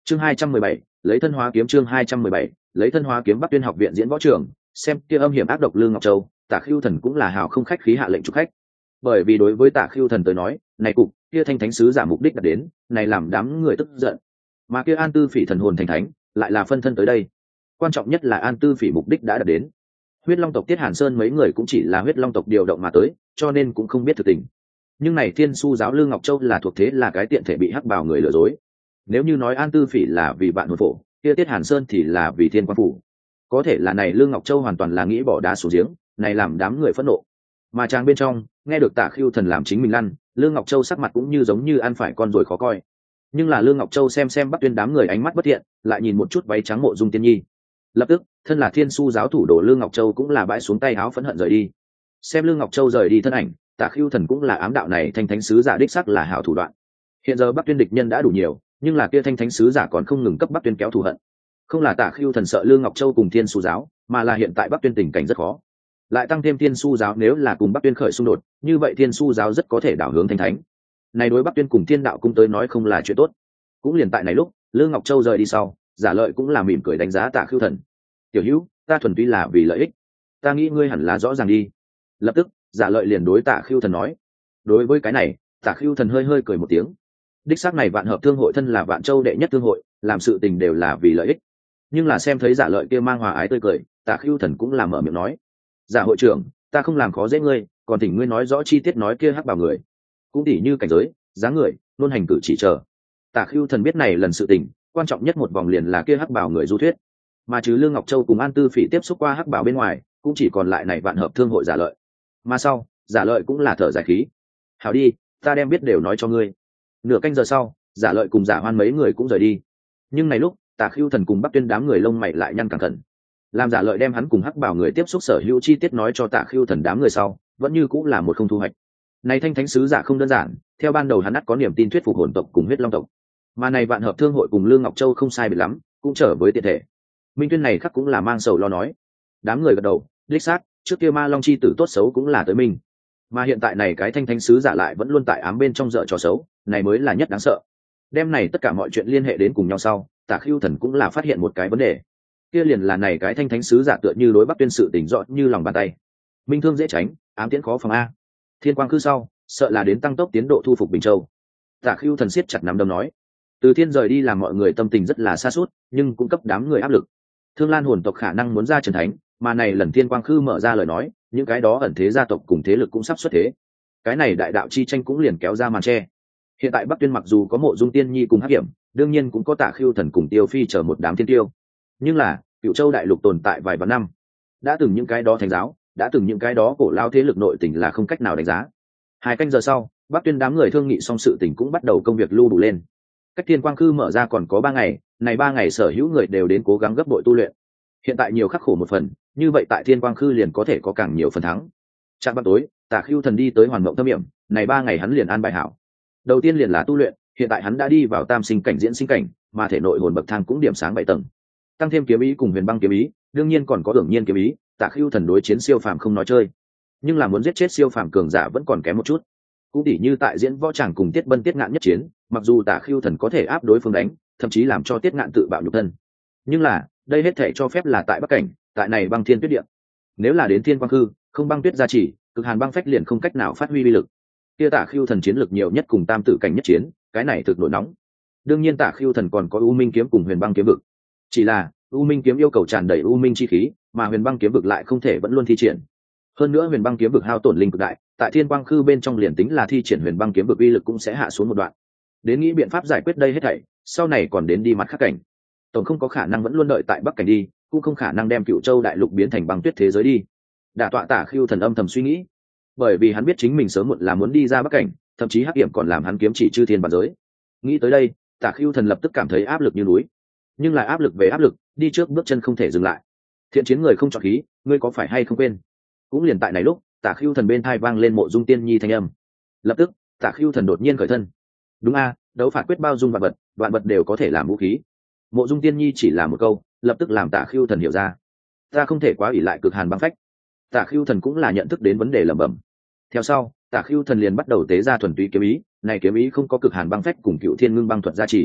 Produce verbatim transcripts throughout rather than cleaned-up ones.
chương hai trăm mười bảy lấy thân hóa kiếm chương hai trăm mười bảy lấy thân hóa kiếm. Bắc Tuyên học viện diễn võ trường, xem kia âm hiểm ác độc Lương Ngọc Châu, Tả Khưu Thần cũng là hào không khách khí hạ lệnh chúc khách. Bởi vì đối với Tả Khưu Thần tới nói, này cục kia thanh thánh sứ giả mục đích đạt đến, này làm đám người tức giận. Mà kia An Tư Phỉ thần hồn thành thánh, lại là phân thân tới đây. Quan trọng nhất là An Tư Phỉ mục đích đã đạt đến. Huyết Long tộc Tiết Hàn Sơn mấy người cũng chỉ là Huyết Long tộc điều động mà tới, cho nên cũng không biết thực tình. Nhưng này Thiên Su giáo Lương Ngọc Châu là thuộc thế là cái tiện thể bị hắc bào người lừa dối. Nếu như nói An Tư Phỉ là vì bạn hồn phổ, kia Tiết Hàn Sơn thì là vì Thiên Quan phủ. Có thể là này Lương Ngọc Châu hoàn toàn là nghĩ bỏ đá xuống giếng, này làm đám người phẫn nộ. Mà trang bên trong, nghe được Tả Khưu Thần làm chính mình lăn, Lương Ngọc Châu sắc mặt cũng như giống như ăn phải con rồi khó coi. Nhưng là Lương Ngọc Châu xem xem Bắc Tuyên đám người ánh mắt bất thiện, lại nhìn một chút váy trắng Mộ Dung Tiên Nhi. Lập tức, thân là Thiên Su giáo thủ đồ Lương Ngọc Châu cũng là bãi xuống tay áo phẫn hận rời đi. Xem Lương Ngọc Châu rời đi thân ảnh, Tả Khưu Thần cũng là ám đạo này thanh thánh sứ giả đích sắc là hảo thủ đoạn. Hiện giờ Bắc Tuyên địch nhân đã đủ nhiều, nhưng là kia thanh thánh sứ giả còn không ngừng cấp Bắc Tuyên kéo thù hận. Không là Tả Khưu Thần sợ Lương Ngọc Châu cùng Thiên Su giáo, mà là hiện tại Bắc Tuyên tình cảnh rất khó. Lại tăng thêm Thiên Su giáo nếu là cùng Bắc Tuyên khởi xung đột, như vậy Thiên Su giáo rất có thể đảo hướng thanh thánh. Này đối Bắc Tuyên cùng Thiên đạo cung tới nói không là chuyện tốt. Cũng liền tại này lúc, Lương Ngọc Châu rời đi sau, Giả Lợi cũng là mỉm cười đánh giá Tả Khưu Thần. "Tiểu Hữu, ta thuần túy là vì lợi ích, ta nghĩ ngươi hẳn là rõ ràng đi." Lập tức, Giả Lợi liền đối Tả Khưu Thần nói. Đối với cái này, Tả Khưu Thần hơi hơi cười một tiếng. Đích xác này Vạn Hợp Thương hội thân là Vạn Châu đệ nhất thương hội, làm sự tình đều là vì lợi ích. Nhưng là xem thấy Giả Lợi kia mang hòa ái tươi cười, Tả Khưu Thần cũng là mở miệng nói: "Giả hội trưởng, ta không làm khó dễ ngươi, còn thỉnh ngươi nói rõ chi tiết nói kia hắc bào người, cũng tỉ như cảnh giới, dáng người, luôn hành cử chỉ chờ." Tả Khưu Thần biết này lần sự tình, quan trọng nhất một vòng liền là kia hắc bào người du thuyết. Mà trừ Lương Ngọc Châu cùng An Tư Phỉ tiếp xúc qua hắc bào bên ngoài, cũng chỉ còn lại này Vạn Hợp Thương hội Giả Lợi. Mà sau, Giả Lợi cũng là thở dài khí. "Hảo đi, ta đem biết đều nói cho ngươi." Nửa canh giờ sau, Giả Lợi cùng Giả Hoan mấy người cũng rời đi. Nhưng này lúc, Tả Khưu Thần cùng Bắc Tuyên đám người lông mày lại nhăn càng khẩn. Làm Giả Lợi đem hắn cùng hắc bào người tiếp xúc sở hữu chi tiết nói cho Tả Khưu Thần đám người sau, vẫn như cũng là một không thu hoạch. Này thanh thánh sứ giả không đơn giản, theo ban đầu hắn ắt có niềm tin thuyết phục hồn tộc cùng Huyết Long tộc. Mà này Vạn Hợp Thương hội cùng Lương Ngọc Châu không sai biệt lắm, cũng trở với tiện thể. Minh Tuyên này khắc cũng là mang sầu lo nói. Đám người gật đầu, đích xác, trước kia Ma Long chi tử tốt xấu cũng là tới mình. Mà hiện tại này cái thanh thánh sứ giả lại vẫn luôn tại ám bên trong dở trò xấu, này mới là nhất đáng sợ. Đem này tất cả mọi chuyện liên hệ đến cùng nhau sau, Tả Khưu Thần cũng là phát hiện một cái vấn đề. Kia liền là này cái thanh thánh sứ giả tựa như đối Bắc Tuyên sự tỉnh rõ như lòng bàn tay. Minh thương dễ tránh, ám tiễn khó phòng a. Thiên quang cư sau, sợ là đến tăng tốc tiến độ thu phục Bình Châu. Tả Khưu Thần siết chặt nắm đấm nói. Từ Thiên rời đi làm mọi người tâm tình rất là xa suốt, nhưng cũng cấp đám người áp lực. Thương Lan hồn tộc khả năng muốn ra trần thánh, mà này lần Thiên quang khư mở ra lời nói, những cái đó ẩn thế gia tộc cùng thế lực cũng sắp xuất thế. Cái này đại đạo chi tranh cũng liền kéo ra màn che. Hiện tại Bắc Tuyên mặc dù có Mộ Dung Tiên Nhi cùng Hắc Hiểm, đương nhiên cũng có Tả Khưu Thần cùng Tiêu Phi chờ một đám thiên tiêu. Nhưng là, Cửu Châu đại lục tồn tại vài vạn năm, đã từng những cái đó thánh giáo, đã từng những cái đó cổ lao thế lực nội tình là không cách nào đánh giá. Hai canh giờ sau, Bắc Tuyên đám người thương nghị xong sự tình cũng bắt đầu công việc lưu đủ lên. Cách Thiên Quang Khư mở ra còn có ba ngày, này ba ngày sở hữu người đều đến cố gắng gấp bội tu luyện. Hiện tại nhiều khắc khổ một phần, như vậy tại Thiên Quang Khư liền có thể có càng nhiều phần thắng. Trạng ban tối, Tả Khưu Thần đi tới Hoàn Mộng Tâm Hiểm, này ba ngày hắn liền an bài hảo. Đầu tiên liền là tu luyện, hiện tại hắn đã đi vào tam sinh cảnh diễn sinh cảnh, mà thể nội hồn bậc thang cũng điểm sáng bảy tầng. Tăng thêm kiếm ý cùng Huyền Băng kiếm ý, đương nhiên còn có Tưởng Nhiên kiếm ý, Tả Khưu Thần đối chiến siêu phàm không nói chơi. Nhưng là muốn giết chết siêu phàm cường giả vẫn còn kém một chút. Cũng tỉ như tại diễn võ tràng cùng Tiết Bân Tiết Ngạn nhất chiến, mặc dù Tả Khưu Thần có thể áp đối phương đánh, thậm chí làm cho Tiết Ngạn tự bạo nhục thân. Nhưng là, đây hết thể cho phép là tại Bắc cảnh, tại này băng thiên tuyết địa. Nếu là đến Thiên Quang Khư, không băng tuyết gia trì, cực hàn băng phách liền không cách nào phát huy uy lực. Kia Tả Khưu Thần chiến lực nhiều nhất cùng tam tử cảnh nhất chiến, cái này thực nổi nóng. Đương nhiên Tả Khưu Thần còn có U Minh kiếm cùng Huyền Băng kiếm vực. Chỉ là, U Minh kiếm yêu cầu tràn đầy U Minh chi khí, mà Huyền Băng kiếm vực lại không thể vẫn luôn thi triển. Hơn nữa Huyền Băng kiếm vực hao tổn linh cực đại, tại Thiên Quang Khư bên trong liền tính là thi triển Huyền Băng kiếm vực uy lực cũng sẽ hạ xuống một đoạn. Đến nghĩ biện pháp giải quyết đây hết thảy, sau này còn đến đi mặt khác cảnh. Tổng không có khả năng vẫn luôn đợi tại Bắc cảnh đi, cũng không khả năng đem Cửu Châu đại lục biến thành băng tuyết thế giới đi. Đả tọa Tả Khưu Thần âm thầm suy nghĩ, bởi vì hắn biết chính mình sớm muộn là muốn đi ra Bắc cảnh, thậm chí Hắc Hiểm còn làm hắn kiếm chỉ chư thiên bản giới. Nghĩ tới đây, Tả Khưu Thần lập tức cảm thấy áp lực như núi. Nhưng lại áp lực về áp lực, đi trước bước chân không thể dừng lại. Thiện chiến người không chọn khí, ngươi có phải hay không quên? Cũng liền tại này lúc, Tả Khưu Thần bên tai vang lên Mộ Dung Tiên Nhi thanh âm. Lập tức, Tả Khưu Thần đột nhiên khởi thân. Đúng a, đấu phạt quyết bao dung vạn vật, vạn vật đều có thể làm vũ khí. Mộ Dung Tiên Nhi chỉ là một câu, lập tức làm Tả Khưu Thần hiểu ra. Ta không thể quá ỷ lại cực hàn băng phách. Tả Khưu Thần cũng là nhận thức đến vấn đề lẩm bẩm. Theo sau, Tả Khưu Thần liền bắt đầu tế ra thuần túy kiếm ý, này kiếm ý không có cực hàn băng phách cùng Cựu Thiên Ngưng băng thuật gia trì.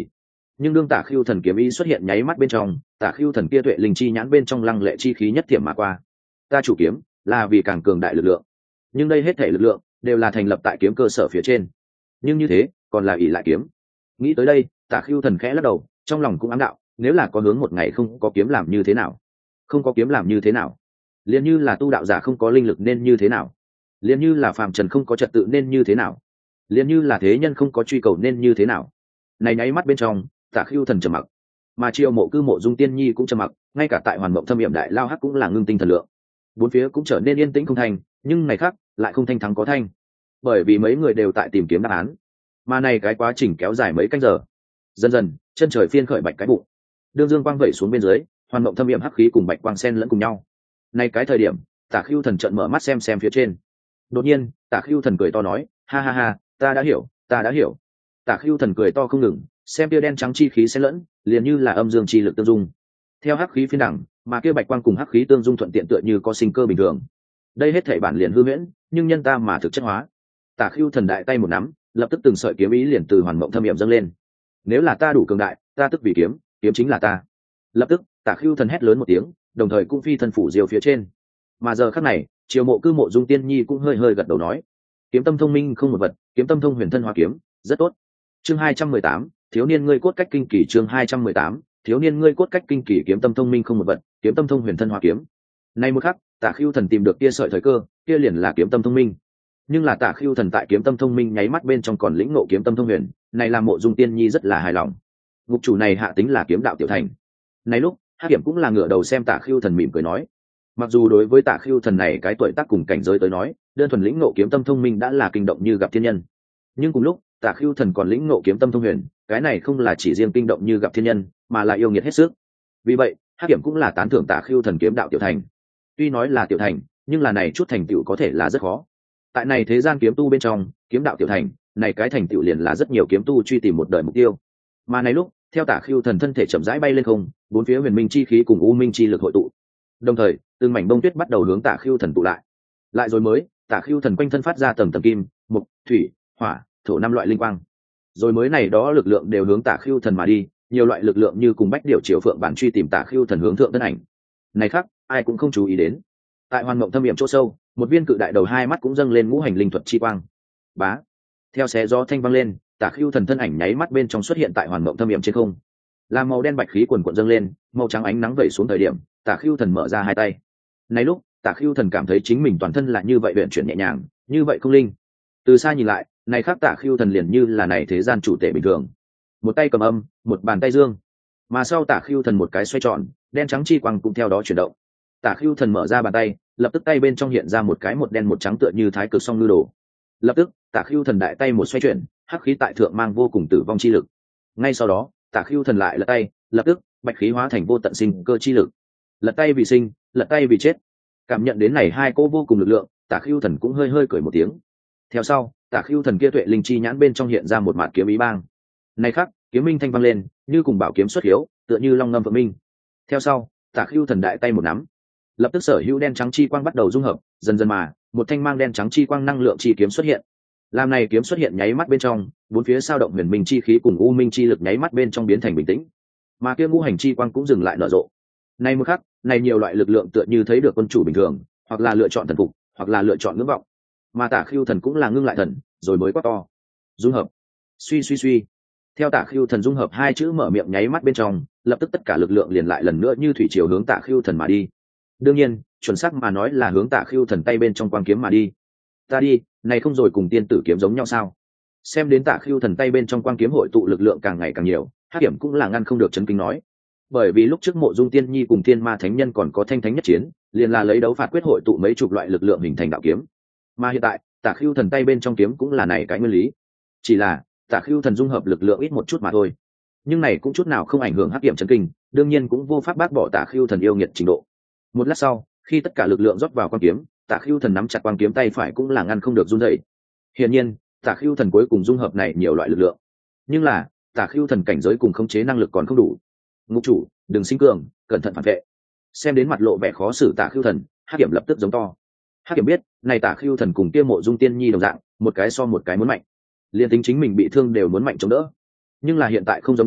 Nhưng đương Tả Khưu Thần kiếm ý xuất hiện nháy mắt bên trong, Tả Khưu Thần kia tuệ linh chi nhãn bên trong lăng lệ chi khí nhất tiệm mà qua. Ta chủ kiếm là vì càng cường đại lực lượng, nhưng đây hết thể lực lượng đều là thành lập tại kiếm cơ sở phía trên, nhưng như thế còn là ỷ lại kiếm. Nghĩ tới đây, Tả Khưu Thần khẽ lắc đầu, trong lòng cũng ám đạo, nếu là có hướng một ngày không có kiếm làm như thế nào, không có kiếm làm như thế nào, liền như là tu đạo giả không có linh lực nên như thế nào, liền như là phàm trần không có trật tự nên như thế nào, liền như là thế nhân không có truy cầu nên như thế nào. Này nháy mắt bên trong, Tả Khưu Thần trầm mặc, mà Triều Mộ Cư Mộ Dung Tiên Nhi cũng trầm mặc, ngay cả tại Hoàn Mộng Thâm Yểm Đại Lao Hắc cũng là ngưng tinh thần lượng. Bốn phía cũng trở nên yên tĩnh không thành, nhưng này khác lại không thanh thắng có thanh, bởi vì mấy người đều tại tìm kiếm đáp án, mà này cái quá trình kéo dài mấy canh giờ. Dần dần, chân trời phiên khởi bạch cái bụng, đương dương quang vẩy xuống bên dưới, Hoàn Mộng Thâm Yểm hắc khí cùng bạch quang xen lẫn cùng nhau. Này cái thời điểm, Tả Khưu Thần trợn mở mắt xem xem phía trên. Đột nhiên, Tả Khưu Thần cười to nói, ha ha ha, ta đã hiểu, ta đã hiểu. Tả Khưu Thần cười to không ngừng, xem kia đen trắng chi khí xen lẫn, liền như là âm dương chi lực tương dung. Theo hắc khí phiên đẳng, mà kia bạch quang cùng hắc khí tương dung thuận tiện tựa như có sinh cơ bình thường. Đây hết thảy bản liền hư huyễn, nhưng nhân ta mà thực chất hóa. Tả Khưu Thần đại tay một nắm, lập tức từng sợi kiếm ý liền từ Hoàn Mộng Thâm Yểm dâng lên. Nếu là ta đủ cường đại, ta tức vì kiếm, kiếm chính là ta. Lập tức, Tả Khưu Thần hét lớn một tiếng, đồng thời cũng phi thân phủ diều phía trên. Mà giờ khắc này, Triều Mộ Cư Mộ Dung Tiên Nhi cũng hơi hơi gật đầu nói, kiếm tâm thông minh không một vật, kiếm tâm thông huyền thân hóa kiếm, rất tốt. Chương hai trăm mười tám, thiếu niên ngươi cốt cách kinh kỳ. Chương hai trăm mười tám, thiếu niên ngươi cốt cách kinh kỳ. Kiếm tâm thông minh không một vật, kiếm tâm thông huyền thân hóa kiếm. Nay một khắc, Tả Khưu Thần tìm được kia sợi thời cơ, kia liền là kiếm tâm thông minh. Nhưng là Tả Khưu Thần tại kiếm tâm thông minh nháy mắt bên trong còn lĩnh ngộ kiếm tâm thông huyền, này làm Mộ Dung Tiên Nhi rất là hài lòng. Ngục chủ này hạ tính là kiếm đạo tiểu thành. Này lúc, Hắc Kiểm cũng là ngửa đầu xem Tả Khưu Thần mỉm cười nói, mặc dù đối với Tả Khưu Thần này cái tuổi tác cùng cảnh giới tới nói, đơn thuần lĩnh ngộ kiếm tâm thông minh đã là kinh động như gặp thiên nhân. Nhưng cùng lúc, Tả Khưu Thần còn lĩnh ngộ kiếm tâm thông huyền, cái này không là chỉ riêng kinh động như gặp thiên nhân, mà là yêu nghiệt hết sức. Vì vậy, Hắc Kiểm cũng là tán thưởng Tả Khưu Thần kiếm đạo tiểu thành. Tuy nói là tiểu thành, nhưng là này chút thành tựu có thể là rất khó. Tại này thế gian kiếm tu bên trong, kiếm đạo tiểu thành, này cái thành tựu liền là rất nhiều kiếm tu truy tìm một đời mục tiêu. Mà này lúc, theo Tả Khưu Thần thân thể chậm rãi bay lên không, bốn phía huyền minh chi khí cùng u minh chi lực hội tụ. Đồng thời, từng mảnh bông tuyết bắt đầu hướng Tả Khưu Thần tụ lại. Lại rồi mới, Tả Khưu Thần quanh thân phát ra tầng tầng kim, mộc, thủy, hỏa, thổ năm loại linh quang. Rồi mới này đó lực lượng đều hướng Tả Khưu Thần mà đi, nhiều loại lực lượng như cùng bách điểu triều phượng bản truy tìm Tả Khưu Thần hướng thượng thân ảnh. Này khác, ai cũng không chú ý đến. Tại Hoàn Mộng Thâm Yểm chỗ sâu, một viên cự đại đầu hai mắt cũng dâng lên ngũ hành linh thuật chi quang. Bá. Theo xé gió thanh vang lên, Tả Khưu Thần thân ảnh nháy mắt bên trong xuất hiện tại Hoàn Mộng Thâm Yểm trên không. Làm màu đen bạch khí quần quần dâng lên, màu trắng ánh nắng vẩy xuống thời điểm, Tả Khưu Thần mở ra hai tay. Này lúc, Tả Khưu Thần cảm thấy chính mình toàn thân là như vậy uyển chuyển nhẹ nhàng, như vậy không linh. Từ xa nhìn lại, này khác Tả Khưu Thần liền như là này thế gian chủ tể bình thường. Một tay cầm âm, một bàn tay dương. Mà sau Tả Khưu Thần một cái xoay tròn, đen trắng chi quang cũng theo đó chuyển động. Tả Khưu Thần mở ra bàn tay, lập tức tay bên trong hiện ra một cái một đen một trắng tựa như thái cực song ngư đồ. Lập tức, Tả Khưu Thần đại tay một xoay chuyển, hắc khí tại thượng mang vô cùng tử vong chi lực. Ngay sau đó, Tả Khưu Thần lại lật tay, lập tức bạch khí hóa thành vô tận sinh cơ chi lực. Lật tay vì sinh, lật tay vì chết. Cảm nhận đến này hai cô vô cùng lực lượng, Tả Khưu Thần cũng hơi hơi cười một tiếng. Theo sau, Tả Khưu Thần kia tuệ linh chi nhãn bên trong hiện ra một mạt kiếm ý bang. Này khắc, kiếm minh thanh vang lên, như cùng bảo kiếm xuất hiếu, tựa như long ngâm vượng minh. Theo sau, Tả Khưu Thần đại tay một nắm, lập tức sở hữu đen trắng chi quang bắt đầu dung hợp, dần dần mà một thanh mang đen trắng chi quang năng lượng chi kiếm xuất hiện. Làm này kiếm xuất hiện nháy mắt bên trong, bốn phía sao động huyền minh chi khí cùng u minh chi lực nháy mắt bên trong biến thành bình tĩnh, mà kia ngũ hành chi quang cũng dừng lại nở rộ. Này một khắc, này nhiều loại lực lượng tựa như thấy được quân chủ bình thường, hoặc là lựa chọn thần phục, hoặc là lựa chọn ngưỡng vọng. Mà Tả Khưu Thần cũng là ngưng lại thần, rồi mới quát to, dung hợp. Suy suy suy. Theo Tả Khưu Thần dung hợp hai chữ mở miệng nháy mắt bên trong, lập tức tất cả lực lượng liền lại lần nữa như thủy triều hướng Tả Khưu Thần mà đi. Đương nhiên, chuẩn xác mà nói là hướng Tả Khưu Thần tay bên trong quang kiếm mà đi. Ta đi, này không rồi cùng tiên tử kiếm giống nhau sao? Xem đến Tả Khưu Thần tay bên trong quang kiếm hội tụ lực lượng càng ngày càng nhiều, Hắc Kiểm cũng là ngăn không được chấn kinh nói. Bởi vì lúc trước Mộ Dung Tiên Nhi cùng Thiên Ma Thánh Nhân còn có thanh thánh nhất chiến, liền là lấy đấu phạt quyết hội tụ mấy chục loại lực lượng hình thành đạo kiếm. Mà hiện tại, Tả Khưu Thần tay bên trong kiếm cũng là này cái nguyên lý. Chỉ là, Tả Khưu Thần dung hợp lực lượng ít một chút mà thôi. Nhưng này cũng chút nào không ảnh hưởng Hắc Kiểm chấn kinh, đương nhiên cũng vô pháp bác bỏ Tả Khưu Thần yêu nghiệt trình độ. Một lát sau, khi tất cả lực lượng rót vào quang kiếm, Tả Khưu Thần nắm chặt quang kiếm tay phải cũng là ngăn không được run rẩy. Hiển nhiên, Tả Khưu Thần cuối cùng dung hợp này nhiều loại lực lượng. Nhưng là, Tả Khưu Thần cảnh giới cùng khống chế năng lực còn không đủ. Ngục chủ, đừng sinh cường, cẩn thận phản vệ. Xem đến mặt lộ vẻ khó xử Tả Khưu Thần, Hắc Kiểm lập tức giống to. Hắc Kiểm biết, này Tả Khưu Thần cùng kia Mộ Dung Tiên Nhi đồng dạng, một cái so một cái muốn mạnh. Liên tính chính mình bị thương đều muốn mạnh chống đỡ. Nhưng là hiện tại không giống nhau,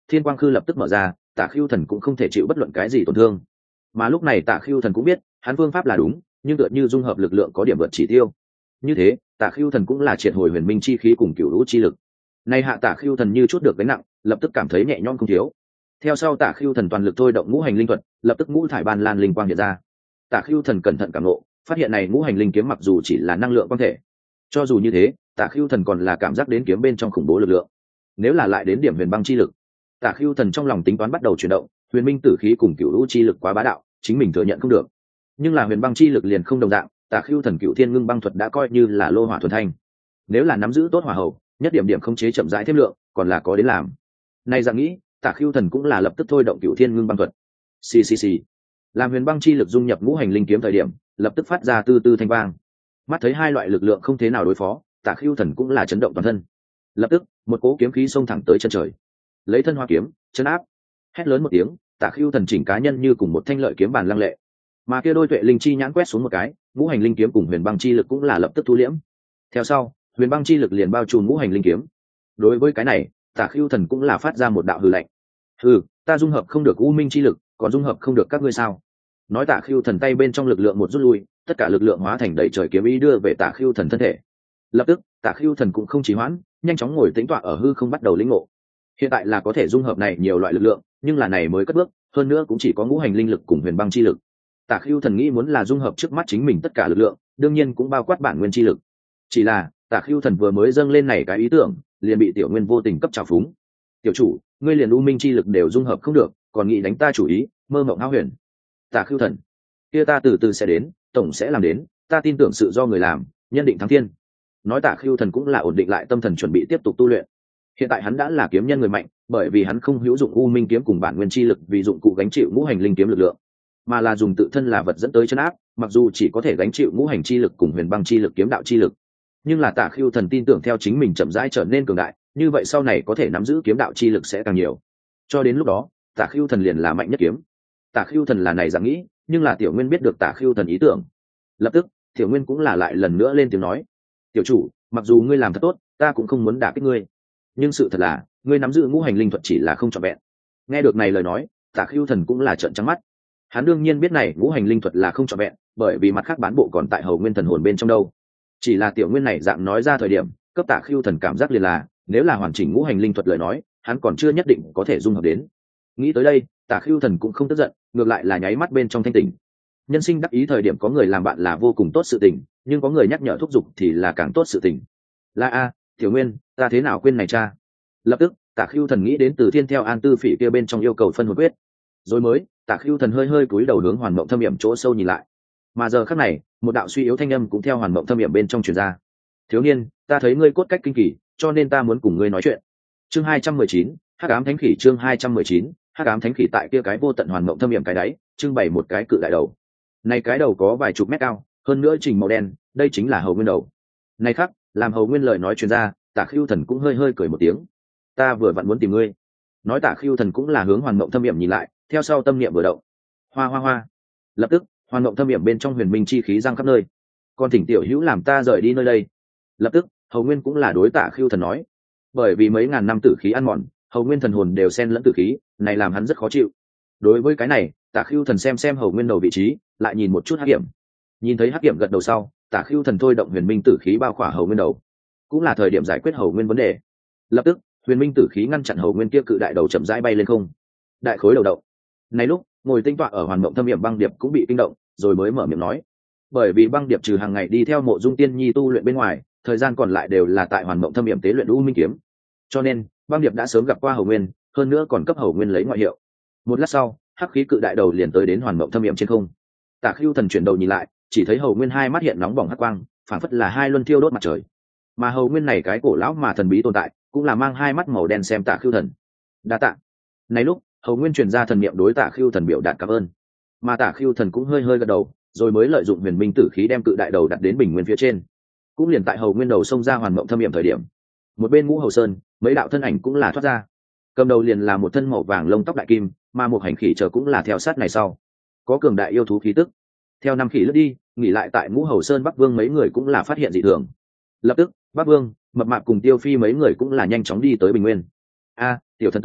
thiên quang khư lập tức mở ra, Tả Khưu Thần cũng không thể chịu bất luận cái gì tổn thương. Mà lúc này Tả Khưu Thần cũng biết hắn phương pháp là đúng, nhưng tựa như dung hợp lực lượng có điểm vượt chỉ tiêu. Như thế Tả Khưu Thần cũng là triệt hồi huyền minh chi khí cùng cửu lũ chi lực. Nay hạ Tả Khưu Thần như chút được gánh nặng, lập tức cảm thấy nhẹ nhõm không thiếu. Theo sau Tả Khưu Thần toàn lực thôi động ngũ hành linh thuật, lập tức ngũ thải ban lan linh quang hiện ra. Tả Khưu Thần cẩn thận cảm ngộ, phát hiện này ngũ hành linh kiếm mặc dù chỉ là năng lượng quang thể, cho dù như thế Tả Khưu Thần còn là cảm giác đến kiếm bên trong khủng bố lực lượng. Nếu là lại đến điểm huyền băng chi lực, Tả Khưu Thần trong lòng tính toán bắt đầu chuyển động, huyền minh tử khí cùng cửu lũ chi lực quá bá đạo, chính mình thừa nhận không được. Nhưng là huyền băng chi lực liền không đồng dạng, Tả Khưu Thần cửu thiên ngưng băng thuật đã coi như là lô hỏa thuần thanh. Nếu là nắm giữ tốt hỏa hậu, nhất điểm điểm không chế chậm rãi thêm lượng, còn là có đến làm. Nay dạng nghĩ, Tả Khưu Thần cũng là lập tức thôi động cửu thiên ngưng băng thuật. Xì xì xì. Làm huyền băng chi lực dung nhập ngũ hành linh kiếm thời điểm, lập tức phát ra tư tư thanh vang. Mắt thấy hai loại lực lượng không thế nào đối phó, Tả Khưu Thần cũng là chấn động toàn thân. Lập tức, một cỗ kiếm khí xông thẳng tới chân trời. Lấy thân hoa kiếm, chấn áp. Hét lớn một tiếng, Tả Khưu Thần chỉnh cá nhân như cùng một thanh lợi kiếm bàn lăng lệ. Mà kia đôi tuệ linh chi nhãn quét xuống một cái, ngũ hành linh kiếm cùng huyền băng chi lực cũng là lập tức thu liễm. Theo sau, huyền băng chi lực liền bao trùm ngũ hành linh kiếm. Đối với cái này, Tả Khưu Thần cũng là phát ra một đạo hừ lạnh. Hừ, ta dung hợp không được u minh chi lực, còn dung hợp không được các ngươi sao? Nói Tả Khưu Thần tay bên trong lực lượng một rút lui, tất cả lực lượng hóa thành đầy trời kiếm ý đưa về Tả Khưu Thần thân thể. Lập tức, Tả Khưu Thần cũng không trì hoãn, nhanh chóng ngồi tĩnh tọa ở hư không bắt đầu lĩnh ngộ. Hiện tại là có thể dung hợp này nhiều loại lực lượng, nhưng là này mới cất bước, hơn nữa cũng chỉ có ngũ hành linh lực cùng huyền băng chi lực. Tả Khưu Thần nghĩ muốn là dung hợp trước mắt chính mình tất cả lực lượng, đương nhiên cũng bao quát bản nguyên chi lực. Chỉ là, Tả Khưu Thần vừa mới dâng lên này cái ý tưởng, liền bị Tiểu Nguyên vô tình cấp trào phúng. "Tiểu chủ, ngươi liền u minh chi lực đều dung hợp không được, còn nghĩ đánh ta chủ ý, mơ mộng hão huyền." Tả Khưu Thần: "Kia ta từ từ sẽ đến, tổng sẽ làm đến, ta tin tưởng sự do người làm, nhân định thắng thiên." Nói Tả Khưu Thần cũng là ổn định lại tâm thần chuẩn bị tiếp tục tu luyện. Hiện tại hắn đã là kiếm nhân người mạnh, bởi vì hắn không hữu dụng u minh kiếm cùng bản nguyên chi lực vì dụng cụ gánh chịu ngũ hành linh kiếm lực lượng, mà là dùng tự thân là vật dẫn tới chân áp, mặc dù chỉ có thể gánh chịu ngũ hành chi lực cùng huyền băng chi lực kiếm đạo chi lực, nhưng là Tả Khưu Thần tin tưởng theo chính mình chậm rãi trở nên cường đại, như vậy sau này có thể nắm giữ kiếm đạo chi lực sẽ càng nhiều. Cho đến lúc đó, Tả Khưu Thần liền là mạnh nhất kiếm. Tả Khưu Thần là này dạng nghĩ, nhưng là Tiểu Nguyên biết được Tả Khưu Thần ý tưởng. Lập tức, Tiểu Nguyên cũng là lại lần nữa lên tiếng nói: "Tiểu chủ, mặc dù ngươi làm thật tốt, ta cũng không muốn đả kích ngươi, nhưng sự thật là ngươi nắm giữ ngũ hành linh thuật chỉ là không trọn vẹn." Nghe được này lời nói, Tả Khưu Thần cũng là trợn trắng mắt. Hắn đương nhiên biết này ngũ hành linh thuật là không trọn vẹn, bởi vì mặt khác bán bộ còn tại Hầu Nguyên thần hồn bên trong đâu. Chỉ là Tiểu Nguyên này dạng nói ra thời điểm, cấp Tả Khưu Thần cảm giác liền là, nếu là hoàn chỉnh ngũ hành linh thuật lời nói, hắn còn chưa nhất định có thể dung hợp đến. Nghĩ tới đây, Tả Khưu Thần cũng không tức giận, ngược lại là nháy mắt bên trong thanh tỉnh. Nhân sinh đắc ý thời điểm có người làm bạn là vô cùng tốt sự tình, nhưng có người nhắc nhở thúc giục thì là càng tốt sự tình. Là a, Tiểu Nguyên, ta thế nào quên này cha? Lập tức, Tả Khưu Thần nghĩ đến Từ Thiên theo An Tư Phỉ kia bên trong yêu cầu phân hồn quyết. Rồi mới, Tả Khưu Thần hơi hơi cúi đầu hướng Hoàn Mộng Thâm Yểm chỗ sâu nhìn lại. Mà giờ khắc này, một đạo suy yếu thanh âm cũng theo Hoàn Mộng Thâm Yểm bên trong truyền ra. "Thiếu niên, ta thấy ngươi cốt cách kinh kỳ, cho nên ta muốn cùng ngươi nói chuyện." Chương hai trăm mười chín, Hắc ám thánh khỉ. Chương hai trăm mười chín, Hắc ám thánh khỉ. Tại kia cái vô tận Hoàn Mộng Thâm Yểm cái đáy, trưng bày một cái cự đại đầu. Này cái đầu có vài chục mét cao, hơn nữa trình màu đen, đây chính là Hầu Nguyên đầu. Này khác, làm Hầu Nguyên lời nói truyền ra, Tả Khưu Thần cũng hơi hơi cười một tiếng. "Ta vừa vặn muốn tìm ngươi." Nói Tả Khưu Thần cũng là hướng Hoàn Mộng Thâm Yểm nhìn lại, theo sau tâm niệm vừa động. Hoa hoa hoa. Lập tức, Hoàn Mộng Thâm Yểm bên trong huyền minh chi khí giăng khắp nơi. "Con thỉnh tiểu hữu làm ta rời đi nơi đây." Lập tức, Hầu Nguyên cũng là đối Tả Khưu Thần nói. Bởi vì mấy ngàn năm tử khí ăn mòn, Hầu Nguyên thần hồn đều xen lẫn tử khí, này làm hắn rất khó chịu. Đối với cái này, Tả Khưu Thần xem xem Hầu Nguyên đầu vị trí, lại nhìn một chút Hắc Kiểm. Nhìn thấy Hắc Kiểm gật đầu sau, Tả Khưu Thần thôi động huyền minh tử khí bao khỏa Hầu Nguyên đầu, cũng là thời điểm giải quyết Hầu Nguyên vấn đề. Lập tức, huyền minh tử khí ngăn chặn Hầu Nguyên kia cự đại đầu chậm rãi bay lên không. Đại khối đầu động. Này lúc, ngồi tinh tọa ở Hoàn Mộng Thâm Yểm Băng Điệp cũng bị kinh động, rồi mới mở miệng nói. Bởi vì Băng Điệp trừ hàng ngày đi theo Mộ Dung Tiên Nhi tu luyện bên ngoài, thời gian còn lại đều là tại Hoàn Mộng Thâm Yểm tế luyện U Minh kiếm. Cho nên, Băng Điệp đã sớm gặp qua Hầu Nguyên, hơn nữa còn cấp Hầu Nguyên lấy ngoại hiệu. Một lát sau, hắc khí cự đại đầu liền tới đến Hoàn Mộng Thâm Yểm trên không. Tả Khưu Thần chuyển đầu nhìn lại, chỉ thấy Hầu Nguyên hai mắt hiện nóng bỏng hắc quang, phảng phất là hai luân thiêu đốt mặt trời. Mà Hầu Nguyên này cái cổ lão mà thần bí tồn tại, cũng là mang hai mắt màu đen xem Tả Khưu Thần. Đa tạ. Này lúc, Hầu Nguyên truyền ra thần niệm đối Tả Khưu Thần biểu đạt cảm ơn. Mà Tả Khưu Thần cũng hơi hơi gật đầu, rồi mới lợi dụng huyền minh tử khí đem cự đại đầu đặt đến bình nguyên phía trên. Cũng liền tại Hầu Nguyên đầu xông ra Hoàn Mộng Thâm Yểm thời điểm, một bên Ngũ Hầu Sơn, mấy đạo thân ảnh cũng là thoát ra. Cầm đầu liền là một thân màu vàng lông tóc đại kim, mà một hành khỉ chờ cũng là theo sát này sau. Có cường đại yêu thú khí tức. Theo năm khỉ lướt đi, nghỉ lại tại Ngũ Hầu Sơn Bắc Vương mấy người cũng là phát hiện dị thường. Lập tức, Bắc Vương, Mập Mạp cùng Tiêu Phi mấy người cũng là nhanh chóng đi tới bình nguyên. "A, tiểu thần tử,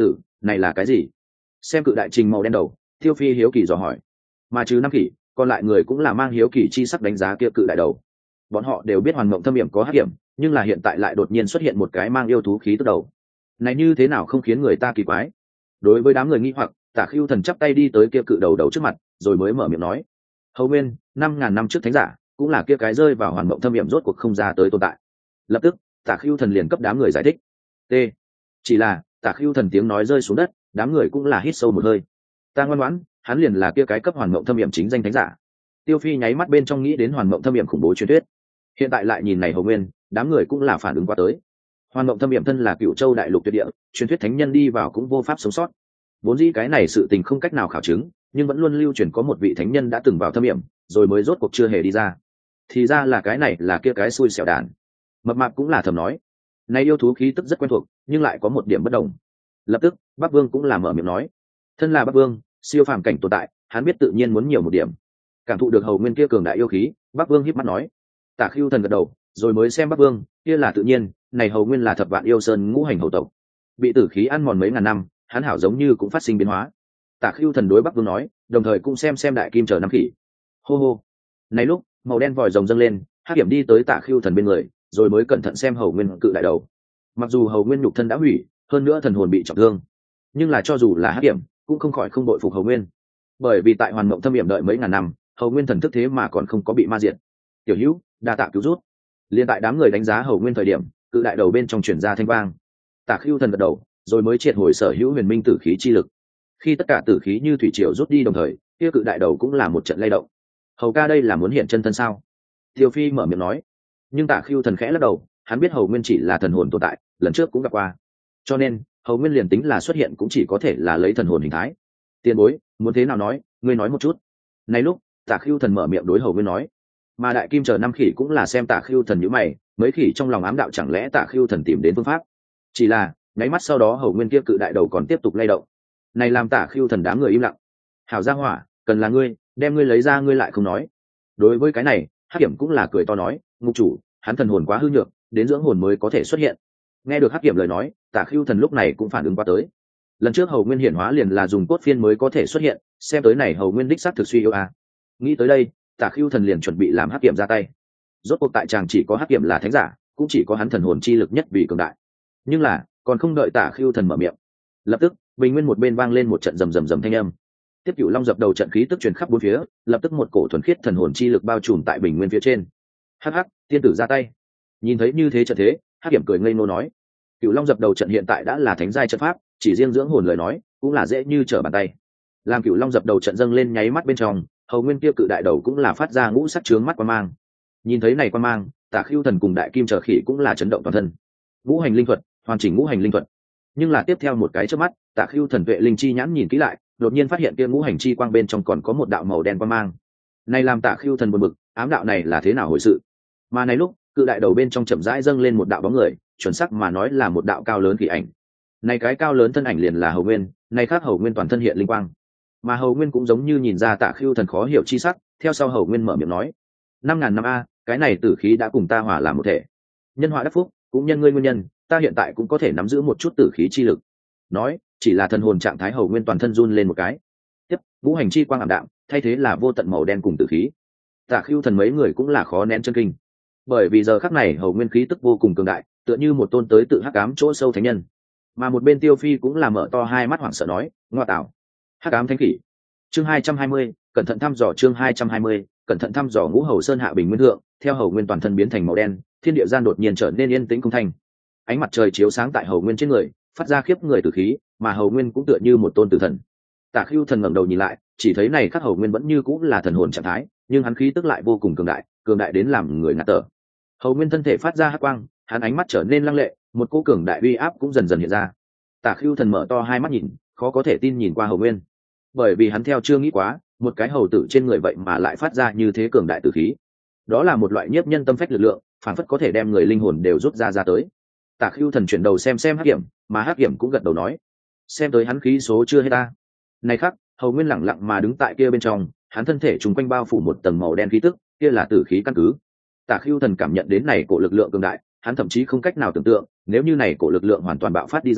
này là cái gì? Xem cự đại trình màu đen đầu, Tiêu Phi hiếu kỳ dò hỏi. Mà trừ năm khỉ, còn lại người cũng là mang hiếu kỳ chi sắc đánh giá kia cự đại đầu. Bọn họ đều biết Hoàn Mộng Thâm Hiểm có hắc hiểm, nhưng là hiện tại lại đột nhiên xuất hiện một cái mang yêu thú khí tức đầu. Này như thế nào không khiến người ta kỳ quái? Đối với đám người nghi hoặc, Tả Khưu Thần chắp tay đi tới kia cự đầu đầu trước mặt, rồi mới mở miệng nói: "Hầu Nguyên, năm ngàn năm trước thánh giả, cũng là kia cái rơi vào Hoàn Mộng Thâm Hiểm rốt cuộc không ra tới tồn tại." Lập tức, Tả Khưu Thần liền cấp đám người giải thích. T. Chỉ là, Tả Khưu Thần tiếng nói rơi xuống đất, đám người cũng là hít sâu một hơi. Ta ngoan ngoãn, hắn liền là kia cái cấp Hoàn Mộng Thâm Hiểm chính danh thánh giả. Tiêu Phi nháy mắt bên trong nghĩ đến Hoàn Mộng Thâm Hiểm khủng bố truyền thuyết. Hiện tại lại nhìn này Hầu Nguyên, đám người cũng là phản ứng qua tới. Hoàn Mộng Thâm Hiểm thân là Cửu Châu đại lục tuyệt địa, truyền thuyết thánh nhân đi vào cũng vô pháp sống sót. Vốn dĩ cái này sự tình không cách nào khảo chứng, nhưng vẫn luôn lưu truyền có một vị thánh nhân đã từng vào thâm hiểm, rồi mới rốt cuộc chưa hề đi ra. Thì ra là cái này là kia cái xui xẻo đàn. Mập mạp cũng là thầm nói, này yêu thú khí tức rất quen thuộc, nhưng lại có một điểm bất đồng. Lập tức, Bắc Vương cũng là mở miệng nói, thân là Bắc Vương, siêu phàm cảnh tồn tại, hắn biết tự nhiên muốn nhiều một điểm. Cảm thụ được Hầu Nguyên kia cường đại yêu khí, Bắc Vương híp mắt nói. Tả Khưu Thần gật đầu, rồi mới xem Bắc Vương, kia là tự nhiên, này Hầu Nguyên là thập vạn yêu sơn ngũ hành hầu tộc, bị tử khí ăn mòn mấy ngàn năm, hắn hảo giống như cũng phát sinh biến hóa. Tả Khưu Thần đối Bắc Vương nói, đồng thời cũng xem xem đại kim chờ năm khỉ. Hô hô. Này lúc, màu đen vòi rồng dâng lên, Hắc Hiểm đi tới Tả Khưu Thần bên người, rồi mới cẩn thận xem Hầu Nguyên cự đại đầu. Mặc dù Hầu Nguyên nhục thân đã hủy, hơn nữa thần hồn bị trọng thương, nhưng là cho dù là Hắc Hiểm, cũng không khỏi không đội phục Hầu Nguyên. Bởi vì tại Hoàn Mộng Thâm Hiểm đợi mấy ngàn năm, Hầu Nguyên thần thức thế mà còn không có bị ma diệt. Tiểu Hữu, đa tạ cứu rút. Liên tại đám người đánh giá Hầu Nguyên thời điểm, cự đại đầu bên trong truyền ra thanh vang. Tả Khưu Thần gật đầu, rồi mới triệt hồi sở hữu huyền minh tử khí chi lực. Khi tất cả tử khí như thủy triều rút đi đồng thời, kia cự đại đầu cũng là một trận lay động. Hầu ca đây là muốn hiện chân thân sao? Tiêu Phi mở miệng nói. Nhưng Tả Khưu Thần khẽ lắc đầu, hắn biết Hầu Nguyên chỉ là thần hồn tồn tại, lần trước cũng gặp qua. Cho nên, Hầu Nguyên liền tính là xuất hiện cũng chỉ có thể là lấy thần hồn hình thái. Tiền bối, muốn thế nào nói, ngươi nói một chút. Này lúc, Tả Khưu Thần mở miệng đối Hầu Nguyên nói. Mà đại kim chờ năm khỉ cũng là xem Tả Khưu Thần nhíu mày, mấy khỉ trong lòng ám đạo chẳng lẽ Tả Khưu Thần tìm đến phương pháp. Chỉ là, nháy mắt sau đó Hầu Nguyên kia cự đại đầu còn tiếp tục lay động. Này làm Tả Khưu Thần đám người im lặng. Hảo gia hỏa, cần là ngươi, đem ngươi lấy ra ngươi lại không nói. Đối với cái này, Hắc Hiểm cũng là cười to nói, ngục chủ, hắn thần hồn quá hư nhược, đến dưỡng hồn mới có thể xuất hiện. Nghe được Hắc Hiểm lời nói, Tả Khưu Thần lúc này cũng phản ứng qua tới. Lần trước Hầu Nguyên hiển hóa liền là dùng cốt phiên mới có thể xuất hiện, xem tới này Hầu Nguyên đích xác thực suy yếu à. Nghĩ tới đây, Tả Khưu Thần liền chuẩn bị làm Hắc Hiểm ra tay. Rốt cuộc tại chàng chỉ có Hắc Hiểm là thánh giả, cũng chỉ có hắn thần hồn chi lực nhất vì cường đại. Nhưng là, còn không đợi Tả Khưu Thần mở miệng, lập tức, bình nguyên một bên vang lên một trận rầm rầm rầm thanh âm. Tiếp Cửu Long dập đầu trận khí tức truyền khắp bốn phía, lập tức một cổ thuần khiết thần hồn chi lực bao trùm tại bình nguyên phía trên. Hắc hắc, tiên tử ra tay. Nhìn thấy như thế trận thế, Hắc Hiểm cười ngây ngô nói, Cửu Long dập đầu trận hiện tại đã là thánh giai trận pháp, chỉ riêng dưỡng hồn lời nói, cũng là dễ như trở bàn tay. Làm Cửu Long dập đầu trận dâng lên nháy mắt bên trong, Hầu Nguyên kia cự đại đầu cũng là phát ra ngũ sắc chướng mắt quan mang. Nhìn thấy này quan mang, Tả Khưu Thần cùng đại kim trở khỉ cũng là chấn động toàn thân. Ngũ hành linh thuật, hoàn chỉnh ngũ hành linh thuật. Nhưng là tiếp theo một cái chớp mắt, Tả Khưu Thần vệ linh chi nhãn nhìn kỹ lại, đột nhiên phát hiện kia ngũ hành chi quang bên trong còn có một đạo màu đen quang mang. Này làm Tả Khưu Thần buồn bực, ám đạo này là thế nào hồi sự? Mà này lúc, cự đại đầu bên trong chậm rãi dâng lên một đạo bóng người, chuẩn xác mà nói là một đạo cao lớn kỳ ảnh. Này cái cao lớn thân ảnh liền là Hầu Nguyên, này khác Hầu Nguyên toàn thân hiện linh quang. Mà Hầu Nguyên cũng giống như nhìn ra Tả Khưu Thần khó hiểu chi sắc, theo sau Hầu Nguyên mở miệng nói: năm ngàn năm a, cái này tử khí đã cùng ta hòa làm một thể. Nhân họa đắc phúc, cũng nhân ngươi nguyên nhân, ta hiện tại cũng có thể nắm giữ một chút tử khí chi lực. Nói, chỉ là thần hồn trạng thái Hầu Nguyên toàn thân run lên một cái. Tiếp, ngũ hành chi quang ảm đạm, thay thế là vô tận màu đen cùng tử khí. Tả Khưu Thần mấy người cũng là khó nén chân kinh. Bởi vì giờ khắc này Hầu Nguyên khí tức vô cùng cường đại, tựa như một tôn tới tự hắc ám chỗ sâu thánh nhân. Mà một bên Tiêu Phi cũng là mở to hai mắt hoảng sợ nói, ngoa tạo, hắc ám thánh kỷ. Chương hai trăm hai mươi, cẩn thận thăm dò chương hai trăm hai mươi, cẩn thận thăm dò ngũ hầu sơn hạ bình nguyên thượng, theo Hầu Nguyên toàn thân biến thành màu đen, thiên địa gian đột nhiên trở nên yên tĩnh không thanh. Ánh mặt trời chiếu sáng tại Hầu Nguyên trên người, phát ra khiếp người tử khí, mà Hầu Nguyên cũng tựa như một tôn tử thần. Tả Khưu Thần ngẩng đầu nhìn lại, chỉ thấy này các Hầu Nguyên vẫn như cũng là thần hồn trạng thái, nhưng hắn khí tức lại vô cùng cường đại, cường đại đến làm người ngạt thở. Hầu Nguyên thân thể phát ra hắc quang, hắn ánh mắt trở nên lăng lệ, một cỗ cường đại uy áp cũng dần dần hiện ra. Tả Khưu Thần mở to hai mắt nhìn, khó có thể tin nhìn qua Hầu Nguyên, bởi vì hắn theo chưa nghĩ quá, một cái hầu tử trên người vậy mà lại phát ra như thế cường đại tử khí. Đó là một loại nhiếp nhân tâm phách lực lượng, phản phất có thể đem người linh hồn đều rút ra ra tới. Tả Khưu Thần chuyển đầu xem xem Hắc Hiểm, mà Hắc Hiểm cũng gật đầu nói, xem tới hắn khí số chưa hết ta. Này khắc, Hầu Nguyên lẳng lặng mà đứng tại kia bên trong, hắn thân thể trùng quanh bao phủ một tầng màu đen khí tức, kia là tử khí căn cứ. Tả Khưu Thần cảm nhận đến này cổ lực lượng cường đại, hắn thậm chí không cách nào tưởng tượng, nếu như này cổ lực lượng hoàn toàn bạo phát đi ra,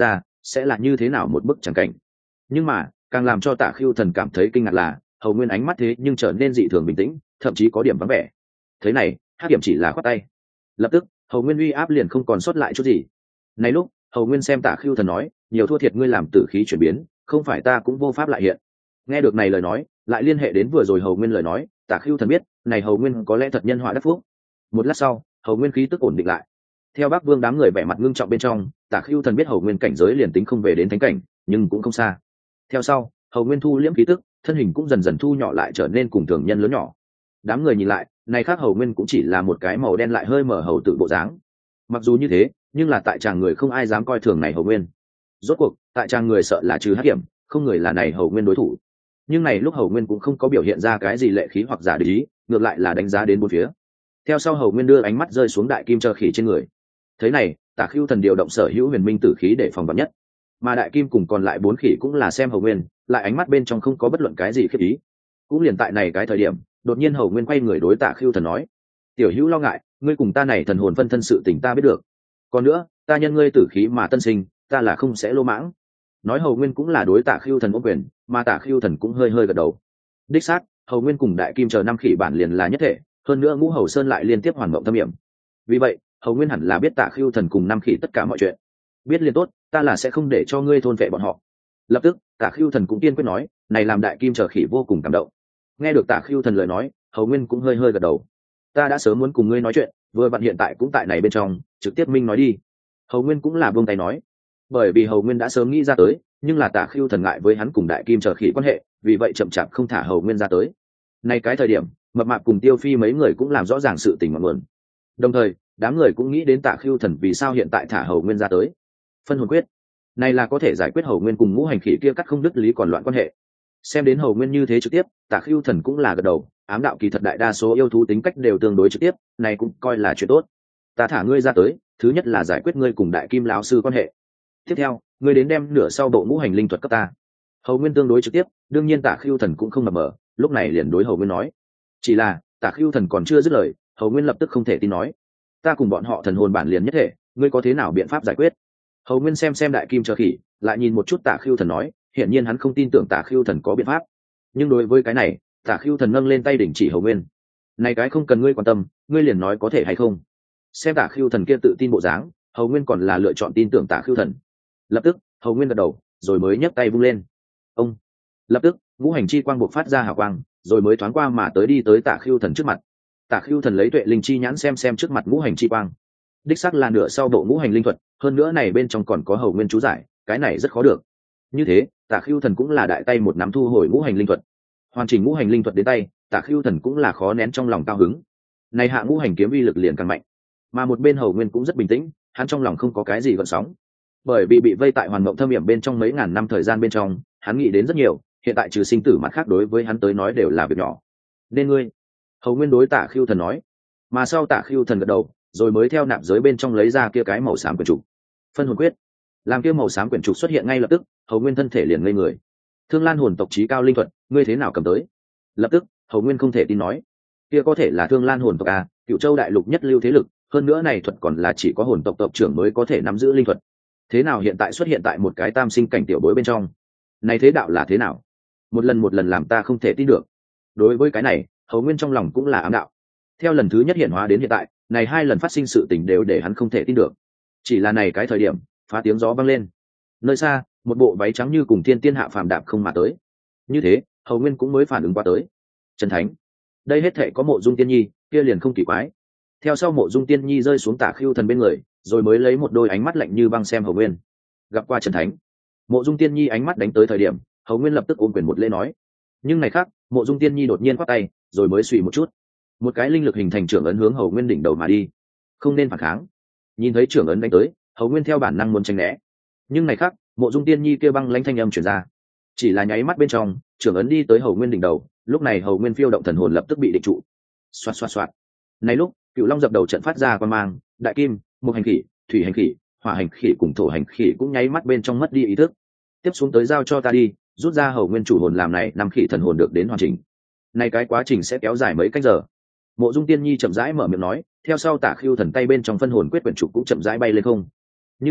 sẽ là như thế nào một bức tràng cảnh. Nhưng mà càng làm cho Tả Khưu Thần cảm thấy kinh ngạc là Hầu Nguyên ánh mắt thế nhưng trở nên dị thường bình tĩnh, thậm chí có điểm vắng vẻ. Thế này, Hắc Kiểm chỉ là khoát tay, lập tức Hầu Nguyên uy áp liền không còn sót lại chút gì. Này lúc Hầu Nguyên xem Tả Khưu Thần nói, nhiều thua thiệt ngươi làm tử khí chuyển biến, không phải ta cũng vô pháp lại hiện. Nghe được này lời nói, lại liên hệ đến vừa rồi Hầu Nguyên lời nói, Tả Khưu Thần biết này Hầu Nguyên có lẽ thật nhân họa đắc phúc. Một lát sau, Hầu Nguyên khí tức ổn định lại. Theo Bắc Vương đám người vẻ mặt ngưng trọng bên trong, Tả Khưu Thần biết Hầu Nguyên cảnh giới liền tính không về đến thánh cảnh, nhưng cũng không xa. Theo sau, Hầu Nguyên thu liễm khí tức, thân hình cũng dần dần thu nhỏ lại trở nên cùng thường nhân lớn nhỏ. Đám người nhìn lại, này khác Hầu Nguyên cũng chỉ là một cái màu đen lại hơi mở hầu tự bộ dáng. Mặc dù như thế, nhưng là tại tràng người không ai dám coi thường này Hầu Nguyên. Rốt cuộc, tại tràng người sợ là trừ Hắc Kiểm, không người là này Hầu Nguyên đối thủ. Nhưng này lúc Hầu Nguyên cũng không có biểu hiện ra cái gì lệ khí hoặc giả địch ý, ngược lại là đánh giá đến bốn phía. Theo sau Hầu Nguyên đưa ánh mắt rơi xuống đại kim chờ khỉ trên người. Thế này, Tả Khưu Thần điều động sở hữu huyền minh tử khí để phòng vạn nhất, mà đại kim cùng còn lại bốn khỉ cũng là xem Hầu Nguyên, lại ánh mắt bên trong không có bất luận cái gì khiếp ý. Cũng liền tại này cái thời điểm, đột nhiên Hầu Nguyên quay người đối Tả Khưu Thần nói: "Tiểu hữu lo ngại, ngươi cùng ta này thần hồn phân thân sự tình ta biết được. Còn nữa, ta nhân ngươi tử khí mà tân sinh, ta là không sẽ lô mãng." Nói Hầu Nguyên cũng là đối Tả Khưu Thần ôm quyền, mà Tả Khưu Thần cũng hơi hơi gật đầu. Đích xác, Hầu Nguyên cùng đại kim chờ năm khỉ bản liền là nhất thể, hơn nữa Ngũ Hầu Sơn lại liên tiếp hoàn mộng thâm hiểm. Vì vậy, Hầu Nguyên hẳn là biết Tả Khưu Thần cùng năm khỉ tất cả mọi chuyện. Biết liền tốt, ta là sẽ không để cho ngươi thôn vệ bọn họ. Lập tức, Tả Khưu Thần cũng tiên quyết nói, này làm đại kim chờ khỉ vô cùng cảm động. Nghe được Tả Khưu Thần lời nói, Hầu Nguyên cũng hơi hơi gật đầu. Ta đã sớm muốn cùng ngươi nói chuyện, vừa vặn hiện tại cũng tại này bên trong, trực tiếp minh nói đi. Hầu Nguyên cũng là buông tay nói, bởi vì Hầu Nguyên đã sớm nghĩ ra tới, nhưng là Tả Khưu Thần ngại với hắn cùng đại kim chờ khỉ quan hệ, vì vậy chậm chạp không thả Hầu Nguyên ra tới. Này cái thời điểm, Mập Mạp cùng Tiêu Phi mấy người cũng làm rõ ràng sự tình ngọn nguồn. Đồng thời, đám người cũng nghĩ đến Tả Khưu Thần vì sao hiện tại thả Hầu Nguyên ra tới. Phân hồn quyết này là có thể giải quyết Hầu Nguyên cùng ngũ hành khỉ kia cắt không đứt lý còn loạn quan hệ. Xem đến Hầu Nguyên như thế trực tiếp, Tả Khưu Thần cũng là gật đầu, ám đạo kỳ thật đại đa số yêu thú tính cách đều tương đối trực tiếp, này cũng coi là chuyện tốt. Ta thả ngươi ra tới, thứ nhất là giải quyết ngươi cùng đại kim lão sư quan hệ. Tiếp theo, ngươi đến đem nửa sau bộ ngũ hành linh thuật cấp ta. Hầu Nguyên tương đối trực tiếp, đương nhiên Tả Khưu Thần cũng không mập mờ, lúc này liền đối Hầu Nguyên nói. Chỉ là, Tả Khưu Thần còn chưa dứt lời, Hầu Nguyên lập tức không thể tin nói: "Ta cùng bọn họ thần hồn bản liền nhất thể, ngươi có thế nào biện pháp giải quyết?" Hầu Nguyên xem xem đại kim chờ khỉ, lại nhìn một chút Tả Khưu Thần nói, hiển nhiên hắn không tin tưởng Tả Khưu Thần có biện pháp. Nhưng đối với cái này, Tả Khưu Thần nâng lên tay đỉnh chỉ Hầu Nguyên: "Này cái không cần ngươi quan tâm, ngươi liền nói có thể hay không." Xem Tả Khưu Thần kia tự tin bộ dáng, Hầu Nguyên còn là lựa chọn tin tưởng Tả Khưu Thần. Lập tức, Hầu Nguyên gật đầu, rồi mới nhấc tay vung lên. Ông. Lập tức, ngũ hành chi quang bộc phát ra hào quang, rồi mới thoáng qua mà tới đi tới Tả Khưu Thần trước mặt. Tả Khưu Thần lấy tuệ linh chi nhãn xem xem trước mặt ngũ hành chi quang. Đích xác là nửa sau bộ ngũ hành linh thuật, hơn nữa này bên trong còn có Hầu Nguyên chú giải, cái này rất khó được. Như thế, Tả Khưu Thần cũng là đại tay một nắm thu hồi ngũ hành linh thuật. Hoàn chỉnh ngũ hành linh thuật đến tay, Tả Khưu Thần cũng là khó nén trong lòng cao hứng. Này hạ ngũ hành kiếm uy lực liền càng mạnh. Mà một bên Hầu Nguyên cũng rất bình tĩnh, hắn trong lòng không có cái gì gợn sóng. Bởi vì bị vây tại hoàn mộng thâm hiểm bên trong mấy ngàn năm thời gian bên trong, hắn nghĩ đến rất nhiều, hiện tại trừ sinh tử mặt khác đối với hắn tới nói đều là việc nhỏ. Nên ngươi, Hầu Nguyên đối Tả Khưu Thần nói. Mà sau Tả Khưu Thần gật đầu, rồi mới theo nạp giới bên trong lấy ra kia cái màu xám quyển trục. Phân hồn quyết. Làm kia màu xám quyển trục xuất hiện ngay lập tức, Hầu Nguyên thân thể liền ngây người. Thương Lan hồn tộc chí cao linh thuật, ngươi thế nào cầm tới? Lập tức, Hầu Nguyên không thể tin nói, kia có thể là Thương Lan hồn tộc à, Cửu Châu đại lục nhất lưu thế lực, hơn nữa này thuật còn là chỉ có hồn tộc tộc trưởng mới có thể nắm giữ linh thuật. Thế nào hiện tại xuất hiện tại một cái tam sinh cảnh tiểu bối bên trong? Này thế đạo là thế nào? Một lần một lần làm ta không thể tin được. Đối với cái này, Hầu Nguyên trong lòng cũng là ám đạo. Theo lần thứ nhất hiện hóa đến hiện tại, này hai lần phát sinh sự tình đều để hắn không thể tin được. Chỉ là này cái thời điểm, phá tiếng gió vang lên. Nơi xa, một bộ váy trắng như cùng thiên tiên hạ phàm đạp không mà tới. Như thế, Hầu Nguyên cũng mới phản ứng qua tới. Trần Thánh, đây hết thảy có Mộ Dung Tiên Nhi, kia liền không kỳ quái. Theo sau Mộ Dung Tiên Nhi rơi xuống Tả Khưu Thần bên người, rồi mới lấy một đôi ánh mắt lạnh như băng xem Hầu Nguyên. Gặp qua Trần Thánh. Mộ Dung Tiên Nhi ánh mắt đánh tới thời điểm, Hầu Nguyên lập tức ôm quyền một lễ nói. Nhưng này khác, Mộ Dung Tiên Nhi đột nhiên quát tay, rồi mới suy một chút. Một cái linh lực hình thành trưởng ấn hướng Hầu Nguyên đỉnh đầu mà đi. Không nên phản kháng. Nhìn thấy trưởng ấn đánh tới, Hầu Nguyên theo bản năng muốn tránh né. Nhưng này khác, Mộ Dung Tiên Nhi kia băng lãnh thanh âm truyền ra. Chỉ là nháy mắt bên trong, trưởng ấn đi tới Hầu Nguyên đỉnh đầu, lúc này Hầu Nguyên phiêu động thần hồn lập tức bị định trụ. Xoạt xoạt xoạt. Này lúc, Cựu Long dập đầu trận phát ra quang mang, đại kim, một hành khỉ, thủy hành khỉ, hỏa hành khỉ cùng thổ hành khỉ cũng nháy mắt bên trong mất đi ý thức. Tiếp xuống tới giao cho ta đi, rút ra Hầu Nguyên chủ hồn làm này năm khỉ thần hồn được đến hoàn chỉnh. Này cái quá trình sẽ kéo dài mấy canh giờ. Mộ Dung Tiên Nhi chậm rãi mở miệng nói, theo sau Tả Khưu Thần tay bên trong phân hồn quyết quyển trục cũng chậm rãi bay lên không. Như thế,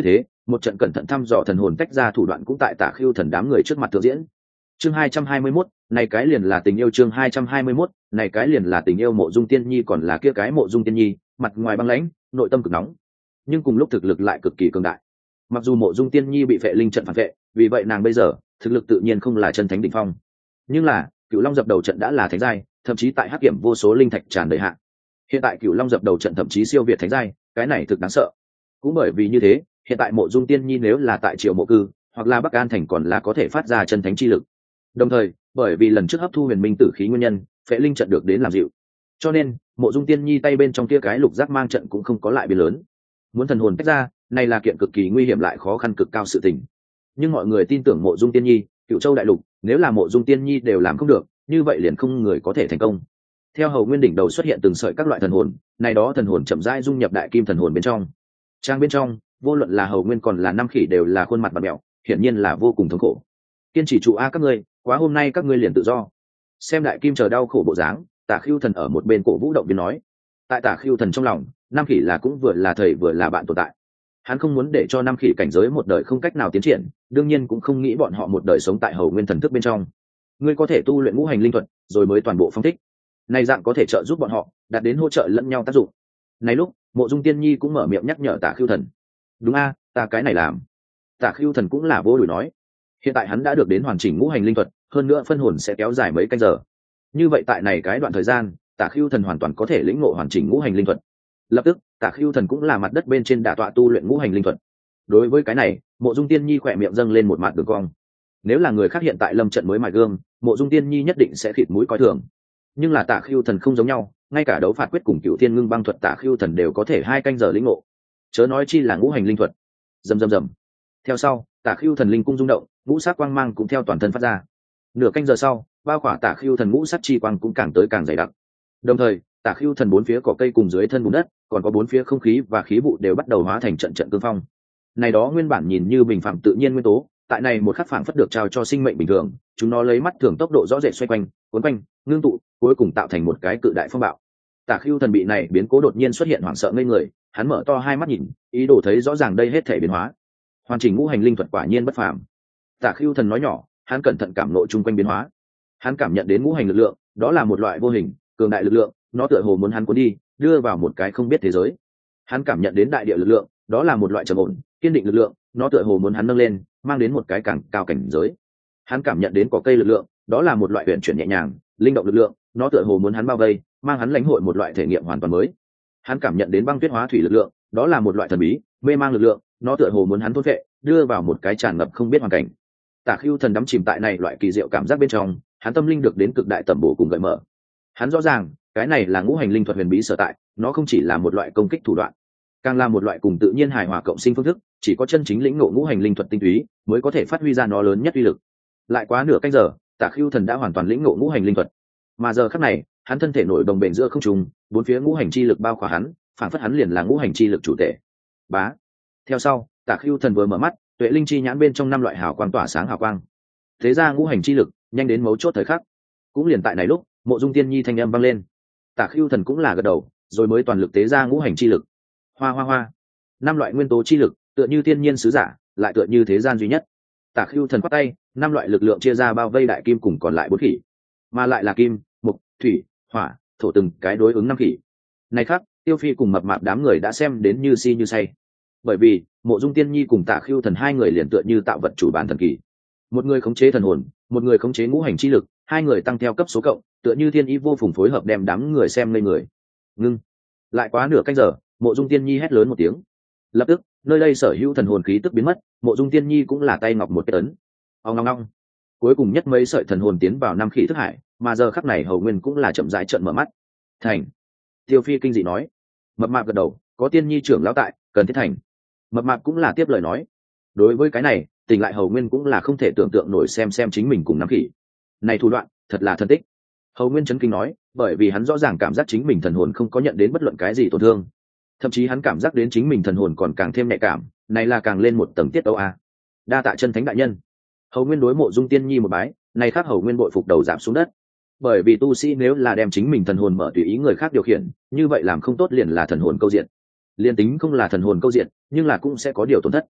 một trận cẩn thận thăm dò thần hồn tách ra thủ đoạn cũng tại Tả Khưu Thần đám người trước mặt thượng diễn. Chương hai trăm hai mươi mốt, này cái liền là tình yêu. Chương hai trăm hai mươi mốt, này cái liền là tình yêu. Mộ Dung Tiên Nhi còn là kia cái Mộ Dung Tiên Nhi, mặt ngoài băng lãnh, nội tâm cực nóng, nhưng cùng lúc thực lực lại cực kỳ cường đại. Mặc dù Mộ Dung Tiên Nhi bị Phệ Linh trận phản vệ, vì vậy nàng bây giờ thực lực tự nhiên không là chân thánh đỉnh phong, nhưng là Cửu Long dập đầu trận đã là thánh giai, thậm chí tại hắc kiểm vô số linh thạch tràn đầy hạ. Hiện tại Cửu Long dập đầu trận thậm chí siêu việt thánh giai, cái này thực đáng sợ. Cũng bởi vì như thế, hiện tại Mộ Dung Tiên Nhi nếu là tại Triệu Mộ Cư hoặc là Bắc An thành còn là có thể phát ra chân thánh chi lực. Đồng thời, bởi vì lần trước hấp thu huyền minh tử khí nguyên nhân, Phệ Linh trận được đến làm dịu, cho nên Mộ Dung Tiên Nhi tay bên trong kia cái lục giác mang trận cũng không có lại biến lớn. Muốn thần hồn tách ra, này là kiện cực kỳ nguy hiểm lại khó khăn cực cao sự tình. Nhưng mọi người tin tưởng Mộ Dung Tiên Nhi, Cửu Châu đại lục, nếu là Mộ Dung Tiên Nhi đều làm không được, như vậy liền không người có thể thành công. Theo Hầu Nguyên đỉnh đầu xuất hiện từng sợi các loại thần hồn, này đó thần hồn chậm rãi dung nhập đại kim thần hồn bên trong. Trang bên trong, vô luận là Hầu Nguyên còn là Năm Khỉ đều là khuôn mặt bặm mẹo, hiển nhiên là vô cùng thống khổ. Kiên trì trụ a các ngươi, quá hôm nay các ngươi liền tự do. Xem đại kim chờ đau khổ bộ dáng, Tả Khưu Thần ở một bên cổ vũ động viên nói. Tại Tả Khưu Thần trong lòng, Năm Khỉ là cũng vừa là thầy vừa là bạn tồn tại. Hắn không muốn để cho Năm Khỉ cảnh giới một đời không cách nào tiến triển, đương nhiên cũng không nghĩ bọn họ một đời sống tại Hầu Nguyên thần thức bên trong. Ngươi có thể tu luyện ngũ hành linh thuật, rồi mới toàn bộ phong thích. Này dạng có thể trợ giúp bọn họ đạt đến hỗ trợ lẫn nhau tác dụng. Này lúc, Mộ Dung Tiên Nhi cũng mở miệng nhắc nhở Tả Khưu Thần. Đúng a, ta cái này làm. Tả Khưu Thần cũng là vô đùi nói. Hiện tại hắn đã được đến hoàn chỉnh ngũ hành linh thuật, hơn nữa phân hồn sẽ kéo dài mấy canh giờ. Như vậy tại này cái đoạn thời gian, Tả Khưu Thần hoàn toàn có thể lĩnh ngộ hoàn chỉnh ngũ hành linh thuật. Lập tức, Tả Khưu Thần cũng là mặt đất bên trên đả tọa tu luyện ngũ hành linh thuật. Đối với cái này, Mộ Dung Tiên Nhi khỏe miệng dâng lên một mặt đường cong. Nếu là người khác hiện tại lâm trận mới mài gương, Mộ Dung Tiên Nhi nhất định sẽ khịt mũi coi thường. Nhưng là Tả Khưu Thần không giống nhau, ngay cả đấu phạt quyết cùng Cửu Thiên Ngưng Băng thuật Tả Khưu Thần đều có thể hai canh giờ lĩnh ngộ. Chớ nói chi là ngũ hành linh thuật. Rầm rầm rầm. Theo sau, Tả Khưu Thần linh cung rung động, ngũ sắc quang mang cũng theo toàn thân phát ra. Nửa canh giờ sau, bao khỏa Tả Khưu Thần ngũ sắc chi quang cũng càng tới càng dày đặc. Đồng thời, Tả Khưu Thần bốn phía cỏ cây cùng dưới thân bùn đất, còn có bốn phía không khí và khí vụ đều bắt đầu hóa thành trận trận cương phong. Này đó nguyên bản nhìn như bình phạm tự nhiên nguyên tố, tại này một khắc phảng phất được trao cho sinh mệnh bình thường, chúng nó lấy mắt thường tốc độ rõ rệt xoay quanh, cuốn quanh, ngưng tụ, cuối cùng tạo thành một cái cự đại phong bạo. Tả Khưu Thần bị này biến cố đột nhiên xuất hiện hoảng sợ ngây người, hắn mở to hai mắt nhìn, ý đồ thấy rõ ràng đây hết thể biến hóa. Hoàn chỉnh ngũ hành linh thuật quả nhiên bất phàm. Tả Khưu Thần nói nhỏ, hắn cẩn thận cảm ngộ chung quanh biến hóa. Hắn cảm nhận đến ngũ hành lực lượng, đó là một loại vô hình, cường đại lực lượng, nó tựa hồ muốn hắn cuốn đi, đưa vào một cái không biết thế giới. Hắn cảm nhận đến đại địa lực lượng, đó là một loại trầm ổn, kiên định lực lượng, nó tựa hồ muốn hắn nâng lên, mang đến một cái càng cao cảnh giới. Hắn cảm nhận đến cỏ cây lực lượng, đó là một loại huyền chuyển nhẹ nhàng, linh động lực lượng, nó tựa hồ muốn hắn bao vây, mang hắn lãnh hội một loại thể nghiệm hoàn toàn mới. Hắn cảm nhận đến băng tuyết hóa thủy lực lượng, đó là một loại thần bí, mê mang lực lượng, nó tựa hồ muốn hắn thôn vệ, đưa vào một cái tràn ngập không biết hoàn cảnh. Tả Khưu Thần đắm chìm tại này loại kỳ diệu cảm giác bên trong, hắn tâm linh được đến cực đại tầm bổ cùng gợi mở. Hắn rõ ràng, cái này là ngũ hành linh thuật huyền bí sở tại, nó không chỉ là một loại công kích thủ đoạn, càng là một loại cùng tự nhiên hài hòa cộng sinh phương thức, chỉ có chân chính lĩnh ngộ ngũ hành linh thuật tinh túy, mới có thể phát huy ra nó lớn nhất uy lực. Lại quá nửa canh giờ, Tả Khưu Thần đã hoàn toàn lĩnh ngộ ngũ hành linh thuật. Mà giờ khắc này, hắn thân thể nổi đồng bền giữa không trung, bốn phía ngũ hành chi lực bao khỏa hắn, phản phất hắn liền là ngũ hành chi lực chủ thể. Bá. Theo sau, Tả Khưu Thần vừa mở mắt, tuệ linh chi nhãn bên trong năm loại hào quang tỏa sáng hào quang. Thế ra ngũ hành chi lực, nhanh đến mấu chốt thời khắc. Cũng liền tại này lúc, Mộ Dung Tiên Nhi thanh âm vang lên. Tả Khưu Thần cũng là gật đầu, rồi mới toàn lực tế ra ngũ hành chi lực. Hoa hoa hoa. Năm loại nguyên tố chi lực, tựa như thiên nhiên sứ giả, lại tựa như thế gian duy nhất. Tả Khưu Thần quát tay, năm loại lực lượng chia ra bao vây đại kim cùng còn lại bốn khỉ, mà lại là kim, mộc, thủy, hỏa, thổ từng cái đối ứng năm khỉ. Này khác, Tiêu Phi cùng Mập Mạp đám người đã xem đến như si như say, bởi vì Mộ Dung Tiên Nhi cùng Tả Khưu Thần hai người liền tựa như tạo vật chủ bản thần kỳ, một người khống chế thần hồn, một người khống chế ngũ hành chi lực, hai người tăng theo cấp số cộng, tựa như thiên ý vô phùng phối hợp đem đám người xem ngây người. Ngưng. Lại quá nửa canh giờ, Mộ Dung Tiên Nhi hét lớn một tiếng. Lập tức, nơi đây sở hữu thần hồn khí tức biến mất, Mộ Dung Tiên Nhi cũng là tay ngọc một cái ấn. Ong ong ong. Cuối cùng nhất mấy sợi thần hồn tiến vào năm khỉ thức hải, mà giờ khắc này Hầu Nguyên cũng là chậm rãi trợn mở mắt. Thành. Tiêu Phi kinh dị nói. Mập Mạp gật đầu, có Tiên Nhi trưởng lão tại, cần thiết thành. Mập Mạp cũng là tiếp lời nói. Đối với cái này, tỉnh lại Hầu Nguyên cũng là không thể tưởng tượng nổi xem xem chính mình cùng năm khỉ. Này thủ đoạn, thật là thần tích. Hầu Nguyên chấn kinh nói, bởi vì hắn rõ ràng cảm giác chính mình thần hồn không có nhận đến bất luận cái gì tổn thương, thậm chí hắn cảm giác đến chính mình thần hồn còn càng thêm nhạy cảm, này là càng lên một tầng tiết âu a. Đa tạ chân thánh đại nhân. Hầu Nguyên đối Mộ Dung Tiên Nhi một bái, này khác Hầu Nguyên bội phục đầu giảm xuống đất, bởi vì tu sĩ nếu là đem chính mình thần hồn mở tùy ý người khác điều khiển, như vậy làm không tốt liền là thần hồn câu diện. Liên tính không là thần hồn câu diện, nhưng là cũng sẽ có điều tổn thất.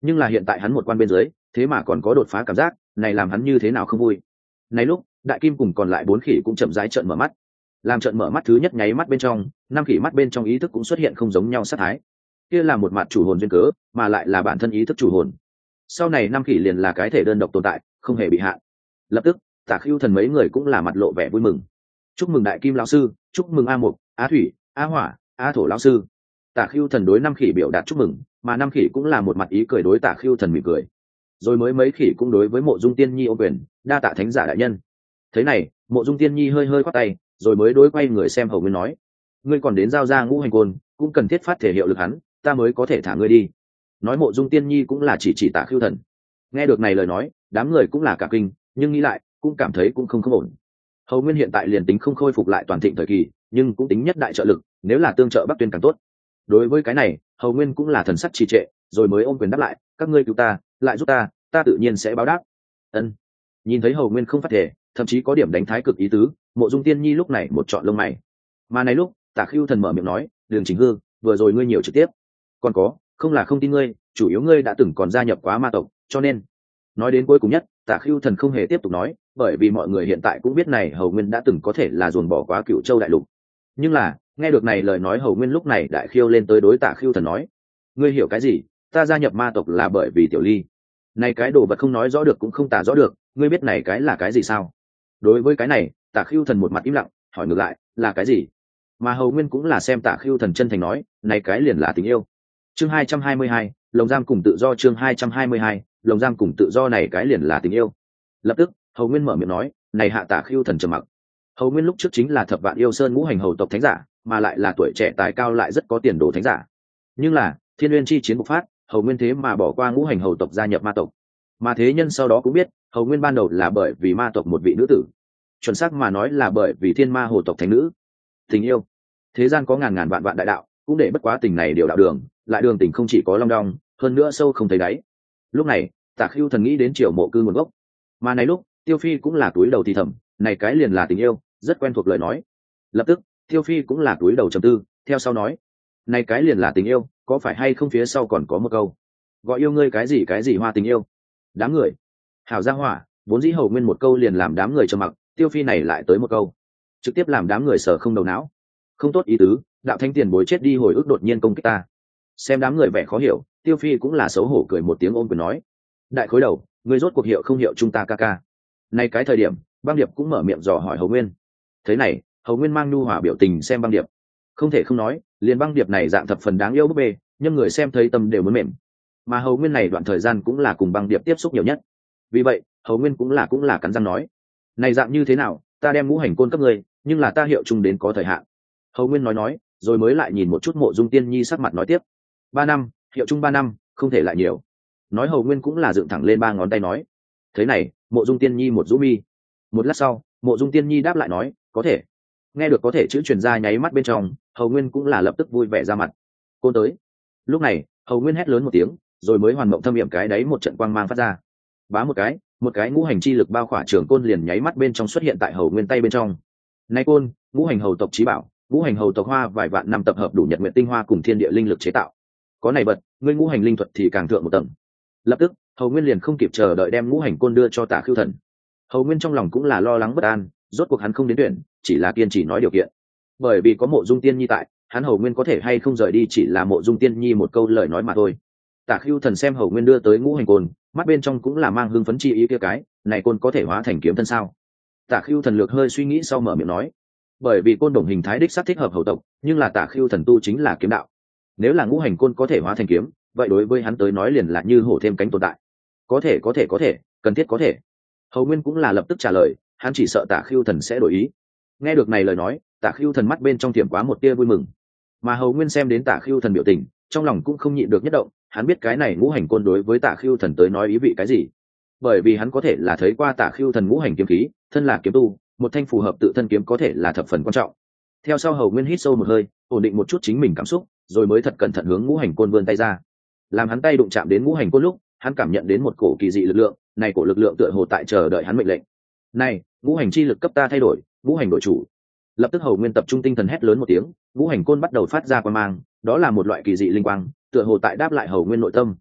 nhưng là hiện tại hắn một quan bên dưới thế mà còn có đột phá cảm giác này, làm hắn như thế nào không vui. Này lúc đại kim cùng còn lại bốn khỉ cũng chậm rãi trợn mở mắt. Làm trợn mở mắt thứ nhất nháy mắt bên trong, năm khỉ mắt bên trong ý thức cũng xuất hiện không giống nhau sát thái. Kia là một mặt chủ hồn duyên cớ, mà lại là bản thân ý thức chủ hồn. Sau này năm khỉ liền là cái thể đơn độc tồn tại, không hề bị hạn. Lập tức Tả Khưu Thần mấy người cũng là mặt lộ vẻ vui mừng. Chúc mừng đại kim lão sư, chúc mừng A Mục, A Thủy, A Hỏa, A Thổ lão sư. Tả Khưu Thần đối năm khỉ biểu đạt chúc mừng, mà năm khỉ cũng là một mặt ý cười đối Tả Khưu Thần mỉm cười. Rồi mới mấy khỉ cũng đối với Mộ Dung Tiên Nhi ôm quyền, đa tạ thánh giả đại nhân. Thế này, Mộ Dung Tiên Nhi hơi hơi quát tay, rồi mới đối quay người xem Hầu Nguyên nói: ngươi còn đến giao ra ngũ hành côn, cũng cần thiết phát thể hiệu lực hắn, ta mới có thể thả ngươi đi. Nói Mộ Dung Tiên Nhi cũng là chỉ chỉ Tả Khưu Thần. Nghe được này lời nói, đám người cũng là cả kinh, nhưng nghĩ lại cũng cảm thấy cũng không không ổn. Hầu Nguyên hiện tại liền tính không khôi phục lại toàn thịnh thời kỳ, nhưng cũng tính nhất đại trợ lực, nếu là tương trợ Bắc Tuyên càng tốt. Đối với cái này, Hầu Nguyên cũng là thần sắc trì trệ, rồi mới ôm quyền đáp lại: các ngươi cứu ta, lại giúp ta, ta tự nhiên sẽ báo đáp. Ân. Nhìn thấy Hầu Nguyên không phát thể, thậm chí có điểm đánh thái cực ý tứ, Mộ Dung Tiên Nhi lúc này một trọn lông mày. Mà này lúc Tả Khưu Thần mở miệng nói: đường Chính Hư, vừa rồi ngươi nhiều trực tiếp, còn có không là không tin ngươi, chủ yếu ngươi đã từng còn gia nhập quá ma tộc, cho nên. Nói đến cuối cùng nhất, Tả Khưu Thần không hề tiếp tục nói, bởi vì mọi người hiện tại cũng biết này Hầu Nguyên đã từng có thể là dồn bỏ quá Cửu Châu đại lục. Nhưng là nghe được này lời nói, Hầu Nguyên lúc này đại khiêu lên tới đối Tả Khưu Thần nói: ngươi hiểu cái gì? Ta gia nhập ma tộc là bởi vì Tiểu Ly. Này cái đồ vật không nói rõ được cũng không tả rõ được, ngươi biết này cái là cái gì sao? Đối với cái này, Tả Khưu Thần một mặt im lặng, hỏi ngược lại: là cái gì? Mà Hầu Nguyên cũng là xem Tả Khưu Thần chân thành nói: này cái liền là tình yêu. Chương hai trăm hai mươi hai, lồng giam cùng tự do. Chương hai trăm hai mươi hai, lồng giam cùng tự do. Này cái liền là tình yêu. Lập tức Hầu Nguyên mở miệng nói: này hạ Tả Khưu Thần trầm mặc. Hầu Nguyên lúc trước chính là Thập Vạn Yêu Sơn ngũ hành hầu tộc thánh giả, mà lại là tuổi trẻ tài cao lại rất có tiền đồ thánh giả. Nhưng là Thiên Nguyên chi chiến bộc phát, Hầu Nguyên thế mà bỏ qua ngũ hành hầu tộc gia nhập ma tộc. Mà thế nhân sau đó cũng biết, Hầu Nguyên ban đầu là bởi vì ma tộc một vị nữ tử, chuẩn xác mà nói là bởi vì thiên ma hồ tộc thánh nữ. Tình yêu, thế gian có ngàn ngàn vạn vạn đại đạo, cũng để bất quá tình này điều đạo đường, lại đường tình không chỉ có long đong, hơn nữa sâu không thấy đáy. Lúc này Tả Khưu Thần nghĩ đến Triều Mộ Cư nguồn gốc, mà này lúc Tiêu Phi cũng là túi đầu thì thầm, này cái liền là tình yêu, rất quen thuộc lời nói. Lập tức Tiêu Phi cũng là túi đầu trầm tư, theo sau nói: này cái liền là tình yêu, có phải hay không phía sau còn có một câu gọi yêu ngươi cái gì cái gì hoa tình yêu. Đám người hảo gia hỏa, vốn dĩ Hầu Nguyên một câu liền làm đám người trầm mặc, Tiêu Phi này lại tới một câu, trực tiếp làm đám người sở không đầu não. Không tốt ý tứ, đạo thanh tiền bối chết đi hồi ức đột nhiên công kích ta. Xem đám người vẻ khó hiểu, Tiêu Phi cũng là xấu hổ cười một tiếng ôm quyền nói: đại khối đầu, người rốt cuộc hiệu không hiệu chúng ta ca ca. Nay cái thời điểm Băng Điệp cũng mở miệng dò hỏi Hầu Nguyên. Thế này Hầu Nguyên mang nhu hòa biểu tình xem Băng Điệp, không thể không nói, liền Băng Điệp này dạng thập phần đáng yêu búp bê, nhưng người xem thấy tâm đều muốn mềm. Mà Hầu Nguyên này đoạn thời gian cũng là cùng Băng Điệp tiếp xúc nhiều nhất, vì vậy Hầu Nguyên cũng là cũng là cắn răng nói: này dạng như thế nào, ta đem ngũ hành côn cấp người, nhưng là ta hiệu chung đến có thời hạn. Hầu Nguyên nói nói, rồi mới lại nhìn một chút Mộ Dung Tiên Nhi sắc mặt nói tiếp: ba năm, hiệu chung ba năm, không thể lại nhiều. Nói Hầu Nguyên cũng là dựng thẳng lên ba ngón tay nói. Thế này Mộ Dung Tiên Nhi một rũ mi. Một lát sau Mộ Dung Tiên Nhi đáp lại nói: có thể. Nghe được có thể chữ truyền ra nháy mắt bên trong, Hầu Nguyên cũng là lập tức vui vẻ ra mặt. Côn tới. Lúc này Hầu Nguyên hét lớn một tiếng, rồi mới hoàn mộng thâm hiểm cái đấy một trận quang mang phát ra. Bá một cái, một cái ngũ hành chi lực bao khỏa trường côn liền nháy mắt bên trong xuất hiện tại Hầu Nguyên tay bên trong. Này côn, ngũ hành hầu tộc chí bảo, ngũ hành hầu tộc hoa vài vạn năm tập hợp đủ nhật nguyện tinh hoa cùng thiên địa linh lực chế tạo. Có này bật, ngươi ngũ hành linh thuật thì càng thượng một tầng. Lập tức Hầu Nguyên liền không kịp chờ đợi đem ngũ hành côn đưa cho Tả Khưu Thần. Hầu Nguyên trong lòng cũng là lo lắng bất an, rốt cuộc hắn không đến tuyển, chỉ là kiên trì nói điều kiện. Bởi vì có Mộ Dung Tiên Nhi tại, hắn Hầu Nguyên có thể hay không rời đi chỉ là Mộ Dung Tiên Nhi một câu lời nói mà thôi. Tả Khưu Thần xem Hầu Nguyên đưa tới ngũ hành côn, mắt bên trong cũng là mang hưng phấn chi ý kia cái, này côn có thể hóa thành kiếm thân sao? Tả Khưu Thần lược hơi suy nghĩ sau mở miệng nói: bởi vì côn đồng hình thái đích xác thích hợp hầu tộc, nhưng là Tả Khưu Thần tu chính là kiếm đạo, nếu là ngũ hành côn có thể hóa thành kiếm, vậy đối với hắn tới nói liền là như hổ thêm cánh tồn tại. Có thể có thể có thể, cần thiết có thể. Hầu Nguyên cũng là lập tức trả lời, hắn chỉ sợ Tả Khưu Thần sẽ đổi ý. Nghe được này lời nói, Tả Khưu Thần mắt bên trong tiềm quá một tia vui mừng. Mà Hầu Nguyên xem đến Tả Khưu Thần biểu tình, trong lòng cũng không nhịn được nhất động, hắn biết cái này ngũ hành côn đối với Tả Khưu Thần tới nói ý vị cái gì. Bởi vì hắn có thể là thấy qua Tả Khưu Thần ngũ hành kiếm khí, thân là kiếm tu, một thanh phù hợp tự thân kiếm có thể là thập phần quan trọng. Theo sau Hầu Nguyên hít sâu một hơi, ổn định một chút chính mình cảm xúc, rồi mới thật cẩn thận hướng ngũ hành côn vươn tay ra. Làm hắn tay đụng chạm đến ngũ hành côn lúc, hắn cảm nhận đến một cổ kỳ dị lực lượng, này cổ lực lượng tựa hồ tại chờ đợi hắn mệnh lệnh. Này, ngũ hành chi lực cấp ta thay đổi, ngũ hành đổi chủ. Lập tức Hầu Nguyên tập trung tinh thần hét lớn một tiếng, ngũ hành côn bắt đầu phát ra quang mang, đó là một loại kỳ dị linh quang, tựa hồ tại đáp lại Hầu Nguyên nội tâm.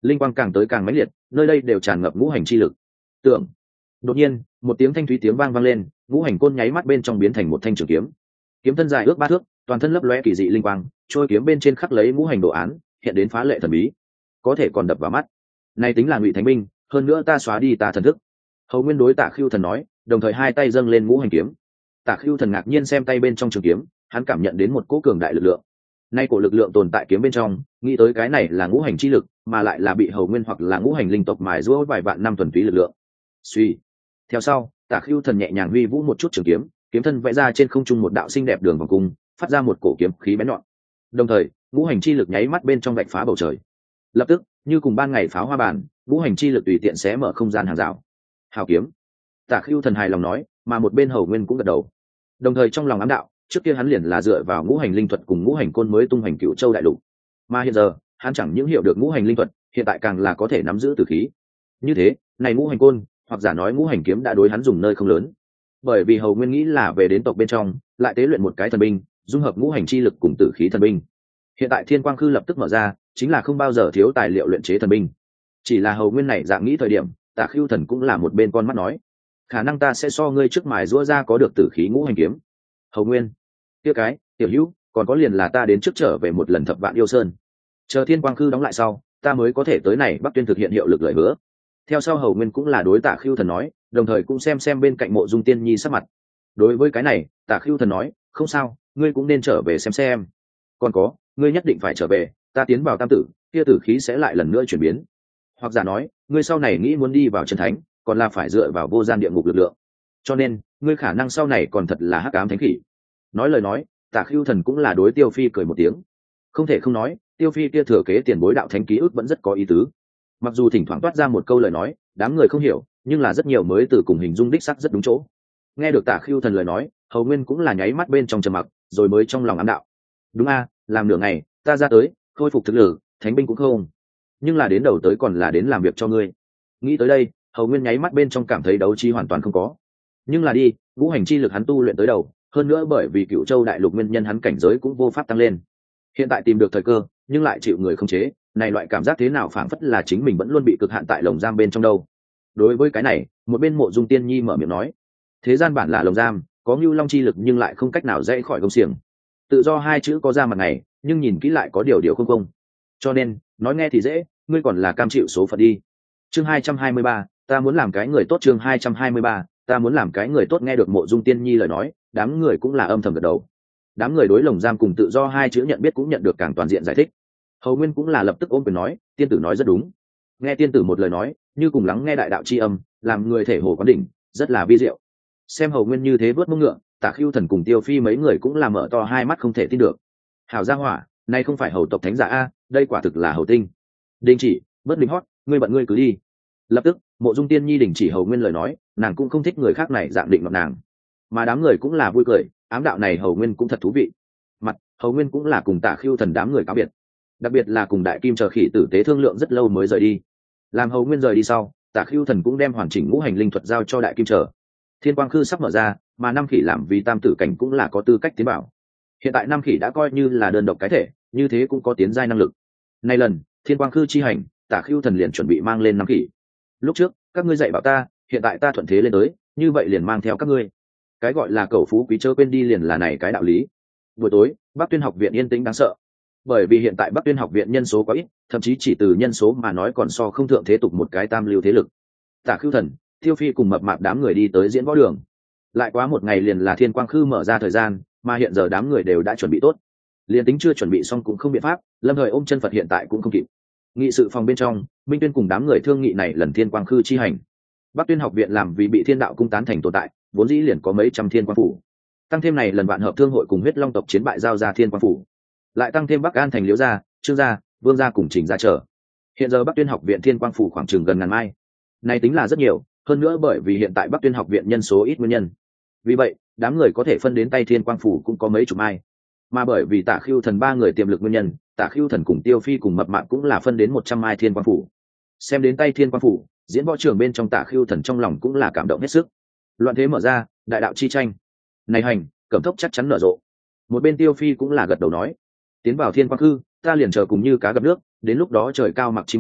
linh quang càng tới càng mãnh liệt, nơi đây đều tràn ngập ngũ hành chi lực. Tưởng. Đột nhiên, một tiếng thanh thúy tiếng vang vang lên, ngũ hành côn nháy mắt bên trong biến thành một thanh trường kiếm. Kiếm thân dài ước ba thước, toàn thân lấp lóe kỳ dị linh quang, trôi kiếm bên trên khắc lấy ngũ hành đồ án, hiện đến phá lệ thần bí, có thể còn đập vào mắt. Này tính là Ngụy Thánh binh, hơn nữa ta xóa đi ta thần thức. Hầu Nguyên đối Tạ Khưu Thần nói, đồng thời hai tay dâng lên ngũ hành kiếm. Tạ Khưu Thần ngạc nhiên xem tay bên trong trường kiếm, hắn cảm nhận đến một cỗ cường đại lực lượng. Nay cổ lực lượng tồn tại kiếm bên trong, nghĩ tới cái này là ngũ hành chi lực, mà lại là bị Hầu Nguyên hoặc là ngũ hành linh tộc mài giũa vài vạn năm thuần túy lực lượng. Suy. Theo sau, Tạ Khưu Thần nhẹ nhàng huy vũ một chút trường kiếm, kiếm thân vẽ ra trên không trung một đạo xinh đẹp đường vòng cung, phát ra một cổ kiếm khí bén nhọn. Đồng thời, ngũ hành chi lực nháy mắt bên trong vạch phá bầu trời. Lập tức, như cùng ban ngày pháo hoa bàn, ngũ hành chi lực tùy tiện xé mở không gian hàng rào. Hào kiếm. Tạ Khưu Thần hài lòng nói, mà một bên Hầu Nguyên cũng gật đầu. Đồng thời trong lòng ám đạo, trước kia hắn liền là dựa vào ngũ hành linh thuật cùng ngũ hành côn mới tung hành Cửu Châu đại lục, mà hiện giờ hắn chẳng những hiểu được ngũ hành linh thuật, hiện tại càng là có thể nắm giữ tử khí. Như thế, này ngũ hành côn, hoặc giả nói ngũ hành kiếm đã đối hắn dùng nơi không lớn. Bởi vì Hầu Nguyên nghĩ là về đến tộc bên trong, lại tế luyện một cái thần binh, dung hợp ngũ hành chi lực cùng tử khí thần binh. Hiện tại Thiên Quang Khư lập tức mở ra, chính là không bao giờ thiếu tài liệu luyện chế thần binh. Chỉ là Hầu Nguyên này dạng nghĩ thời điểm, Tạ Khưu Thần cũng là một bên con mắt nói, khả năng ta sẽ so ngươi trước mài rũa ra có được tử khí ngũ hành kiếm. Hầu Nguyên, kia cái tiểu hữu, còn có liền là ta đến trước trở về một lần Thập Vạn Yêu Sơn, chờ Thiên Quang Khư đóng lại sau, ta mới có thể tới này Bắc Tuyên thực hiện hiệu lực lời hứa. Theo sau Hầu Nguyên cũng là đối Tạ Khưu Thần nói, đồng thời cũng xem xem bên cạnh Mộ Dung Tiên Nhi sắc mặt. Đối với cái này, Tạ Khưu Thần nói, không sao, ngươi cũng nên trở về xem xem. Còn có, ngươi nhất định phải trở về, ta tiến vào tam tử, kia tử khí sẽ lại lần nữa chuyển biến. Hoặc giả nói, ngươi sau này nghĩ muốn đi vào chân thánh, còn là phải dựa vào vô gian địa ngục lực lượng. Cho nên, ngươi khả năng sau này còn thật là hắc ám thánh khỉ. Nói lời nói, Tạ Khưu Thần cũng là đối Tiêu Phi cười một tiếng. Không thể không nói, Tiêu Phi kia thừa kế tiền bối đạo thánh ký ức vẫn rất có ý tứ. Mặc dù thỉnh thoảng toát ra một câu lời nói, đám người không hiểu, nhưng là rất nhiều mới từ cùng hình dung đích sắc rất đúng chỗ. Nghe được Tạ Khưu Thần lời nói, Hầu Nguyên cũng là nháy mắt bên trong trầm mặc, rồi mới trong lòng ám đạo. Đúng a, làm nửa ngày, ta ra tới, khôi phục thực lực, thánh binh cũng không. Nhưng là đến đầu tới còn là đến làm việc cho ngươi. Nghĩ tới đây, Hầu Nguyên nháy mắt bên trong cảm thấy đấu trí hoàn toàn không có. Nhưng là đi, ngũ hành chi lực hắn tu luyện tới đầu, hơn nữa bởi vì Cửu Châu đại lục nguyên nhân hắn cảnh giới cũng vô pháp tăng lên. Hiện tại tìm được thời cơ, nhưng lại chịu người không chế, này loại cảm giác thế nào phảng phất là chính mình vẫn luôn bị cực hạn tại lồng giam bên trong đâu. Đối với cái này, một bên Mộ Dung Tiên Nhi mở miệng nói, thế gian bản là lồng giam, có Ngưu Long chi lực nhưng lại không cách nào dậy khỏi gông xiềng. Tự do hai chữ có ra mặt này, nhưng nhìn kỹ lại có điều điều không không. Cho nên, nói nghe thì dễ, ngươi còn là cam chịu số phận đi. Chương hai trăm hai mươi ba, ta muốn làm cái người tốt. Chương hai trăm hai mươi ba, ta muốn làm cái người tốt. Nghe được Mộ Dung Tiên Nhi lời nói, đám người cũng là âm thầm gật đầu. Đám người đối lồng giam cùng tự do hai chữ nhận biết cũng nhận được càng toàn diện giải thích. Hầu Nguyên cũng là lập tức ôm quyền nói, tiên tử nói rất đúng. Nghe tiên tử một lời nói, như cùng lắng nghe đại đạo chi âm, làm người thể hồ quán đỉnh, rất là vi diệu. Xem Hầu Nguyên như thế vớt mông ngựa, Tạ Khưu Thần cùng Tiêu Phi mấy người cũng là mở to hai mắt không thể tin được. Hảo gia hỏa, nay không phải hầu tộc thánh giả a, đây quả thực là hầu tinh. Đình chỉ, bớt lính hót, ngươi bận ngươi cứ đi. Lập tức, Mộ Dung Tiên Nhi đình chỉ Hầu Nguyên lời nói, nàng cũng không thích người khác này dạng định ngọt nàng. Mà đám người cũng là vui cười, ám đạo này Hầu Nguyên cũng thật thú vị. Mặt, Hầu Nguyên cũng là cùng Tạ Khưu Thần đám người cáo biệt. Đặc biệt là cùng Đại Kim chờ khỉ tử tế thương lượng rất lâu mới rời đi. Làm Hầu Nguyên rời đi sau, Tạ Khưu Thần cũng đem hoàn chỉnh ngũ hành linh thuật giao cho Đại Kim chờ. Thiên Quang Khư sắp mở ra, mà năm khỉ làm vì tam tử cảnh cũng là có tư cách tiến bảo. Hiện tại năm khỉ đã coi như là đơn độc cái thể, như thế cũng có tiến giai năng lực. Nay lần Thiên Quang Khư chi hành, Tạ Khưu Thần liền chuẩn bị mang lên năm khỉ. Lúc trước các ngươi dạy bảo ta, hiện tại ta thuận thế lên tới, như vậy liền mang theo các ngươi. Cái gọi là cầu phú quý chớ quên đi liền là này cái đạo lý. Buổi tối, Bắc Tuyên học viện yên tĩnh đáng sợ. Bởi vì hiện tại Bắc Tuyên học viện nhân số quá ít, thậm chí chỉ từ nhân số mà nói còn so không thượng thế tục một cái tam lưu thế lực. Tạ Khưu Thần, Tiêu Phi cùng mập mạp đám người đi tới diễn võ đường. Lại quá một ngày liền là Thiên Quang Khư mở ra thời gian, mà hiện giờ đám người đều đã chuẩn bị tốt. Liên tính chưa chuẩn bị xong cũng không biện pháp, Lâm Thời ôm chân Phật hiện tại cũng không kịp. Nghị sự phòng bên trong, Minh Tuyên cùng đám người thương nghị này lần Thiên Quang Khư chi hành. Bắc Tuyên học viện làm vì bị Thiên Đạo cung tán thành tồn tại, vốn dĩ liền có mấy trăm Thiên Quang phủ. Tăng thêm này lần vạn hợp thương hội cùng huyết long tộc chiến bại giao ra Thiên Quang phủ, lại tăng thêm Bắc An thành Liễu gia, Trương gia, Vương gia cùng Trình gia trở. Hiện giờ Bắc Tuyên học viện Thiên Quang phủ khoảng chừng gần ngàn mai. Này tính là rất nhiều, hơn nữa bởi vì hiện tại Bắc Tuyên học viện nhân số ít nguyên nhân. Vì vậy, đám người có thể phân đến tay Thiên Quang phủ cũng có mấy chục mai. Mà bởi vì Tạ Khưu Thần ba người tiềm lực nguyên nhân, Tạ Khưu Thần cùng Tiêu Phi cùng mập mạp cũng là phân đến một trăm mai Thiên Quang phủ. Xem đến tay Thiên Quang phủ, diễn võ trường bên trong Tạ Khưu Thần trong lòng cũng là cảm động hết sức. Loạn thế mở ra, đại đạo chi tranh. Này hành, Cẩm Thốc chắc chắn nở rộ. Một bên Tiêu Phi cũng là gật đầu nói, tiến vào Thiên Quang Khư, ta liền chờ cùng như cá gặp nước, đến lúc đó trời cao mặc chi bay,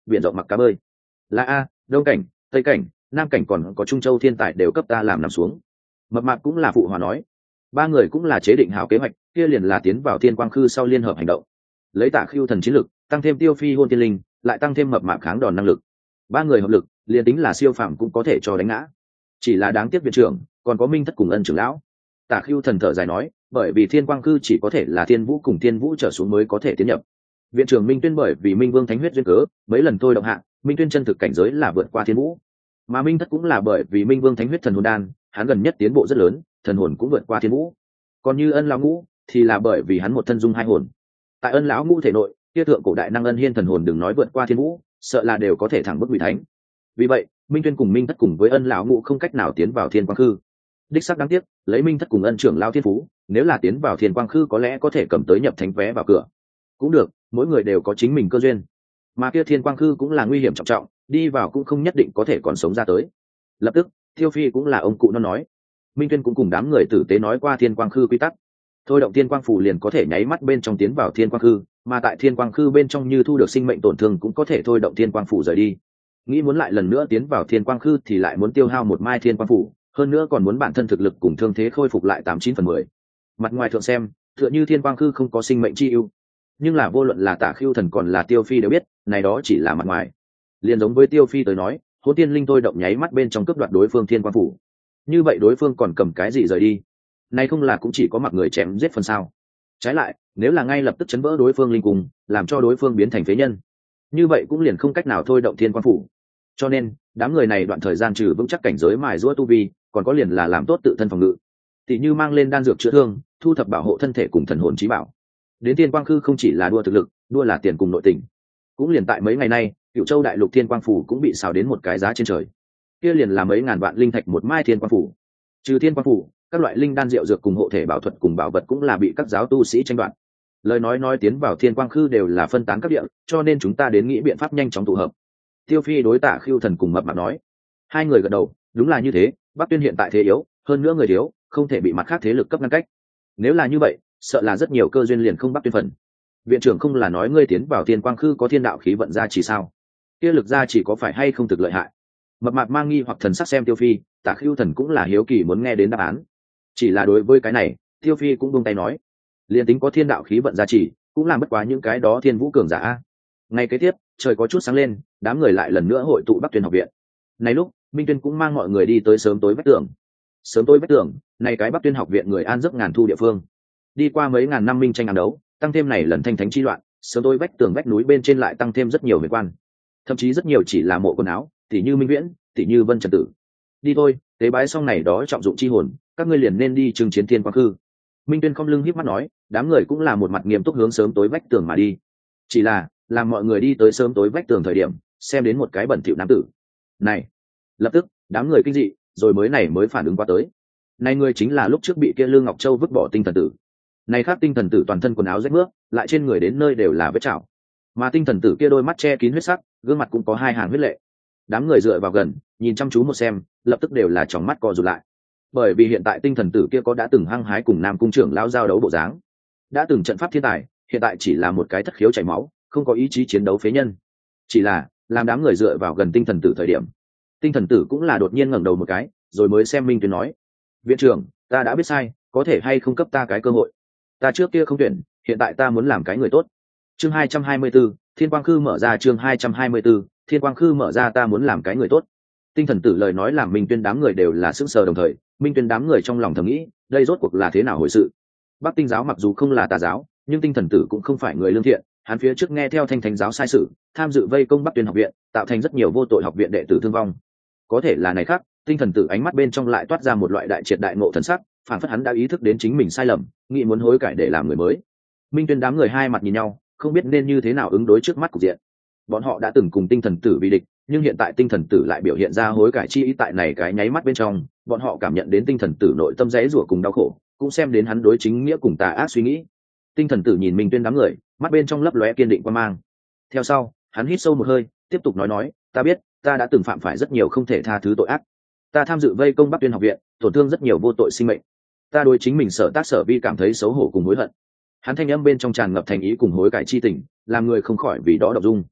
biển rộng mặc cá bơi. Là a, đông cảnh, tây cảnh, nam cảnh còn có trung châu thiên tài đều cấp ta làm nằm xuống. Mập mạp cũng là phụ hòa nói. Ba người cũng là chế định hảo kế hoạch, kia liền là tiến vào thiên quang khư sau liên hợp hành động, lấy Tả Khưu Thần chiến lực tăng thêm Tiêu Phi hôn tiên linh, lại tăng thêm mập mạp kháng đòn năng lực, ba người hợp lực liền tính là siêu phàm cũng có thể cho đánh ngã. Chỉ là đáng tiếc viện trưởng còn có Minh Thất cùng Ân trưởng lão. Tả Khưu Thần thở dài nói, bởi vì thiên quang khư chỉ có thể là thiên vũ cùng thiên vũ trở xuống mới có thể tiến nhập. Viện trưởng Minh Tuyên bởi vì Minh Vương thánh huyết duyên cớ, mấy lần thôi động hạ, Minh Tuyên chân thực cảnh giới là vượt qua thiên vũ. Mà Minh Thất cũng là bởi vì Minh Vương thánh huyết thần hồn đan, hắn gần nhất tiến bộ rất lớn, thần hồn cũng vượt qua thiên vũ. Còn như Ân lão ngũ thì là bởi vì hắn một thân dung hai hồn. Tại Ân lão ngũ thể nội, kia thượng cổ đại năng Ân Hiên thần hồn đừng nói vượt qua thiên vũ, sợ là đều có thể thẳng bức vị thánh. Vì vậy, Minh Tuyên cùng Minh Thất cùng với Ân lão ngũ không cách nào tiến vào thiên quang khư. Đích xác đáng tiếc, lấy Minh Thất cùng Ân trưởng lão thiên phú, nếu là tiến vào thiên quang khư có lẽ có thể cầm tới nhập thánh vé vào cửa. Cũng được, mỗi người đều có chính mình cơ duyên. Mà kia thiên quang khư cũng là nguy hiểm trọng trọng, đi vào cũng không nhất định có thể còn sống ra tới. Lập tức, Tiêu Phi cũng là ông cụ nó nói. Minh Tuyên cũng cùng đám người tử tế nói qua thiên quang khư quy tắc. Thôi động thiên quang phủ liền có thể nháy mắt bên trong tiến vào thiên quang khư, mà tại thiên quang khư bên trong như thu được sinh mệnh tổn thương cũng có thể thôi động thiên quang phủ rời đi. Nghĩ muốn lại lần nữa tiến vào thiên quang khư thì lại muốn tiêu hao một mai thiên quang phủ, hơn nữa còn muốn bản thân thực lực cùng thương thế khôi phục lại tám chín phần mười. Mặt ngoài thượng xem, tựa như thiên quang khư không có sinh mệnh chi ưu, nhưng là vô luận là Tả Khưu Thần còn là Tiêu Phi đều biết, này đó chỉ là mặt ngoài. Liền giống với Tiêu Phi tới nói, hồn tiên linh thôi động nháy mắt bên trong cướp đoạt đối phương thiên quang phủ. Như vậy đối phương còn cầm cái gì rời đi? Này không là cũng chỉ có mặc người chém giết phần sao? Trái lại, nếu là ngay lập tức chấn vỡ đối phương linh cung, làm cho đối phương biến thành phế nhân, như vậy cũng liền không cách nào thôi động thiên quang phủ. Cho nên, đám người này đoạn thời gian trừ vững chắc cảnh giới mài giũa tu vi, còn có liền là làm tốt tự thân phòng ngự. Tỷ như mang lên đan dược chữa thương, thu thập bảo hộ thân thể cùng thần hồn chí bảo. Đến thiên quang khư không chỉ là đua thực lực, đua là tiền cùng nội tình. Cũng liền tại mấy ngày nay, Cửu Châu đại lục thiên quang phủ cũng bị xào đến một cái giá trên trời. Kia liền là mấy ngàn vạn linh thạch một mai thiên quang phủ. Trừ thiên quang phủ, các loại linh đan rượu dược cùng hộ thể bảo thuật cùng bảo vật cũng là bị các giáo tu sĩ tranh đoạt. Lời nói nói tiến vào thiên quang khư đều là phân tán các địa, cho nên chúng ta đến nghĩ biện pháp nhanh chóng tụ hợp. Tiêu Phi đối Tả Khưu Thần cùng mập mạp nói. Hai người gật đầu, đúng là như thế, Bắc Tuyên hiện tại thế yếu, hơn nữa người thiếu, không thể bị mặt khác thế lực cấp ngăn cách. Nếu là như vậy, sợ là rất nhiều cơ duyên liền không Bắc Tuyên phần. Viện trưởng không là nói ngươi tiến vào thiên quang khư có thiên đạo khí vận ra chỉ sao? Kia lực ra chỉ có phải hay không thực lợi hại? Mập mạp mang nghi hoặc thần sắc xem Tiêu Phi, Tả Khưu Thần cũng là hiếu kỳ muốn nghe đến đáp án. Chỉ là đối với cái này, Tiêu Phi cũng buông tay nói, liền tính có thiên đạo khí vận gia trì, cũng làm bất quá những cái đó thiên vũ cường giả. Ngay kế tiếp, trời có chút sáng lên, đám người lại lần nữa hội tụ Bắc Tuyên học viện. Này lúc, Minh Tuyên cũng mang mọi người đi tới sớm tối vách tường. Sớm tối vách tường, này cái Bắc Tuyên học viện người an giấc ngàn thu địa phương. Đi qua mấy ngàn năm minh tranh ám đấu, tăng thêm này lần thanh thánh chi loạn, sớm tối vách tường vách núi bên trên lại tăng thêm rất nhiều huyền quan. Thậm chí rất nhiều chỉ là mộ quần áo, tỉ như Minh Viễn, tỉ như Vân Trần Tử. Đi thôi, tế bái xong này đó trọng dụng chi hồn, các ngươi liền nên đi trừng chiến thiên quang khư. Minh Tuyên không lưng híp mắt nói, đám người cũng là một mặt nghiêm túc hướng sớm tối vách tường mà đi. Chỉ là, làm mọi người đi tới sớm tối vách tường thời điểm, xem đến một cái bẩn thỉu nam tử. Này, lập tức, đám người kinh dị, rồi mới này mới phản ứng qua tới. Này người chính là lúc trước bị kia Lương Ngọc Châu vứt bỏ tinh thần tử. Này khác tinh thần tử toàn thân quần áo rách rưới, lại trên người đến nơi đều là vết chảo. Mà tinh thần tử kia đôi mắt che kín huyết sắc, gương mặt cũng có hai hàng huyết lệ. Đám người dựa vào gần, nhìn chăm chú một xem, lập tức đều là tròng mắt co rụt lại. Bởi vì hiện tại tinh thần tử kia có đã từng hăng hái cùng Nam cung trưởng lão giao đấu bộ dáng, đã từng trận pháp thiên tài, hiện tại chỉ là một cái thất khiếu chảy máu, không có ý chí chiến đấu phế nhân. Chỉ là, làm đám người dựa vào gần tinh thần tử thời điểm, tinh thần tử cũng là đột nhiên ngẩng đầu một cái, rồi mới xem Minh Tuyên nói: "Viện trưởng, ta đã biết sai, có thể hay không cấp ta cái cơ hội? Ta trước kia không tuyển, hiện tại ta muốn làm cái người tốt." Chương hai trăm hai mươi 24, Thiên Quang Khư mở ra chương hai trăm hai mươi 24, Thiên Quang Khư mở ra ta muốn làm cái người tốt. Tinh thần tử lời nói làm Minh Tuyên đám người đều là sững sờ đồng thời, Minh Tuyên đám người trong lòng thầm nghĩ, đây rốt cuộc là thế nào hồi sự? Bắc Tinh giáo mặc dù không là tà giáo, nhưng tinh thần tử cũng không phải người lương thiện, hắn phía trước nghe theo Thanh Thánh giáo sai sự, tham dự vây công Bắc Tuyên học viện, tạo thành rất nhiều vô tội học viện đệ tử thương vong. Có thể là này khác, tinh thần tử ánh mắt bên trong lại toát ra một loại đại triệt đại ngộ thần sắc, phản phất hắn đã ý thức đến chính mình sai lầm, nghĩ muốn hối cải để làm người mới. Minh Tuyên đám người hai mặt nhìn nhau, không biết nên như thế nào ứng đối trước mắt cục diện. Bọn họ đã từng cùng tinh thần tử vì địch, nhưng hiện tại tinh thần tử lại biểu hiện ra hối cải chi ý tại này cái nháy mắt bên trong, bọn họ cảm nhận đến tinh thần tử nội tâm rẽ rủa cùng đau khổ, cũng xem đến hắn đối chính nghĩa cùng tà ác suy nghĩ. Tinh thần tử nhìn Minh Tuyên đám người, mắt bên trong lấp lóe kiên định quan mang. Theo sau, hắn hít sâu một hơi, tiếp tục nói nói, ta biết, ta đã từng phạm phải rất nhiều không thể tha thứ tội ác. Ta tham dự vây công Bắc Tuyên học viện, tổn thương rất nhiều vô tội sinh mệnh. Ta đối chính mình sở tác sở vi cảm thấy xấu hổ cùng hối hận. Hắn thanh âm bên trong tràn ngập thành ý cùng hối cải chi tình, làm người không khỏi vì đó động dung.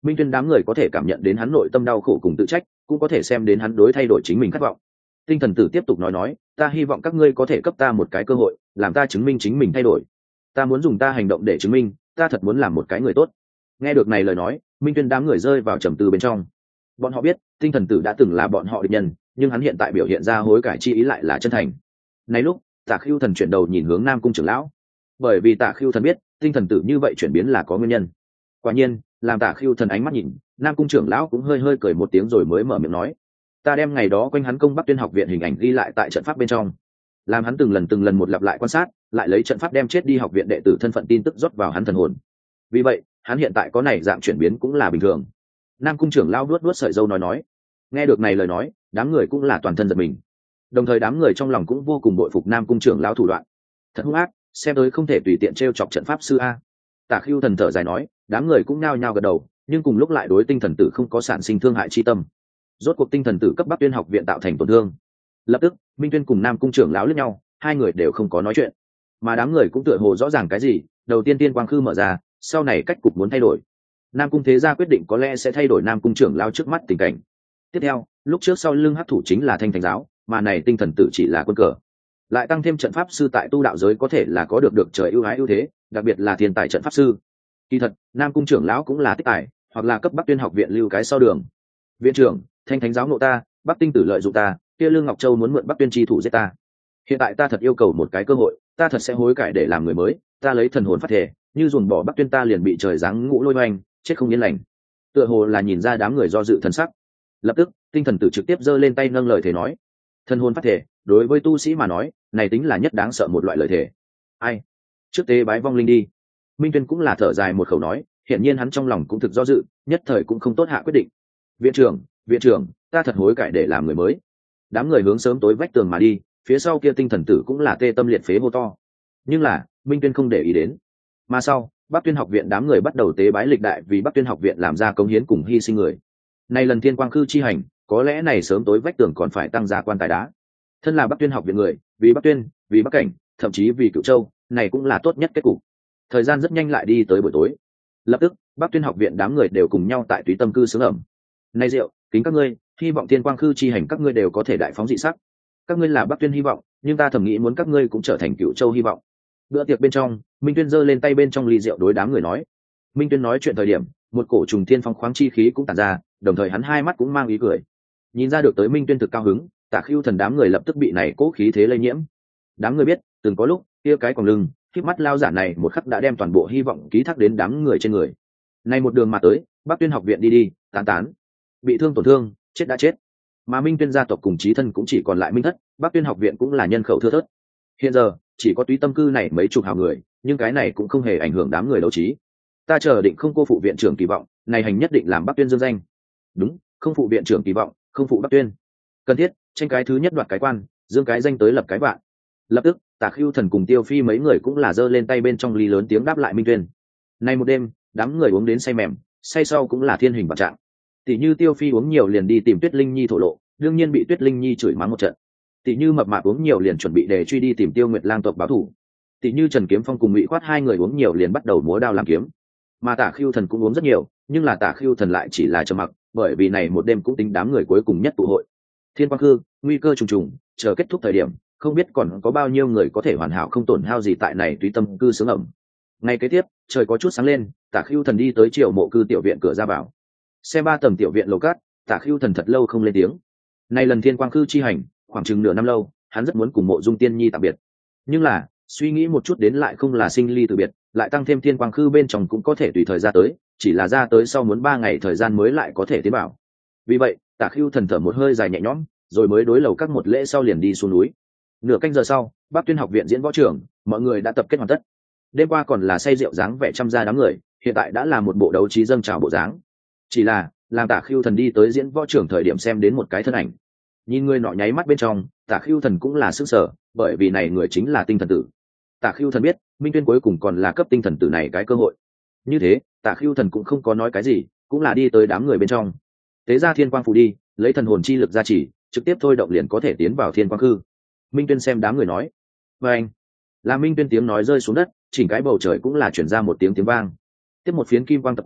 Minh Tuyên đám người có thể cảm nhận đến hắn nội tâm đau khổ cùng tự trách, cũng có thể xem đến hắn đối thay đổi chính mình khát vọng. Tinh thần tử tiếp tục nói nói, ta hy vọng các ngươi có thể cấp ta một cái cơ hội, làm ta chứng minh chính mình thay đổi. Ta muốn dùng ta hành động để chứng minh, ta thật muốn làm một cái người tốt. Nghe được này lời nói, Minh Tuyên đám người rơi vào trầm tư bên trong. Bọn họ biết, tinh thần tử đã từng là bọn họ địch nhân, nhưng hắn hiện tại biểu hiện ra hối cải chi ý lại là chân thành. Này lúc, Tả Khưu Thần chuyển đầu nhìn hướng Nam Cung trưởng lão, bởi vì Tả Khưu Thần biết, tinh thần tử như vậy chuyển biến là có nguyên nhân. Quả nhiên, làm Tả Khưu Thần ánh mắt nhìn, Nam Cung trưởng lão cũng hơi hơi cười một tiếng rồi mới mở miệng nói, ta đem ngày đó quanh hắn công Bắc Tuyên học viện hình ảnh ghi lại tại trận pháp bên trong, làm hắn từng lần từng lần một lặp lại quan sát, lại lấy trận pháp đem chết đi học viện đệ tử thân phận tin tức rót vào hắn thần hồn. Vì vậy, hắn hiện tại có này dạng chuyển biến cũng là bình thường. Nam Cung trưởng lão vuốt vuốt sợi râu nói nói. Nghe được này lời nói, đám người cũng là toàn thân giật mình. Đồng thời đám người trong lòng cũng vô cùng bội phục Nam Cung trưởng lão thủ đoạn. Thật hung ác, xem tới không thể tùy tiện trêu chọc trận pháp sư a. Tả Khưu Thần thở dài nói, đám người cũng nhao nhao gật đầu, nhưng cùng lúc lại đối tinh thần tử không có sản sinh thương hại chi tâm. Rốt cuộc tinh thần tử cấp Bắc Tuyên học viện tạo thành tổn thương. Lập tức, Minh Tuyên cùng Nam Cung trưởng lão liếc nhau, hai người đều không có nói chuyện. Mà đám người cũng tựa hồ rõ ràng cái gì, đầu tiên tiên quang khư mở ra, sau này cách cục muốn thay đổi. Nam Cung thế gia quyết định có lẽ sẽ thay đổi Nam Cung trưởng lão trước mắt tình cảnh. Tiếp theo, lúc trước sau lưng hắc thủ chính là Thanh Thánh giáo, mà này tinh thần tử chỉ là quân cờ. Lại tăng thêm trận pháp sư tại tu đạo giới có thể là có được được trời ưu ái ưu thế, đặc biệt là thiên tài trận pháp sư. Kỳ thật, Nam Cung trưởng lão cũng là tích tài, hoặc là cấp Bắc Tuyên học viện lưu cái sau đường. Viện trưởng, Thanh Thánh giáo nộ ta, Bắc tinh tử lợi dụng ta, kia Lương Ngọc Châu muốn mượn Bắc Tuyên chi thủ giết ta. Hiện tại ta thật yêu cầu một cái cơ hội, ta thật sẽ hối cải để làm người mới, ta lấy thần hồn phát thể, như dồn bỏ Bắc Tuyên ta liền bị trời giáng ngũ lôi oanh, chết không yên lành. Tựa hồ là nhìn ra đám người do dự thần sắc. Lập tức, tinh thần tử trực tiếp giơ lên tay nâng lời thề nói, thần hồn phát thể, đối với tu sĩ mà nói, này tính là nhất đáng sợ một loại lời thề. Ai? Trước tế bái vong linh đi. Minh Tuyên cũng là thở dài một khẩu nói, hiện nhiên hắn trong lòng cũng thực do dự, nhất thời cũng không tốt hạ quyết định. Viện trưởng, viện trưởng, ta thật hối cải để làm người mới. Đám người hướng sớm tối vách tường mà đi, phía sau kia tinh thần tử cũng là tê tâm liệt phế hô to. Nhưng là, Minh Tuyên không để ý đến. Mà sau, Bắc Tuyên học viện đám người bắt đầu tế bái lịch đại vì Bắc Tuyên học viện làm ra công hiến cùng hy sinh người. Nay lần thiên quang khư chi hành, có lẽ này sớm tối vách tường còn phải tăng gia quan tài đá. Thân là Bắc Tuyên học viện người, vì Bắc Tuyên, vì Bắc Cảnh, thậm chí vì Cửu Châu, này cũng là tốt nhất kết cục. Thời gian rất nhanh lại đi tới buổi tối. Lập tức, Bắc Tuyên học viện đám người đều cùng nhau tại Túy Tâm cư sướng ẩm. Này rượu, kính các ngươi, hy vọng thiên quang khư chi hành các ngươi đều có thể đại phóng dị sắc. Các ngươi là Bắc Tuyên hy vọng, nhưng ta thầm nghĩ muốn các ngươi cũng trở thành Cửu Châu hy vọng. Bữa tiệc bên trong, Minh Tuyên giơ lên tay bên trong ly rượu đối đám người nói. Minh Tuyên nói chuyện thời điểm, một cổ trùng thiên phong khoáng chi khí cũng tản ra, đồng thời hắn hai mắt cũng mang ý cười. Nhìn ra được tới Minh Tuyên thực cao hứng, Tả Khưu Thần đám người lập tức bị này cố khí thế lây nhiễm. Đám người biết, từng có lúc, kia cái còn lưng, khép mắt lao giả này một khắc đã đem toàn bộ hy vọng ký thác đến đám người trên người. Nay một đường mà tới, Bắc Tuyên học viện đi đi, tán tán, bị thương tổn thương, chết đã chết. Mà Minh Tuyên gia tộc cùng chí thân cũng chỉ còn lại Minh thất, Bắc Tuyên học viện cũng là nhân khẩu thưa thớt. Hiện giờ, chỉ có Túy Tâm cư này mấy chục hào người, nhưng cái này cũng không hề ảnh hưởng đám người đấu trí. Ta chờ định không cô phụ viện trưởng kỳ vọng, này hành nhất định làm Bắc Tuyên dương danh. Đúng, không phụ viện trưởng kỳ vọng, không phụ Bắc Tuyên. Cần thiết, tranh cái thứ nhất đoạt cái quan, dương cái danh tới lập cái vạn. Lập tức, Tả Khưu Thần cùng Tiêu Phi mấy người cũng là giơ lên tay bên trong ly lớn tiếng đáp lại Minh Tuyên. Nay một đêm, đám người uống đến say mềm, say sau cũng là thiên hình vạn trạng. Tỷ như Tiêu Phi uống nhiều liền đi tìm Tuyết Linh Nhi thổ lộ, đương nhiên bị Tuyết Linh Nhi chửi mắng một trận. Tỷ như Mập Mạp uống nhiều liền chuẩn bị để truy đi tìm Tiêu Nguyệt Lang tộc báo thù. Tỷ như Trần Kiếm Phong cùng Ngụy Khoát hai người uống nhiều liền bắt đầu múa đao làm kiếm. Mà Tả Khưu Thần cũng uống rất nhiều, nhưng là Tả Khưu Thần lại chỉ là trầm mặc, bởi vì này một đêm cũng tính đám người cuối cùng nhất tụ hội. Thiên Quang Khư, nguy cơ trùng trùng, chờ kết thúc thời điểm, không biết còn có bao nhiêu người có thể hoàn hảo không tổn hao gì tại này Túy Tâm cư sướng ẩm. Ngày kế tiếp, trời có chút sáng lên, Tả Khưu Thần đi tới Triều Mộ cư tiểu viện cửa ra vào. Xe ba tầng tiểu viện lầu cát, Tả Khưu Thần thật lâu không lên tiếng. Nay lần Thiên Quang Khư chi hành, khoảng chừng nửa năm lâu, hắn rất muốn cùng Mộ Dung Tiên Nhi tạm biệt. Nhưng là, suy nghĩ một chút đến lại không là sinh ly từ biệt, lại tăng thêm Thiên Quang Khư bên trong cũng có thể tùy thời ra tới, chỉ là ra tới sau muốn ba ngày thời gian mới lại có thể tiến vào. Vì vậy, Tả Khưu Thần thở một hơi dài nhẹ nhõm, rồi mới đối lầu các một lễ sau liền đi xuống núi. Nửa canh giờ sau, Bắc Tuyên học viện diễn võ trường, mọi người đã tập kết hoàn tất. Đêm qua còn là say rượu dáng vẻ trăm gia đám người, hiện tại đã là một bộ đấu trí dâng trào bộ dáng. Chỉ là, làm Tả Khưu Thần đi tới diễn võ trường thời điểm xem đến một cái thân ảnh. Nhìn người nọ nháy mắt bên trong, Tả Khưu Thần cũng là sức sở, bởi vì này người chính là tinh thần tử. Tả Khưu Thần biết, Minh Tuyên cuối cùng còn là cấp tinh thần tử này cái cơ hội. Như thế, Tả Khưu Thần cũng không có nói cái gì, cũng là đi tới đám người bên trong. Tế ra thiên quang phù đi, lấy thần hồn chi lực gia trì, trực tiếp thôi động liền có thể tiến vào thiên quang khư. Minh Tuyên xem đám người nói, và anh, là Minh Tuyên tiếng nói rơi xuống đất, chỉnh cái bầu trời cũng là chuyển ra một tiếng tiếng vang. Tiếp một phiến kim quang tập quá,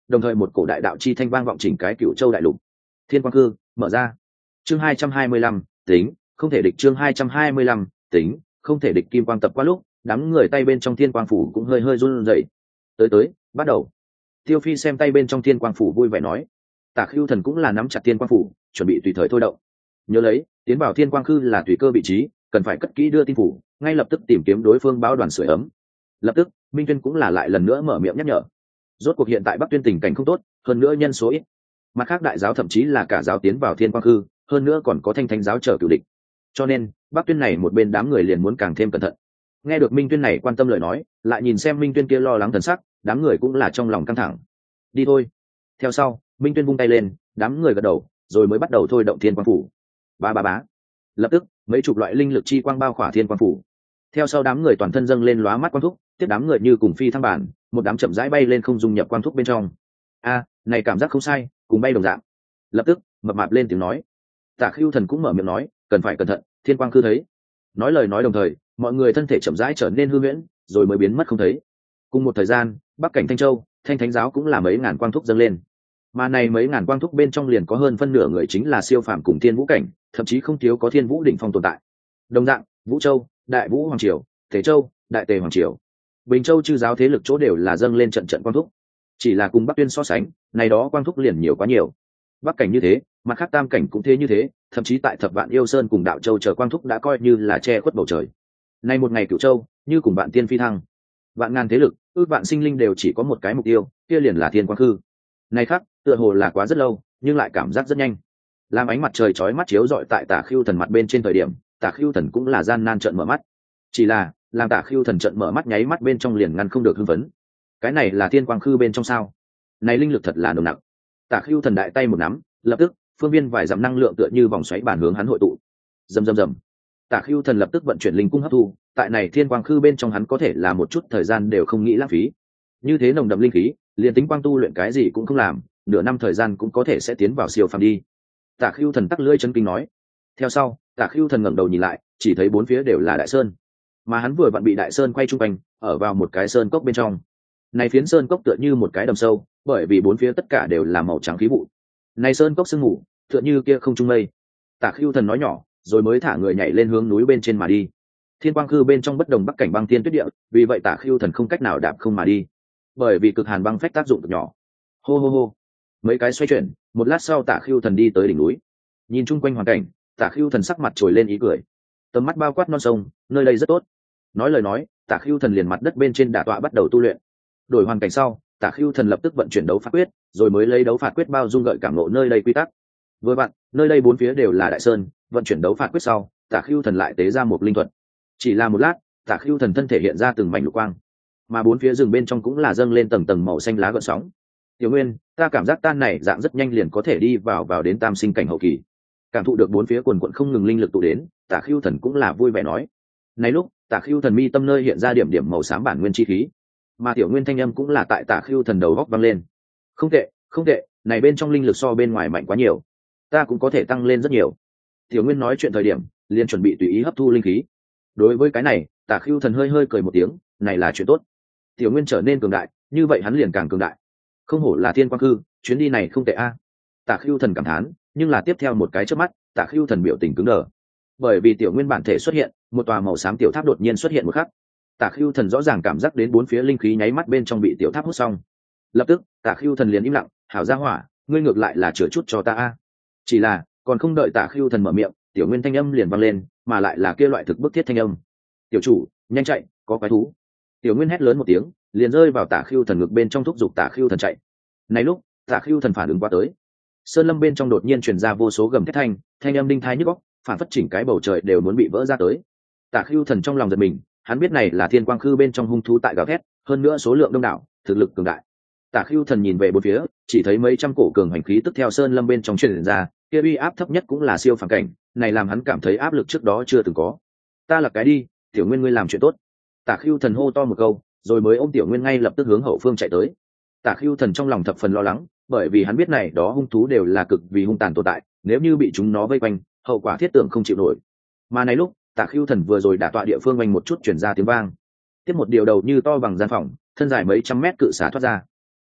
đồng thời một cổ đại đạo chi thanh vang vọng chỉnh cái Cửu Châu đại lục. Thiên Quang Cư mở ra. Chương hai trăm hai mươi lăm, tính, không thể địch. Chương hai trăm hai mươi lăm, tính, không thể địch. Kim quang tập qua lúc, đám người tay bên trong Thiên Quang phủ cũng hơi hơi run rẩy. Tới tới, bắt đầu. Tiêu Phi xem tay bên trong Thiên Quang phủ vui vẻ nói. Tả Khưu Thần cũng là nắm chặt Thiên Quang phủ, chuẩn bị tùy thời thôi động. Nhớ lấy, tiến vào Thiên Quang Cư là tùy cơ vị trí, cần phải cất kỹ đưa tin phủ, ngay lập tức tìm kiếm đối phương báo đoàn sưởi ấm. Lập tức, Minh Tuyên cũng là lại lần nữa mở miệng nhắc nhở. Rốt cuộc hiện tại Bắc Tuyên tình cảnh không tốt, hơn nữa nhân số ít. Mặt khác đại giáo thậm chí là cả giáo tiến vào Thiên Quang Cư, hơn nữa còn có Thanh Thánh giáo chờ cửu địch. Cho nên, Bắc Tuyên này một bên đám người liền muốn càng thêm cẩn thận. Nghe được Minh Tuyên này quan tâm lời nói, lại nhìn xem Minh Tuyên kia lo lắng thần sắc, đám người cũng là trong lòng căng thẳng. Đi thôi. Theo sau, Minh Tuyên vung tay lên, đám người gật đầu, rồi mới bắt đầu thôi động Thiên Quang phủ. Ba ba bá. Lập tức, mấy chục loại linh lực chi quang bao khỏa Thiên Quang phủ. Theo sau đám người toàn thân dâng lên lóa mắt quang thúc, tiếp đám người như cùng phi thăng bản, một đám chậm rãi bay lên không dung nhập quang thúc bên trong. A, này cảm giác không sai, cùng bay đồng dạng. Lập tức, mập mạp lên tiếng nói. Tả Khưu Thần cũng mở miệng nói, cần phải cẩn thận, Thiên Quang Cư thấy. Nói lời nói đồng thời, mọi người thân thể chậm rãi trở nên hư huyễn, rồi mới biến mất không thấy. Cùng một thời gian, Bắc cảnh Thanh Châu, Thanh Thánh giáo cũng là mấy ngàn quang thúc dâng lên. Mà này mấy ngàn quang thúc bên trong liền có hơn phân nửa người chính là siêu phàm cùng thiên vũ cảnh, thậm chí không thiếu có thiên vũ đỉnh phong tồn tại. Đồng dạng, Vũ Châu, Đại Vũ Hoàng Triều, Thế Châu, Đại Tề Hoàng Triều, Bình Châu chư giáo thế lực chỗ đều là dâng lên trận trận quang thúc. Chỉ là cùng Bắc Tuyên so sánh, này đó quang thúc liền nhiều quá nhiều. Bắc cảnh như thế, mặt khác tam cảnh cũng thế như thế, thậm chí tại Thập Vạn Yêu Sơn cùng Đạo Châu chờ quang thúc đã coi như là che khuất bầu trời. Nay một ngày Cửu Châu, như cùng bạn tiên phi thăng, vạn ngàn thế lực, ước vạn sinh linh đều chỉ có một cái mục tiêu, kia liền là Thiên Quang Cư. Này khác, tựa hồ là quá rất lâu, nhưng lại cảm giác rất nhanh. Làm ánh mặt trời chói mắt chiếu rọi tại Tả Khưu Thần mặt bên trên thời điểm, Tả Khưu Thần cũng là gian nan trợn mở mắt. Chỉ là, làm Tả Khưu Thần trợn mở mắt nháy mắt bên trong liền ngăn không được hưng phấn. Cái này là Thiên Quang Cư bên trong sao? Này linh lực thật là nồng nặc. Tả Khưu Thần đại tay một nắm, lập tức, phương viên vài dặm năng lượng tựa như vòng xoáy bản hướng hắn hội tụ. Rầm rầm rầm. Tả Khưu Thần lập tức vận chuyển linh cung hấp thu, tại này Thiên Quang Cư bên trong hắn có thể là một chút thời gian đều không nghĩ lãng phí. Như thế nồng đậm linh khí, liền tính quang tu luyện cái gì cũng không làm, nửa năm thời gian cũng có thể sẽ tiến vào siêu phàm đi. Tả Khưu Thần tắc lưỡi chân kinh nói. Theo sau, Tả Khưu Thần ngẩng đầu nhìn lại, chỉ thấy bốn phía đều là đại sơn, mà hắn vừa vặn bị đại sơn quay trung quanh, ở vào một cái sơn cốc bên trong. Này phiến sơn cốc tựa như một cái đầm sâu, bởi vì bốn phía tất cả đều là màu trắng khí vụ. Này sơn cốc sương mù, tựa như kia không trung mây. Tả Khưu Thần nói nhỏ, rồi mới thả người nhảy lên hướng núi bên trên mà đi. Thiên Quang Cư bên trong bất đồng bắc cảnh băng thiên tuyết địa, vì vậy Tả Khưu Thần không cách nào đạp không mà đi, bởi vì cực hàn băng phách tác dụng cực nhỏ. Hô hô hô. Mấy cái xoay chuyển, một lát sau Tả Khưu Thần đi tới đỉnh núi. Nhìn chung quanh hoàn cảnh, Tả Khưu Thần sắc mặt trồi lên ý cười. Tầm mắt bao quát non sông, nơi đây rất tốt. Nói lời nói, Tả Khưu Thần liền mặt đất bên trên đả tọa bắt đầu tu luyện. Đổi hoàn cảnh sau, Tả Khưu Thần lập tức vận chuyển đấu phạt quyết, rồi mới lấy đấu phạt quyết bao dung gợi cảm ngộ nơi đây quy tắc. Với bạn, nơi đây bốn phía đều là đại sơn, vận chuyển đấu phạt quyết sau, Tả Khưu Thần lại tế ra một linh thuật. Chỉ là một lát, Tả Khưu Thần thân thể hiện ra từng mảnh lục quang, mà bốn phía rừng bên trong cũng là dâng lên tầng tầng màu xanh lá gợn sóng. Tiểu Nguyên, ta cảm giác tan này dạng rất nhanh liền có thể đi vào vào đến tam sinh cảnh hậu kỳ. Cảm thụ được bốn phía quần quần không ngừng linh lực tụ đến, Tả Khưu Thần cũng là vui vẻ nói. Này lúc, Tả Khưu Thần mi tâm nơi hiện ra điểm điểm màu xám bản nguyên chi khí, mà Tiểu Nguyên thanh âm cũng là tại Tả Khưu Thần đầu góc vang lên. Không tệ, không tệ, này bên trong linh lực so bên ngoài mạnh quá nhiều, ta cũng có thể tăng lên rất nhiều. Tiểu Nguyên nói chuyện thời điểm, liền chuẩn bị tùy ý hấp thu linh khí. Đối với cái này, Tả Khưu Thần hơi hơi cười một tiếng, này là chuyện tốt. Tiểu Nguyên trở nên cường đại, như vậy hắn liền càng cường đại. Không hổ là Thiên Quang Cư, chuyến đi này không tệ a. Tả Khưu Thần cảm thán, nhưng là tiếp theo một cái chớp mắt, Tả Khưu Thần biểu tình cứng đờ. Bởi vì Tiểu Nguyên bản thể xuất hiện, một tòa màu xám tiểu tháp đột nhiên xuất hiện một khắc. Tả Khưu Thần rõ ràng cảm giác đến bốn phía linh khí nháy mắt bên trong bị tiểu tháp hút xong. Lập tức, Tả Khưu Thần liền im lặng, hảo gia hỏa, ngươi ngược lại là chữa chút cho ta a. Chỉ là, còn không đợi Tả Khưu Thần mở miệng, Tiểu Nguyên thanh âm liền vang lên, mà lại là kia loại thực bức thiết thanh âm. Tiểu chủ, nhanh chạy, có quái thú. Tiểu Nguyên hét lớn một tiếng, liền rơi vào Tả Khưu Thần ngực bên trong, thúc giục Tả Khưu Thần chạy. Này lúc, Tả Khưu Thần phản ứng qua tới, sơn lâm bên trong đột nhiên truyền ra vô số gầm thét thanh, thanh âm đinh thai nhức óc, phản phất chỉnh cái bầu trời đều muốn bị vỡ ra tới. Tả Khưu Thần trong lòng giật mình, hắn biết này là Thiên Quang Cư bên trong hung thú tại gào thét, hơn nữa số lượng đông đảo, thực lực cường đại. Tả Khưu Thần nhìn về bốn phía, chỉ thấy mấy trăm cổ cường hành khí tức theo sơn lâm bên trong truyền ra, kia uy áp thấp nhất cũng là siêu phàm cảnh, này làm hắn cảm thấy áp lực trước đó chưa từng có. Ta là cái đi, Tiểu Nguyên ngươi làm chuyện tốt. Tả Khưu Thần hô to một câu, rồi mới ôm Tiểu Nguyên ngay lập tức hướng hậu phương chạy tới. Tả Khưu Thần trong lòng thập phần lo lắng, bởi vì hắn biết này đó hung thú đều là cực vì hung tàn tồn tại, nếu như bị chúng nó vây quanh, hậu quả thiết tưởng không chịu nổi. Mà này lúc, Tả Khưu Thần vừa rồi đả tọa địa phương quanh một chút truyền ra tiếng vang. Tiếp một điều đầu như to bằng gian phòng, thân dài mấy trăm mét cự xả thoát ra.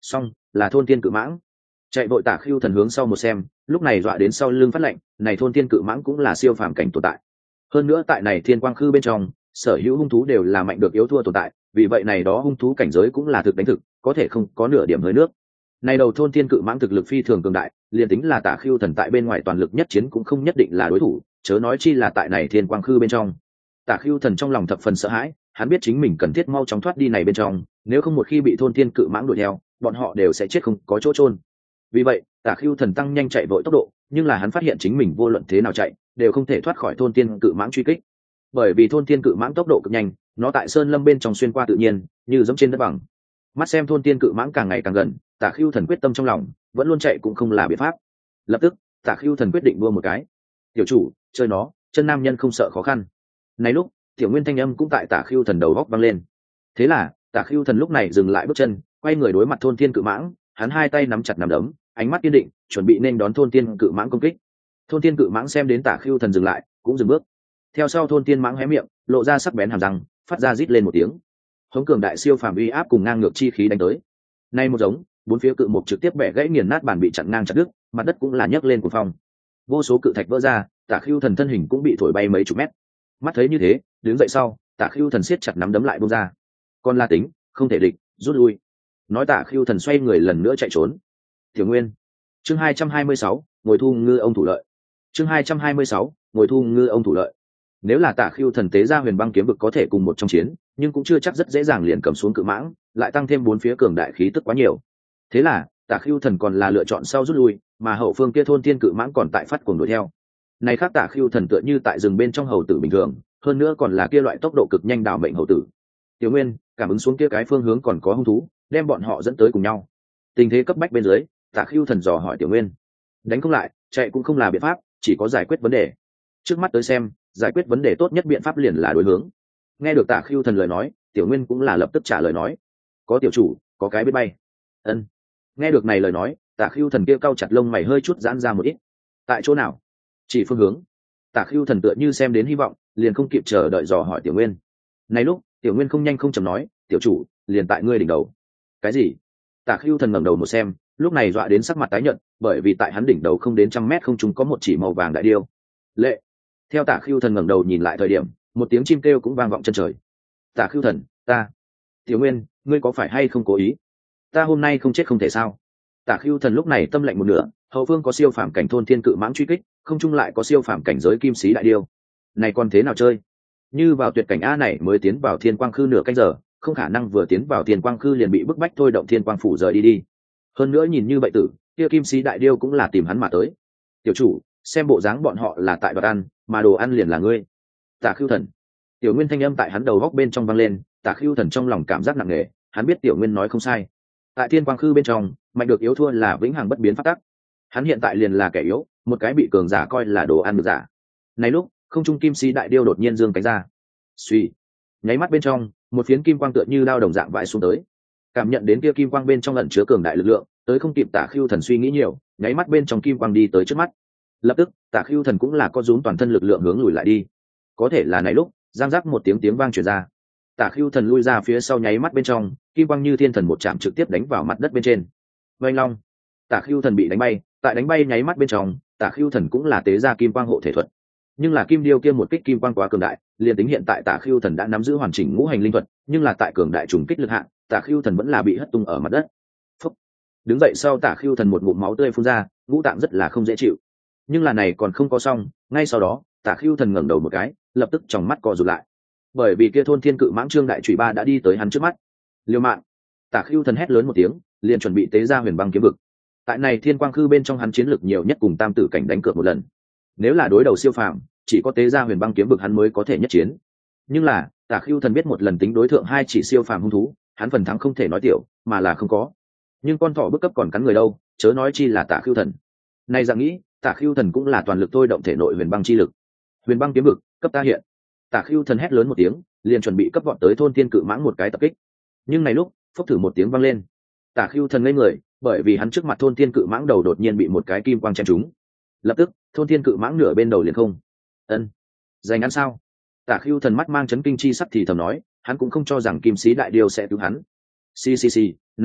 xong là thôn tiên cự mãng. Chạy vội Tả Khưu Thần hướng sau một xem, lúc này dọa đến sau lưng phát lạnh, này thôn tiên cự mãng cũng là siêu phàm cảnh tồn tại. Hơn nữa tại này thiên quang khư bên trong, sở hữu hung thú đều là mạnh được yếu thua tồn tại, vì vậy này đó hung thú cảnh giới cũng là thực đánh thực, có thể không có nửa điểm hơi nước. Này đầu thôn tiên cự mãng thực lực phi thường cường đại, liền tính là Tả Khưu Thần tại bên ngoài toàn lực nhất chiến cũng không nhất định là đối thủ, chớ nói chi là tại này thiên quang khư bên trong. Tả Khưu Thần trong lòng thập phần sợ hãi, hắn biết chính mình cần thiết mau chóng thoát đi này bên trong, nếu không một khi bị thôn tiên cự mãng đuổi theo, bọn họ đều sẽ chết không có chỗ chôn. Vì vậy, Tả Khưu Thần tăng nhanh chạy vội tốc độ, nhưng là hắn phát hiện chính mình vô luận thế nào chạy, đều không thể thoát khỏi thôn tiên cự mãng truy kích. Bởi vì thôn tiên cự mãng tốc độ cực nhanh, nó tại sơn lâm bên trong xuyên qua tự nhiên, như giống trên đất bằng. Mắt xem thôn tiên cự mãng càng ngày càng gần, Tả Khưu Thần quyết tâm trong lòng, vẫn luôn chạy cũng không là biện pháp. Lập tức, Tả Khưu Thần quyết định đua một cái. "Tiểu chủ, chơi nó, chân nam nhân không sợ khó khăn." Này lúc, Tiểu Nguyên thanh âm cũng tại Tả Khưu Thần đầu góc vang lên. Thế là, Tả Khưu Thần lúc này dừng lại bước chân, quay người đối mặt thôn tiên cự mãng, hắn hai tay nắm chặt nắm đấm, ánh mắt kiên định, chuẩn bị nên đón thôn tiên cự mãng công kích. Thôn tiên cự mãng xem đến Tả Khưu Thần dừng lại, cũng dừng bước. Theo sau thôn tiên mãng hé miệng, lộ ra sắc bén hàm răng, phát ra rít lên một tiếng. Hống cường đại siêu phàm uy áp cùng ngang ngược chi khí đánh tới. Nay một giống, bốn phía cự mục trực tiếp bẻ gãy nghiền nát bàn bị chặn ngang chặt đứt, mặt đất cũng là nhấc lên của phong. Vô số cự thạch vỡ ra, Tả Khưu Thần thân hình cũng bị thổi bay mấy chục mét. Mắt thấy như thế, đứng dậy sau, Tả Khưu Thần siết chặt nắm đấm lại buông ra. Còn La Tính, không thể địch, rút lui. Nói Tả Khưu Thần xoay người lần nữa chạy trốn. Tiểu Nguyên. Chương hai trăm hai mươi sáu, ngồi thu ngư ông thủ lợi. Chương hai trăm hai mươi sáu, ngồi thu ngư ông thủ lợi. Nếu là Tả Khưu Thần tế ra huyền băng kiếm vực có thể cùng một trong chiến, nhưng cũng chưa chắc rất dễ dàng liền cầm xuống cự mãng, lại tăng thêm bốn phía cường đại khí tức quá nhiều. Thế là, Tả Khưu Thần còn là lựa chọn sau rút lui, mà hậu phương kia thôn tiên cự mãng còn tại phát cuồng đuổi theo. Này khác Tả Khưu Thần tựa như tại rừng bên trong hầu tử bình thường, hơn nữa còn là kia loại tốc độ cực nhanh đảo mệnh hầu tử. Tiểu Nguyên, cảm ứng xuống kia cái phương hướng còn có hung thú, đem bọn họ dẫn tới cùng nhau. Tình thế cấp bách bên dưới, Tả Khưu Thần dò hỏi Tiểu Nguyên. Đánh không lại, chạy cũng không là biện pháp, chỉ có giải quyết vấn đề. Trước mắt tới xem, giải quyết vấn đề tốt nhất biện pháp liền là đối hướng. Nghe được Tả Khưu Thần lời nói, Tiểu Nguyên cũng là lập tức trả lời nói. Có tiểu chủ, có cái biết bay. Ân. Nghe được này lời nói, Tả Khưu Thần kia cau chặt lông mày hơi chút giãn ra một ít. Tại chỗ nào? Chỉ phương hướng. Tả Khưu Thần tựa như xem đến hy vọng, liền không kịp chờ đợi dò hỏi Tiểu Nguyên. Này lúc, Tiểu Nguyên không nhanh không chậm nói, tiểu chủ, liền tại ngươi đỉnh đầu. Cái gì? Tả Khưu Thần ngẩng đầu một xem, lúc này dọa đến sắc mặt tái nhợt, bởi vì tại hắn đỉnh đầu không đến trăm mét không trung có một chỉ màu vàng đại điêu. Lệ. Theo Tả Khưu Thần ngẩng đầu nhìn lại thời điểm, một tiếng chim kêu cũng vang vọng chân trời. Tả Khưu Thần, ta. Tiểu Nguyên, ngươi có phải hay không cố ý? Ta hôm nay không chết không thể sao? Tả Khưu Thần lúc này tâm lệnh một nửa, hậu phương có siêu phàm cảnh thôn thiên cự mãng truy kích, không trung lại có siêu phàm cảnh giới kim sĩ đại điêu. Này còn thế nào chơi? Như vào tuyệt cảnh a này mới tiến vào thiên quang khư nửa canh giờ, không khả năng vừa tiến vào thiên quang khư liền bị bức bách thôi động thiên quang phủ rời đi đi. Hơn nữa nhìn như vậy tử, kia kim sĩ đại điêu cũng là tìm hắn mà tới. Tiểu chủ, xem bộ dáng bọn họ là tại đoạt ăn, mà đồ ăn liền là ngươi. Tả Khưu Thần. Tiểu Nguyên thanh âm tại hắn đầu góc bên trong vang lên, Tả Khưu Thần trong lòng cảm giác nặng nề, hắn biết Tiểu Nguyên nói không sai. Tại thiên quang khư bên trong, mạnh được yếu thua là vĩnh hằng bất biến pháp tắc. Hắn hiện tại liền là kẻ yếu, một cái bị cường giả coi là đồ ăn được giả. Này lúc, không trung kim sĩ đại điêu đột nhiên giương cánh ra. Suy. Nháy mắt bên trong, một phiến kim quang tựa như đao đồng dạng vãi xuống tới. Cảm nhận đến kia kim quang bên trong ẩn chứa cường đại lực lượng, tới không kịp Tả Khưu Thần suy nghĩ nhiều, nháy mắt bên trong kim quang đi tới trước mắt. Lập tức, Tả Khưu Thần cũng là có rúm toàn thân lực lượng hướng lùi lại đi. Có thể là này lúc, giang giác một tiếng tiếng vang truyền ra. Tả Khưu Thần lui ra phía sau nháy mắt bên trong, kim quang như thiên thần một chạm trực tiếp đánh vào mặt đất bên trên. Oanh long. Tả Khưu Thần bị đánh bay, tại đánh bay nháy mắt bên trong, Tả Khưu Thần cũng là tế ra kim quang hộ thể thuật. Nhưng là kim điêu kia một kích kim quang quá cường đại, liền tính hiện tại Tả Khưu Thần đã nắm giữ hoàn chỉnh ngũ hành linh thuật, nhưng là tại cường đại trùng kích lực hạng, Tả Khưu Thần vẫn là bị hất tung ở mặt đất. Phúc. Đứng dậy sau Tả Khưu Thần một ngụm máu tươi phun ra, ngũ tạng rất là không dễ chịu. Nhưng là này còn không có xong, ngay sau đó, Tả Khưu Thần ngẩng đầu một cái, lập tức tròng mắt co rụt lại. Bởi vì kia thôn thiên cự mãng trương đại chủy ba đã đi tới hắn trước mắt. Liêu mạng. Tả Khưu Thần hét lớn một tiếng, liền chuẩn bị tế ra huyền băng kiếm vực. Tại này thiên quang khư bên trong hắn chiến lực nhiều nhất cùng tam tử cảnh đánh cược một lần. Nếu là đối đầu siêu phàm, chỉ có tế ra huyền băng kiếm vực hắn mới có thể nhất chiến. Nhưng là, Tả Khưu Thần biết một lần tính đối thượng hai chỉ siêu phàm hung thú, hắn phần thắng không thể nói tiểu, mà là không có. Nhưng con thỏ bức cấp còn cắn người đâu, chớ nói chi là Tả Khưu Thần. Này dạng nghĩ, Tả Khưu Thần cũng là toàn lực thôi động thể nội huyền băng chi lực. Huyền băng kiếm vực, cấp ta hiện. Tả Khưu Thần hét lớn một tiếng, liền chuẩn bị cấp vọt tới thôn thiên cự mãng một cái tập kích. Nhưng này lúc, phốc thử một tiếng vang lên. Tả Khưu Thần ngây người, bởi vì hắn trước mặt thôn thiên cự mãng đầu đột nhiên bị một cái kim quang chém trúng. Lập tức, thôn thiên cự mãng nửa bên đầu liền không. Ân, giành ăn sao? Tả Khưu Thần mắt mang chấn kinh chi sắc thì thầm nói, hắn cũng không cho rằng kim sĩ đại điêu sẽ cứu hắn. Xì xì xì, này lúc,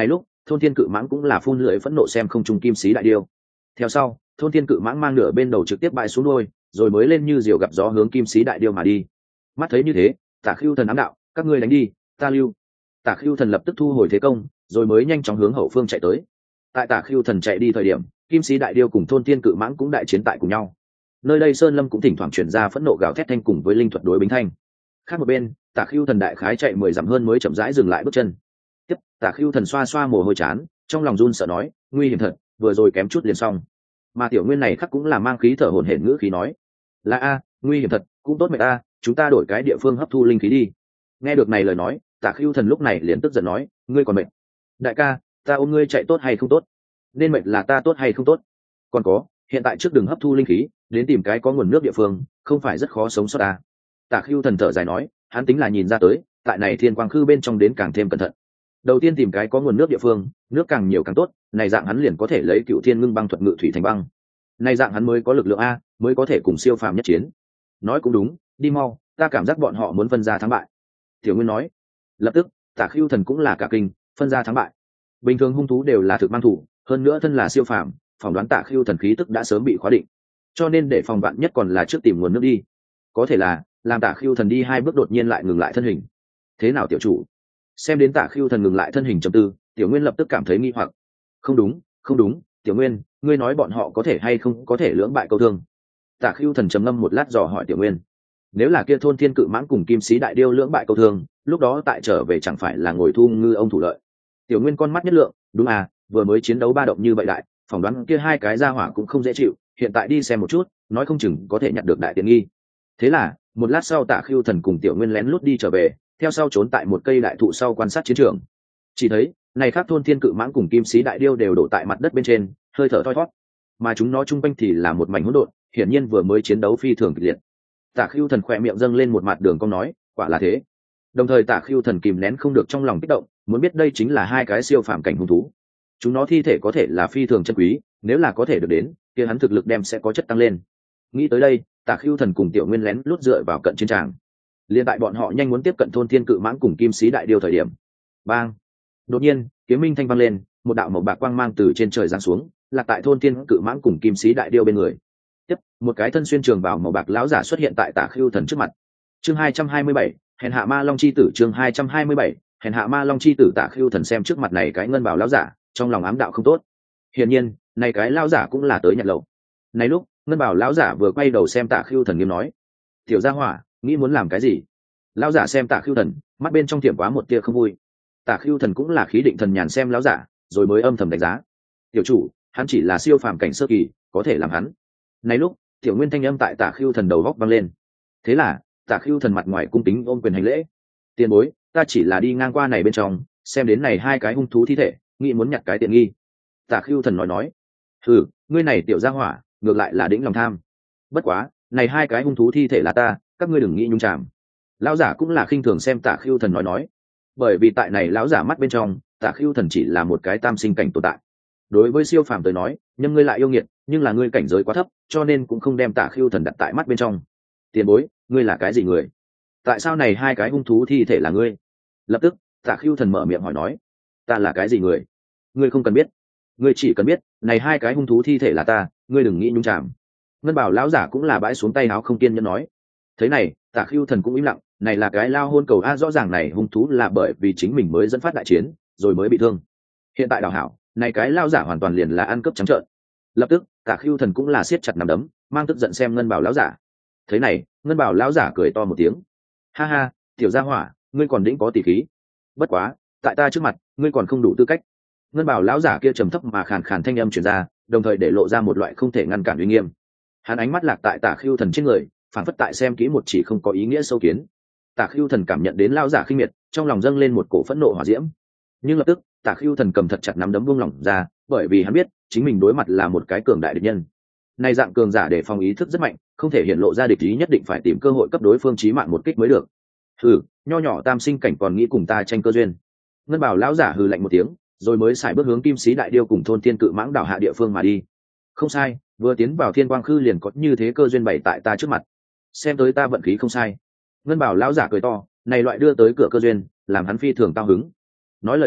thôn thiên cự mãng cũng là phun lưỡi phẫn nộ xem không trung kim sĩ đại điêu. Theo sau thôn thiên cự mãng mang nửa bên đầu trực tiếp bại xuống đuôi, rồi mới lên như diều gặp gió hướng kim sĩ đại điêu mà đi. Mắt thấy như thế, Tả Khưu Thần ám đạo, các ngươi đánh đi, ta lưu. Tả Khưu Thần lập tức thu hồi thế công, rồi mới nhanh chóng hướng hậu phương chạy tới. Tại Tả Khưu Thần chạy đi thời điểm, kim sĩ đại điêu cùng thôn thiên cự mãng cũng đại chiến tại cùng nhau. Nơi đây sơn lâm cũng thỉnh thoảng truyền ra phẫn nộ gào thét thanh cùng với linh thuật đối bính thanh. Khác một bên, Tả Khưu Thần đại khái chạy mười dặm hơn mới chậm rãi dừng lại bước chân. Tiếp, Tả Khưu Thần xoa xoa mồ hôi chán, trong lòng run sợ nói, nguy hiểm thật, vừa rồi kém chút liền xong. Mà tiểu nguyên này khắc cũng là mang khí thở hổn hển ngữ khí nói, là a, nguy hiểm thật, cũng tốt mệt a, chúng ta đổi cái địa phương hấp thu linh khí đi. Nghe được này lời nói, Tả Khưu Thần lúc này liền tức giận nói, ngươi còn mệt? Đại ca, ta ôm ngươi chạy tốt hay không tốt? Nên mệt là ta tốt hay không tốt? Còn có, hiện tại trước đừng hấp thu linh khí, đến tìm cái có nguồn nước địa phương, không phải rất khó sống sót à? Tả Khưu Thần thở dài nói, hắn tính là nhìn ra tới, tại này thiên quang khư bên trong đến càng thêm cẩn thận. Đầu tiên tìm cái có nguồn nước địa phương, nước càng nhiều càng tốt, này dạng hắn liền có thể lấy cựu thiên ngưng băng thuật ngự thủy thành băng. Này dạng hắn mới có lực lượng a, mới có thể cùng siêu phàm nhất chiến. Nói cũng đúng, đi mau, ta cảm giác bọn họ muốn phân ra thắng bại. Tiểu Nguyên nói. Lập tức, Tả Khưu Thần cũng là cả kinh, phân ra thắng bại. Bình thường hung thú đều là thực mang thủ, hơn nữa thân là siêu phàm, phỏng đoán Tả Khưu Thần khí tức đã sớm bị khóa định. Cho nên để phòng bạn nhất còn là trước tìm nguồn nước đi. Có thể là, làm Tả Khưu Thần đi hai bước đột nhiên lại ngừng lại thân hình. Thế nào tiểu chủ? Xem đến Tả Khưu Thần ngừng lại thân hình trầm tư, Tiểu Nguyên lập tức cảm thấy nghi hoặc. Không đúng, không đúng, Tiểu Nguyên, ngươi nói bọn họ có thể hay không có thể lưỡng bại câu thương? Tả Khưu Thần trầm ngâm một lát dò hỏi Tiểu Nguyên. Nếu là kia thôn thiên cự mãng cùng kim sĩ đại điêu lưỡng bại câu thương, lúc đó tại trở về chẳng phải là ngồi thu ngư ông thủ lợi? Tiểu Nguyên con mắt nhất lượng, đúng à, vừa mới chiến đấu ba động như vậy đại, phỏng đoán kia hai cái gia hỏa cũng không dễ chịu, hiện tại đi xem một chút, nói không chừng có thể nhận được đại tiện nghi. Thế là, một lát sau Tả Khưu Thần cùng Tiểu Nguyên lén lút đi trở về, theo sau trốn tại một cây đại thụ sau quan sát chiến trường. Chỉ thấy, này khác thôn thiên cự mãng cùng kim sĩ đại điêu đều đổ tại mặt đất bên trên, hơi thở thoi thoát, mà chúng nó chung quanh thì là một mảnh hỗn độn, hiển nhiên vừa mới chiến đấu phi thường kịch liệt. Tả Khưu Thần khỏe miệng dâng lên một mặt đường cong nói, quả là thế. Đồng thời Tả Khưu Thần kìm nén không được trong lòng kích động, muốn biết đây chính là hai cái siêu phàm cảnh hung thú. Chúng nó thi thể có thể là phi thường chân quý, nếu là có thể được đến, kia hắn thực lực đem sẽ có chất tăng lên. Nghĩ tới đây, Tả Khưu Thần cùng Tiểu Nguyên lén lút dựa vào cận chiến tràng. Liên tại bọn họ nhanh muốn tiếp cận thôn thiên cự mãng cùng kim sĩ đại điêu thời điểm, bang! Đột nhiên, kiếm minh thanh vang lên, một đạo màu bạc quang mang từ trên trời giáng xuống, lạc tại thôn thiên cự mãng cùng kim sĩ đại điêu bên người. Tiếp, một cái thân xuyên trường bào màu bạc lão giả xuất hiện tại Tả Khưu Thần trước mặt. Chương hai trăm hai mươi bảy, hèn hạ ma long chi tử. Chương hai trăm hai mươi bảy, hèn hạ ma long chi tử. Tả Khưu Thần xem trước mặt này cái ngân bào lão giả, trong lòng ám đạo không tốt. Hiển nhiên, này cái lão giả cũng là tới nhận lậu. Này lúc, ngân bào lão giả vừa quay đầu xem Tả Khưu Thần nghiêm nói: "Tiểu gia hỏa, nghĩ muốn làm cái gì?" Lão giả xem Tả Khưu Thần, mắt bên trong tiệm quá một tia không vui. Tả Khưu Thần cũng là khí định thần nhàn xem lão giả, rồi mới âm thầm đánh giá: "Tiểu chủ, hắn chỉ là siêu phàm cảnh sơ kỳ, có thể làm hắn." Này lúc, Tiểu Nguyên thanh âm tại Tả Khưu Thần đầu góc vang lên. Thế là, Tả Khưu Thần mặt ngoài cung kính ôm quyền hành lễ: "Tiền bối, ta chỉ là đi ngang qua này bên trong, xem đến này hai cái hung thú thi thể, nghĩ muốn nhặt cái tiện nghi." Tả Khưu Thần nói nói: "Ừ, ngươi này tiểu gia hỏa, ngược lại là đĩnh lòng tham. Bất quá, này hai cái hung thú thi thể là ta, các ngươi đừng nghĩ nhung chàm." Lão giả cũng là khinh thường xem Tả Khưu Thần nói nói, bởi vì tại này lão giả mắt bên trong, Tả Khưu Thần chỉ là một cái tam sinh cảnh tồn tại. Đối với siêu phàm tới nói, nhưng ngươi lại yêu nghiệt, nhưng là ngươi cảnh giới quá thấp, cho nên cũng không đem Tả Khưu Thần đặt tại mắt bên trong. "Tiền bối, ngươi là cái gì người? Tại sao này hai cái hung thú thi thể là ngươi?" Lập tức, Tả Khưu Thần mở miệng hỏi nói: "Ta là cái gì người? Ngươi không cần biết. Ngươi chỉ cần biết, này hai cái hung thú thi thể là ta, ngươi đừng nghĩ nhung chàm." Ngân Bảo lão giả cũng là bãi xuống tay áo không kiên nhẫn nói. Thế này, Tả Khưu Thần cũng im lặng, này là cái lao hôn cầu a, rõ ràng này hung thú là bởi vì chính mình mới dẫn phát đại chiến, rồi mới bị thương. Hiện tại đào hảo, này cái lao giả hoàn toàn liền là ăn cướp trắng trợn. Lập tức, Tả Khưu Thần cũng là siết chặt nắm đấm, mang tức giận xem Ngân Bảo lão giả. Thế này, Ngân Bảo lão giả cười to một tiếng: "Ha ha, tiểu gia hỏa, ngươi còn đĩnh có tỷ khí. Bất quá, tại ta trước mặt, ngươi còn không đủ tư cách." Ngân Bảo lão giả kia trầm thấp mà khàn khàn thanh âm truyền ra, đồng thời để lộ ra một loại không thể ngăn cản uy nghiêm. Hắn ánh mắt lạc tại Tả Khưu Thần trên người, phản phất tại xem kỹ một chỉ không có ý nghĩa sâu kiến. Tả Khưu Thần cảm nhận đến lão giả khinh miệt, trong lòng dâng lên một cổ phẫn nộ hỏa diễm. Nhưng lập tức, Tả Khưu Thần cầm thật chặt nắm đấm buông lỏng ra, bởi vì hắn biết, chính mình đối mặt là một cái cường đại địch nhân. Này dạng cường giả để phòng ý thức rất mạnh, không thể hiện lộ ra địch ý, nhất định phải tìm cơ hội cấp đối phương chí mạng một kích mới được. Hừ, nho nhỏ tam sinh cảnh còn nghĩ cùng ta tranh cơ duyên. Ngân Bảo lão giả hừ lạnh một tiếng, rồi mới xài bước hướng kim sĩ đại điêu cùng thôn thiên cự mãng đảo hạ địa phương mà đi. Không sai, vừa tiến vào thiên quang khư liền có như thế cơ duyên bày tại ta trước mặt, xem tới ta vận khí không sai. Ngân Bảo lão giả cười to, này loại đưa tới cửa cơ duyên, làm hắn phi thường cao hứng. Nói lời nói,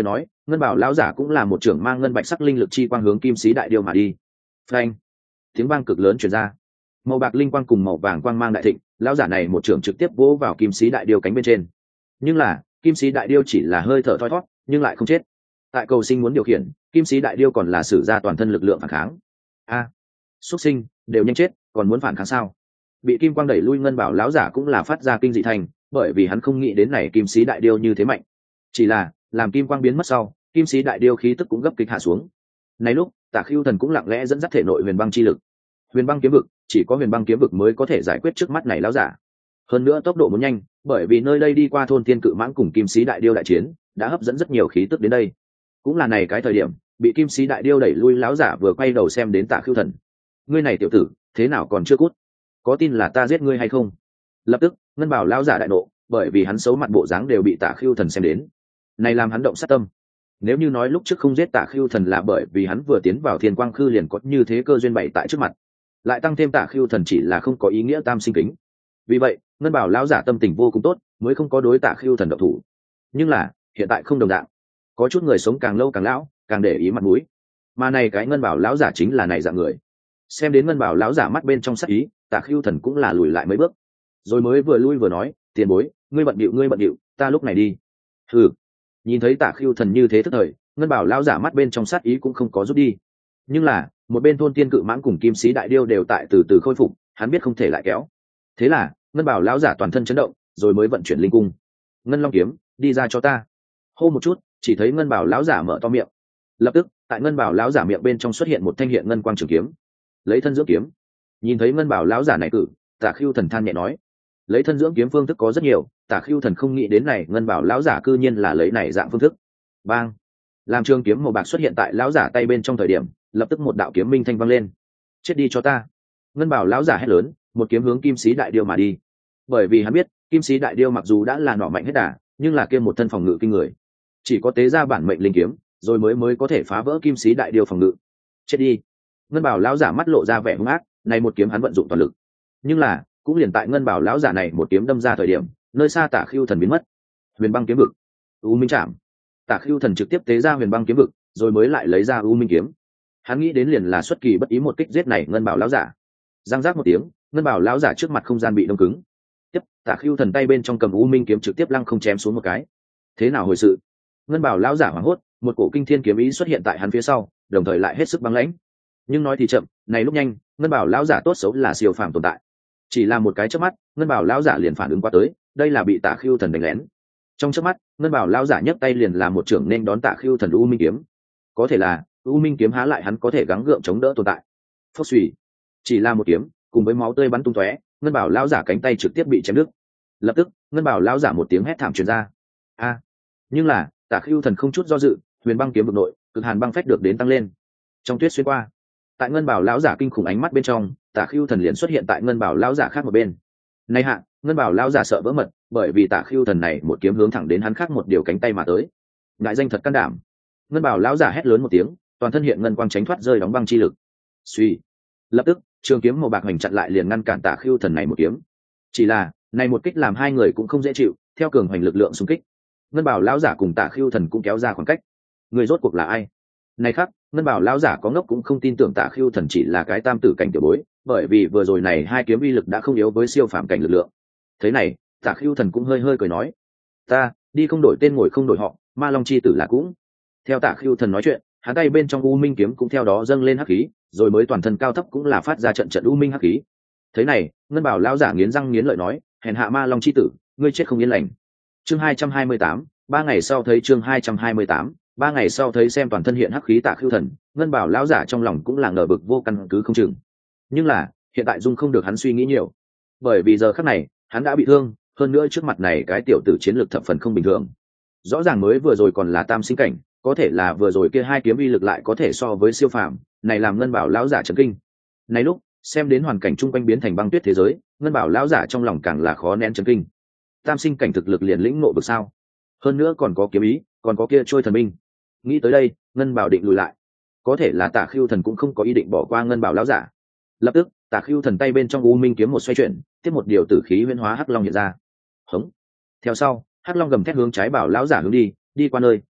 ngân bảo lão giả cũng là một trưởng mang ngân bạch sắc linh lực chi quang hướng kim sĩ đại điêu mà đi. Phanh, tiếng vang cực lớn truyền ra, màu bạc linh quang cùng màu vàng quang mang đại thịnh, lão giả này một trưởng trực tiếp vỗ vào kim sĩ đại điêu cánh bên trên. Nhưng là kim sĩ đại điêu chỉ là hơi thở thoi thót, nhưng lại không chết. Tại cầu sinh muốn điều khiển, kim sĩ đại điêu còn là sử ra toàn thân lực lượng phản kháng. A, à, xuất sinh đều nhanh chết, còn muốn phản kháng sao? Bị kim quang đẩy lui ngân bảo lão giả cũng là phát ra kinh dị thành, bởi vì hắn không nghĩ đến này kim sĩ đại điêu như thế mạnh. Chỉ là làm kim quang biến mất sau, kim sĩ đại điêu khí tức cũng gấp kịch hạ xuống. Này lúc Tả Khưu Thần cũng lặng lẽ dẫn dắt thể nội huyền băng chi lực. Huyền băng kiếm vực, chỉ có huyền băng kiếm vực mới có thể giải quyết trước mắt này lão giả. Hơn nữa tốc độ muốn nhanh, bởi vì nơi đây đi qua thôn tiên cự mãng cùng kim sĩ đại điêu đại chiến, đã hấp dẫn rất nhiều khí tức đến đây. Cũng là này cái thời điểm, bị kim sĩ đại điêu đẩy lui lão giả vừa quay đầu xem đến Tả Khưu Thần. Ngươi này tiểu tử, thế nào còn chưa cút? Có tin là ta giết ngươi hay không? Lập tức, ngân bảo lão giả đại nộ, bởi vì hắn xấu mặt bộ dáng đều bị Tả Khưu Thần xem đến. Này làm hắn động sát tâm. Nếu như nói lúc trước không giết Tả Khưu Thần là bởi vì hắn vừa tiến vào Thiên Quang Khư liền có như thế cơ duyên bày tại trước mặt, lại tăng thêm Tả Khưu Thần chỉ là không có ý nghĩa tam sinh kính. Vì vậy, ngân bảo lão giả tâm tình vô cùng tốt, mới không có đối Tả Khưu Thần động thủ. Nhưng là, hiện tại không đồng dạng. Có chút người sống càng lâu càng lão, càng để ý mặt mũi. Mà này cái ngân bảo lão giả chính là này dạng người. Xem đến ngân bảo lão giả mắt bên trong sắc ý, Tả Khưu Thần cũng là lùi lại mấy bước. Rồi mới vừa lui vừa nói, tiền bối, ngươi bận điệu ngươi bận điệu, ta lúc này đi. Hừ. Nhìn thấy Tả Khưu Thần như thế tức thời, ngân bảo lão giả mắt bên trong sát ý cũng không có rút đi. Nhưng là một bên thôn tiên cự mãng cùng kim sĩ đại điêu đều tại từ từ khôi phục, hắn biết không thể lại kéo. Thế là ngân bảo lão giả toàn thân chấn động, rồi mới vận chuyển linh cung. Ngân long kiếm, đi ra cho ta. Hô một chút, chỉ thấy ngân bảo lão giả mở to miệng. Lập tức tại ngân bảo lão giả miệng bên trong xuất hiện một thanh hiện ngân quang trường kiếm. Lấy thân dưỡng kiếm. Nhìn thấy ngân bảo lão giả này cử, Tả Khưu Thần than nhẹ nói, lấy thân dưỡng kiếm phương thức có rất nhiều, Tả Khưu Thần không nghĩ đến này ngân bảo lão giả cư nhiên là lấy này dạng phương thức. Bang, làm trường kiếm màu bạc xuất hiện tại lão giả tay bên trong thời điểm, lập tức một đạo kiếm minh thanh vang lên. Chết đi cho ta. Ngân bảo lão giả hét lớn, một kiếm hướng kim sĩ đại điêu mà đi. Bởi vì hắn biết kim sĩ đại điêu mặc dù đã là nỏ mạnh hết đà, nhưng là kia một thân phòng ngự kinh người, chỉ có tế ra bản mệnh linh kiếm rồi mới mới có thể phá vỡ kim sĩ đại điêu phòng ngự. Chết đi. Ngân bảo lão giả mắt lộ ra vẻ hung ác, này một kiếm hắn vận dụng toàn lực. Nhưng là cũng liền tại ngân bảo lão giả này một kiếm đâm ra thời điểm, nơi xa Tả Khưu Thần biến mất. Huyền băng kiếm vực, u minh chạm. Tả Khưu Thần trực tiếp tế ra huyền băng kiếm vực, rồi mới lại lấy ra u minh kiếm. Hắn nghĩ đến liền là xuất kỳ bất ý một kích giết này ngân bảo lão giả. Giang giác một tiếng, ngân bảo lão giả trước mặt không gian bị đông cứng. Tiếp, Tả Khưu Thần tay bên trong cầm u minh kiếm trực tiếp lăng không chém xuống một cái. Thế nào hồi sự? Ngân bảo lão giả hoảng hốt, một cổ kinh thiên kiếm ý xuất hiện tại hắn phía sau, đồng thời lại hết sức băng lãnh. Nhưng nói thì chậm, này lúc nhanh, ngân bảo lão giả tốt xấu là siêu phàm tồn tại. Chỉ là một cái chớp mắt, ngân bảo lão giả liền phản ứng qua tới, đây là bị Tả Khưu Thần đánh lén. Trong chớp mắt, ngân bảo lão giả nhấc tay liền làm một trưởng nên đón Tả Khưu Thần u minh kiếm. Có thể là u minh kiếm há lại hắn có thể gắng gượng chống đỡ tồn tại. Phốc xùy, chỉ là một kiếm, cùng với máu tươi bắn tung tóe, ngân bảo lão giả cánh tay trực tiếp bị chém đứt. Lập tức, ngân bảo lão giả một tiếng hét thảm truyền ra. A! Nhưng là Tả Khưu Thần không chút do dự, huyền băng kiếm vực nội, cực hàn băng phách được đến tăng lên. Trong tuyết xuyên qua, tại ngân bảo lão giả kinh khủng ánh mắt bên trong, Tả Khưu Thần liền xuất hiện tại ngân bảo lão giả khác một bên. Này hạ, ngân bảo lão giả sợ vỡ mật, bởi vì Tả Khưu Thần này một kiếm hướng thẳng đến hắn khác một điều cánh tay mà tới. Ngại danh thật can đảm. Ngân bảo lão giả hét lớn một tiếng, toàn thân hiện ngân quang tránh thoát rơi đóng băng chi lực. Suy, lập tức trường kiếm màu bạc hoành chặn lại liền ngăn cản Tả Khưu Thần này một kiếm. Chỉ là này một kích làm hai người cũng không dễ chịu, theo cường hoành lực lượng xung kích, ngân bảo lão giả cùng Tả Khưu Thần cũng kéo ra khoảng cách. Người rốt cuộc là ai? Này khác, ngân bảo lão giả có ngốc cũng không tin tưởng Tả Khưu Thần chỉ là cái tam tử cảnh tiểu bối, bởi vì vừa rồi này hai kiếm uy lực đã không yếu với siêu phàm cảnh lực lượng. Thế này, Tả Khưu Thần cũng hơi hơi cười nói, ta đi không đổi tên ngồi không đổi họ, ma long chi tử là cũng. Theo Tả Khưu Thần nói chuyện, hắn tay bên trong u minh kiếm cũng theo đó dâng lên hắc khí, rồi mới toàn thân cao thấp cũng là phát ra trận trận u minh hắc khí. Thế này, ngân bảo lão giả nghiến răng nghiến lợi nói, hèn hạ ma long chi tử, ngươi chết không yên lành. Chương hai trăm hai mươi tám, ba ngày sau thấy chương hai trăm hai mươi tám, ba ngày sau thấy xem toàn thân hiện hắc khí Tả Khưu Thần, ngân bảo lão giả trong lòng cũng là ngờ vực vô căn cứ không chừng. Nhưng là, hiện tại dung không được hắn suy nghĩ nhiều, bởi vì giờ khắc này, hắn đã bị thương, hơn nữa trước mặt này cái tiểu tử chiến lược thập phần không bình thường. Rõ ràng mới vừa rồi còn là tam sinh cảnh, có thể là vừa rồi kia hai kiếm uy lực lại có thể so với siêu phàm, này làm ngân bảo lão giả chấn kinh. Này lúc, xem đến hoàn cảnh chung quanh biến thành băng tuyết thế giới, ngân bảo lão giả trong lòng càng là khó nén chấn kinh. Tam sinh cảnh thực lực liền lĩnh ngộ được sao? Hơn nữa còn có kiếm ý, còn có kia trôi thần binh. Nghĩ tới đây, ngân bảo định lùi lại. Có thể là Tả Khưu Thần cũng không có ý định bỏ qua ngân bảo lão giả. Lập tức, Tả Khưu Thần tay bên trong u minh kiếm một xoay chuyển, tiếp một điều tử khí huyễn hóa hắc long hiện ra. Hống. Theo sau, hắc long gầm thét hướng trái bảo lão giả hướng đi, đi qua nơi,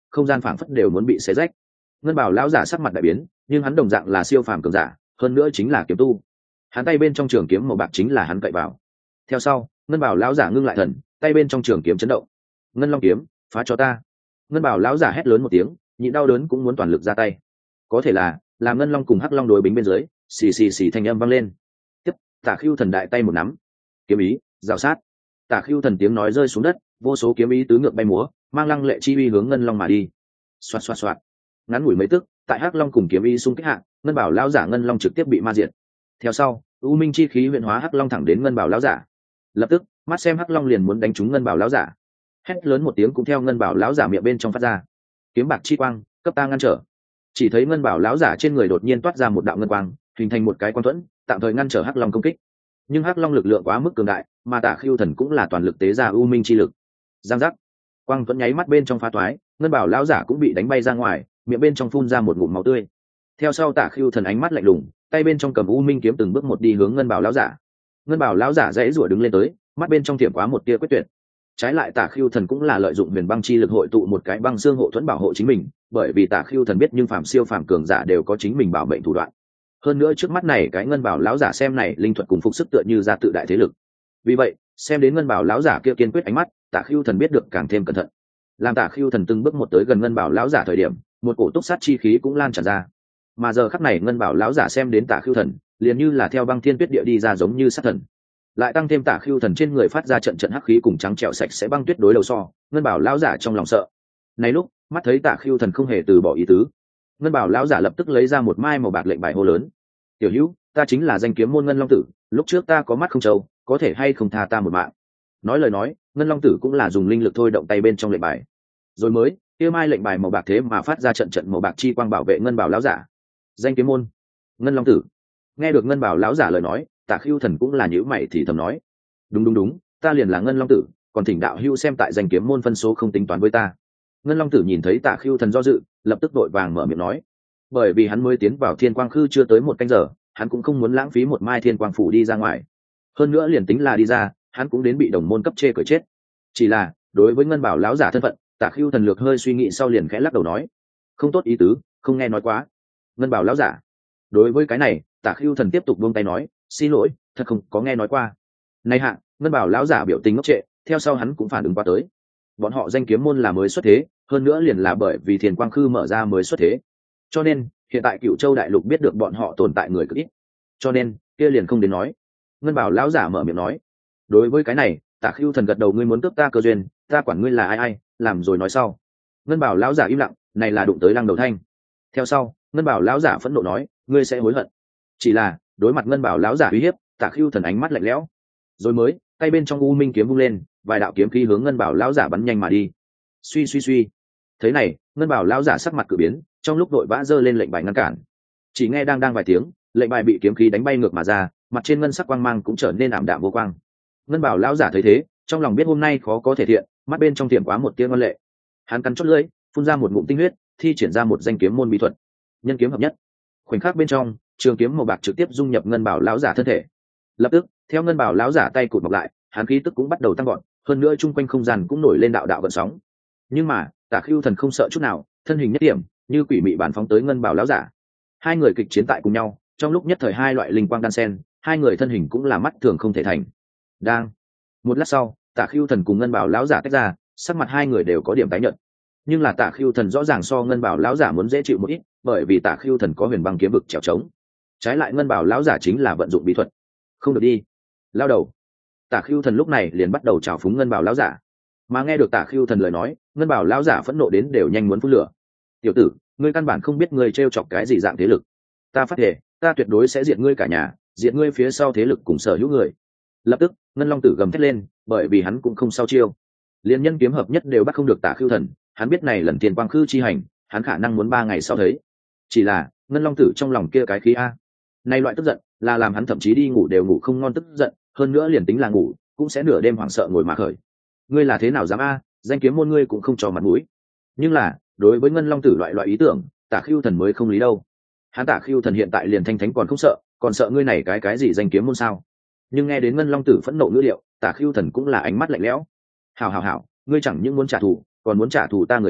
không gian phảng phất đều muốn bị xé rách. Ngân Bảo lão giả sắc mặt đại biến, nhưng hắn đồng dạng là siêu phàm cường giả, hơn nữa chính là kiếm tu. Hắn tay bên trong trường kiếm màu bạc chính là hắn cậy vào. Theo sau, Ngân Bảo lão giả ngưng lại thần, tay bên trong trường kiếm chấn động. Ngân Long kiếm, phá cho ta! Ngân Bảo lão giả hét lớn một tiếng, nhịn đau đớn cũng muốn toàn lực ra tay. Có thể là, làm Ngân Long cùng Hắc Long đối bính bên dưới, xì xì xì thanh âm vang lên. Tiếp, Tả Khưu Thần đại tay một nắm, kiếm ý, rào sát. Tả Khưu Thần tiếng nói rơi xuống đất, vô số kiếm ý tứ ngược bay múa, mang lăng lệ chi uy hướng Ngân Long mà đi. Xoạt xoạt xoạt. Ngắn ngủi mấy tức, tại Hắc Long cùng kiếm ý xung kích hạ, Ngân Bảo lão giả Ngân Long trực tiếp bị ma diệt. Theo sau, u minh chi khí huyện hóa Hắc Long thẳng đến Ngân Bảo lão giả. Lập tức, mắt xem Hắc Long liền muốn đánh trúng Ngân Bảo lão giả. Hét lớn một tiếng cũng theo Ngân Bảo lão giả miệng bên trong phát ra. Kiếm bạc chi quang, cấp ta ngăn trở. Chỉ thấy Ngân Bảo lão giả trên người đột nhiên toát ra một đạo ngân quang, hình thành một cái quan thuẫn, tạm thời ngăn trở Hắc Long công kích. Nhưng Hắc Long lực lượng quá mức cường đại, mà Tả Khưu Thần cũng là toàn lực tế ra u minh chi lực. Giang giác, quang thuẫn nháy mắt bên trong phá toái, Ngân Bảo lão giả cũng bị đánh bay ra ngoài, miệng bên trong phun ra một ngụm máu tươi. Theo sau Tả Khưu Thần ánh mắt lạnh lùng, tay bên trong cầm u minh kiếm từng bước một đi hướng Ngân Bảo lão giả. Ngân Bảo lão giả dãy rủa đứng lên tới, mắt bên trong thiểm quá một tia quyết tuyệt. Trái lại Tả Khưu Thần cũng là lợi dụng huyền băng chi lực hội tụ một cái băng xương hộ thuẫn bảo hộ chính mình, bởi vì Tả Khưu Thần biết nhưng phàm siêu phàm cường giả đều có chính mình bảo mệnh thủ đoạn. Hơn nữa trước mắt này cái Ngân Bảo lão giả xem này linh thuật cùng phục sức tựa như ra tự đại thế lực. Vì vậy, xem đến Ngân Bảo lão giả kia kiên quyết ánh mắt, Tả Khưu Thần biết được càng thêm cẩn thận. Làm Tả Khưu Thần từng bước một tới gần Ngân Bảo lão giả thời điểm, một cổ túc sát chi khí cũng lan tràn ra. Mà giờ khắc này Ngân Bảo lão giả xem đến Tả Khưu Thần, liền như là theo băng thiên tuyết địa đi ra giống như sát thần. Lại tăng thêm Tả Khưu Thần trên người phát ra trận trận hắc khí cùng trắng trẻo sạch sẽ băng tuyết đối đầu so, Ngân Bảo lão giả trong lòng sợ. Này lúc, mắt thấy Tả Khưu Thần không hề từ bỏ ý tứ, Ngân Bảo lão giả lập tức lấy ra một mai màu bạc lệnh bài hô lớn: "Tiểu hữu, ta chính là danh kiếm môn Ngân Long tử, lúc trước ta có mắt không trâu, có thể hay không tha ta một mạng?" Nói lời nói, Ngân Long tử cũng là dùng linh lực thôi động tay bên trong lệnh bài. Rồi mới, kia mai lệnh bài màu bạc thế mà phát ra trận trận màu bạc chi quang bảo vệ Ngân Bảo lão giả. Danh kiếm môn Ngân Long tử. Nghe được Ngân Bảo lão giả lời nói, Tả Khưu Thần cũng là nhíu mày thì thầm nói: "Đúng đúng đúng, ta liền là Ngân Long tử, còn thỉnh đạo hữu xem tại danh kiếm môn phân số không tính toán với ta." Ngân Long tử nhìn thấy Tả Khưu Thần do dự, lập tức đội vàng mở miệng nói. Bởi vì hắn mới tiến vào Thiên Quang Khư chưa tới một canh giờ, hắn cũng không muốn lãng phí một mai Thiên Quang phủ đi ra ngoài. Hơn nữa liền tính là đi ra, hắn cũng đến bị đồng môn cấp chê cười chết. Chỉ là, đối với Ngân Bảo lão giả thân phận, Tả Khưu Thần lược hơi suy nghĩ sau liền khẽ lắc đầu nói: "Không tốt ý tứ, không nghe nói quá." Ngân Bảo lão giả. Đối với cái này, Tả Khưu Thần tiếp tục buông tay nói: "Xin lỗi, thật không có nghe nói qua." Này hạ, Ngân Bảo lão giả biểu tình ngốc trệ, theo sau hắn cũng phản ứng qua tới. Bọn họ danh kiếm môn là mới xuất thế, hơn nữa liền là bởi vì Thiên Quang Khư mở ra mới xuất thế. Cho nên, hiện tại Cửu Châu đại lục biết được bọn họ tồn tại người cực ít. Cho nên, kia liền không đến nói. Ngân Bảo lão giả mở miệng nói. Đối với cái này, Tả Khưu Thần gật đầu: "Ngươi muốn cướp ta cơ duyên, ta quản ngươi là ai ai, làm rồi nói sau." Ngân Bảo lão giả im lặng, này là đụng tới Lăng Đầu Thanh. Theo sau, Ngân Bảo lão giả phẫn nộ nói: "Ngươi sẽ hối hận." Chỉ là, đối mặt Ngân Bảo lão giả uy hiếp, Tả Khưu Thần ánh mắt lạnh lẽo. Rồi mới, tay bên trong u minh kiếm vung lên, vài đạo kiếm khí hướng Ngân Bảo lão giả bắn nhanh mà đi. Suy suy suy. Thế này, Ngân Bảo lão giả sắc mặt cử biến, trong lúc đội vã giơ lên lệnh bài ngăn cản. Chỉ nghe đang đang vài tiếng, lệnh bài bị kiếm khí đánh bay ngược mà ra, mặt trên ngân sắc quang mang cũng trở nên ảm đạm vô quang. Ngân Bảo lão giả thấy thế, trong lòng biết hôm nay khó có thể thiện, mắt bên trong tiệm quá một tia ngân lệ. Hắn cắn chốt lưỡi, phun ra một ngụm tinh huyết, thi triển ra một danh kiếm môn bí thuật, nhân kiếm hợp nhất. Khoảnh khắc bên trong, trường kiếm màu bạc trực tiếp dung nhập Ngân Bảo lão giả thân thể. Lập tức, theo Ngân Bảo lão giả tay cụt mọc lại, hắn khí tức cũng bắt đầu tăng gọn, hơn nữa chung quanh không gian cũng nổi lên đạo đạo gợn sóng. Nhưng mà, Tả Khưu Thần không sợ chút nào, thân hình nhất điểm, như quỷ mị bản phóng tới Ngân Bảo lão giả. Hai người kịch chiến tại cùng nhau, trong lúc nhất thời hai loại linh quang đan sen, hai người thân hình cũng là mắt thường không thể thành. Đang một lát sau, Tả Khưu Thần cùng Ngân Bảo lão giả tách ra, sắc mặt hai người đều có điểm tái nhợt. Nhưng là Tả Khưu Thần rõ ràng so Ngân Bảo lão giả muốn dễ chịu một ít, bởi vì Tả Khưu Thần có huyền băng kiếm vực trèo trống. Trái lại Ngân Bảo lão giả chính là vận dụng bí thuật. Không được đi, lao đầu. Tả Khưu Thần lúc này liền bắt đầu trào phúng Ngân Bảo lão giả. Mà nghe được Tả Khưu Thần lời nói, Ngân Bảo lão giả phẫn nộ đến đều nhanh muốn phun lửa. "Tiểu tử, ngươi căn bản không biết ngươi trêu chọc cái gì dạng thế lực. Ta phát thể, ta tuyệt đối sẽ diệt ngươi cả nhà, diệt ngươi phía sau thế lực cùng sở hữu người." Lập tức, Ngân Long tử gầm thét lên, bởi vì hắn cũng không sao chiêu. Liên nhân kiếm hợp nhất đều bắt không được Tả Khưu Thần, hắn biết này lần Thiên Quang Khư chi hành, hắn khả năng muốn ba ngày sau thấy. Chỉ là, Ngân Long tử trong lòng kia cái khí a, nay loại tức giận, là làm hắn thậm chí đi ngủ đều ngủ không ngon tức giận, hơn nữa liền tính là ngủ, cũng sẽ nửa đêm hoảng sợ ngồi mà khởi. Ngươi là thế nào dám a, danh kiếm môn ngươi cũng không cho mặt mũi. Nhưng là, đối với Ngân Long tử loại loại ý tưởng, Tả Khưu Thần mới không lý đâu. Hắn Tả Khưu Thần hiện tại liền thanh thánh còn không sợ, còn sợ ngươi này cái cái gì danh kiếm môn sao? Nhưng nghe đến Ngân Long tử phẫn nộ ngữ điệu, Tả Khưu Thần cũng là ánh mắt lạnh lẽo. "Hảo hảo hảo, ngươi chẳng những muốn trả thù, còn muốn trả thù ta người nhà,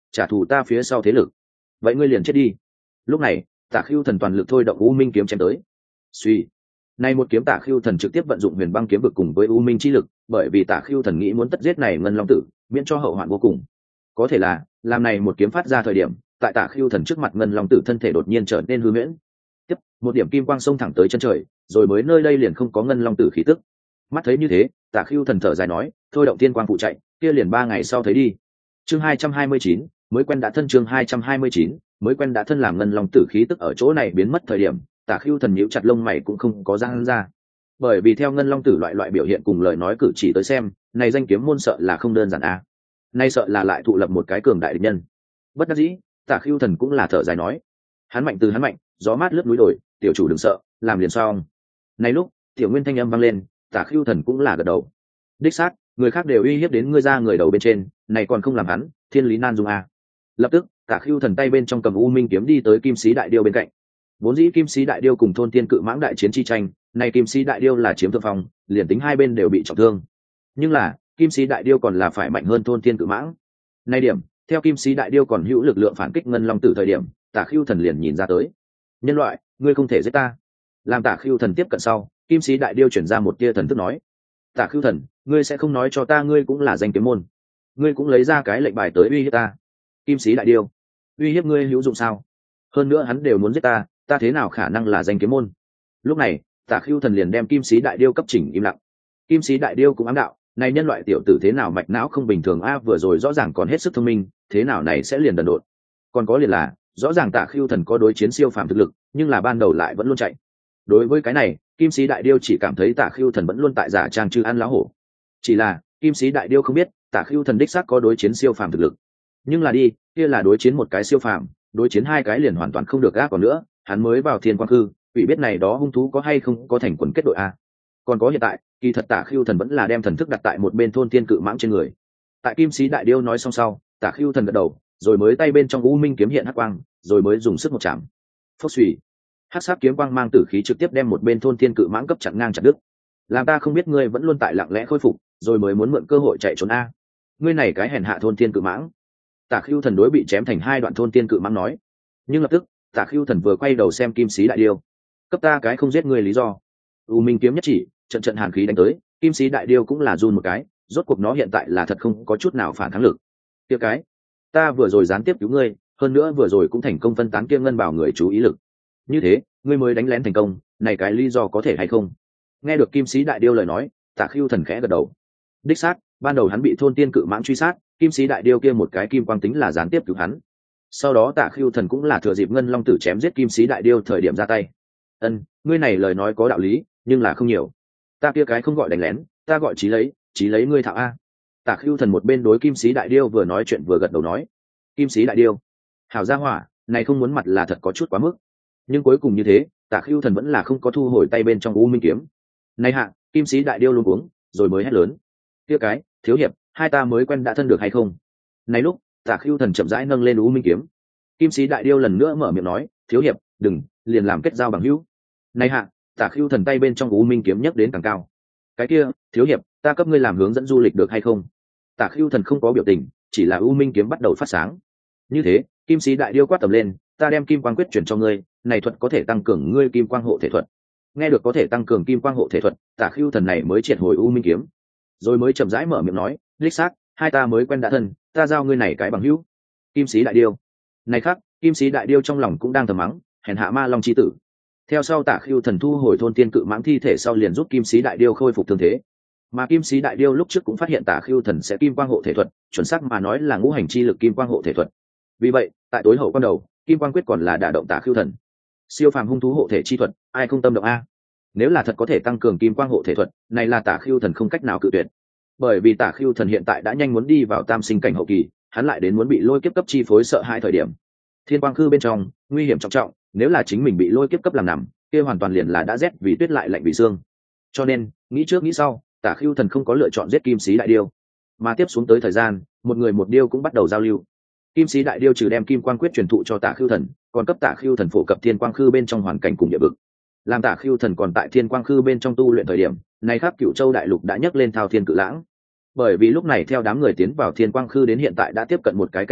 trả thù ta phía sau thế lực. Vậy ngươi liền chết đi. Lúc này Tả Khưu Thần toàn lực thôi động U Minh kiếm chém tới. Suy, nay một kiếm Tả Khưu Thần trực tiếp vận dụng huyền băng kiếm vực cùng với U Minh chi lực, bởi vì Tả Khưu Thần nghĩ muốn tất giết này ngân long tử, miễn cho hậu hoạn vô cùng. Có thể là làm này một kiếm phát ra thời điểm, tại Tả Khưu Thần trước mặt ngân long tử thân thể đột nhiên trở nên hư huyễn. Tiếp, một điểm kim quang xông thẳng tới chân trời, rồi mới nơi đây liền không có ngân long tử khí tức. Mắt thấy như thế, Tả Khưu Thần thở dài nói, thôi động tiên quang phụ chạy, kia liền ba ngày sau thấy đi. Chương hai trăm hai mươi chín, mới quen đã thân chương hai trăm hai mươi chín, mới quen đã thân làm ngân long tử khí tức ở chỗ này biến mất thời điểm, Tả Khưu Thần nhíu chặt lông mày cũng không có giãn ra. Bởi vì theo ngân long tử loại loại biểu hiện cùng lời nói cử chỉ tới xem, này danh kiếm môn sợ là không đơn giản a. À. Nay sợ là lại thụ lập một cái cường đại địch nhân. Bất đắc dĩ, Tả Khưu Thần cũng là thở dài nói, hắn mạnh từ hắn mạnh, gió mát lướt núi đồi, tiểu chủ đừng sợ, làm liền xong. Này lúc, tiểu nguyên thanh âm vang lên, Tả Khưu Thần cũng là gật đầu. Đích xác, người khác đều uy hiếp đến ngươi ra người đầu bên trên, này còn không làm hắn, thiên lý nan dung a. À. Lập tức, Tả Khưu Thần tay bên trong cầm U Minh kiếm đi tới Kim Sĩ Đại Điêu bên cạnh. Vốn dĩ Kim Sĩ Đại Điêu cùng thôn tiên cự mãng đại chiến chi tranh, này Kim Sĩ Đại Điêu là chiếm thượng phong, liền tính hai bên đều bị trọng thương. Nhưng là, Kim Sĩ Đại Điêu còn là phải mạnh hơn thôn tiên cự mãng. Nay điểm, theo Kim Sĩ Đại Điêu còn hữu lực lượng phản kích ngân long tử thời điểm, Tả Khưu Thần liền nhìn ra tới. Nhân loại, ngươi không thể giết ta. Làm Tả Khưu Thần tiếp cận sau, Kim Sĩ Đại Điêu chuyển ra một tia thần thức nói: Tả Khưu Thần, ngươi sẽ không nói cho ta ngươi cũng là danh kiếm môn, ngươi cũng lấy ra cái lệnh bài tới uy hiếp ta. Kim Sĩ Đại Điêu, uy hiếp ngươi hữu dụng sao? Hơn nữa hắn đều muốn giết ta, ta thế nào khả năng là danh kiếm môn? Lúc này, Tả Khưu Thần liền đem Kim Sĩ Đại Điêu cấp chỉnh im lặng. Kim Sĩ Đại Điêu cũng ám đạo, này nhân loại tiểu tử thế nào mạch não không bình thường a, vừa rồi rõ ràng còn hết sức thông minh, thế nào này sẽ liền đần độn. Còn có liền là, rõ ràng Tả Khưu Thần có đối chiến siêu phàm thực lực, nhưng là ban đầu lại vẫn luôn chạy. Đối với cái này, Kim Sĩ Đại Điêu chỉ cảm thấy Tả Khưu Thần vẫn luôn tại giả trang chư ăn lá hổ. Chỉ là, Kim Sĩ Đại Điêu không biết, Tả Khưu Thần đích xác có đối chiến siêu phàm thực lực. Nhưng là đi, kia là đối chiến một cái siêu phàm, đối chiến hai cái liền hoàn toàn không được gác còn nữa, hắn mới vào Thiên Quang Khư, vị biết này đó hung thú có hay không có thành quần kết đội a. Còn có hiện tại, kỳ thật Tả Khưu Thần vẫn là đem thần thức đặt tại một bên thôn tiên cự mãng trên người. Tại Kim Sĩ Đại Điêu nói xong sau, Tả Khưu Thần gật đầu, rồi mới tay bên trong U Minh kiếm hiện hắc quang, rồi mới dùng sức một chạm. Phốc xùy, hắc sát kiếm quang mang tử khí trực tiếp đem một bên thôn tiên cự mãng cấp chặn ngang chặt đứt. Làm ta không biết ngươi vẫn luôn tại lặng lẽ khôi phục, rồi mới muốn mượn cơ hội chạy trốn a. Ngươi này cái hèn hạ thôn tiên cự mãng. Tả Khưu Thần đối bị chém thành hai đoạn thôn tiên cự mãng nói. Nhưng lập tức, Tả Khưu Thần vừa quay đầu xem Kim Sĩ Đại Điêu, cấp ta cái không giết ngươi lý do. U Minh kiếm nhất chỉ, trận trận hàn khí đánh tới, Kim Sĩ Đại Điêu cũng là run một cái, rốt cuộc nó hiện tại là thật không có chút nào phản kháng lực. Kia cái, ta vừa rồi gián tiếp cứu ngươi, hơn nữa vừa rồi cũng thành công phân tán kia ngân bảo người chú ý lực. Như thế, ngươi mới đánh lén thành công, này cái lý do có thể hay không? Nghe được Kim Sĩ Đại Điêu lời nói, Tả Khưu Thần khẽ gật đầu. Đích xác, ban đầu hắn bị thôn tiên cự mãng truy sát, Kim Sĩ Đại Điêu kia một cái kim quang tính là gián tiếp cứu hắn. Sau đó Tả Khưu Thần cũng là thừa dịp ngân long tử chém giết Kim Sĩ Đại Điêu thời điểm ra tay. Ân, ngươi này lời nói có đạo lý, nhưng là không nhiều. Ta kia cái không gọi đánh lén, ta gọi chí lấy, chí lấy ngươi thạo a. Tả Khưu Thần một bên đối Kim Sĩ Đại Điêu vừa nói chuyện vừa gật đầu nói. Kim Sĩ Đại Điêu, hảo gia hỏa, này không muốn mặt là thật có chút quá mức. Nhưng cuối cùng như thế, Tả Khưu Thần vẫn là không có thu hồi tay bên trong U Minh kiếm. Này hạ, Kim Sĩ Đại Điêu luống cuống, rồi mới hét lớn. Kia cái, thiếu hiệp, hai ta mới quen đã thân được hay không? Này lúc, Tả Khưu Thần chậm rãi nâng lên U Minh kiếm. Kim Sĩ Đại Điêu lần nữa mở miệng nói, thiếu hiệp, đừng, liền làm kết giao bằng hữu. Này hạ, Tả Khưu Thần tay bên trong U Minh kiếm nhấc đến càng cao. Cái kia, thiếu hiệp, ta cấp ngươi làm hướng dẫn du lịch được hay không? Tả Khưu Thần không có biểu tình, chỉ là U Minh kiếm bắt đầu phát sáng. Như thế, Kim Sĩ Đại Điêu quát tầm lên, ta đem Kim Quang Quyết chuyển cho ngươi, này thuật có thể tăng cường ngươi Kim Quang hộ thể thuật. Nghe được có thể tăng cường Kim Quang hộ thể thuật, Tả Khưu Thần này mới triệt hồi U Minh kiếm, rồi mới chậm rãi mở miệng nói, đích xác, hai ta mới quen đã thân, ta giao ngươi này cái bằng hữu. Kim Sĩ Đại Điêu. Này khác, Kim Sĩ Đại Điêu trong lòng cũng đang thầm mắng, hèn hạ ma long chi tử. Theo sau Tả Khưu Thần thu hồi thôn tiên cự mãng thi thể sau liền giúp Kim Sĩ Đại Điêu khôi phục thương thế. Mà Kim Sĩ Đại Điêu lúc trước cũng phát hiện Tả Khưu Thần sẽ Kim Quang hộ thể thuật, chuẩn xác mà nói là ngũ hành chi lực Kim Quang hộ thể thuật. Vì vậy, tại tối hậu quan đầu, Kim Quang Quyết còn là đả động Tả Khưu Thần. Siêu phàm hung thú hộ thể chi thuật, ai không tâm động a? Nếu là thật có thể tăng cường Kim Quang hộ thể thuật, này là Tả Khưu Thần không cách nào cự tuyệt. Bởi vì Tả Khưu Thần hiện tại đã nhanh muốn đi vào tam sinh cảnh hậu kỳ, hắn lại đến muốn bị lôi kiếp cấp chi phối sợ hai thời điểm. Thiên Quang Khư bên trong, nguy hiểm trọng trọng, nếu là chính mình bị lôi kiếp cấp làm nằm, kia hoàn toàn liền là đã rét vì tuyết lại lạnh vì xương. Cho nên, nghĩ trước nghĩ sau, Tả Khưu Thần không có lựa chọn giết Kim Sĩ Đại Điêu, mà tiếp xuống tới thời gian, một người một điêu cũng bắt đầu giao lưu. Kim Sĩ Đại Điêu trừ đem Kim Quang Quyết truyền thụ cho Tả Khưu Thần, còn cấp Tả Khưu Thần phổ cập Thiên Quang Khư bên trong hoàn cảnh cùng địa vực. Làm Tả Khưu Thần còn tại Thiên Quang Khư bên trong tu luyện thời điểm, này khắp Cửu Châu đại lục đã nhấc lên thao thiên cự lãng. Bởi vì lúc này theo đám người tiến vào Thiên Quang Khư đến hiện tại đã tiếp cận một cái canh giờ,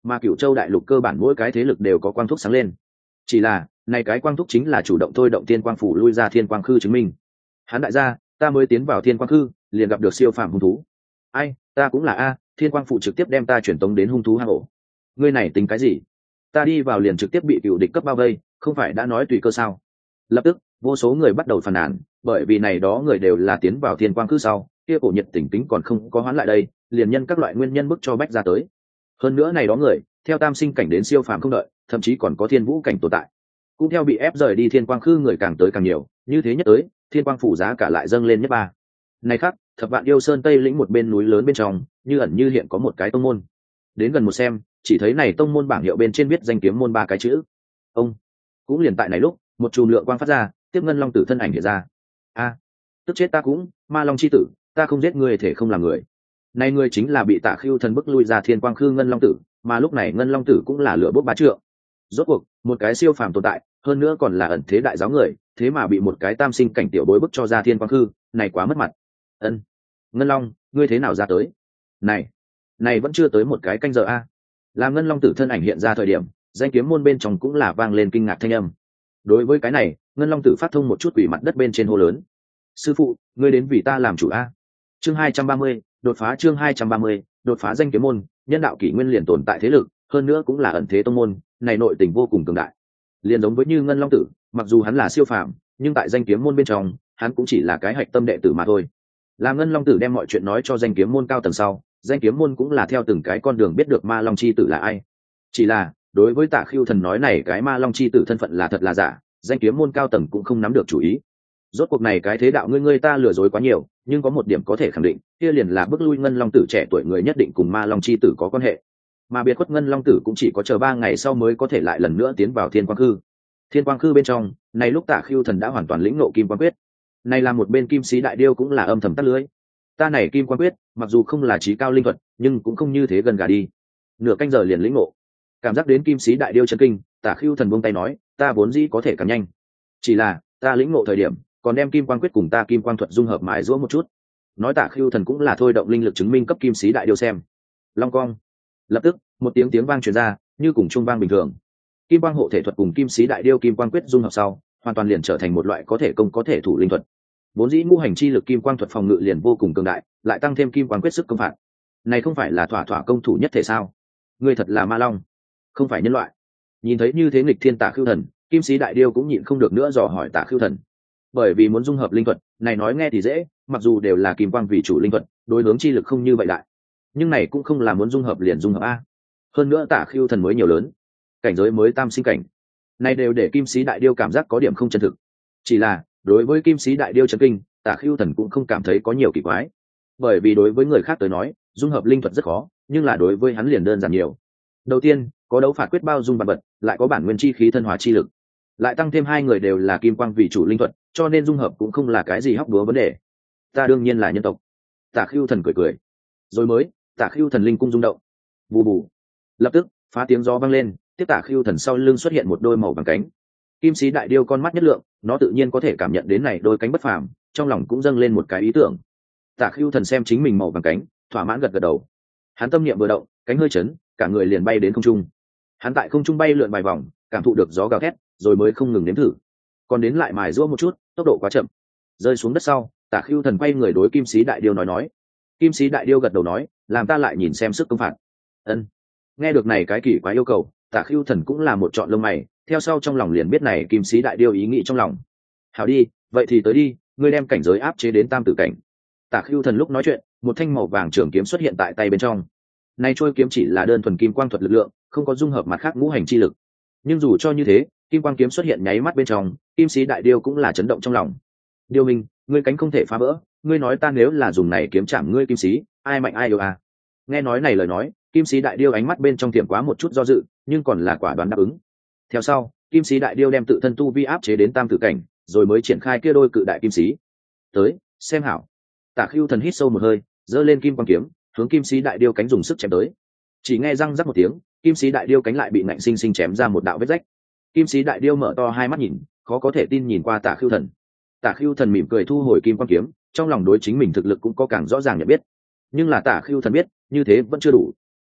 mà Cửu Châu đại lục cơ bản mỗi cái thế lực đều có quang thúc sáng lên. Chỉ là này cái quang thúc chính là chủ động thôi động thiên quang phủ lui ra thiên quang khư chứng minh. Hắn đại gia, ta mới tiến vào thiên quang khư liền gặp được siêu phàm hung thú. Ai, ta cũng là a, thiên quang phủ trực tiếp đem ta chuyển tống đến hung thú hang ổ. Ngươi này tính cái gì? Ta đi vào liền trực tiếp bị cựu địch cấp bao vây, không phải đã nói tùy cơ sao? Lập tức vô số người bắt đầu phàn nàn, bởi vì này đó người đều là tiến vào thiên quang khư sau, kia cổ nhiệt tình tính còn không có hoán lại đây, liền nhân các loại nguyên nhân bức cho bách ra tới. Hơn nữa này đó người theo tam sinh cảnh đến siêu phàm không đợi, thậm chí còn có thiên vũ cảnh tồn tại, cũng theo bị ép rời đi thiên quang khư người càng tới càng nhiều, như thế nhất tới thiên quang phủ giá cả lại dâng lên nhất ba. Này khác thập vạn yêu sơn tây lĩnh một bên núi lớn bên trong như ẩn như hiện có một cái tông môn. Đến gần một xem, chỉ thấy này tông môn bảng hiệu bên trên viết danh kiếm môn ba cái chữ. Ông cũng liền tại này lúc, một chùm lượng quang phát ra, tiếp ngân long tử thân ảnh hiện ra. A, tức chết ta cũng, ma long chi tử, ta không giết người thể không làm người. Này người chính là bị Tạ Khưu Thần bức lui ra thiên quang khư ngân long tử, mà lúc này ngân long tử cũng là lửa bốc bá trượng. Rốt cuộc một cái siêu phàm tồn tại, hơn nữa còn là ẩn thế đại giáo người, thế mà bị một cái tam sinh cảnh tiểu bối bức cho ra thiên quang khư, này quá mất mặt. Ân, ngân long, ngươi thế nào ra tới? Này, này vẫn chưa tới một cái canh giờ a. Làm ngân long tử thân ảnh hiện ra thời điểm, danh kiếm môn bên trong cũng là vang lên kinh ngạc thanh âm. Đối với cái này, ngân long tử phát thông một chút quỷ mặt đất bên trên hô lớn. Sư phụ, ngươi đến vì ta làm chủ a. Chương hai trăm ba mươi, đột phá chương hai trăm ba mươi, đột phá danh kiếm môn, nhân đạo kỷ nguyên liền tồn tại thế lực, hơn nữa cũng là ẩn thế tông môn, này nội tình vô cùng cường đại. Liền giống với như ngân long tử, mặc dù hắn là siêu phàm, nhưng tại danh kiếm môn bên trong, hắn cũng chỉ là cái hạch tâm đệ tử mà thôi. Làm ngân long tử đem mọi chuyện nói cho danh kiếm môn cao tầng sau, danh kiếm môn cũng là theo từng cái con đường biết được ma long chi tử là ai. Chỉ là đối với Tạ Khưu Thần nói này cái ma long chi tử thân phận là thật là giả, danh kiếm môn cao tầng cũng không nắm được chủ ý. Rốt cuộc này cái thế đạo ngươi ngươi ta lừa dối quá nhiều, nhưng có một điểm có thể khẳng định, kia liền là bức lui ngân long tử trẻ tuổi người nhất định cùng ma long chi tử có quan hệ. Mà biệt khuất ngân long tử cũng chỉ có chờ ba ngày sau mới có thể lại lần nữa tiến vào thiên quang khư. Thiên quang khư bên trong, này lúc Tạ Khưu Thần đã hoàn toàn lĩnh ngộ kim quang quyết. Này là một bên kim sĩ đại điêu cũng là âm thầm tắt lưới. Ta này kim quang quyết, mặc dù không là trí cao linh thuật, nhưng cũng không như thế gần gà đi. Nửa canh giờ liền lĩnh ngộ. Cảm giác đến kim sĩ đại điêu chấn kinh, Tạ Khưu Thần buông tay nói, ta vốn dĩ có thể càng nhanh. Chỉ là, ta lĩnh ngộ thời điểm, còn đem kim quang quyết cùng ta kim quang thuật dung hợp mài giũa một chút. Nói Tạ Khưu Thần cũng là thôi động linh lực chứng minh cấp kim sĩ đại điêu xem. Long cong. Lập tức, một tiếng tiếng vang truyền ra, như cùng trung vang bình thường. Kim quang hộ thể thuật cùng kim sĩ đại điêu kim quang quyết dung hợp sau, hoàn toàn liền trở thành một loại có thể công có thể thủ linh thuật. Vốn dĩ ngũ hành chi lực kim quang thuật phòng ngự liền vô cùng cường đại, lại tăng thêm kim quang quyết sức công phạt. Này không phải là thỏa thỏa công thủ nhất thể sao? Ngươi thật là ma long, không phải nhân loại. Nhìn thấy như thế nghịch thiên Tạ Khưu Thần, kim sĩ đại điêu cũng nhịn không được nữa dò hỏi Tạ Khưu Thần. Bởi vì muốn dung hợp linh thuật, này nói nghe thì dễ, mặc dù đều là kim quang vì chủ linh thuật, đối hướng chi lực không như vậy đại. Nhưng này cũng không là muốn dung hợp liền dung hợp a. Hơn nữa Tạ Khưu Thần mới nhiều lớn, cảnh giới mới tam sinh cảnh, này đều để kim sĩ đại điêu cảm giác có điểm không chân thực. Chỉ là đối với kim sĩ đại điêu chấn kinh, Tạ Khưu Thần cũng không cảm thấy có nhiều kỳ quái, bởi vì đối với người khác tới nói dung hợp linh thuật rất khó, nhưng là đối với hắn liền đơn giản nhiều. Đầu tiên có đấu phạt quyết bao dung bản vật, lại có bản nguyên chi khí thân hóa chi lực, lại tăng thêm hai người đều là kim quang vì chủ linh thuật, cho nên dung hợp cũng không là cái gì hóc búa vấn đề. Ta đương nhiên là nhân tộc. Tạ Khưu Thần cười cười. Rồi mới Tạ Khưu Thần linh cung rung động, bù bù. Lập tức phá tiếng gió vang lên, tiếp Tạ Khưu Thần sau lưng xuất hiện một đôi màu vàng cánh. Kim sĩ đại điêu con mắt nhất lượng, nó tự nhiên có thể cảm nhận đến này đôi cánh bất phàm, trong lòng cũng dâng lên một cái ý tưởng. Tạ Khưu Thần xem chính mình màu vàng cánh, thỏa mãn gật gật đầu. Hắn tâm niệm vừa động, cánh hơi chấn, cả người liền bay đến không trung. Hắn tại không trung bay lượn vài vòng, cảm thụ được gió gào thét, rồi mới không ngừng nếm thử. Còn đến lại mài giũa một chút, tốc độ quá chậm. Rơi xuống đất sau, Tạ Khưu Thần quay người đối kim sĩ đại điêu nói nói. Kim sĩ đại điêu gật đầu nói, làm ta lại nhìn xem sức công phạt. Ân. Nghe được này cái kỳ quái yêu cầu, Tạ Khưu Thần cũng là một chọn lông mày, theo sau trong lòng liền biết này kim sĩ đại điêu ý nghĩ trong lòng. Hảo đi, vậy thì tới đi, ngươi đem cảnh giới áp chế đến tam tử cảnh. Tạ Khưu Thần lúc nói chuyện, một thanh màu vàng trường kiếm xuất hiện tại tay bên trong. Này trôi kiếm chỉ là đơn thuần kim quang thuật lực lượng, không có dung hợp mặt khác ngũ hành chi lực. Nhưng dù cho như thế, kim quang kiếm xuất hiện nháy mắt bên trong, kim sĩ đại điêu cũng là chấn động trong lòng. Điêu minh, ngươi cánh không thể phá vỡ, ngươi nói ta nếu là dùng này kiếm chạm ngươi kim sĩ, ai mạnh ai yếu à? Nghe nói này lời nói, kim sĩ đại điêu ánh mắt bên trong tiềm quá một chút do dự, nhưng còn là quả đoán đáp ứng. Theo sau, kim sĩ đại điêu đem tự thân tu vi áp chế đến tam tử cảnh, rồi mới triển khai kia đôi cự đại kim sĩ. Tới, xem hảo. Tạ Khưu Thần hít sâu một hơi, giơ lên kim quang kiếm, hướng kim sĩ đại điêu cánh dùng sức chém tới. Chỉ nghe răng rắc một tiếng, kim sĩ đại điêu cánh lại bị nạnh sinh sinh chém ra một đạo vết rách. Kim sĩ đại điêu mở to hai mắt nhìn, khó có thể tin nhìn qua Tạ Khưu Thần. Tạ Khưu Thần mỉm cười thu hồi kim quang kiếm, trong lòng đối chính mình thực lực cũng có càng rõ ràng nhận biết. Nhưng là Tạ Khưu Thần biết, như thế vẫn chưa đủ.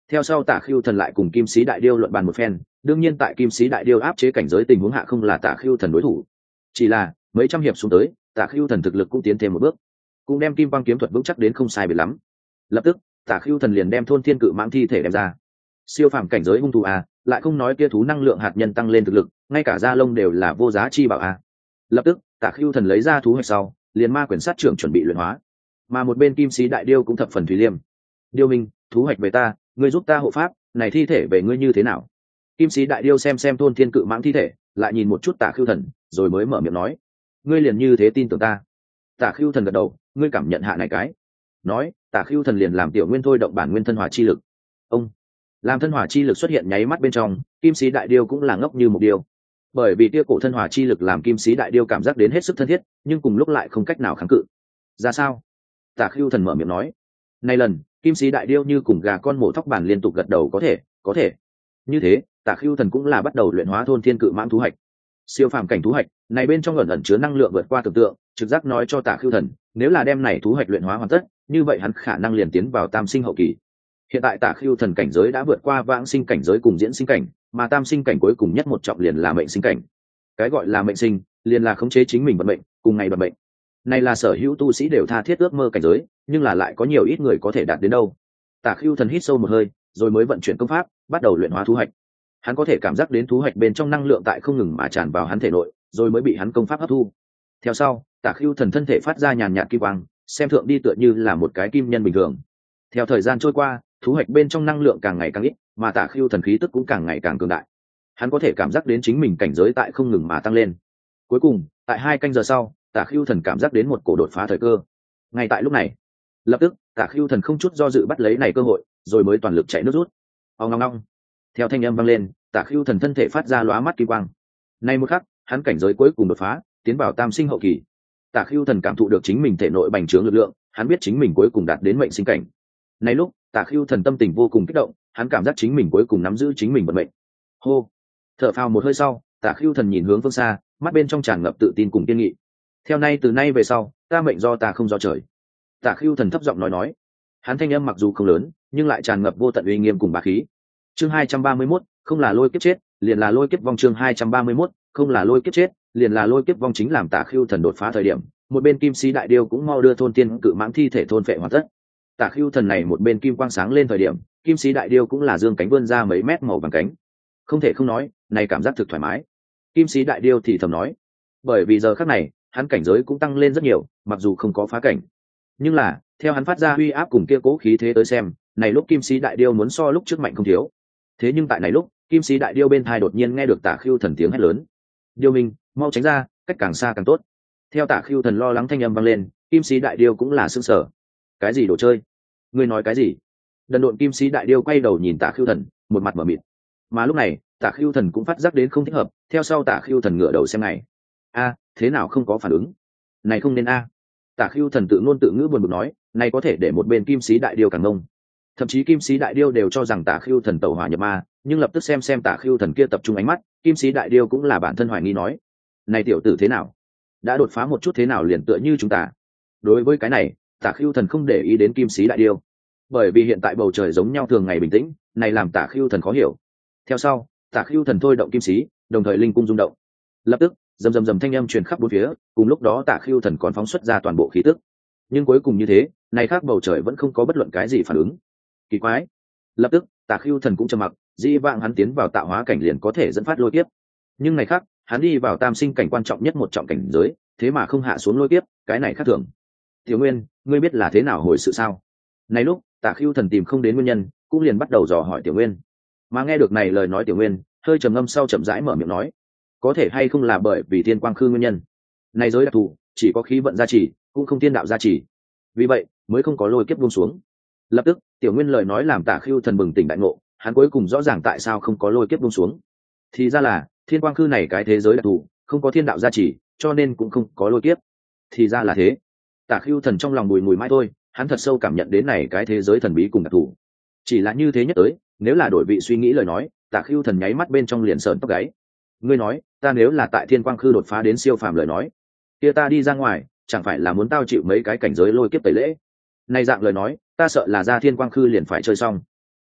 Theo sau Tả Khưu Thần lại cùng Kim Sĩ Đại Điêu luận bàn một phen, đương nhiên tại Kim Sĩ Đại Điêu áp chế cảnh giới tình huống hạ không là Tả Khưu Thần đối thủ. Chỉ là mấy trăm hiệp xuống tới, Tả Khưu Thần thực lực cũng tiến thêm một bước, cũng đem Kim Quang kiếm thuật vững chắc đến không sai biệt lắm. Lập tức, Tả Khưu Thần liền đem thôn thiên cự mãng thi thể đem ra. Siêu phàm cảnh giới hung thú à, lại không nói kia thú năng lượng hạt nhân tăng lên thực lực, ngay cả da lông đều là vô giá chi bảo à. Lập tức, Tả Khưu Thần lấy ra thú hạch sau, liền ma quyển sát trưởng chuẩn bị luyện hóa. Mà một bên Kim Sĩ Đại Điêu cũng thập phần thủy liêm. Điêu Minh, thú hạch về ta, ngươi giúp ta hộ pháp, này thi thể về ngươi như thế nào? Kim Sĩ Đại Điêu xem xem thôn thiên cự mãng thi thể, lại nhìn một chút Tả Khưu Thần, rồi mới mở miệng nói: ngươi liền như thế tin tưởng ta? Tả Khưu Thần gật đầu, ngươi cảm nhận hạ này cái. Nói, Tả Khưu Thần liền làm tiểu nguyên thôi động bản nguyên thân hỏa chi lực. Ông làm thân hỏa chi lực xuất hiện nháy mắt bên trong, Kim Sĩ Đại Điêu cũng là ngốc như một điêu. Bởi vì tia cổ thân hỏa chi lực làm Kim Sĩ Đại Điêu cảm giác đến hết sức thân thiết, nhưng cùng lúc lại không cách nào kháng cự. Ra sao? Tả Khưu Thần mở miệng nói. Này lần, Kim Sĩ Đại Điêu như cùng gà con mổ thóc bản liên tục gật đầu có thể, có thể. Như thế, Tả Khưu Thần cũng là bắt đầu luyện hóa thôn thiên cự mãng thú hạch. Siêu phàm cảnh thú hạch, này bên trong ẩn ẩn chứa năng lượng vượt qua tưởng tượng, trực giác nói cho Tả Khưu Thần, nếu là đem này thú hạch luyện hóa hoàn tất, như vậy hắn khả năng liền tiến vào tam sinh hậu kỳ. Hiện tại Tả Khưu Thần cảnh giới đã vượt qua vãng sinh cảnh giới cùng diễn sinh cảnh, mà tam sinh cảnh cuối cùng nhất một trọng liền là mệnh sinh cảnh. Cái gọi là mệnh sinh, liền là khống chế chính mình vận mệnh, cùng ngày vận mệnh. Này là sở hữu tu sĩ đều tha thiết ước mơ cảnh giới, nhưng là lại có nhiều ít người có thể đạt đến đâu. Tả Khưu Thần hít sâu một hơi, rồi mới vận chuyển công pháp, bắt đầu luyện hóa thú hạch. Hắn có thể cảm giác đến thú hạch bên trong năng lượng tại không ngừng mà tràn vào hắn thể nội, rồi mới bị hắn công pháp hấp thu. Theo sau, Tả Khưu Thần thân thể phát ra nhàn nhạt kim quang, xem thượng đi tựa như là một cái kim nhân bình thường. Theo thời gian trôi qua, thú hạch bên trong năng lượng càng ngày càng ít, mà Tả Khưu Thần khí tức cũng càng ngày càng cường đại. Hắn có thể cảm giác đến chính mình cảnh giới tại không ngừng mà tăng lên. Cuối cùng, tại hai canh giờ sau, Tả Khưu Thần cảm giác đến một cổ đột phá thời cơ. Ngay tại lúc này, lập tức, Tả Khưu Thần không chút do dự bắt lấy này cơ hội, rồi mới toàn lực chạy nước rút. Ong ong ong. Theo thanh âm vang lên, Tả Khưu Thần thân thể phát ra lóa mắt kim quang. Nay một khắc, hắn cảnh giới cuối cùng đột phá, tiến vào tam sinh hậu kỳ. Tả Khưu Thần cảm thụ được chính mình thể nội bành trướng lực lượng, hắn biết chính mình cuối cùng đạt đến mệnh sinh cảnh. Nay lúc, Tả Khưu Thần tâm tình vô cùng kích động, hắn cảm giác chính mình cuối cùng nắm giữ chính mình vận mệnh. Hô, thở phào một hơi sau, Tả Khưu Thần nhìn hướng phương xa, mắt bên trong tràn ngập tự tin cùng kiên nghị. Theo nay từ nay về sau, ta mệnh do ta không do trời. Tả Khưu Thần thấp giọng nói nói. Hắn thanh âm mặc dù không lớn, nhưng lại tràn ngập vô tận uy nghiêm cùng bá khí. Chương hai trăm ba mươi mốt, không là lôi kiếp chết, liền là lôi kiếp vong. Chương hai trăm ba mươi mốt, không là lôi kiếp chết, liền là lôi kiếp vong. Chính làm Tả Khưu Thần đột phá thời điểm, một bên Kim Sĩ Đại Điêu cũng mau đưa thôn tiên cự mãng thi thể thôn phệ hoàn tất. Tả Khưu Thần này một bên kim quang sáng lên thời điểm, Kim Sĩ Đại Điêu cũng là dương cánh vươn ra mấy mét màu vàng cánh. Không thể không nói, này cảm giác thực thoải mái. Kim Sĩ Đại Điêu thì thầm nói, bởi vì giờ khắc này, hắn cảnh giới cũng tăng lên rất nhiều, mặc dù không có phá cảnh, nhưng là theo hắn phát ra uy áp cùng kia cố khí thế tới xem, này lúc Kim Sĩ Đại Điêu muốn so lúc trước mạnh không thiếu. Thế nhưng tại này lúc, Kim Sĩ Đại Điêu bên tai đột nhiên nghe được Tả Khưu Thần tiếng hét lớn: "Điêu Minh, mau tránh ra, cách càng xa càng tốt." Theo Tả Khưu Thần lo lắng thanh âm vang lên, Kim Sĩ Đại Điêu cũng là sửng sở. "Cái gì đồ chơi? Ngươi nói cái gì?" Đần độn Kim Sĩ Đại Điêu quay đầu nhìn Tả Khưu Thần, một mặt mở mịt. Mà lúc này, Tả Khưu Thần cũng phát giác đến không thích hợp, theo sau Tả Khưu Thần ngửa đầu xem này. "A, thế nào không có phản ứng? Này không nên a." Tả Khưu Thần tự ngôn tự ngữ buồn bực nói, này có thể để một bên Kim Sĩ Đại Điêu càng ngông. Thậm chí Kim Sĩ Đại Điêu đều cho rằng Tả Khưu Thần tẩu hỏa nhập ma, nhưng lập tức xem xem Tả Khưu Thần kia tập trung ánh mắt, Kim Sĩ Đại Điêu cũng là bản thân hoài nghi nói: "Này tiểu tử thế nào? Đã đột phá một chút thế nào liền tựa như chúng ta?" Đối với cái này, Tả Khưu Thần không để ý đến Kim Sĩ Đại Điêu, bởi vì hiện tại bầu trời giống nhau thường ngày bình tĩnh, này làm Tả Khưu Thần khó hiểu. Theo sau, Tả Khưu Thần thôi động kim sĩ, đồng thời linh cung rung động. Lập tức, rầm rầm rầm thanh âm truyền khắp bốn phía, cùng lúc đó Tả Khưu Thần còn phóng xuất ra toàn bộ khí tức. Nhưng cuối cùng như thế, này khác bầu trời vẫn không có bất luận cái gì phản ứng. Kỳ quái. Lập tức, Tả Khưu Thần cũng trầm mặc, dĩ vãng hắn tiến vào tạo hóa cảnh liền có thể dẫn phát lôi kiếp. Nhưng này khác, hắn đi vào tam sinh cảnh quan trọng nhất một trọng cảnh giới, thế mà không hạ xuống lôi kiếp, cái này khác thường. Tiểu Nguyên, ngươi biết là thế nào hồi sự sao? Này lúc, Tả Khưu Thần tìm không đến nguyên nhân, cũng liền bắt đầu dò hỏi Tiểu Nguyên. Mà nghe được này lời nói Tiểu Nguyên, hơi trầm ngâm sau chậm rãi mở miệng nói: "Có thể hay không là bởi vì thiên quang khư nguyên nhân? Này giới đặc thù, chỉ có khí vận gia trì, cũng không thiên đạo gia trì. Vì vậy, mới không có lôi kiếp buông xuống." Lập tức, Tiểu Nguyên lời nói làm Tả Khưu Thần bừng tỉnh đại ngộ, hắn cuối cùng rõ ràng tại sao không có lôi kiếp buông xuống. Thì ra là, thiên quang khư này cái thế giới đặc thù, không có thiên đạo gia trì, cho nên cũng không có lôi kiếp. Thì ra là thế. Tả Khưu Thần trong lòng bùi ngùi mãi thôi, hắn thật sâu cảm nhận đến này cái thế giới thần bí cùng đặc thù. Chỉ là như thế nhất tới, nếu là đổi vị suy nghĩ lời nói, Tả Khưu Thần nháy mắt bên trong liền sờn tóc gáy. Ngươi nói, ta nếu là tại thiên quang khư đột phá đến siêu phàm lời nói, kia ta đi ra ngoài, chẳng phải là muốn tao chịu mấy cái cảnh giới lôi kiếp tẩy lễ? Này dạng lời nói, ta sợ là ra thiên quang khư liền phải chơi xong.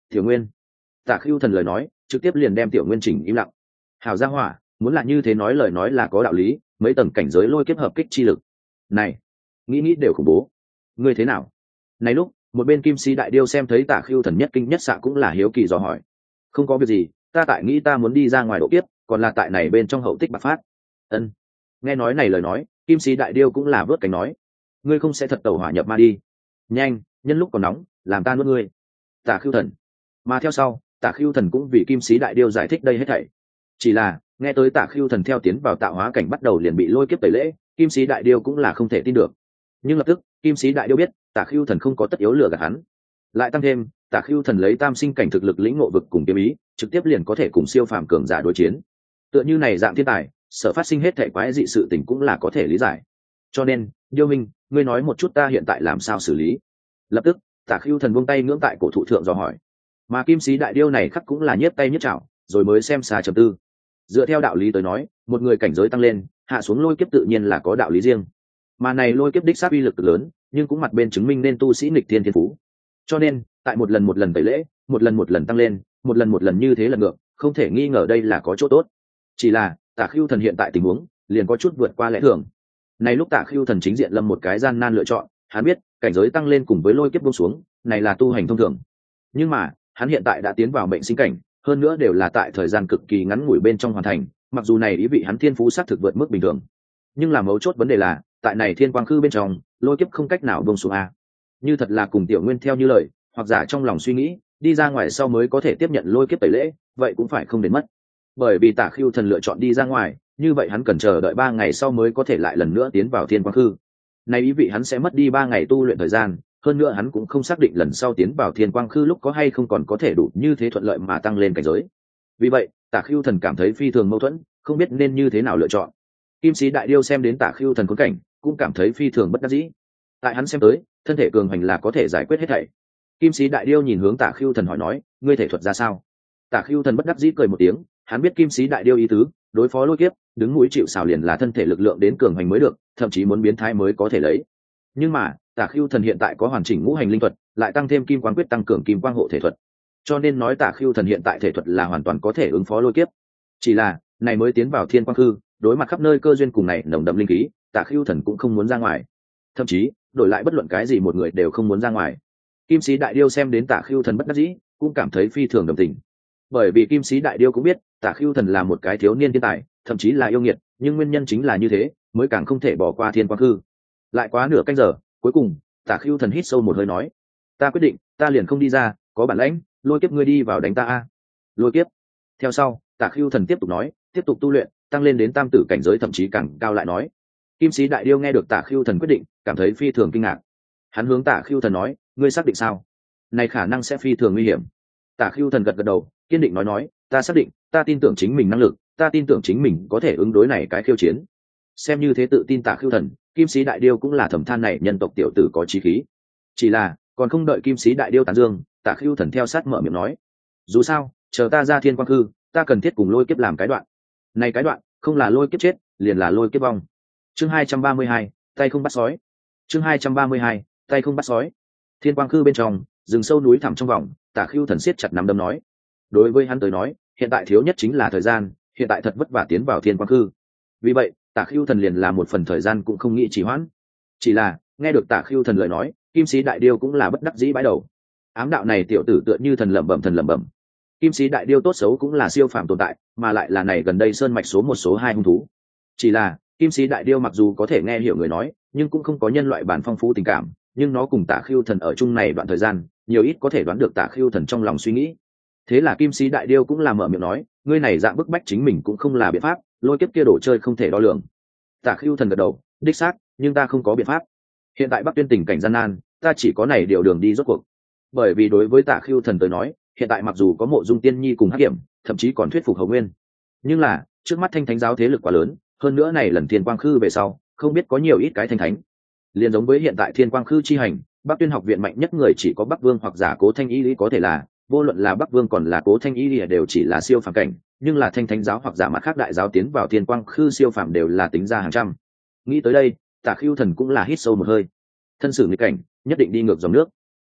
Tiểu Nguyên. Tả Khưu Thần lời nói trực tiếp liền đem Tiểu Nguyên chỉnh im lặng. Hảo gia hỏa, muốn là như thế nói lời nói là có đạo lý, mấy tầng cảnh giới lôi kiếp hợp kích chi lực. Này, nghĩ nghĩ đều khủng bố. Ngươi thế nào? Này lúc, một bên Kim Sĩ Đại Điêu xem thấy Tả Khưu Thần nhất kinh nhất xạ cũng là hiếu kỳ dò hỏi. Không có việc gì, ta tại nghĩ ta muốn đi ra ngoài độ kiếp, còn là tại này bên trong hậu tích bạc phát. Ân. Nghe nói này lời nói, Kim Sĩ Đại Điêu cũng là vớt cánh nói, ngươi không sẽ thật tẩu hỏa nhập ma đi. Nhanh, nhân lúc còn nóng, làm ta nuốt ngươi. Tả Khưu Thần. Mà theo sau, Tả Khưu Thần cũng vì Kim Sĩ Đại Điêu giải thích đây hết thảy. Chỉ là, nghe tới Tả Khưu Thần theo tiến vào tạo hóa cảnh bắt đầu liền bị lôi kiếp tẩy lễ, Kim Sĩ Đại Điêu cũng là không thể tin được. Nhưng lập tức, Kim Sĩ Đại Điêu biết, Tả Khưu Thần không có tất yếu lừa gạt hắn. Lại tăng thêm, Tả Khưu Thần lấy tam sinh cảnh thực lực lĩnh ngộ vực cùng kiếm ý, trực tiếp liền có thể cùng siêu phàm cường giả đối chiến. Tựa như này dạng thiên tài, sở phát sinh hết thảy quái dị sự tình cũng là có thể lý giải. Cho nên, Điêu Minh, ngươi nói một chút ta hiện tại làm sao xử lý? Lập tức, Tả Khưu Thần buông tay ngưỡng tại cổ thụ thượng dò hỏi. Mà Kim Sĩ Đại Điêu này khắc cũng là nhiếp tay nhất chảo, rồi mới xem xà trầm tư. Dựa theo đạo lý tới nói, một người cảnh giới tăng lên, hạ xuống lôi kiếp tự nhiên là có đạo lý riêng. Mà này lôi kiếp đích xác uy lực cực lớn, nhưng cũng mặt bên chứng minh nên tu sĩ nghịch thiên thiên phú. Cho nên, tại một lần một lần tẩy lễ, một lần một lần tăng lên, một lần một lần như thế lần ngược, không thể nghi ngờ đây là có chỗ tốt. Chỉ là, Tả Khưu Thần hiện tại tình huống, liền có chút vượt qua lẽ thường. Này lúc Tả Khưu Thần chính diện lâm một cái gian nan lựa chọn, hắn biết, cảnh giới tăng lên cùng với lôi kiếp buông xuống, này là tu hành thông thường. Nhưng mà, hắn hiện tại đã tiến vào mệnh sinh cảnh, hơn nữa đều là tại thời gian cực kỳ ngắn ngủi bên trong hoàn thành, mặc dù này ý vị hắn thiên phú xác thực vượt mức bình thường. Nhưng là mấu chốt vấn đề là, tại này thiên quang khư bên trong, lôi kiếp không cách nào buông xuống a. Như thật là cùng Tiểu Nguyên theo như lời, hoặc giả trong lòng suy nghĩ, đi ra ngoài sau mới có thể tiếp nhận lôi kiếp tẩy lễ, vậy cũng phải không đến mất. Bởi vì Tả Khưu Thần lựa chọn đi ra ngoài, như vậy hắn cần chờ đợi ba ngày sau mới có thể lại lần nữa tiến vào thiên quang khư. Này ý vị hắn sẽ mất đi ba ngày tu luyện thời gian, hơn nữa hắn cũng không xác định lần sau tiến vào thiên quang khư lúc có hay không còn có thể đủ như thế thuận lợi mà tăng lên cảnh giới. Vì vậy, Tả Khưu Thần cảm thấy phi thường mâu thuẫn, không biết nên như thế nào lựa chọn. Kim Sĩ Đại Điêu xem đến Tả Khưu Thần khốn cảnh, cũng cảm thấy phi thường bất đắc dĩ. Tại hắn xem tới, thân thể cường hành là có thể giải quyết hết thảy. Kim Sĩ Đại Điêu nhìn hướng Tả Khưu Thần hỏi nói, ngươi thể thuật ra sao? Tả Khưu Thần bất đắc dĩ cười một tiếng, hắn biết Kim Sĩ Đại Điêu ý tứ, đối phó lôi kiếp, đứng mũi chịu sào liền là thân thể lực lượng đến cường hành mới được, thậm chí muốn biến thái mới có thể lấy. Nhưng mà, Tả Khưu Thần hiện tại có hoàn chỉnh ngũ hành linh thuật, lại tăng thêm kim quang quyết tăng cường kim quang hộ thể thuật. Cho nên nói Tả Khưu Thần hiện tại thể thuật là hoàn toàn có thể ứng phó lôi kiếp. Chỉ là, này mới tiến vào thiên quang khư, đối mặt khắp nơi cơ duyên cùng này nồng đậm linh khí, Tả Khưu Thần cũng không muốn ra ngoài. Thậm chí, đổi lại bất luận cái gì một người đều không muốn ra ngoài. Kim Sĩ Đại Điêu xem đến Tả Khưu Thần bất đắc dĩ, cũng cảm thấy phi thường đồng tình. Bởi vì Kim Sĩ Đại Điêu cũng biết, Tả Khưu Thần là một cái thiếu niên thiên tài, thậm chí là yêu nghiệt, nhưng nguyên nhân chính là như thế, mới càng không thể bỏ qua thiên quang khư. Lại quá nửa canh giờ, cuối cùng, Tả Khưu Thần hít sâu một hơi nói, ta quyết định, ta liền không đi ra, có bản lãnh, lôi kiếp ngươi đi vào đánh ta a. Lôi kiếp. Theo sau, Tả Khưu Thần tiếp tục nói, tiếp tục tu luyện, tăng lên đến tam tử cảnh giới thậm chí càng cao lại nói. Kim Sĩ Đại Điêu nghe được Tả Khưu Thần quyết định, cảm thấy phi thường kinh ngạc. Hắn hướng Tả Khưu Thần nói, ngươi xác định sao? Này khả năng sẽ phi thường nguy hiểm. Tả Khưu Thần gật gật đầu, kiên định nói nói, ta xác định, ta tin tưởng chính mình năng lực, ta tin tưởng chính mình có thể ứng đối này cái khiêu chiến. Xem như thế tự tin Tả Khưu Thần, Kim Sĩ Đại Điêu cũng là thầm than này nhân tộc tiểu tử có chí khí. Chỉ là, còn không đợi Kim Sĩ Đại Điêu tán dương, Tả Khưu Thần theo sát mở miệng nói, dù sao, chờ ta ra thiên quang khư, ta cần thiết cùng lôi kiếp làm cái đoạn. Này cái đoạn, không là lôi kiếp chết, liền là lôi kiếp vong. Chương hai trăm ba mươi hai, tay không bắt sói. Chương hai trăm ba mươi hai, tay không bắt sói. Thiên quang khư bên trong, rừng sâu núi thẳm trong vòng, Tả Khưu Thần siết chặt nắm đấm nói, đối với hắn tới nói, hiện tại thiếu nhất chính là thời gian, hiện tại thật vất vả tiến vào thiên quang khư. Vì vậy, Tả Khưu Thần liền là một phần thời gian cũng không nghĩ trì hoãn. Chỉ là, nghe được Tả Khưu Thần lời nói, Kim Sĩ Đại Điêu cũng là bất đắc dĩ bãi đầu. Ám đạo này tiểu tử tựa như thần lẩm bẩm thần lẩm bẩm. Kim Sĩ Đại Điêu tốt xấu cũng là siêu phàm tồn tại, mà lại là này gần đây sơn mạch số một số hai hung thú. Chỉ là, Kim Sĩ Đại Điêu mặc dù có thể nghe hiểu người nói, nhưng cũng không có nhân loại bản phong phú tình cảm, nhưng nó cùng Tả Khưu Thần ở chung này đoạn thời gian, nhiều ít có thể đoán được Tả Khưu Thần trong lòng suy nghĩ. Thế là Kim Sĩ Đại Điêu cũng là mở miệng nói, ngươi này dạng bức bách chính mình cũng không là biện pháp, lôi kiếp kia đồ chơi không thể đo lường. Tả Khưu Thần gật đầu, đích xác, nhưng ta không có biện pháp. Hiện tại Bắc Tuyên tình cảnh gian nan, ta chỉ có này điều đường đi rốt cuộc. Bởi vì đối với Tả Khưu Thần tới nói, hiện tại mặc dù có Mộ Dung Tiên Nhi cùng Hắc Kiểm, thậm chí còn thuyết phục Hồng Nguyên, nhưng là trước mắt Thanh Thánh giáo thế lực quá lớn, hơn nữa này lần Thiên Quang Khư về sau, không biết có nhiều ít cái thanh thánh. Liên giống với hiện tại Thiên Quang Khư chi hành, Bắc Tuyên học viện mạnh nhất người chỉ có Bắc Vương hoặc giả Cố Thanh Y Lý có thể là, vô luận là Bắc Vương còn là Cố Thanh Y Lý đều chỉ là siêu phàm cảnh, nhưng là Thanh Thánh giáo hoặc giả mặt khác đại giáo tiến vào Thiên Quang Khư siêu phàm đều là tính ra hàng trăm. Nghĩ tới đây, Tả Khưu Thần cũng là hít sâu một hơi. Thân sử nghịch cảnh, nhất định đi ngược dòng nước.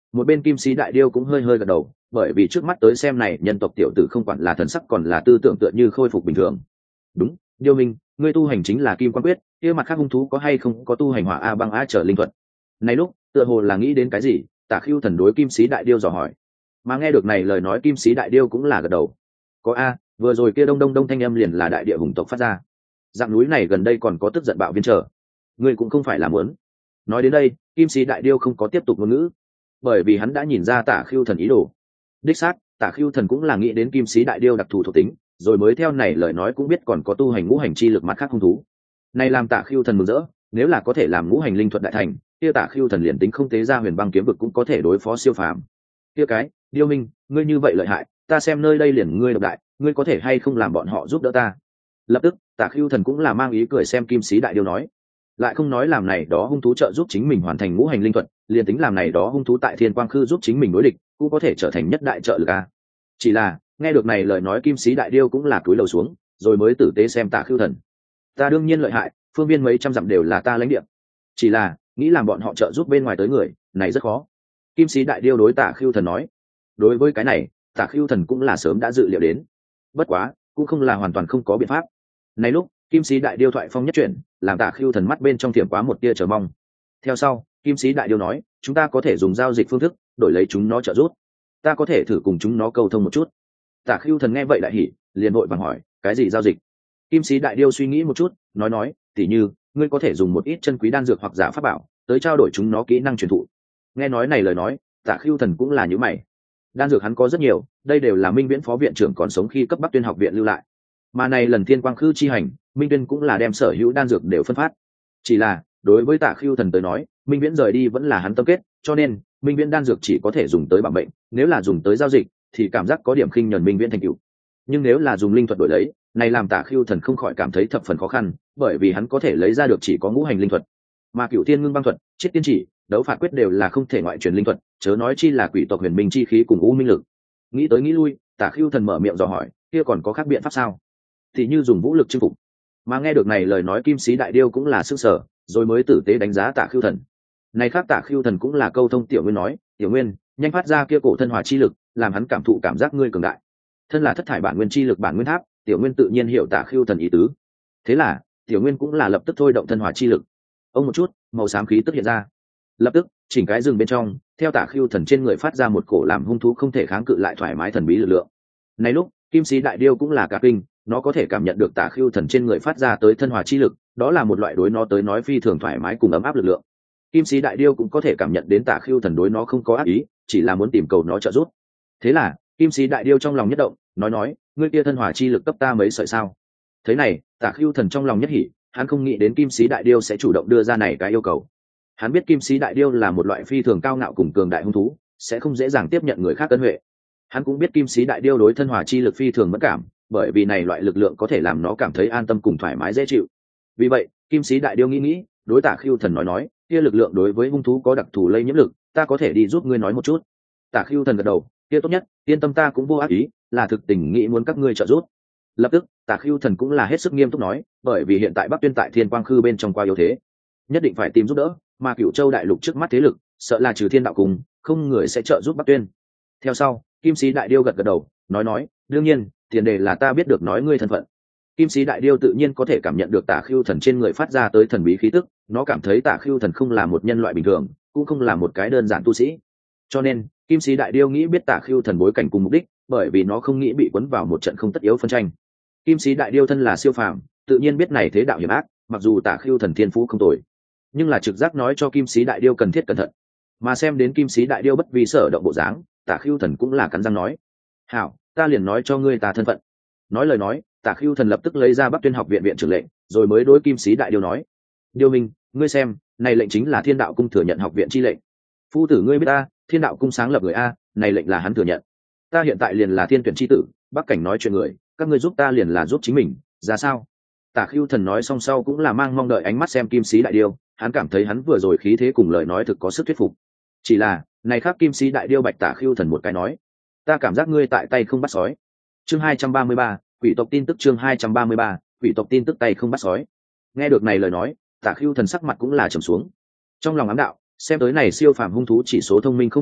Một bên kim sĩ đại điêu cũng hơi hơi gật đầu, bởi vì trước mắt tới xem này nhân tộc tiểu tử không quản là thần sắc còn là tư tưởng tựa như khôi phục bình thường. Đúng, điêu minh, ngươi tu hành chính là kim quan quyết, kia mặt khác hung thú có hay không có tu hành hỏa a băng a trở linh thuật. Này lúc tựa hồ là nghĩ đến cái gì, Tả Khưu Thần đối kim sĩ đại điêu dò hỏi. Mà nghe được này lời nói kim sĩ đại điêu cũng là gật đầu. Có a, vừa rồi kia đông đông đông thanh âm liền là đại địa hùng tộc phát ra. Dạng núi này gần đây còn có tức giận bạo viên trở, ngươi cũng không phải là muốn. Nói đến đây kim sĩ đại điêu không có tiếp tục ngôn ngữ, bởi vì hắn đã nhìn ra Tả Khưu Thần ý đồ. Đích xác, Tả Khưu Thần cũng là nghĩ đến kim sĩ đại điêu đặc thù thuộc tính, rồi mới theo này lời nói cũng biết còn có tu hành ngũ hành chi lực mặt khác hung thú. Này làm Tả Khưu Thần mừng rỡ, nếu là có thể làm ngũ hành linh thuật đại thành, kia Tả Khưu Thần liền tính không tế ra huyền băng kiếm vực cũng có thể đối phó siêu phàm. Kia cái, Điêu Minh, ngươi như vậy lợi hại, ta xem nơi đây liền ngươi độc đại, ngươi có thể hay không làm bọn họ giúp đỡ ta? Lập tức, Tả Khưu Thần cũng là mang ý cười xem kim sĩ đại điêu nói, lại không nói làm này đó hung thú trợ giúp chính mình hoàn thành ngũ hành linh thuật, liền tính làm này đó hung thú tại Thiên Quang Khư giúp chính mình đối địch, cũng có thể trở thành nhất đại trợ lực a. Chỉ là, nghe được này lời nói kim sĩ đại điêu cũng là cúi đầu xuống, rồi mới tử tế xem Tả Khưu Thần. Ta đương nhiên lợi hại, phương viên mấy trăm dặm đều là ta lãnh địa. Chỉ là, nghĩ làm bọn họ trợ giúp bên ngoài tới người, này rất khó. Kim sĩ đại điêu đối Tả Khưu Thần nói. Đối với cái này, Tả Khưu Thần cũng là sớm đã dự liệu đến. Bất quá, cũng không là hoàn toàn không có biện pháp. Này lúc, kim sĩ đại điêu thoại phong nhất chuyển, làm Tả Khưu Thần mắt bên trong thiểm quá một tia chờ mong. Theo sau, kim sĩ đại điêu nói, chúng ta có thể dùng giao dịch phương thức đổi lấy chúng nó trợ giúp. Ta có thể thử cùng chúng nó câu thông một chút. Tả Khưu Thần nghe vậy đại hỉ, liền vội vàng hỏi, cái gì giao dịch? Kim sĩ đại điêu suy nghĩ một chút, nói nói, tỉ như ngươi có thể dùng một ít chân quý đan dược hoặc giả pháp bảo tới trao đổi chúng nó kỹ năng truyền thụ. Nghe nói này lời nói, Tả Khưu Thần cũng là nhíu mày. Đan dược hắn có rất nhiều, đây đều là Minh Viễn phó viện trưởng còn sống khi cấp Bắc Tuyên học viện lưu lại. Mà này lần Thiên Quang Khư chi hành, Minh Tuyên cũng là đem sở hữu đan dược đều phân phát. Chỉ là, đối với Tả Khưu Thần tới nói, Minh Viễn rời đi vẫn là hắn tâm kết, cho nên Minh Viễn đan dược chỉ có thể dùng tới bảo mệnh, nếu là dùng tới giao dịch thì cảm giác có điểm khinh nhẫn Minh Viễn thành tựu. Nhưng nếu là dùng linh thuật đổi lấy, này làm Tả Khưu Thần không khỏi cảm thấy thập phần khó khăn, bởi vì hắn có thể lấy ra được chỉ có ngũ hành linh thuật, mà Cửu Thiên Ngưng Băng thuật, Chiết Tiên Chỉ, Đấu Phạt Quyết đều là không thể ngoại truyền linh thuật, chớ nói chi là quỷ tộc huyền minh chi khí cùng u minh lực. Nghĩ tới nghĩ lui, Tả Khưu Thần mở miệng dò hỏi, kia còn có khác biện pháp sao? Thì như dùng vũ lực chinh phục. Mà nghe được này lời nói kim sĩ đại điêu cũng là sức sở, rồi mới tử tế đánh giá Tả Khưu Thần. Này khác Tả Khưu Thần cũng là câu thông Tiểu Nguyên nói, Tiểu Nguyên, nhanh phát ra kia cổ thân hòa chi lực, làm hắn cảm thụ cảm giác ngươi cường đại. Thân là thất thải bản nguyên chi lực bản nguyên tháp, Tiểu Nguyên tự nhiên hiểu Tả Khưu Thần ý tứ. Thế là, Tiểu Nguyên cũng là lập tức thôi động thân hòa chi lực. Ông một chút, màu xám khí tức hiện ra. Lập tức, chỉnh cái rừng bên trong, theo Tả Khưu Thần trên người phát ra một cổ làm hung thú không thể kháng cự lại thoải mái thần bí lực lượng. Này lúc, kim sĩ đại điêu cũng là cả kinh, nó có thể cảm nhận được Tả Khưu Thần trên người phát ra tới thân hòa chi lực, đó là một loại đối nó tới nói phi thường thoải mái cùng ấm áp lực lượng. Kim sĩ đại điêu cũng có thể cảm nhận đến Tả Khưu Thần đối nó không có ác ý, chỉ là muốn tìm cầu nó trợ giúp. Thế là, kim sĩ đại điêu trong lòng nhất động, nói nói, ngươi kia thân hòa chi lực cấp ta mấy sợi sao? Thế này, Tả Khưu Thần trong lòng nhất hỉ, hắn không nghĩ đến kim sĩ đại điêu sẽ chủ động đưa ra này cái yêu cầu. Hắn biết kim sĩ đại điêu là một loại phi thường cao ngạo cùng cường đại hung thú, sẽ không dễ dàng tiếp nhận người khác ân huệ. Hắn cũng biết kim sĩ đại điêu đối thân hòa chi lực phi thường mất cảm, bởi vì này loại lực lượng có thể làm nó cảm thấy an tâm cùng thoải mái dễ chịu. Vì vậy, kim sĩ đại điêu nghĩ nghĩ, đối Tả Khưu Thần nói nói, kia lực lượng đối với hung thú có đặc thù lây nhiễm lực, ta có thể đi giúp ngươi nói một chút. Tả Khưu Thần gật đầu, kia tốt nhất, yên tâm, ta cũng vô ác ý, là thực tình nghĩ muốn các ngươi trợ giúp. Lập tức, Tả Khưu Thần cũng là hết sức nghiêm túc nói, bởi vì hiện tại Bắc Tuyên tại Thiên Quang Khư bên trong qua yếu thế, nhất định phải tìm giúp đỡ, mà Cửu Châu đại lục trước mắt thế lực, sợ là trừ Thiên đạo cùng, không người sẽ trợ giúp Bắc Tuyên. Theo sau, kim sĩ đại điêu gật gật đầu, nói nói, đương nhiên, tiền đề là ta biết được nói ngươi thân phận. Kim sĩ đại điêu tự nhiên có thể cảm nhận được Tả Khưu Thần trên người phát ra tới thần bí khí tức, nó cảm thấy Tả Khưu Thần không là một nhân loại bình thường, cũng không là một cái đơn giản tu sĩ. Cho nên, kim sĩ đại điêu nghĩ biết Tả Khưu Thần bối cảnh cùng mục đích, bởi vì nó không nghĩ bị cuốn vào một trận không tất yếu phân tranh. Kim sĩ đại điêu thân là siêu phàm, tự nhiên biết này thế đạo hiểm ác, mặc dù Tả Khưu Thần thiên phú không tồi, nhưng là trực giác nói cho kim sĩ đại điêu cần thiết cẩn thận. Mà xem đến kim sĩ đại điêu bất vì sở động bộ dáng, Tả Khưu Thần cũng là cắn răng nói, hảo, ta liền nói cho ngươi ta thân phận. Nói lời nói, Tả Khưu Thần lập tức lấy ra Bắc Tuyên học viện viện trưởng lệnh, rồi mới đối kim sĩ đại điêu nói, điêu minh, ngươi xem, này lệnh chính là Thiên đạo cung thừa nhận học viện chi lệnh. Phu tử ngươi biết ta, Thiên đạo cung sáng lập người a, này lệnh là hắn thừa nhận. Ta hiện tại liền là thiên tuyển chi tử, Bắc cảnh nói chuyện người, các ngươi giúp ta liền là giúp chính mình, ra sao? Tả Khưu Thần nói xong sau cũng là mang mong đợi ánh mắt xem kim sĩ đại điêu, hắn cảm thấy hắn vừa rồi khí thế cùng lời nói thực có sức thuyết phục. Chỉ là, này khác kim sĩ đại điêu bạch Tả Khưu Thần một cái nói, ta cảm giác ngươi tại tay không bắt sói. Chương hai trăm ba mươi ba, quỷ tộc tin tức. Chương hai trăm ba mươi ba, quỷ tộc tin tức tay không bắt sói. Nghe được này lời nói, Tả Khưu Thần sắc mặt cũng là trầm xuống. Trong lòng ám đạo, xem tới này siêu phàm hung thú chỉ số thông minh không thấp à,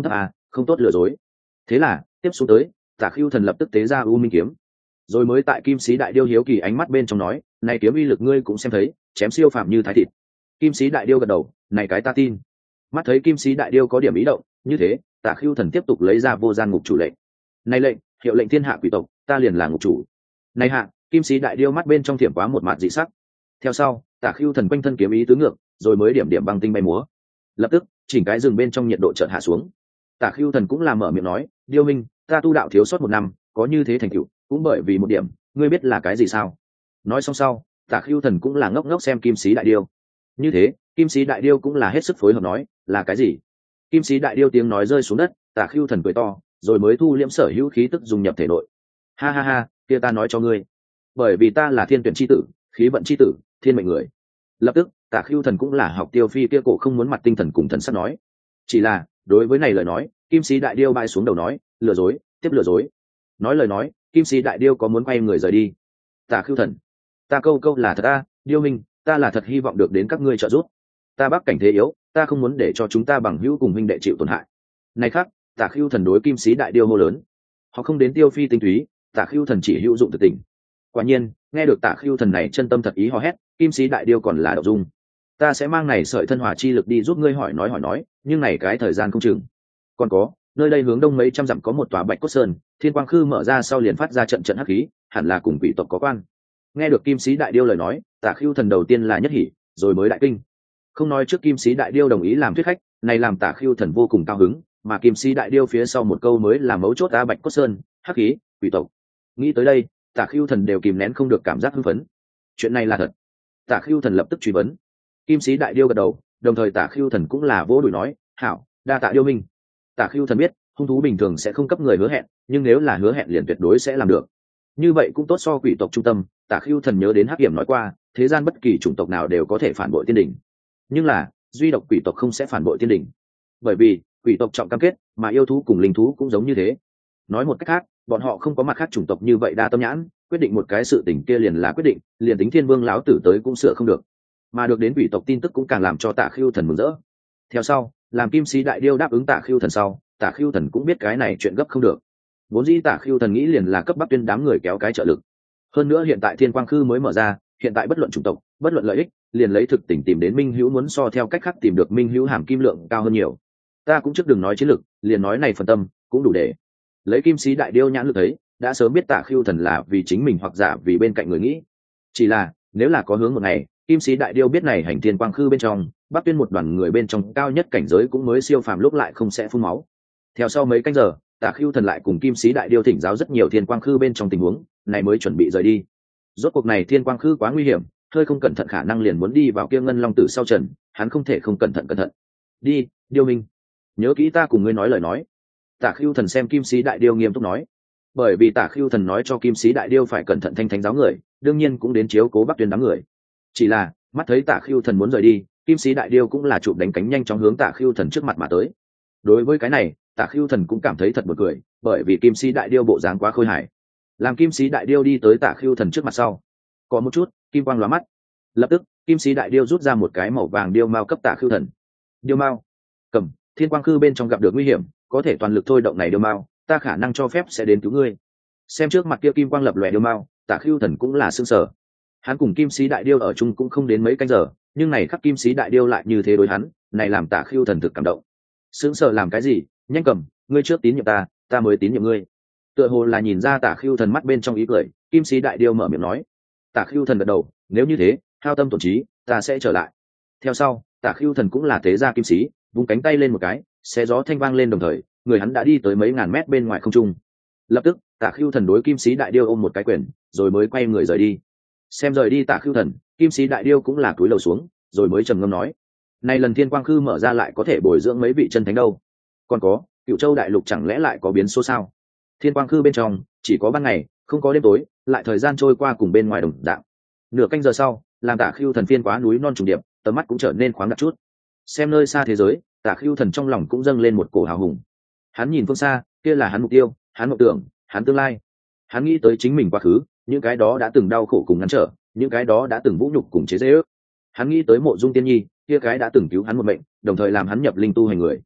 không tốt lừa dối. Thế là tiếp xuống tới, Tả Khưu Thần lập tức tế ra U Minh kiếm, rồi mới tại Kim Sĩ Đại Điêu hiếu kỳ ánh mắt bên trong nói, này kiếm uy lực ngươi cũng xem thấy, chém siêu phàm như thái thịt. Kim Sĩ Đại Điêu gật đầu, này cái ta tin. Mắt thấy Kim Sĩ Đại Điêu có điểm ý động, như thế, Tả Khưu Thần tiếp tục lấy ra vô gian ngục chủ lệnh. Này lệnh, hiệu lệnh thiên hạ quỷ tộc, ta liền là ngục chủ. Này hạ, Kim Sĩ Đại Điêu mắt bên trong thiểm quá một mạt dị sắc. Theo sau, Tả Khưu Thần quanh thân kiếm ý tứ ngược, rồi mới điểm điểm băng tinh bay múa. Lập tức, chỉnh cái rừng bên trong nhiệt độ chợt hạ xuống. Tả Khưu Thần cũng làm mở miệng nói, Điêu minh, ta tu đạo thiếu sót một năm, có như thế thành tựu, cũng bởi vì một điểm, ngươi biết là cái gì sao? Nói xong sau, Tả Khưu Thần cũng là ngốc ngốc xem Kim Sĩ Đại Điêu. Như thế, Kim Sĩ Đại Điêu cũng là hết sức phối hợp nói, là cái gì? Kim Sĩ Đại Điêu tiếng nói rơi xuống đất, Tả Khưu Thần cười to, rồi mới thu liễm sở hữu khí tức dung nhập thể nội. Ha ha ha, kia ta nói cho ngươi, bởi vì ta là thiên tuyển chi tử, khí vận chi tử, thiên mệnh người. Lập tức, Tả Khưu Thần cũng là học Tiêu Phi kia cổ không muốn mặt tinh thần cùng thần sắc nói. Chỉ là, đối với này lời nói, Kim Sĩ Đại Điêu bay xuống đầu nói, lừa dối, tiếp lừa dối. Nói lời nói, Kim Sĩ Đại Điêu có muốn quay người rời đi. Tả Khưu Thần, ta câu câu là thật ta, Điêu minh, ta là thật hy vọng được đến các ngươi trợ giúp. Ta bắc cảnh thế yếu, ta không muốn để cho chúng ta bằng hữu cùng huynh đệ chịu tổn hại. Này khác, Tả Khưu Thần đối Kim Sĩ Đại Điêu hô lớn. Họ không đến Tiêu Phi tinh túy, Tả Khưu Thần chỉ hữu dụng thực tình. Quả nhiên, nghe được Tả Khưu Thần này chân tâm thật ý hò hét, Kim Sĩ Đại Điêu còn là đậu dung. Ta sẽ mang này sợi thân hỏa chi lực đi giúp ngươi hỏi nói hỏi nói, nhưng này cái thời gian không chừng. Còn có, nơi đây hướng đông mấy trăm dặm có một tòa Bạch Cốt Sơn, Thiên Quang Khư mở ra sau liền phát ra trận trận hắc khí, hẳn là cùng quỷ tộc có quan. Nghe được Kim Sĩ Đại Điêu lời nói, Tả Khưu Thần đầu tiên là nhất hỉ, rồi mới đại kinh. Không nói trước Kim Sĩ Đại Điêu đồng ý làm thuyết khách, này làm Tả Khưu Thần vô cùng cao hứng, mà Kim Sĩ Đại Điêu phía sau một câu mới là mấu chốt. Ta Bạch Cốt Sơn, hắc khí, quỷ tộc. Nghĩ tới đây, Tả Khưu Thần đều kìm nén không được cảm giác hưng phấn. Chuyện này là thật. Tả Khưu Thần lập tức truy vấn. Kim Sĩ Đại Điêu gật đầu, đồng thời Tả Khưu Thần cũng là vỗ đùi nói, hảo, đa tạ Điêu minh. Tả Khưu Thần biết, hung thú bình thường sẽ không cấp người hứa hẹn, nhưng nếu là hứa hẹn liền tuyệt đối sẽ làm được. Như vậy cũng tốt so quỷ tộc trung tâm. Tả Khưu Thần nhớ đến Hắc Hiểm nói qua, thế gian bất kỳ chủng tộc nào đều có thể phản bội tiên đỉnh, nhưng là duy độc quỷ tộc không sẽ phản bội tiên đỉnh, bởi vì quỷ tộc trọng cam kết, mà yêu thú cùng linh thú cũng giống như thế. Nói một cách khác, bọn họ không có mặt khác chủng tộc như vậy đa tâm nhãn, quyết định một cái sự tình kia liền là quyết định, liền tính Thiên Vương lão tử tới cũng sửa không được. Mà được đến quỷ tộc tin tức cũng càng làm cho Tả Khưu Thần mừng rỡ. Theo sau, làm Kim Sĩ Đại Điêu đáp ứng Tả Khưu Thần sau, Tả Khưu Thần cũng biết cái này chuyện gấp không được. Vốn dĩ Tả Khưu Thần nghĩ liền là cấp Bắc Tuyên đám người kéo cái trợ lực. Hơn nữa hiện tại Thiên Quang Khư mới mở ra, hiện tại bất luận chủng tộc, bất luận lợi ích, liền lấy thực tình tìm đến Minh Hữu muốn so theo cách khác tìm được Minh Hữu hàm kim lượng cao hơn nhiều. Ta cũng trước đừng nói chiến lực, liền nói này phần tâm cũng đủ để. Lấy Kim Sĩ Đại Điêu nhãn lực thấy, đã sớm biết Tả Khưu Thần là vì chính mình hoặc giả vì bên cạnh người nghĩ. Chỉ là, nếu là có hướng một ngày, Kim Sĩ Đại Điêu biết này hành Thiên Quang Khư bên trong, Bắc Tuyên một đoàn người bên trong cao nhất cảnh giới cũng mới siêu phàm lúc lại không sẽ phun máu. Theo sau mấy canh giờ, Tả Khưu Thần lại cùng Kim Sĩ Đại Điêu thỉnh giáo rất nhiều Thiên Quang Khư bên trong tình huống, này mới chuẩn bị rời đi. Rốt cuộc này Thiên Quang Khư quá nguy hiểm, hơi không cẩn thận khả năng liền muốn đi vào kia Ngân Long Tử sau trần, hắn không thể không cẩn thận cẩn thận. Đi, Điêu minh, nhớ kỹ ta cùng ngươi nói lời nói. Tả Khưu Thần xem Kim Sĩ Đại Điêu nghiêm túc nói, bởi vì Tả Khưu Thần nói cho Kim Sĩ Đại Điêu phải cẩn thận thanh thánh giáo người, đương nhiên cũng đến chiếu cố Bắc Tuyên đám người. Chỉ là mắt thấy Tả Khưu Thần muốn rời đi, Kim Sĩ Đại Điêu cũng là chụp đánh cánh nhanh chóng hướng Tả Khưu Thần trước mặt mà tới. Đối với cái này, Tả Khưu Thần cũng cảm thấy thật buồn cười, bởi vì Kim Sĩ Đại Điêu bộ dáng quá khôi hài. Làm Kim Sĩ Đại Điêu đi tới Tả Khưu Thần trước mặt sau, có một chút kim quang lóa mắt. Lập tức, Kim Sĩ Đại Điêu rút ra một cái màu vàng điêu mao cấp Tả Khưu Thần. Điêu mao, cầm, Thiên Quang Khư bên trong gặp được nguy hiểm, có thể toàn lực thôi động này điêu mao, ta khả năng cho phép sẽ đến cứu ngươi. Xem trước mặt kia kim quang lập lòe điêu mao, Tả Khưu Thần cũng là sững sờ. Hắn cùng Kim Sĩ Đại Điêu ở chung cũng không đến mấy canh giờ, nhưng này khắc Kim Sĩ Đại Điêu lại như thế đối hắn, này làm Tả Khưu Thần thực cảm động. Sững sờ làm cái gì? Nhanh cầm, ngươi trước tín nhiệm ta, ta mới tín nhiệm ngươi. Tựa hồ là nhìn ra Tả Khưu Thần mắt bên trong ý cười, Kim Sĩ Đại Điêu mở miệng nói. Tả Khưu Thần gật đầu, nếu như thế, hao tâm tổn trí, ta sẽ trở lại. Theo sau, Tả Khưu Thần cũng là tế ra kim sĩ, vung cánh tay lên một cái, xé gió thanh vang lên đồng thời, người hắn đã đi tới mấy ngàn mét bên ngoài không trung. Lập tức, Tả Khưu Thần đối Kim Sĩ Đại Điêu ôm một cái quyền, rồi mới quay người rời đi. Xem rời đi Tả Khưu Thần, Kim Sĩ Đại Điêu cũng là cúi đầu xuống, rồi mới trầm ngâm nói: "Này lần Thiên Quang Khư mở ra lại có thể bồi dưỡng mấy vị chân thánh đâu? Còn có, Cựu Châu đại lục chẳng lẽ lại có biến số sao? Thiên Quang Khư bên trong chỉ có ban ngày, không có đêm tối, lại thời gian trôi qua cùng bên ngoài đồng dạng." Nửa canh giờ sau, làm Tả Khưu Thần phiên quá núi non trùng điệp, tầm mắt cũng trở nên khoáng đạt chút. Xem nơi xa thế giới, Tả Khưu Thần trong lòng cũng dâng lên một cổ hào hùng. Hắn nhìn phương xa, kia là hắn mục tiêu, hắn mộng tưởng, hắn tương lai. Hắn nghĩ tới chính mình quá khứ, những cái đó đã từng đau khổ cùng ngăn trở, những cái đó đã từng vũ nhục cùng chế giễu. Hắn nghĩ tới Mộ Dung Tiên Nhi, kia cái đã từng cứu hắn một mệnh, đồng thời làm hắn nhập linh tu hành người.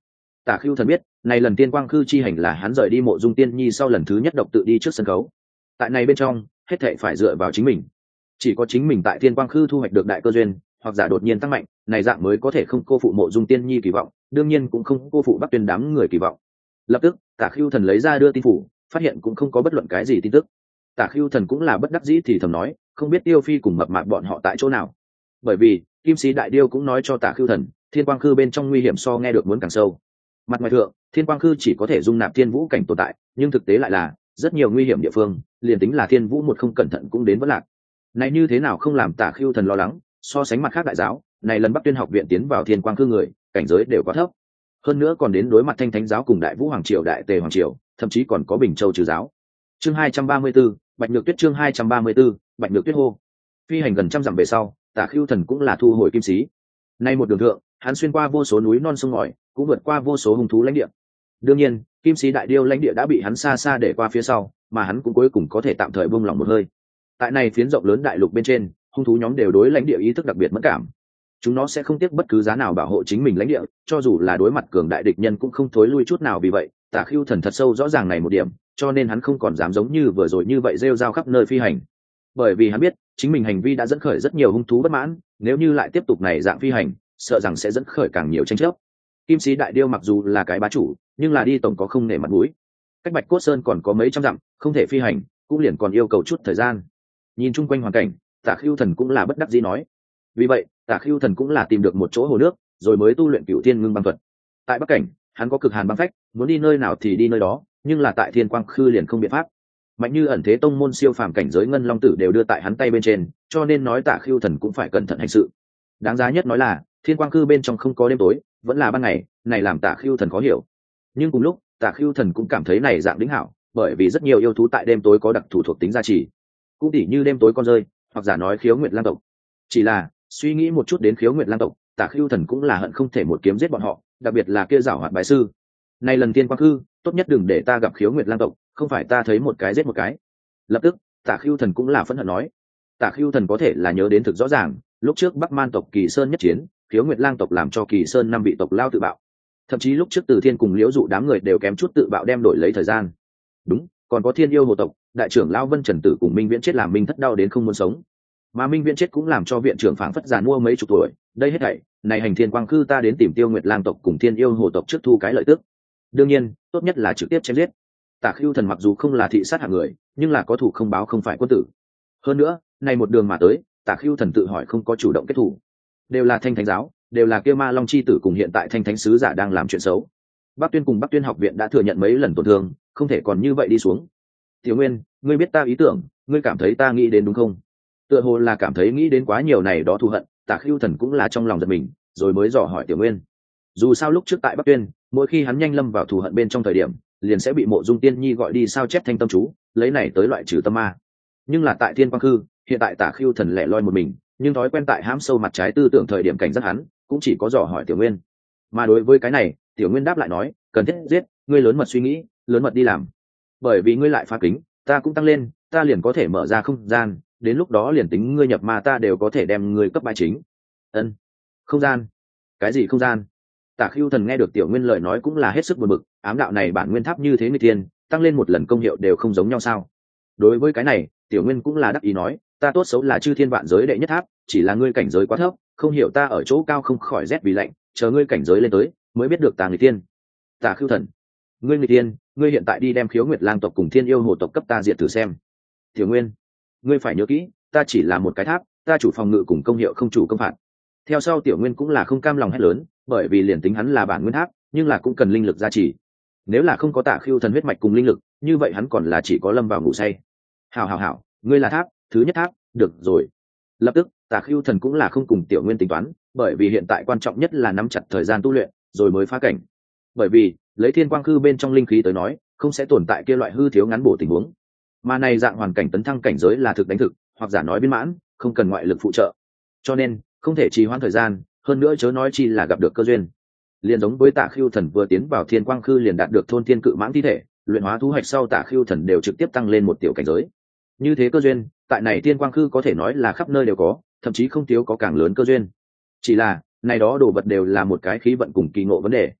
Tả Khưu Thần biết này lần tiên quang khư chi hành là hắn rời đi Mộ Dung Tiên Nhi sau lần thứ nhất độc tự đi trước sân khấu. Tại này bên trong hết thảy phải dựa vào chính mình, chỉ có chính mình tại tiên quang khư thu hoạch được đại cơ duyên hoặc giả đột nhiên tăng mạnh, này dạng mới có thể không cô phụ Mộ Dung Tiên Nhi kỳ vọng, đương nhiên cũng không cô phụ Bắc Tuyên đám người kỳ vọng. Lập tức Tả Khưu Thần lấy ra đưa tin phủ, phát hiện cũng không có bất luận cái gì tin tức. Tả Khưu Thần cũng là bất đắc dĩ thì thầm nói, không biết Tiêu Phi cùng Mập Mạp bọn họ tại chỗ nào. Bởi vì Kim Sĩ Đại Điêu cũng nói cho Tả Khưu Thần, thiên quang khư bên trong nguy hiểm so nghe được muốn càng sâu. Mặt ngoài thượng, thiên quang khư chỉ có thể dung nạp thiên vũ cảnh tồn tại, nhưng thực tế lại là rất nhiều nguy hiểm địa phương, liền tính là thiên vũ một không cẩn thận cũng đến vỡ lạc. Này như thế nào không làm Tả Khưu Thần lo lắng, so sánh mặt khác đại giáo, này lần Bắc Tuyên học viện tiến vào thiên quang khư người, cảnh giới đều quá thấp. Hơn nữa còn đến đối mặt Thanh Thánh giáo cùng Đại Vũ Hoàng triều, Đại Tề Hoàng triều, thậm chí còn có Bình Châu trừ giáo. Chương hai trăm ba mươi 34, Bạch Nhược Tuyết chương hai trăm ba mươi 34, Bạch Nhược Tuyết hô. Phi hành gần trăm dặm về sau, Tả Khưu Thần cũng là thu hồi kim sĩ. Nay một đường thượng, hắn xuyên qua vô số núi non sông ngòi, cũng vượt qua vô số hung thú lãnh địa. Đương nhiên, Kim Sĩ Đại Điêu lãnh địa đã bị hắn xa xa để qua phía sau, mà hắn cũng cuối cùng có thể tạm thời buông lỏng một hơi. Tại này phiến rộng lớn đại lục bên trên, hung thú nhóm đều đối lãnh địa ý thức đặc biệt mẫn cảm. Chúng nó sẽ không tiếc bất cứ giá nào bảo hộ chính mình lãnh địa, cho dù là đối mặt cường đại địch nhân cũng không thối lui chút nào. Vì vậy, Tả Khưu Thần thật sâu rõ ràng này một điểm, cho nên hắn không còn dám giống như vừa rồi như vậy rêu rao khắp nơi phi hành. Bởi vì hắn biết, chính mình hành vi đã dẫn khởi rất nhiều hung thú bất mãn, nếu như lại tiếp tục này dạng phi hành, sợ rằng sẽ dẫn khởi càng nhiều tranh chấp. Kim Sĩ Đại Điêu mặc dù là cái bá chủ, nhưng là đi tổng có không nể mặt mũi. Cách Bạch Cốt Sơn còn có mấy trăm dặm, không thể phi hành, cũng liền còn yêu cầu chút thời gian. Nhìn chung quanh hoàn cảnh, Tả Khưu Thần cũng là bất đắc dĩ nói. Vì vậy, Tả Khưu Thần cũng là tìm được một chỗ hồ nước, rồi mới tu luyện Cửu Thiên Ngưng Băng thuật. Tại Bắc cảnh, hắn có cực hàn băng phách, muốn đi nơi nào thì đi nơi đó, nhưng là tại Thiên Quang Khư liền không biện pháp. Mạnh như ẩn thế tông môn siêu phàm cảnh giới ngân long tử đều đưa tại hắn tay bên trên, cho nên nói Tả Khưu Thần cũng phải cẩn thận hành sự. Đáng giá nhất nói là, Thiên Quang Khư bên trong không có đêm tối, vẫn là ban ngày, này làm Tả Khưu Thần khó hiểu. Nhưng cùng lúc, Tả Khưu Thần cũng cảm thấy này dạng đỉnh hảo, bởi vì rất nhiều yêu thú tại đêm tối có đặc thù thuộc tính gia trì. Cũng tỉ như đêm tối con rơi, hoặc giả nói Khiếu Nguyệt Lang tộc. Chỉ là, suy nghĩ một chút đến Khiếu Nguyệt Lang tộc, Tả Khưu Thần cũng là hận không thể một kiếm giết bọn họ, đặc biệt là kia giảo hoạt bái sư. Này lần Thiên Quang Khư, tốt nhất đừng để ta gặp Khiếu Nguyệt Lang tộc, không phải ta thấy một cái giết một cái. Lập tức, Tả Khưu Thần cũng là phẫn hận nói. Tả Khưu Thần có thể là nhớ đến thực rõ ràng, lúc trước Bắc Man tộc Kỳ Sơn nhất chiến, Khiếu Nguyệt Lang tộc làm cho Kỳ Sơn năm vị tộc lao tự bạo. Thậm chí lúc trước Từ Thiên cùng Liễu Dụ đám người đều kém chút tự bạo đem đổi lấy thời gian. Đúng, còn có Thiên Yêu Hồ tộc, đại trưởng lão Vân Trần Tử cùng Minh Viễn chết làm Minh Thất đau đến không muốn sống. Mà Minh Viễn chết cũng làm cho viện trưởng phảng phất già mua mấy chục tuổi, đây hết thảy, này hành Thiên Quang Khư ta đến tìm Tiêu Nguyệt Lang tộc cùng Thiên Yêu Hồ tộc trước thu cái lợi tức. Đương nhiên, tốt nhất là trực tiếp chém giết. Tả Khưu Thần mặc dù không là thị sát hạng người, nhưng là có thủ không báo không phải quân tử. Hơn nữa, này một đường mà tới, Tả Khưu Thần tự hỏi không có chủ động kết thủ, đều là Thanh Thánh giáo, đều là kia Ma Long chi tử cùng hiện tại Thanh Thánh sứ giả đang làm chuyện xấu. Bắc Tuyên cùng Bắc Tuyên học viện đã thừa nhận mấy lần tổn thương, không thể còn như vậy đi xuống. Tiểu Nguyên, ngươi biết ta ý tưởng, ngươi cảm thấy ta nghĩ đến đúng không? Tựa hồ là cảm thấy nghĩ đến quá nhiều này đó thù hận, Tả Khưu Thần cũng là trong lòng giật mình, rồi mới dò hỏi Tiểu Nguyên. Dù sao lúc trước tại Bắc Tuyên, mỗi khi hắn nhanh lâm vào thù hận bên trong thời điểm, liền sẽ bị Mộ Dung Tiên Nhi gọi đi sao chép thanh tâm chú, lấy này tới loại trừ tâm ma. Nhưng là tại Thiên Quang Khư, hiện tại Tả Khưu Thần lẻ loi một mình, nhưng thói quen tại hãm sâu mặt trái tư tưởng thời điểm cảnh giác hắn, cũng chỉ có dò hỏi Tiểu Nguyên. Mà đối với cái này, Tiểu Nguyên đáp lại nói, cần thiết giết, ngươi lớn mật suy nghĩ, lớn mật đi làm. Bởi vì ngươi lại phá kính, ta cũng tăng lên, ta liền có thể mở ra không gian, đến lúc đó liền tính ngươi nhập ma ta đều có thể đem ngươi cấp bài chính. Ân, không gian? Cái gì không gian? Tả Khưu Thần nghe được Tiểu Nguyên lời nói cũng là hết sức buồn bực, ám đạo này bản nguyên tháp như thế người tiên, tăng lên một lần công hiệu đều không giống nhau sao? Đối với cái này, Tiểu Nguyên cũng là đắc ý nói, ta tốt xấu là chư thiên vạn giới đệ nhất tháp, chỉ là ngươi cảnh giới quá thấp, không hiểu ta ở chỗ cao không khỏi rét vì lạnh, chờ ngươi cảnh giới lên tới, mới biết được ta người tiên. Tả Khưu Thần, ngươi người tiên, ngươi hiện tại đi đem Khiếu Nguyệt Lang tộc cùng Thiên Yêu Hồ tộc cấp ta diệt thử xem. Tiểu Nguyên, ngươi phải nhớ kỹ, ta chỉ là một cái tháp, ta chủ phòng ngự cùng công hiệu không chủ công phạt. Theo sau Tiểu Nguyên cũng là không cam lòng hét lớn, bởi vì liền tính hắn là bản nguyên tháp, nhưng là cũng cần linh lực gia trì. Nếu là không có Tả Khưu Thần huyết mạch cùng linh lực, như vậy hắn còn là chỉ có lâm vào ngủ say. Hảo hảo hảo, ngươi là tháp, thứ nhất tháp, được rồi. Lập tức, Tả Khưu Thần cũng là không cùng Tiểu Nguyên tính toán, bởi vì hiện tại quan trọng nhất là nắm chặt thời gian tu luyện, rồi mới phá cảnh. Bởi vì, lấy Thiên Quang Khư bên trong linh khí tới nói, không sẽ tồn tại kia loại hư thiếu ngắn bổ tình huống. Mà này dạng hoàn cảnh tấn thăng cảnh giới là thực đánh thực, hoặc giả nói viên mãn, không cần ngoại lực phụ trợ. Cho nên, không thể trì hoãn thời gian, hơn nữa chớ nói chi là gặp được cơ duyên. Liền giống với Tả Khưu Thần vừa tiến vào Thiên Quang Khư liền đạt được thôn thiên cự mãng thi thể, luyện hóa thu hoạch sau Tả Khưu Thần đều trực tiếp tăng lên một tiểu cảnh giới. Như thế cơ duyên, tại này Thiên Quang Khư có thể nói là khắp nơi đều có, thậm chí không thiếu có càng lớn cơ duyên. Chỉ là, này đó đồ vật đều là một cái khí vận cùng kỳ ngộ vấn đề.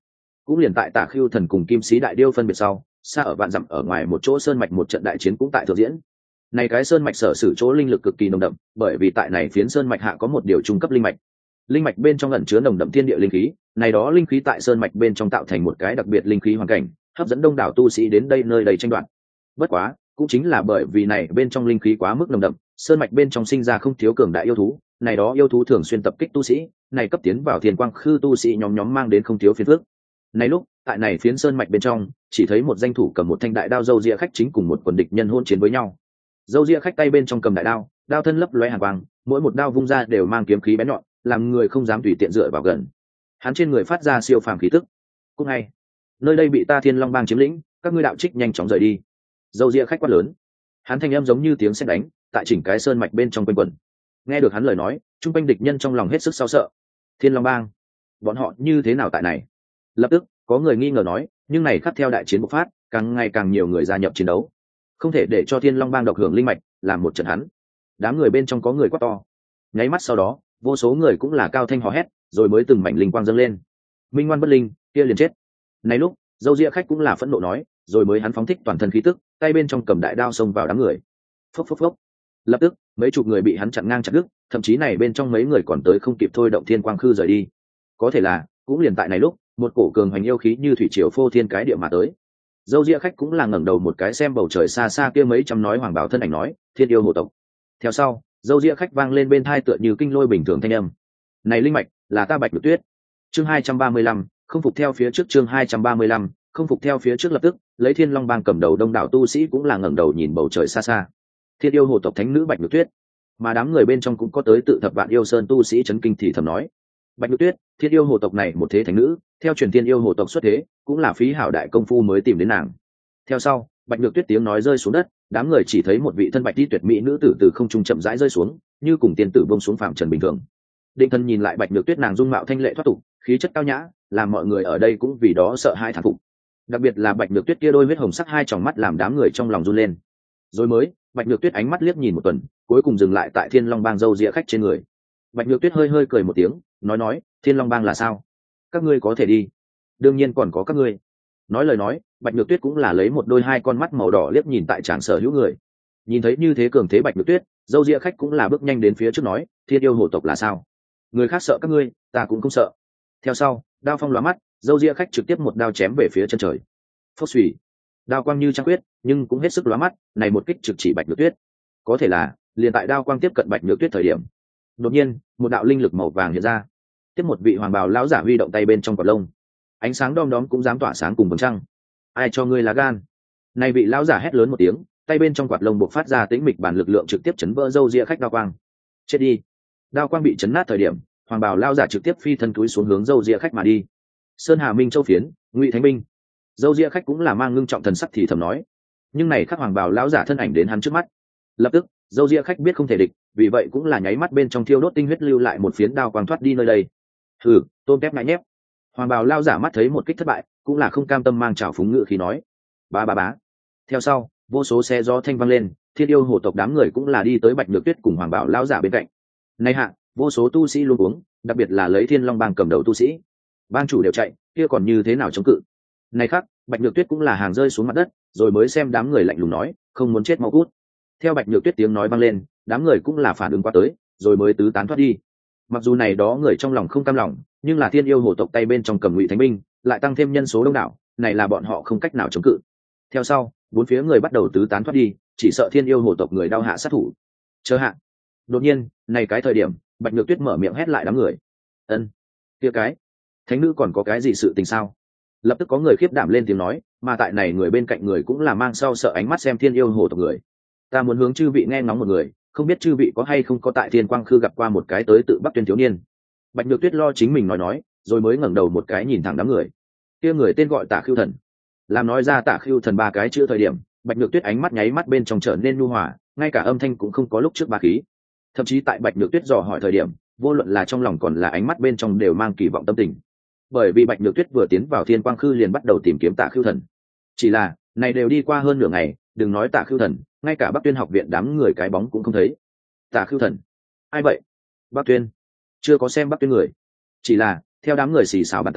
cũng liền tại Tả Khưu Thần cùng Kim Sĩ Đại Điêu phân biệt sau, xa ở vạn dặm ở ngoài một chỗ sơn mạch một trận đại chiến cũng tại thực diễn. Này cái sơn mạch sở sử chỗ linh lực cực kỳ nồng đậm, bởi vì tại này phiến sơn mạch hạ có một điều trung cấp linh mạch. Linh mạch bên trong ẩn chứa nồng đậm thiên địa linh khí, này đó linh khí tại sơn mạch bên trong tạo thành một cái đặc biệt linh khí hoàn cảnh, hấp dẫn đông đảo tu sĩ đến đây nơi đầy tranh đoạt. Bất quá, cũng chính là bởi vì này bên trong linh khí quá mức nồng đậm, sơn mạch bên trong sinh ra không thiếu cường đại yêu thú, này đó yêu thú thường xuyên tập kích tu sĩ, này cấp tiến vào thiên quang khư tu sĩ nhóm nhóm mang đến không thiếu phiền phức. Này lúc, tại này phiến sơn mạch bên trong, chỉ thấy một danh thủ cầm một thanh đại đao râu ria khách chính cùng một quần địch nhân hôn chiến với nhau. Râu ria khách tay bên trong cầm đại đao, đao thân lấp lóe hàn quang, mỗi một đao vung ra đều mang kiếm khí bén nhọn, làm người không dám tùy tiện dựa vào gần. Hắn trên người phát ra siêu phàm khí tức. Cũng ngay, nơi đây bị ta Thiên Long Bang chiếm lĩnh, các ngươi đạo trích nhanh chóng rời đi. Râu ria khách quát lớn. Hắn thanh âm giống như tiếng sét đánh, tại chỉnh cái sơn mạch bên trong quanh quẩn. Nghe được hắn lời nói, trung quanh địch nhân trong lòng hết sức sao sợ. Thiên Long Bang, bọn họ như thế nào tại này? Lập tức, có người nghi ngờ nói, nhưng này khắc theo đại chiến bộc phát, càng ngày càng nhiều người gia nhập chiến đấu, không thể để cho Thiên Long Bang độc hưởng linh mạch, làm một trận hắn. Đám người bên trong có người quát to. Nháy mắt sau đó, vô số người cũng là cao thanh hò hét, rồi mới từng mảnh linh quang dâng lên. Minh ngoan bất linh, kia liền chết. Này lúc, dâu ria khách cũng là phẫn nộ nói, rồi mới hắn phóng thích toàn thân khí tức, tay bên trong cầm đại đao xông vào đám người. Phốc phốc phốc. Lập tức, mấy chục người bị hắn chặn ngang chặt đứt, thậm chí này bên trong mấy người còn tới không kịp thôi động thiên quang khư rời đi. Có thể là, cũng liền tại này lúc, một cổ cường hoành yêu khí như thủy triều phô thiên cái địa mà tới. Dâu ria khách cũng là ngẩng đầu một cái xem bầu trời xa xa kia mấy trăm nói hoàng bảo thân ảnh nói, thiên yêu hồ tộc. Theo sau, dâu ria khách vang lên bên tai tựa như kinh lôi bình thường thanh âm. Này linh mạch, là ta Bạch Nhược Tuyết. Chương hai trăm ba mươi lăm, không phục theo phía trước chương hai trăm ba mươi lăm, không phục theo phía trước lập tức, lấy Thiên Long Bang cầm đầu đông đảo tu sĩ cũng là ngẩng đầu nhìn bầu trời xa xa. Thiên yêu hồ tộc thánh nữ Bạch Nhược Tuyết, mà đám người bên trong cũng có tới tự thập vạn yêu sơn tu sĩ chấn kinh thì thầm nói: Bạch Nhược Tuyết, thiên yêu hồ tộc này một thế thánh nữ, theo truyền thiên yêu hồ tộc xuất thế, cũng là phí hảo đại công phu mới tìm đến nàng. Theo sau, Bạch Nhược Tuyết tiếng nói rơi xuống đất, đám người chỉ thấy một vị thân bạch đi tuyệt mỹ nữ tử từ không trung chậm rãi rơi xuống, như cùng tiên tử buông xuống phàm trần bình thường. Định Thân nhìn lại Bạch Nhược Tuyết nàng dung mạo thanh lệ thoát tục, khí chất cao nhã, làm mọi người ở đây cũng vì đó sợ hãi thán phục. Đặc biệt là Bạch Nhược Tuyết kia đôi huyết hồng sắc hai tròng mắt làm đám người trong lòng run lên. Rồi mới, Bạch Nhược Tuyết ánh mắt liếc nhìn một tuần, cuối cùng dừng lại tại Thiên Long Bang dâu dịa khách trên người. Bạch Nhược Tuyết hơi hơi cười một tiếng, nói nói, Thiên Long Bang là sao? Các ngươi có thể đi. Đương nhiên còn có các ngươi. Nói lời nói, Bạch Nhược Tuyết cũng là lấy một đôi hai con mắt màu đỏ liếc nhìn tại tràng sở hữu người. Nhìn thấy như thế cường thế Bạch Nhược Tuyết, dâu dịa khách cũng là bước nhanh đến phía trước nói, Thiên yêu hồ tộc là sao? Người khác sợ các ngươi, ta cũng không sợ. Theo sau, đao phong lóa mắt, dâu ria khách trực tiếp một đao chém về phía chân trời. Phốc xùy, đao quang như trăng quyết, nhưng cũng hết sức lóa mắt, này một kích trực chỉ Bạch Nhược Tuyết. Có thể là, liền tại đao quang tiếp cận Bạch Nhược Tuyết thời điểm, đột nhiên, một đạo linh lực màu vàng hiện ra. Tiếp một vị hoàng bào lão giả huy động tay bên trong cột lông, ánh sáng đom đóm cũng dám tỏa sáng cùng vầng trăng. Ai cho ngươi lá gan? Này vị lão giả hét lớn một tiếng, tay bên trong quạt lông bộc phát ra tĩnh mịch bản lực lượng trực tiếp chấn vỡ dâu ria khách đao quang. Chết đi! Đao quang bị chấn nát thời điểm, hoàng bào lao giả trực tiếp phi thân túi xuống hướng dâu ria khách mà đi. Sơn Hà Minh Châu Phiến, Ngụy Thánh Minh. Dâu ria khách cũng là mang ngưng trọng thần sắc thì thầm nói. Nhưng này khắc hoàng bào lão giả thân ảnh đến hắn trước mắt. Lập tức, dâu ria khách biết không thể địch, vì vậy cũng là nháy mắt bên trong thiêu đốt tinh huyết lưu lại một phiến đao quang thoát đi nơi đây. Hừ, tôm tép ngại nhép. Hoàng bào lao giả mắt thấy một kích thất bại, cũng là không cam tâm mang trào phúng ngự khí nói. Ba ba bá. Theo sau, vô số xe gió thanh vang lên, thiên yêu hồ tộc đám người cũng là đi tới Bạch Nhược Tuyết cùng hoàng bào lao giả bên cạnh. Này hạ, vô số tu sĩ luôn uống, đặc biệt là lấy Thiên Long Bang cầm đầu tu sĩ, bang chủ đều chạy, kia còn như thế nào chống cự? Này khác, Bạch Nhược Tuyết cũng là hàng rơi xuống mặt đất, rồi mới xem đám người lạnh lùng nói, không muốn chết mau cút. Theo Bạch Nhược Tuyết tiếng nói vang lên, đám người cũng là phản ứng qua tới, rồi mới tứ tán thoát đi. Mặc dù này đó người trong lòng không cam lòng, nhưng là Thiên yêu hồ tộc tay bên trong cầm Ngụy Thánh binh, lại tăng thêm nhân số đông đảo, này là bọn họ không cách nào chống cự. Theo sau, bốn phía người bắt đầu tứ tán thoát đi, chỉ sợ Thiên yêu hồ tộc người đau hạ sát thủ. Chờ hạ. Đột nhiên, này cái thời điểm, Bạch Nhược Tuyết mở miệng hét lại đám người. Ân, kia cái, thánh nữ còn có cái gì sự tình sao? Lập tức có người khiếp đảm lên tiếng nói, mà tại này người bên cạnh người cũng là mang sau sợ ánh mắt xem Thiên yêu hồ tộc người. Ta muốn hướng chư vị nghe ngóng một người, không biết chư vị có hay không có tại Thiên Quang Khư gặp qua một cái tới tự Bắc Tuyên thiếu niên. Bạch Nhược Tuyết lo chính mình nói nói, rồi mới ngẩng đầu một cái nhìn thẳng đám người. Kia người tên gọi Tả Khưu Thần. Làm nói ra Tả Khưu Thần ba cái chữ thời điểm, Bạch Nhược Tuyết ánh mắt nháy mắt bên trong trở nên nhu hòa, ngay cả âm thanh cũng không có lúc trước ba khí. Thậm chí tại Bạch Nhược Tuyết dò hỏi thời điểm, vô luận là trong lòng còn là ánh mắt bên trong đều mang kỳ vọng tâm tình. Bởi vì Bạch Nhược Tuyết vừa tiến vào Thiên Quang Khư liền bắt đầu tìm kiếm Tả Khưu Thần. Chỉ là, này đều đi qua hơn nửa ngày, đừng nói Tả Khưu Thần, ngay cả Bắc Tuyên học viện đám người cái bóng cũng không thấy. Tả Khưu Thần? Ai vậy? Bắc Tuyên? Chưa có xem Bắc Tuyên người. Chỉ là, theo đám người xì xào bàn tán,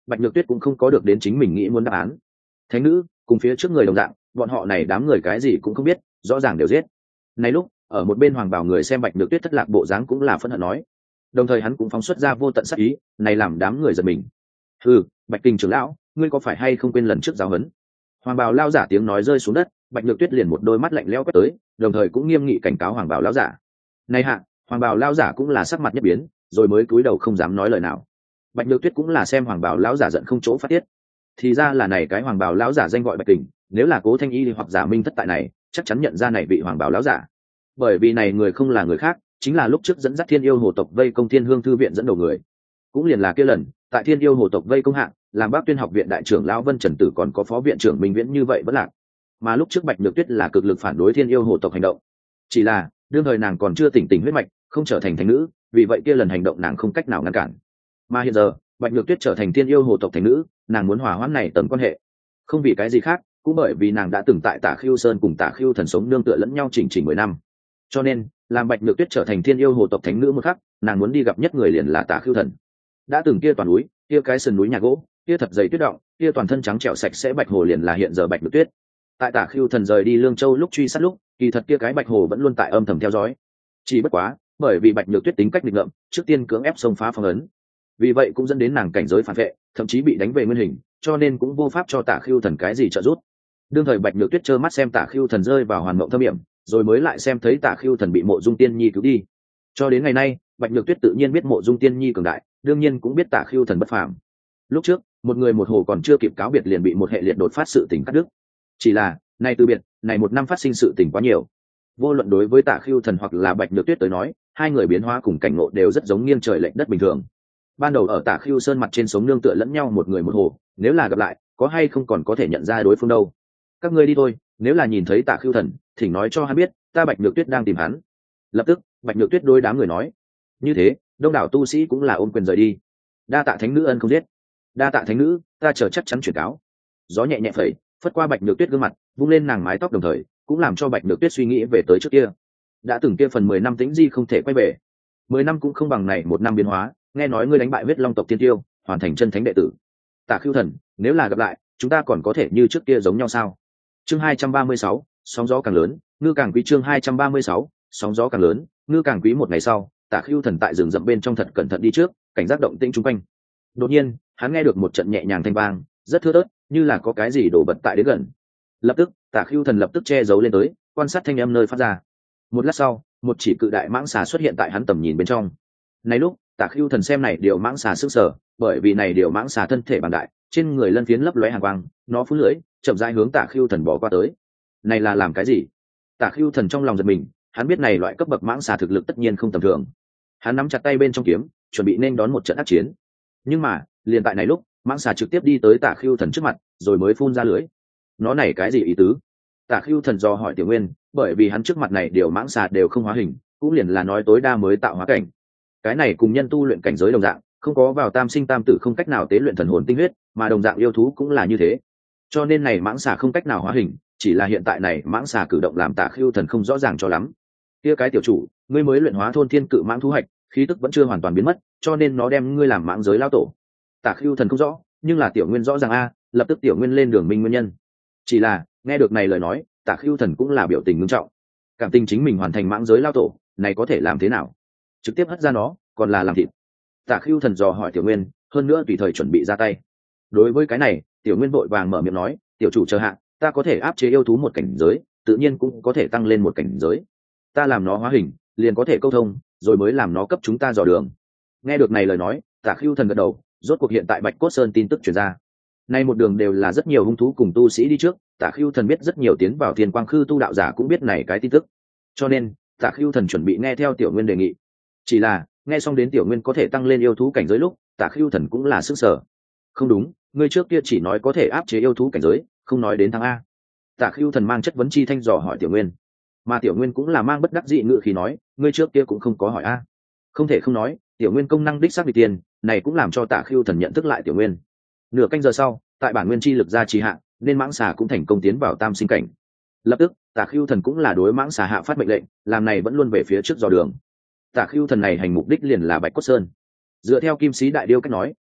Bạch Nhược Tuyết cũng không có được đến chính mình nghĩ muốn đáp án. Thánh nữ cùng phía trước người đồng dạng, bọn họ này đám người cái gì cũng không biết, rõ ràng đều giết. Này lúc ở một bên Hoàng Bảo người xem Bạch Nhược Tuyết thất lạc bộ dáng cũng là phẫn hận nói, đồng thời hắn cũng phóng xuất ra vô tận sát ý, này làm đám người giật mình. "Hừ, Bạch Kình trưởng lão, ngươi có phải hay không quên lần trước giáo huấn?" Hoàng Bảo lão giả tiếng nói rơi xuống đất, Bạch Nhược Tuyết liền một đôi mắt lạnh lẽo quét tới, đồng thời cũng nghiêm nghị cảnh cáo Hoàng Bảo lão giả. "Này hạ." Hoàng Bảo lão giả cũng là sắc mặt nhất biến, rồi mới cúi đầu không dám nói lời nào. Bạch Nhược Tuyết cũng là xem Hoàng Bảo lão giả giận không chỗ phát tiết. Thì ra là này cái Hoàng Bảo lão giả danh gọi Bạch Kình, nếu là Cố Thanh Y hoặc Giả Minh Thất tại này, chắc chắn nhận ra này vị Hoàng Bảo lão giả. Bởi vì này người không là người khác, chính là lúc trước dẫn dắt Thiên Yêu Hồ tộc vây công Thiên Hương thư viện dẫn đầu người. Cũng liền là kia lần, tại Thiên Yêu Hồ tộc vây công hạng, làm Bác Tuyên học viện đại trưởng lão Vân Trần Tử còn có phó viện trưởng Minh Viễn như vậy vẫn lạc. Mà lúc trước Bạch Nhược Tuyết là cực lực phản đối Thiên Yêu Hồ tộc hành động. Chỉ là, đương thời nàng còn chưa tỉnh tỉnh huyết mạch, không trở thành thánh nữ, vì vậy kia lần hành động nàng không cách nào ngăn cản. Mà hiện giờ, Bạch Nhược Tuyết trở thành Thiên Yêu Hồ tộc thánh nữ, nàng muốn hòa hoãn này tầng quan hệ. Không vì cái gì khác, cũng bởi vì nàng đã từng tại Tả Khưu Sơn cùng Tả Khưu Thần sống nương tựa lẫn nhau chỉnh chỉnh mười năm. Cho nên, làm Bạch Nhược Tuyết trở thành Thiên Yêu Hồ tộc thánh nữ một khắc, nàng muốn đi gặp nhất người liền là Tả Khưu Thần. Đã từng kia toàn núi, kia cái sườn núi nhà gỗ, kia thật dày tuyết động, kia toàn thân trắng trẻo sạch sẽ bạch hồ liền là hiện giờ Bạch Nhược Tuyết. Tại Tả Khưu Thần rời đi Lương Châu lúc truy sát lúc, kỳ thật kia cái bạch hồ vẫn luôn tại âm thầm theo dõi. Chỉ bất quá, bởi vì Bạch Nhược Tuyết tính cách nghịch ngợm, trước tiên cưỡng ép xông phá phong ấn. Vì vậy cũng dẫn đến nàng cảnh giới phản vệ, thậm chí bị đánh về nguyên hình, cho nên cũng vô pháp cho Tả Khưu Thần cái gì trợ giúp. Đương thời Bạch Nhược Tuyết trơ mắt xem Tả Khưu Thần rơi vào hoàn mộng thâm hiểm, rồi mới lại xem thấy Tả Khưu Thần bị Mộ Dung Tiên Nhi cứu đi. Cho đến ngày nay, Bạch Nhược Tuyết tự nhiên biết Mộ Dung Tiên Nhi cường đại, đương nhiên cũng biết Tả Khưu Thần bất phàm. Lúc trước, một người một hồ còn chưa kịp cáo biệt liền bị một hệ liệt đột phát sự tình cắt đứt. Chỉ là, này từ biệt, này một năm phát sinh sự tình quá nhiều. Vô luận đối với Tả Khưu Thần hoặc là Bạch Nhược Tuyết tới nói, hai người biến hóa cùng cảnh ngộ đều rất giống nghiêng trời lệch đất bình thường. Ban đầu ở Tả Khưu Sơn mặt trên sống nương tựa lẫn nhau một người một hồ, nếu là gặp lại, có hay không còn có thể nhận ra đối phương đâu. Các ngươi đi thôi, nếu là nhìn thấy Tả Khưu Thần, thỉnh nói cho hắn biết, ta Bạch Nhược Tuyết đang tìm hắn. Lập tức, Bạch Nhược Tuyết đối đám người nói. Như thế, đông đảo tu sĩ cũng là ôm quyền rời đi. Đa tạ thánh nữ ân không giết. Đa tạ thánh nữ, ta chờ chắc chắn chuyển cáo. Gió nhẹ nhẹ phẩy, phất qua Bạch Nhược Tuyết gương mặt, vung lên nàng mái tóc đồng thời, cũng làm cho Bạch Nhược Tuyết suy nghĩ về tới trước kia. Đã từng kia phần mười năm tĩnh di không thể quay về. Mười năm cũng không bằng này một năm biến hóa, nghe nói ngươi đánh bại huyết long tộc tiên tiêu, hoàn thành chân thánh đệ tử. Tả Khưu Thần, nếu là gặp lại, chúng ta còn có thể như trước kia giống nhau sao? Chương hai trăm ba mươi sáu, sóng gió càng lớn, ngư càng quý. Chương hai trăm ba mươi sáu, sóng gió càng lớn, ngư càng quý. Một ngày sau, Tả Khưu Thần tại rừng rậm bên trong thật cẩn thận đi trước, cảnh giác động tĩnh chung quanh. Đột nhiên, hắn nghe được một trận nhẹ nhàng thanh vang, rất thưa thớt, như là có cái gì đổ bật tại đến gần. Lập tức, Tả Khưu Thần lập tức che giấu lên tới, quan sát thanh âm nơi phát ra. Một lát sau, một chỉ cự đại mãng xà xuất hiện tại hắn tầm nhìn bên trong. Này lúc, Tả Khưu Thần xem này điều mãng xà sức sở, bởi vì này điều mãng xà thân thể bằng đại, trên người lân phiến lấp lóe hàn quang, nó phun lưỡi, chậm rãi hướng Tả Khưu Thần bỏ qua tới. Này là làm cái gì? Tả Khưu Thần trong lòng giật mình, hắn biết này loại cấp bậc mãng xà thực lực tất nhiên không tầm thường. Hắn nắm chặt tay bên trong kiếm, chuẩn bị nên đón một trận ác chiến. Nhưng mà, liền tại này lúc, mãng xà trực tiếp đi tới Tả Khưu Thần trước mặt, rồi mới phun ra lưỡi. Nó này cái gì ý tứ? Tả Khưu Thần do hỏi Tiểu Nguyên, bởi vì hắn trước mặt này điều mãng xà đều không hóa hình, cũng liền là nói tối đa mới tạo hóa cảnh. Cái này cùng nhân tu luyện cảnh giới đồng dạng, không có vào tam sinh tam tử không cách nào tế luyện thần hồn tinh huyết, mà đồng dạng yêu thú cũng là như thế. Cho nên này mãng xà không cách nào hóa hình, chỉ là hiện tại này mãng xà cử động làm Tả Khưu Thần không rõ ràng cho lắm. Kia cái tiểu chủ, ngươi mới luyện hóa thôn thiên cự mãng thú hạch, khí tức vẫn chưa hoàn toàn biến mất, cho nên nó đem ngươi làm mãng giới lao tổ. Tả Khưu Thần không rõ, nhưng là Tiểu Nguyên rõ ràng a, lập tức Tiểu Nguyên lên đường minh nguyên nhân. Chỉ là, nghe được này lời nói, Tả Khưu Thần cũng là biểu tình nghiêm trọng. Cảm tình chính mình hoàn thành mãng giới lao tổ, này có thể làm thế nào? Trực tiếp hất ra nó, còn là làm thịt. Tả Khưu Thần dò hỏi Tiểu Nguyên, hơn nữa tùy thời chuẩn bị ra tay. Đối với cái này, Tiểu Nguyên vội vàng mở miệng nói, tiểu chủ chờ hạ, ta có thể áp chế yêu thú một cảnh giới, tự nhiên cũng có thể tăng lên một cảnh giới. Ta làm nó hóa hình, liền có thể câu thông, rồi mới làm nó cấp chúng ta dò đường. Nghe được này lời nói, Tả Khưu Thần gật đầu, rốt cuộc hiện tại Bạch Cốt Sơn tin tức truyền ra. Nay một đường đều là rất nhiều hung thú cùng tu sĩ đi trước, Tả Khưu Thần biết rất nhiều tiến vào Thiên Quang Khư tu đạo giả cũng biết này cái tin tức. Cho nên, Tả Khưu Thần chuẩn bị nghe theo Tiểu Nguyên đề nghị. Chỉ là, nghe xong đến Tiểu Nguyên có thể tăng lên yêu thú cảnh giới lúc, Tả Khưu Thần cũng là sức sở. Không đúng, ngươi trước kia chỉ nói có thể áp chế yêu thú cảnh giới, không nói đến thắng a. Tả Khưu Thần mang chất vấn chi thanh dò hỏi Tiểu Nguyên. Mà Tiểu Nguyên cũng là mang bất đắc dĩ ngự khí nói, ngươi trước kia cũng không có hỏi a. Không thể không nói, Tiểu Nguyên công năng đích xác bị tiền, này cũng làm cho Tả Khưu Thần nhận thức lại Tiểu Nguyên. Nửa canh giờ sau, tại bản nguyên chi lực ra trì hạ, nên mãng xà cũng thành công tiến vào tam sinh cảnh. Lập tức, Tả Khưu Thần cũng là đối mãng xà hạ phát mệnh lệnh, làm này vẫn luôn về phía trước dò đường. Tả Khưu Thần này hành mục đích liền là Bạch Cốt Sơn. Dựa theo Kim Sĩ Đại Điêu cách nói,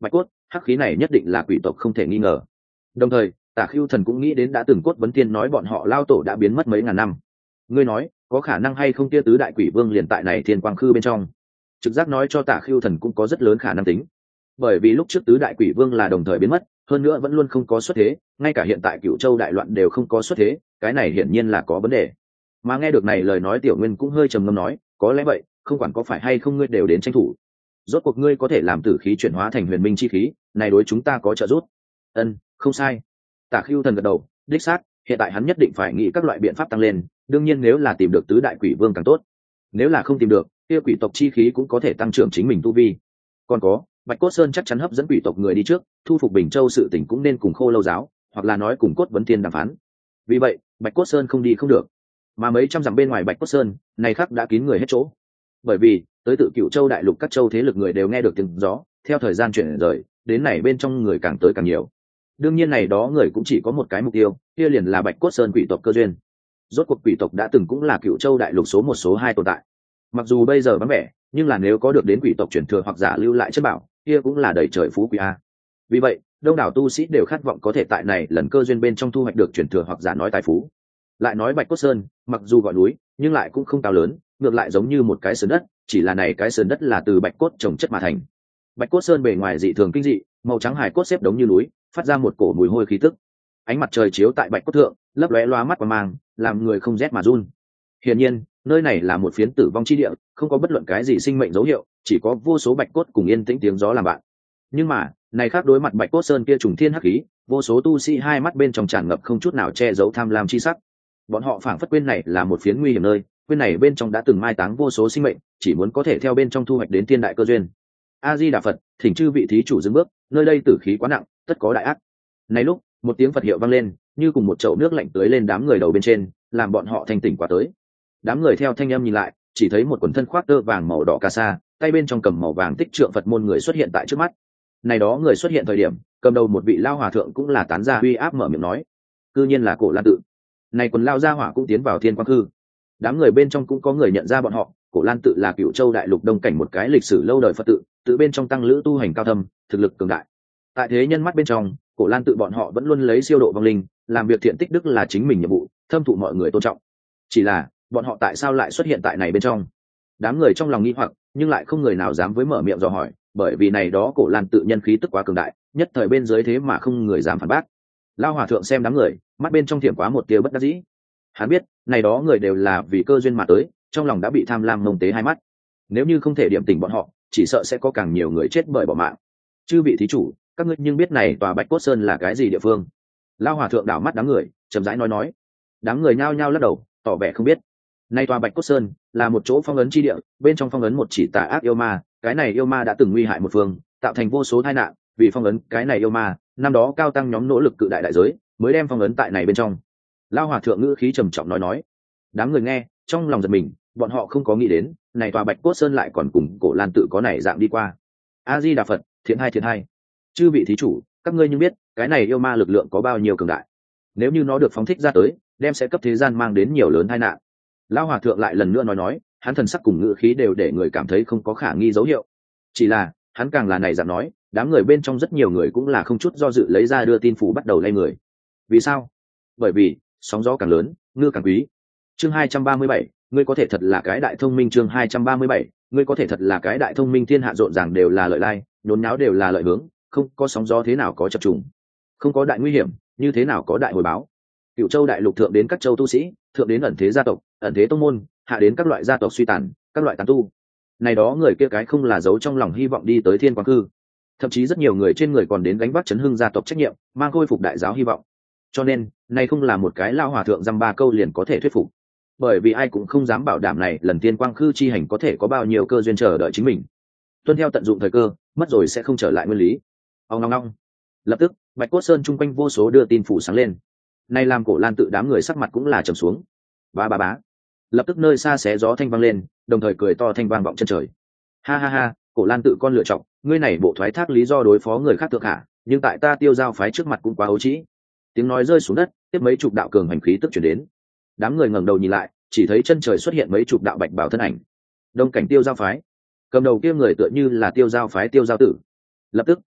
bạch cốt hắc khí này nhất định là quỷ tộc không thể nghi ngờ. Đồng thời Tả Khưu Thần cũng nghĩ đến đã từng Cốt Vấn Tiên nói bọn họ lao tổ đã biến mất mấy ngàn năm. Ngươi nói có khả năng hay không kia tứ đại quỷ vương liền tại này thiên quang khư bên trong? Trực giác nói cho Tả Khưu Thần cũng có rất lớn khả năng tính, bởi vì lúc trước tứ đại quỷ vương là đồng thời biến mất, hơn nữa vẫn luôn không có xuất thế, ngay cả hiện tại Cửu Châu đại loạn đều không có xuất thế, cái này hiển nhiên là có vấn đề. Mà nghe được này lời nói Tiểu Nguyên cũng hơi trầm ngâm nói, có lẽ vậy, không quản có phải hay không ngươi đều đến tranh thủ. Rốt cuộc ngươi có thể làm tử khí chuyển hóa thành huyền minh chi khí, này đối chúng ta có trợ giúp. Ân, không sai. Tả Khưu Thần gật đầu, đích xác, hiện tại hắn nhất định phải nghĩ các loại biện pháp tăng lên, đương nhiên nếu là tìm được tứ đại quỷ vương càng tốt. Nếu là không tìm được, kia quỷ tộc chi khí cũng có thể tăng trưởng chính mình tu vi. Còn có, Bạch Cốt Sơn chắc chắn hấp dẫn quỷ tộc người đi trước, thu phục Bình Châu sự tình cũng nên cùng Khô Lâu giáo, hoặc là nói cùng Cốt Vấn Tiên đàm phán. Vì vậy, Bạch Cốt Sơn không đi không được. Mà mấy trăm dặm bên ngoài Bạch Cốt Sơn, này khắc đã kín người hết chỗ. Bởi vì, tới tự Cửu Châu đại lục các châu thế lực người đều nghe được tiếng gió, theo thời gian chuyển rời, đến này bên trong người càng tới càng nhiều. Đương nhiên này đó người cũng chỉ có một cái mục tiêu, kia liền là Bạch Cốt Sơn quỷ tộc cơ duyên. Rốt cuộc quỷ tộc đã từng cũng là Cửu Châu đại lục số một số hai tồn tại. Mặc dù bây giờ vắng vẻ, nhưng là nếu có được đến quỷ tộc truyền thừa hoặc giả lưu lại chất bảo, kia cũng là đầy trời phú quý a. Vì vậy, đông đảo tu sĩ đều khát vọng có thể tại này lần cơ duyên bên trong thu hoạch được truyền thừa hoặc giả nói tài phú. Lại nói Bạch Cốt Sơn, mặc dù gọi núi, nhưng lại cũng không cao lớn, ngược lại giống như một cái sườn đất, chỉ là này cái sườn đất là từ bạch cốt trồng chất mà thành. Bạch Cốt Sơn bề ngoài dị thường kinh dị, màu trắng hài cốt xếp đống như núi, phát ra một cổ mùi hôi khí tức. Ánh mặt trời chiếu tại bạch cốt thượng, lấp lóe loa mắt qua mang, làm người không rét mà run. Hiển nhiên, nơi này là một phiến tử vong chi địa, không có bất luận cái gì sinh mệnh dấu hiệu, chỉ có vô số bạch cốt cùng yên tĩnh tiếng gió làm bạn. Nhưng mà, này khác đối mặt Bạch Cốt Sơn kia trùng thiên hắc khí, vô số tu sĩ hai mắt bên trong tràn ngập không chút nào che giấu tham lam chi sắc. Bọn họ phảng phất quên này là một phiến nguy hiểm nơi, quên này bên trong đã từng mai táng vô số sinh mệnh, chỉ muốn có thể theo bên trong thu hoạch đến thiên đại cơ duyên. A Di Đà Phật, thỉnh chư vị thí chủ dừng bước, nơi đây tử khí quá nặng, tất có đại ác. Này lúc, một tiếng Phật hiệu vang lên, như cùng một chậu nước lạnh tưới lên đám người đầu bên trên, làm bọn họ thanh tỉnh quá tới. Đám người theo thanh âm nhìn lại, chỉ thấy một quần thân khoác tơ vàng màu đỏ ca sa, tay bên trong cầm màu vàng tích trượng Phật môn người xuất hiện tại trước mắt. Này đó người xuất hiện thời điểm, cầm đầu một vị lao hòa thượng cũng là tán ra uy áp mở miệng nói, cư nhiên là Cổ Lan Tự. Này quần lao gia hỏa cũng tiến vào thiên quang hư. Đám người bên trong cũng có người nhận ra bọn họ, Cổ Lan Tự là Cửu Châu đại lục đông cảnh một cái lịch sử lâu đời Phật tự, tự bên trong tăng lữ tu hành cao thâm, thực lực cường đại. Tại thế nhân mắt bên trong, Cổ Lan Tự bọn họ vẫn luôn lấy siêu độ vong linh, làm việc thiện tích đức là chính mình nhiệm vụ, thâm thụ mọi người tôn trọng. Chỉ là, bọn họ tại sao lại xuất hiện tại này bên trong? Đám người trong lòng nghi hoặc, nhưng lại không người nào dám với mở miệng dò hỏi, bởi vì này đó Cổ Lan Tự nhân khí tức quá cường đại, nhất thời bên dưới thế mà không người dám phản bác. Lao hòa thượng xem đám người, mắt bên trong thiểm quá một tia bất đắc dĩ. Hắn biết, này đó người đều là vì cơ duyên mà tới, trong lòng đã bị tham lam mông tế hai mắt. Nếu như không thể điểm tỉnh bọn họ, chỉ sợ sẽ có càng nhiều người chết bởi bỏ mạng. Chư vị thí chủ, các ngươi nhưng biết này tòa Bạch Cốt Sơn là cái gì địa phương? Lao hòa thượng đảo mắt đám người, chậm rãi nói nói. Đám người nhao nhao lắc đầu, tỏ vẻ không biết. Này tòa Bạch Cốt Sơn là một chỗ phong ấn chi địa, bên trong phong ấn một chỉ tà ác yêu ma, cái này yêu ma đã từng nguy hại một phương, tạo thành vô số tai nạn, vì phong ấn cái này yêu ma, năm đó cao tăng nhóm nỗ lực cự đại đại giới, mới đem phong ấn tại này bên trong. Lao hòa thượng ngữ khí trầm trọng nói nói. Đám người nghe, trong lòng giật mình, bọn họ không có nghĩ đến, này tòa Bạch Cốt Sơn lại còn cùng Cổ Lan Tự có này dạng đi qua. A Di Đà Phật, thiện hai thiện hai. Chư vị thí chủ, các ngươi nhưng biết, cái này yêu ma lực lượng có bao nhiêu cường đại. Nếu như nó được phóng thích ra tới, đem sẽ cấp thế gian mang đến nhiều lớn tai nạn. Lao hòa thượng lại lần nữa nói nói, hắn thần sắc cùng ngữ khí đều để người cảm thấy không có khả nghi dấu hiệu. Chỉ là, hắn càng là này dạng nói, đám người bên trong rất nhiều người cũng là không chút do dự lấy ra đưa tin phủ bắt đầu lay người. Vì sao? Bởi vì, sóng gió càng lớn, ngư càng quý. Chương hai trăm ba mươi bảy, ngươi có thể thật là cái đại thông minh. Chương hai trăm ba mươi bảy, ngươi có thể thật là cái đại thông minh. Thiên hạ rộn ràng đều là lợi lai, nhốn nháo đều là lợi hướng, không có sóng gió thế nào có chập trùng, không có đại nguy hiểm, như thế nào có đại hồi báo. Cửu Châu đại lục thượng đến các châu tu sĩ, thượng đến ẩn thế gia tộc, ẩn thế tông môn, hạ đến các loại gia tộc suy tàn, các loại tán tu. Này đó người kia cái không là giấu trong lòng hy vọng đi tới thiên quang cư, thậm chí rất nhiều người trên người còn đến gánh vác chấn hưng gia tộc trách nhiệm, mang khôi phục đại giáo hy vọng. Cho nên, này không là một cái lao hòa thượng dăm ba câu liền có thể thuyết phục, bởi vì ai cũng không dám bảo đảm này lần thiên quang khư chi hành có thể có bao nhiêu cơ duyên chờ đợi chính mình. Tuân theo tận dụng thời cơ, mất rồi sẽ không trở lại nguyên lý. Ông long long. Lập tức, Bạch Cốt Sơn chung quanh vô số đưa tin phủ sáng lên. Nay làm Cổ Lan Tự đám người sắc mặt cũng là trầm xuống. Bá bá bá. Lập tức nơi xa xé gió thanh vang lên, đồng thời cười to thanh vang vọng chân trời. Ha ha ha, Cổ Lan Tự con lựa chọn, ngươi này bộ thoái thác lý do đối phó người khác thượng hạ, nhưng tại ta Tiêu Giao phái trước mặt cũng quá ấu trĩ. Tiếng nói rơi xuống đất, tiếp mấy chục đạo cường hành khí tức chuyển đến. Đám người ngẩng đầu nhìn lại, chỉ thấy chân trời xuất hiện mấy chục đạo bạch bảo thân ảnh. Đông cảnh Tiêu Giao phái, cầm đầu kia người tựa như là Tiêu Giao phái Tiêu Giao tử. Lập tức,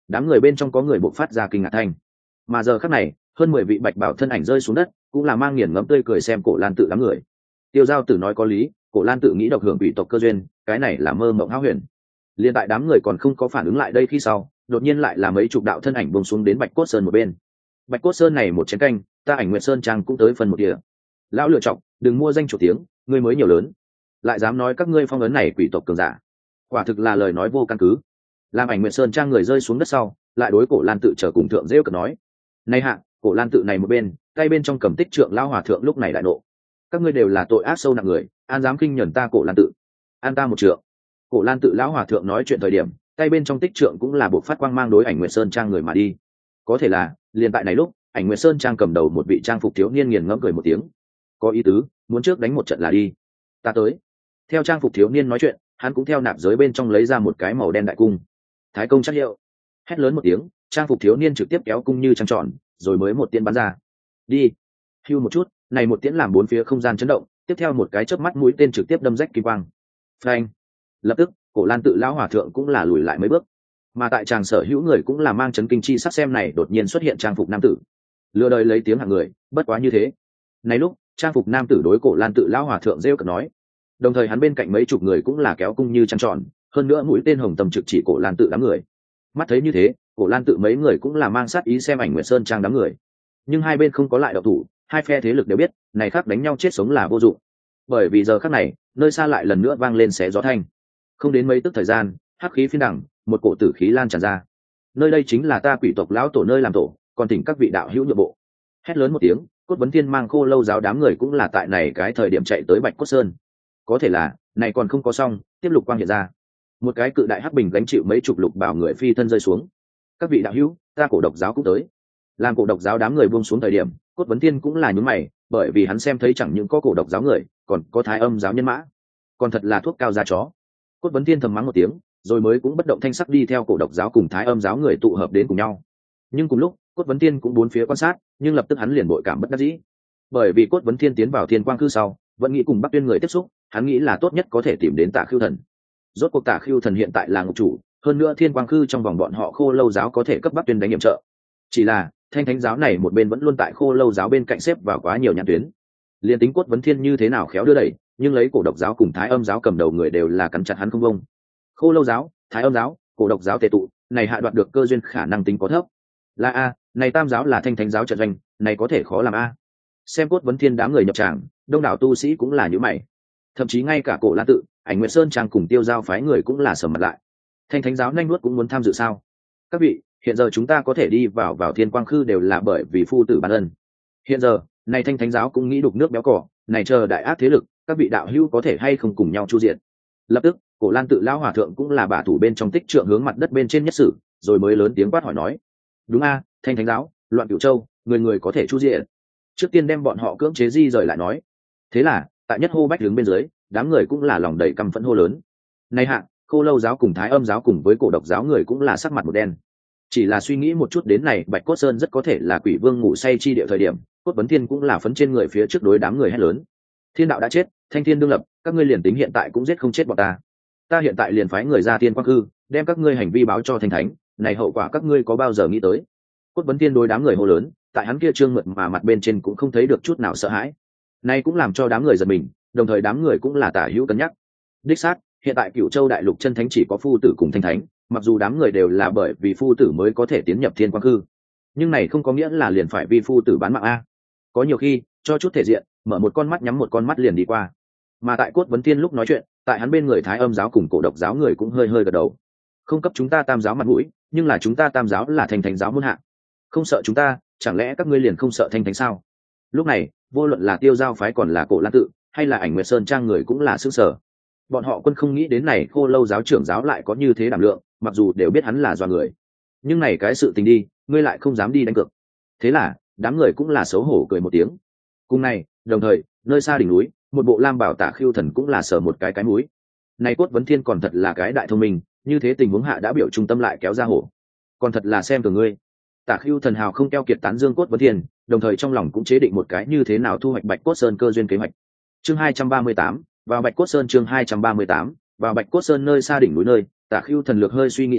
đám người bên trong có người buộc phát ra kinh ngạc thanh. Mà giờ khắc này hơn mười vị bạch bảo thân ảnh rơi xuống đất cũng là mang nghiền ngẫm tươi cười xem cổ lan tự đám người. Tiêu giao tử nói có lý, cổ lan tự nghĩ độc hưởng quỷ tộc cơ duyên, cái này là mơ mộng hão huyền. Liên tại đám người còn không có phản ứng lại đây khi sau, đột nhiên lại là mấy chục đạo thân ảnh buông xuống đến bạch cốt sơn một bên. Bạch cốt sơn này một chén canh, ta Ảnh Nguyệt Sơn trang cũng tới phần một địa. Lão lựa chọc, đừng mua danh chủ tiếng, ngươi mới nhiều lớn, lại dám nói các ngươi phong ấn này quỷ tộc cường giả, quả thực là lời nói vô căn cứ. Làm Ảnh Nguyệt Sơn trang người rơi xuống đất sau, lại đối cổ lan tự trở cùng thượng rêu cợt nói: "Này hạ, cổ lan tự này một bên, tay bên trong cầm tích trượng lão hòa thượng lúc này đại nộ, các ngươi đều là tội ác sâu nặng người, an dám khinh nhẫn ta cổ lan tự, an ta một trượng." Cổ lan tự lão hòa thượng nói chuyện thời điểm, tay bên trong tích trượng cũng là buộc phát quang mang đối Ảnh Nguyệt Sơn trang người mà đi. Có thể là liền tại này lúc, Ảnh Nguyệt Sơn trang cầm đầu một vị trang phục thiếu niên nghiền ngẫm cười một tiếng: "Có ý tứ, muốn trước đánh một trận là đi, ta tới." Theo trang phục thiếu niên nói chuyện, hắn cũng theo nạp giới bên trong lấy ra một cái màu đen đại cung. Thái công chắc hiệu, hét lớn một tiếng, trang phục thiếu niên trực tiếp kéo cung như trăng tròn, rồi mới một tiễn bắn ra. Đi. Hưu một chút, này một tiễn làm bốn phía không gian chấn động, tiếp theo một cái chớp mắt mũi tên trực tiếp đâm rách kim quang. Phanh. Lập tức, cổ lan tự lão hòa thượng cũng là lùi lại mấy bước. Mà tại tràng sở hữu người cũng là mang chấn kinh chi sắc xem này đột nhiên xuất hiện trang phục nam tử. Lừa đời lấy tiếng hạng người, bất quá như thế. Này lúc, trang phục nam tử đối cổ lan tự lão hòa thượng rêu cợt nói. Đồng thời hắn bên cạnh mấy chục người cũng là kéo cung như trăng tròn, hơn nữa mũi tên hồng tầm trực chỉ cổ lan tự đám người. Mắt thấy như thế, cổ lan tự mấy người cũng là mang sát ý xem Ảnh Nguyệt Sơn trang đám người. Nhưng hai bên không có lại động thủ, hai phe thế lực đều biết, này khác đánh nhau chết sống là vô dụng. Bởi vì giờ khắc này, nơi xa lại lần nữa vang lên xé gió thanh. Không đến mấy tức thời gian, hắc khí phiên đẳng, một cổ tử khí lan tràn ra. Nơi đây chính là ta quỷ tộc lão tổ nơi làm tổ, còn thỉnh các vị đạo hữu nhượng bộ. Hét lớn một tiếng, Cốt Vấn Thiên mang Khô Lâu giáo đám người cũng là tại này cái thời điểm chạy tới Bạch Cốt Sơn. Có thể là, này còn không có xong, tiếp lục quang hiện ra. Một cái cự đại hắc bình gánh chịu mấy chục lục bảo người phi thân rơi xuống. Các vị đạo hữu, ta cổ độc giáo cũng tới. Làm cổ độc giáo đám người buông xuống thời điểm, Cốt Vấn Thiên cũng là nhún mày, bởi vì hắn xem thấy chẳng những có cổ độc giáo người, còn có Thái Âm giáo nhân mã. Còn thật là thuốc cao da chó. Cốt Vấn Thiên thầm mắng một tiếng, rồi mới cũng bất động thanh sắc đi theo cổ độc giáo cùng Thái Âm giáo người tụ hợp đến cùng nhau. Nhưng cùng lúc, Cốt Vấn Thiên cũng bốn phía quan sát, nhưng lập tức hắn liền bội cảm bất đắc dĩ. Bởi vì Cốt Vấn Thiên tiến vào Thiên Quang Cư sau, vẫn nghĩ cùng Bắc Tuyên người tiếp xúc, hắn nghĩ là tốt nhất có thể tìm đến Tả Khưu Thần. Rốt cuộc Tả Khưu Thần hiện tại là ngục chủ, hơn nữa Thiên Quang Cư trong vòng bọn họ Khô Lâu giáo có thể cấp Bắc Tuyên đánh nhiệm trợ. Chỉ là Thanh Thánh giáo này một bên vẫn luôn tại Khô Lâu giáo bên cạnh xếp vào quá nhiều nhãn tuyến. Liên tính Cốt Vấn Thiên như thế nào khéo đưa đẩy, nhưng lấy cổ độc giáo cùng Thái Âm giáo cầm đầu người đều là cắn chặt hắn không bông. Khô Lâu giáo, Thái Âm giáo, cổ độc giáo tề tụ, này hạ đoạt được cơ duyên khả năng tính có thấp. Là a, này Tam giáo là Thanh Thánh giáo trận doanh, này có thể khó làm a. Xem Cốt Vấn Thiên đám người nhập tràng, đông đảo tu sĩ cũng là như mày. Thậm chí ngay cả cổ Lan tự, Ảnh Nguyệt Sơn trang cùng Tiêu Giao phái người cũng là sầm mặt lại. Thanh Thánh giáo nhanh nuốt cũng muốn tham dự sao? Các vị, hiện giờ chúng ta có thể đi vào vào Thiên Quang Khư đều là bởi vì phu tử ban ân. Hiện giờ, này Thanh Thánh giáo cũng nghĩ đục nước béo cỏ, này chờ đại ác thế lực, các vị đạo hữu có thể hay không cùng nhau chu diện. Lập tức, cổ Lan tự lão hòa thượng cũng là bả thủ bên trong tích trượng hướng mặt đất bên trên nhất sử, rồi mới lớn tiếng quát hỏi nói: "Đúng a, Thanh Thánh giáo, loạn Cửu Châu, người người có thể chu diện." Trước tiên đem bọn họ cưỡng chế di rời lại nói. Thế là, tại nhất hô bách đứng bên dưới, đám người cũng là lòng đầy căm phẫn hô lớn. Này hạ, Khô Lâu giáo cùng Thái Âm giáo cùng với cổ độc giáo người cũng là sắc mặt một đen. Chỉ là suy nghĩ một chút đến này, Bạch Cốt Sơn rất có thể là Quỷ Vương ngủ say chi địa thời điểm, Cốt Vấn Thiên cũng là phấn trên người phía trước đối đám người hét lớn: "Thiên đạo đã chết, Thanh Thiên đương lập, các ngươi liền tính hiện tại cũng giết không chết bọn ta. Ta hiện tại liền phái người ra Tiên Quang Cư, đem các ngươi hành vi báo cho Thanh Thánh, này hậu quả các ngươi có bao giờ nghĩ tới?" Cốt Vấn Thiên đối đám người hô lớn, tại hắn kia trương mượt mà mặt bên trên cũng không thấy được chút nào sợ hãi. Này cũng làm cho đám người giật mình, đồng thời đám người cũng là tả hữu cân nhắc. Đích xác, hiện tại Cửu Châu đại lục chân thánh chỉ có phu tử cùng Thanh Thánh, mặc dù đám người đều là bởi vì phu tử mới có thể tiến nhập Thiên Quang Cư, nhưng này không có nghĩa là liền phải vì phu tử bán mạng a. Có nhiều khi, cho chút thể diện, mở một con mắt nhắm một con mắt liền đi qua. Mà tại Cốt Vấn Thiên lúc nói chuyện, tại hắn bên người Thái Âm giáo cùng cổ độc giáo người cũng hơi hơi gật đầu. Không cấp chúng ta Tam giáo mặt mũi, nhưng là chúng ta Tam giáo là Thanh Thánh giáo muôn hạ. Không sợ chúng ta, chẳng lẽ các ngươi liền không sợ Thanh Thánh sao? Lúc này, vô luận là Tiêu Giao phái còn là cổ Lan tự, hay là Ảnh Nguyệt Sơn trang người cũng là sửng sở. Bọn họ quân không nghĩ đến này Khô Lâu giáo trưởng giáo lại có như thế đảm lượng, mặc dù đều biết hắn là doa người, nhưng này cái sự tình đi, ngươi lại không dám đi đánh cược. Thế là, đám người cũng là xấu hổ cười một tiếng. Cùng này, đồng thời, nơi xa đỉnh núi, một bộ lam bảo Tả Khưu Thần cũng là sờ một cái cái mũi. Này Cốt Vấn Thiên còn thật là cái đại thông minh, như thế tình huống hạ đã biểu trung tâm lại kéo ra hổ. Còn thật là xem từ ngươi. Tả Khưu Thần hào không keo kiệt tán dương Cốt Vấn Thiên, đồng thời trong lòng cũng chế định một cái như thế nào thu hoạch Bạch Cốt Sơn cơ duyên kế hoạch. Chương hai trăm ba mươi tám, vào Bạch Cốt Sơn chương hai trăm ba mươi tám, vào Bạch Cốt Sơn nơi xa đỉnh núi nơi, Tả Khưu Thần lược hơi suy nghĩ sau,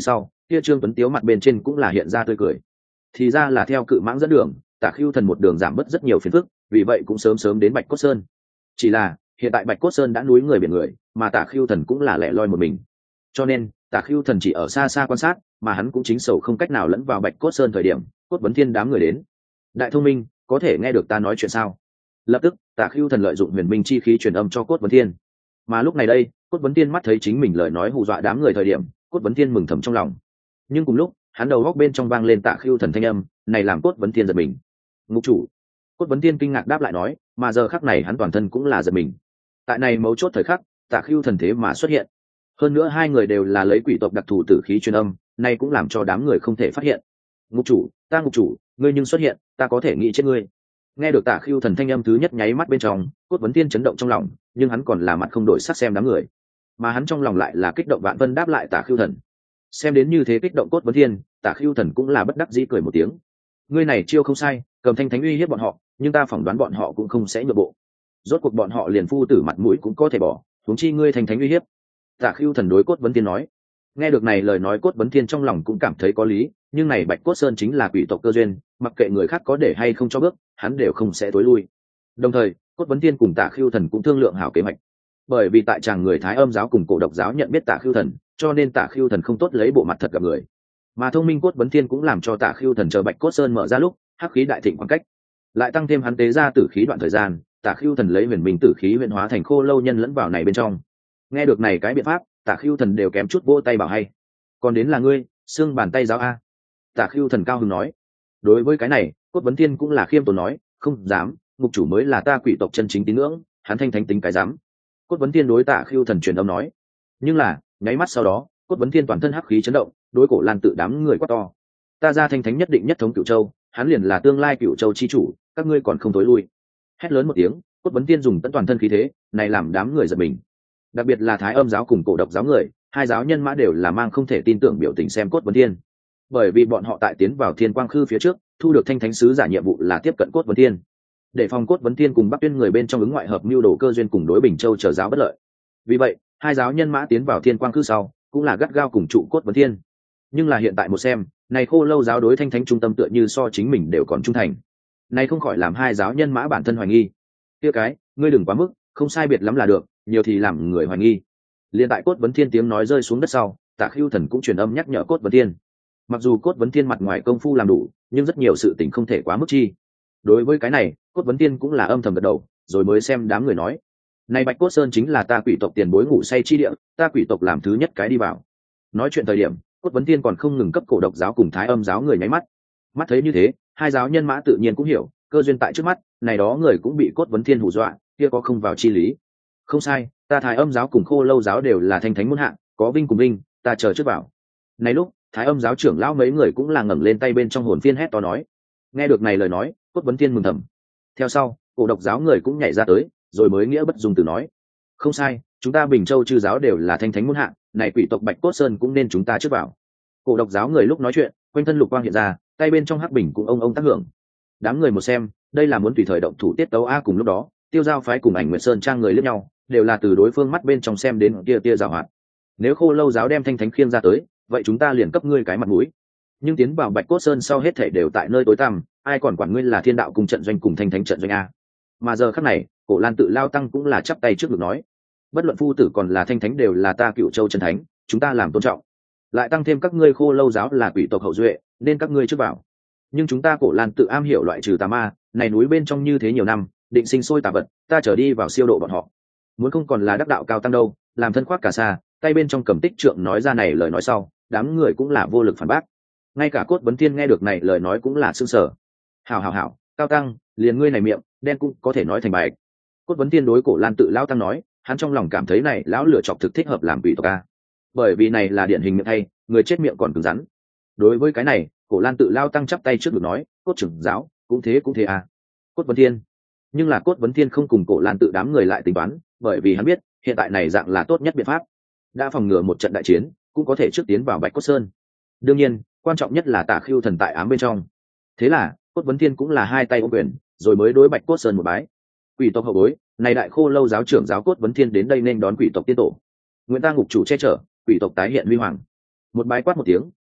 kia Trương Tuấn Tiếu mặt bên trên cũng là hiện ra tươi cười. Thì ra là theo cự mãng dẫn đường, Tả Khưu Thần một đường giảm bớt rất nhiều phiền phức, vì vậy cũng sớm sớm đến Bạch Cốt Sơn. Chỉ là hiện tại Bạch Cốt Sơn đã núi người biển người, mà Tả Khưu Thần cũng là lẻ loi một mình, cho nên Tả Khưu Thần chỉ ở xa xa quan sát, mà hắn cũng chính sầu không cách nào lẫn vào Bạch Cốt Sơn thời điểm Cốt Vấn Thiên đám người đến. Đại thông minh, có thể nghe được ta nói chuyện sao? Lập tức Tả Khưu Thần lợi dụng huyền minh chi khí truyền âm cho Cốt Vấn Thiên. Mà lúc này đây Cốt Vấn Thiên mắt thấy chính mình lời nói hù dọa đám người thời điểm, Cốt Vấn Thiên mừng thầm trong lòng. Nhưng cùng lúc hắn đầu góc bên trong vang lên Tả Khưu Thần thanh âm này, làm Cốt Vấn Thiên giật mình. Ngục chủ. Cốt Vấn Thiên kinh ngạc đáp lại nói, mà giờ khắc này hắn toàn thân cũng là giật mình. Tại này mấu chốt thời khắc, Tả Khưu Thần thế mà xuất hiện, hơn nữa hai người đều là lấy quỷ tộc đặc thù tử khí truyền âm, này cũng làm cho đám người không thể phát hiện. Ngục chủ, ta ngục chủ, ngươi nhưng xuất hiện, ta có thể nghĩ chết ngươi. Nghe được Tả Khưu Thần thanh âm thứ nhất nháy mắt bên trong, Cốt Vấn Thiên chấn động trong lòng, nhưng hắn còn là mặt không đổi sắc xem đám người, mà hắn trong lòng lại là kích động vạn vân đáp lại Tả Khưu Thần. Xem đến như thế kích động Cốt Vấn Thiên, Tả Khưu Thần cũng là bất đắc dĩ cười một tiếng. Ngươi này chiêu không sai, cầm thanh thánh uy hiếp bọn họ, nhưng ta phỏng đoán bọn họ cũng không sẽ nhượng bộ. Rốt cuộc bọn họ liền phu tử mặt mũi cũng có thể bỏ, huống chi ngươi thanh thánh uy hiếp. Tả Khưu Thần đối Cốt Vấn Thiên nói. Nghe được này lời nói Cốt Vấn Thiên trong lòng cũng cảm thấy có lý, nhưng này Bạch Cốt Sơn chính là quỷ tộc cơ duyên, mặc kệ người khác có để hay không cho bước, hắn đều không sẽ tối lui. Đồng thời Cốt Vấn Thiên cùng Tả Khưu Thần cũng thương lượng hảo kế hoạch, bởi vì tại chàng người Thái Âm giáo cùng Cổ Độc giáo nhận biết Tả Khưu Thần, cho nên Tả Khưu Thần không tốt lấy bộ mặt thật gặp người, mà thông minh Cốt Vấn Thiên cũng làm cho Tả Khưu Thần chờ Bạch Cốt Sơn mở ra lúc hắc khí đại thịnh khoảng cách, lại tăng thêm hắn tế ra tử khí đoạn thời gian, Tả Khưu Thần lấy huyền minh tử khí huyền hóa thành khô lâu nhân lẫn vào này bên trong. Nghe được này cái biện pháp, Tả Khưu Thần đều kém chút vỗ tay bảo hay. Còn đến là ngươi, xương bàn tay giáo a. Tả Khưu Thần cao hứng nói. Đối với cái này Cốt Vấn Thiên cũng là khiêm tốn nói, không dám, ngục chủ mới là ta quỷ tộc chân chính tín ngưỡng, hắn thanh thánh tính cái dám. Cốt Vấn Thiên đối Tả Khưu Thần truyền âm nói. Nhưng là nháy mắt sau đó Cốt Vấn Thiên toàn thân hắc khí chấn động, đối Cổ Lan tự đám người quát to, ta ra thanh thánh nhất định nhất thống Cửu Châu, hắn liền là tương lai Cửu Châu chi chủ, các ngươi còn không tối lui. Hét lớn một tiếng, Cốt Vấn Thiên dùng tận toàn thân khí thế này làm đám người giật mình, đặc biệt là Thái Âm giáo cùng Cổ Độc giáo người, hai giáo nhân mã đều là mang không thể tin tưởng biểu tình xem Cốt Vấn Thiên, bởi vì bọn họ tại tiến vào Thiên Quang Khư phía trước thu được thanh thánh sứ giả nhiệm vụ là tiếp cận Cốt Vấn Thiên, để phòng Cốt Vấn Thiên cùng Bắc Tuyên người bên trong ứng ngoại hợp mưu đồ cơ duyên cùng đối Bình Châu trở giáo bất lợi. Vì vậy hai giáo nhân mã tiến vào Thiên Quang Khư sau cũng là gắt gao cùng trụ Cốt Vấn Thiên. Nhưng là hiện tại một xem, này Khô Lâu giáo đối thanh thánh trung tâm tựa như so chính mình đều còn trung thành, này không khỏi làm hai giáo nhân mã bản thân hoài nghi. Kia cái, ngươi đừng quá mức, không sai biệt lắm là được, nhiều thì làm người hoài nghi. Liên tại Cốt Vấn Thiên tiếng nói rơi xuống đất sau, Tả Khưu Thần cũng truyền âm nhắc nhở Cốt Vấn Thiên. Mặc dù Cốt Vấn Thiên mặt ngoài công phu làm đủ, nhưng rất nhiều sự tình không thể quá mức chi. Đối với cái này Cốt Vấn Thiên cũng là âm thầm gật đầu, rồi mới xem đám người nói, này Bạch Cốt Sơn chính là ta quỷ tộc tiền bối ngủ say chi địa, ta quỷ tộc làm thứ nhất cái đi vào. Nói chuyện thời điểm Cốt Vấn Thiên còn không ngừng cấp Cổ Độc giáo cùng Thái Âm giáo người nháy mắt. Mắt thấy như thế, hai giáo nhân mã tự nhiên cũng hiểu, cơ duyên tại trước mắt, này đó người cũng bị Cốt Vấn Thiên hù dọa, kia có không vào chi lý. Không sai, ta Thái Âm giáo cùng Khô Lâu giáo đều là thanh thánh muôn hạng, có vinh cùng vinh, ta chờ trước vào. Này lúc Thái Âm giáo trưởng lão mấy người cũng là ngẩng lên tay bên trong hồn phiên hét to nói. Nghe được này lời nói Cốt Vấn Thiên mừng thầm. Theo sau Cổ Độc giáo người cũng nhảy ra tới, rồi mới nghĩa bất dung từ nói, không sai, chúng ta Bình Châu chư giáo đều là thanh thánh muôn hạng, này quỷ tộc Bạch Cốt Sơn cũng nên chúng ta trước vào. Cổ Độc giáo người lúc nói chuyện quanh thân lục quang hiện ra, tay bên trong hắc bình cũng ông ông tác hưởng. Đám người một xem, đây là muốn tùy thời động thủ tiết tấu a. Cùng lúc đó Tiêu Giao phái cùng Ảnh Nguyệt Sơn trang người liếc nhau, đều là từ đối phương mắt bên trong xem đến tia tia giảo hoạt. Nếu Khô Lâu giáo đem thanh thánh khiêng ra tới, vậy chúng ta liền cấp ngươi cái mặt mũi. Nhưng tiến vào Bạch Cốt Sơn sau hết thảy đều tại nơi tối tăm, ai còn quản ngươi là Thiên Đạo cùng trận doanh cùng thanh thánh trận doanh a. Mà giờ khắc này Cổ Lan tự lao tăng cũng là chắp tay trước ngực nói, bất luận phu tử còn là thanh thánh đều là ta Cửu Châu chân thánh, chúng ta làm tôn trọng. Lại tăng thêm các ngươi Khô Lâu giáo là quỷ tộc hậu duệ, nên các ngươi trước vào. Nhưng chúng ta Cổ Lan tự am hiểu loại trừ tà ma, này núi bên trong như thế nhiều năm, định sinh sôi tà vật, ta trở đi vào siêu độ bọn họ. Muốn không còn là đắc đạo cao tăng đâu, làm thân khoác cả xa, tay bên trong cầm tích trượng nói ra này lời nói sau, đám người cũng là vô lực phản bác. Ngay cả Cốt Vấn Thiên nghe được này lời nói cũng là sững sờ. Hảo hảo hảo, cao tăng, liền ngươi này miệng đen cũng có thể nói thành bài. Cốt Vấn Thiên đối Cổ Lan tự lão tăng nói, hắn trong lòng cảm thấy này lão lựa chọc thực thích hợp làm quỷ tộc a, bởi vì này là điển hình miệng thay, người chết miệng còn cứng rắn. Đối với cái này Cổ Lan tự lao tăng chắp tay trước ngực nói, Cốt trưởng giáo cũng thế cũng thế à. Cốt Vấn Thiên, nhưng là Cốt Vấn Thiên không cùng Cổ Lan tự đám người lại tính toán, bởi vì hắn biết hiện tại này dạng là tốt nhất biện pháp, đã phòng ngừa một trận đại chiến, cũng có thể trước tiến vào Bạch Cốt Sơn. Đương nhiên quan trọng nhất là Tả Khưu Thần tại ám bên trong. Thế là Cốt Vấn Thiên cũng là hai tay ôm quyền, rồi mới đối Bạch Cốt Sơn một bái. Quỷ tộc hậu bối, này đại Khô Lâu giáo trưởng giáo Cốt Vấn Thiên đến đây nên đón quỷ tộc tiên tổ, nguyện ta ngục chủ che chở, quỷ tộc tái hiện huy hoàng. Một bái quát một tiếng,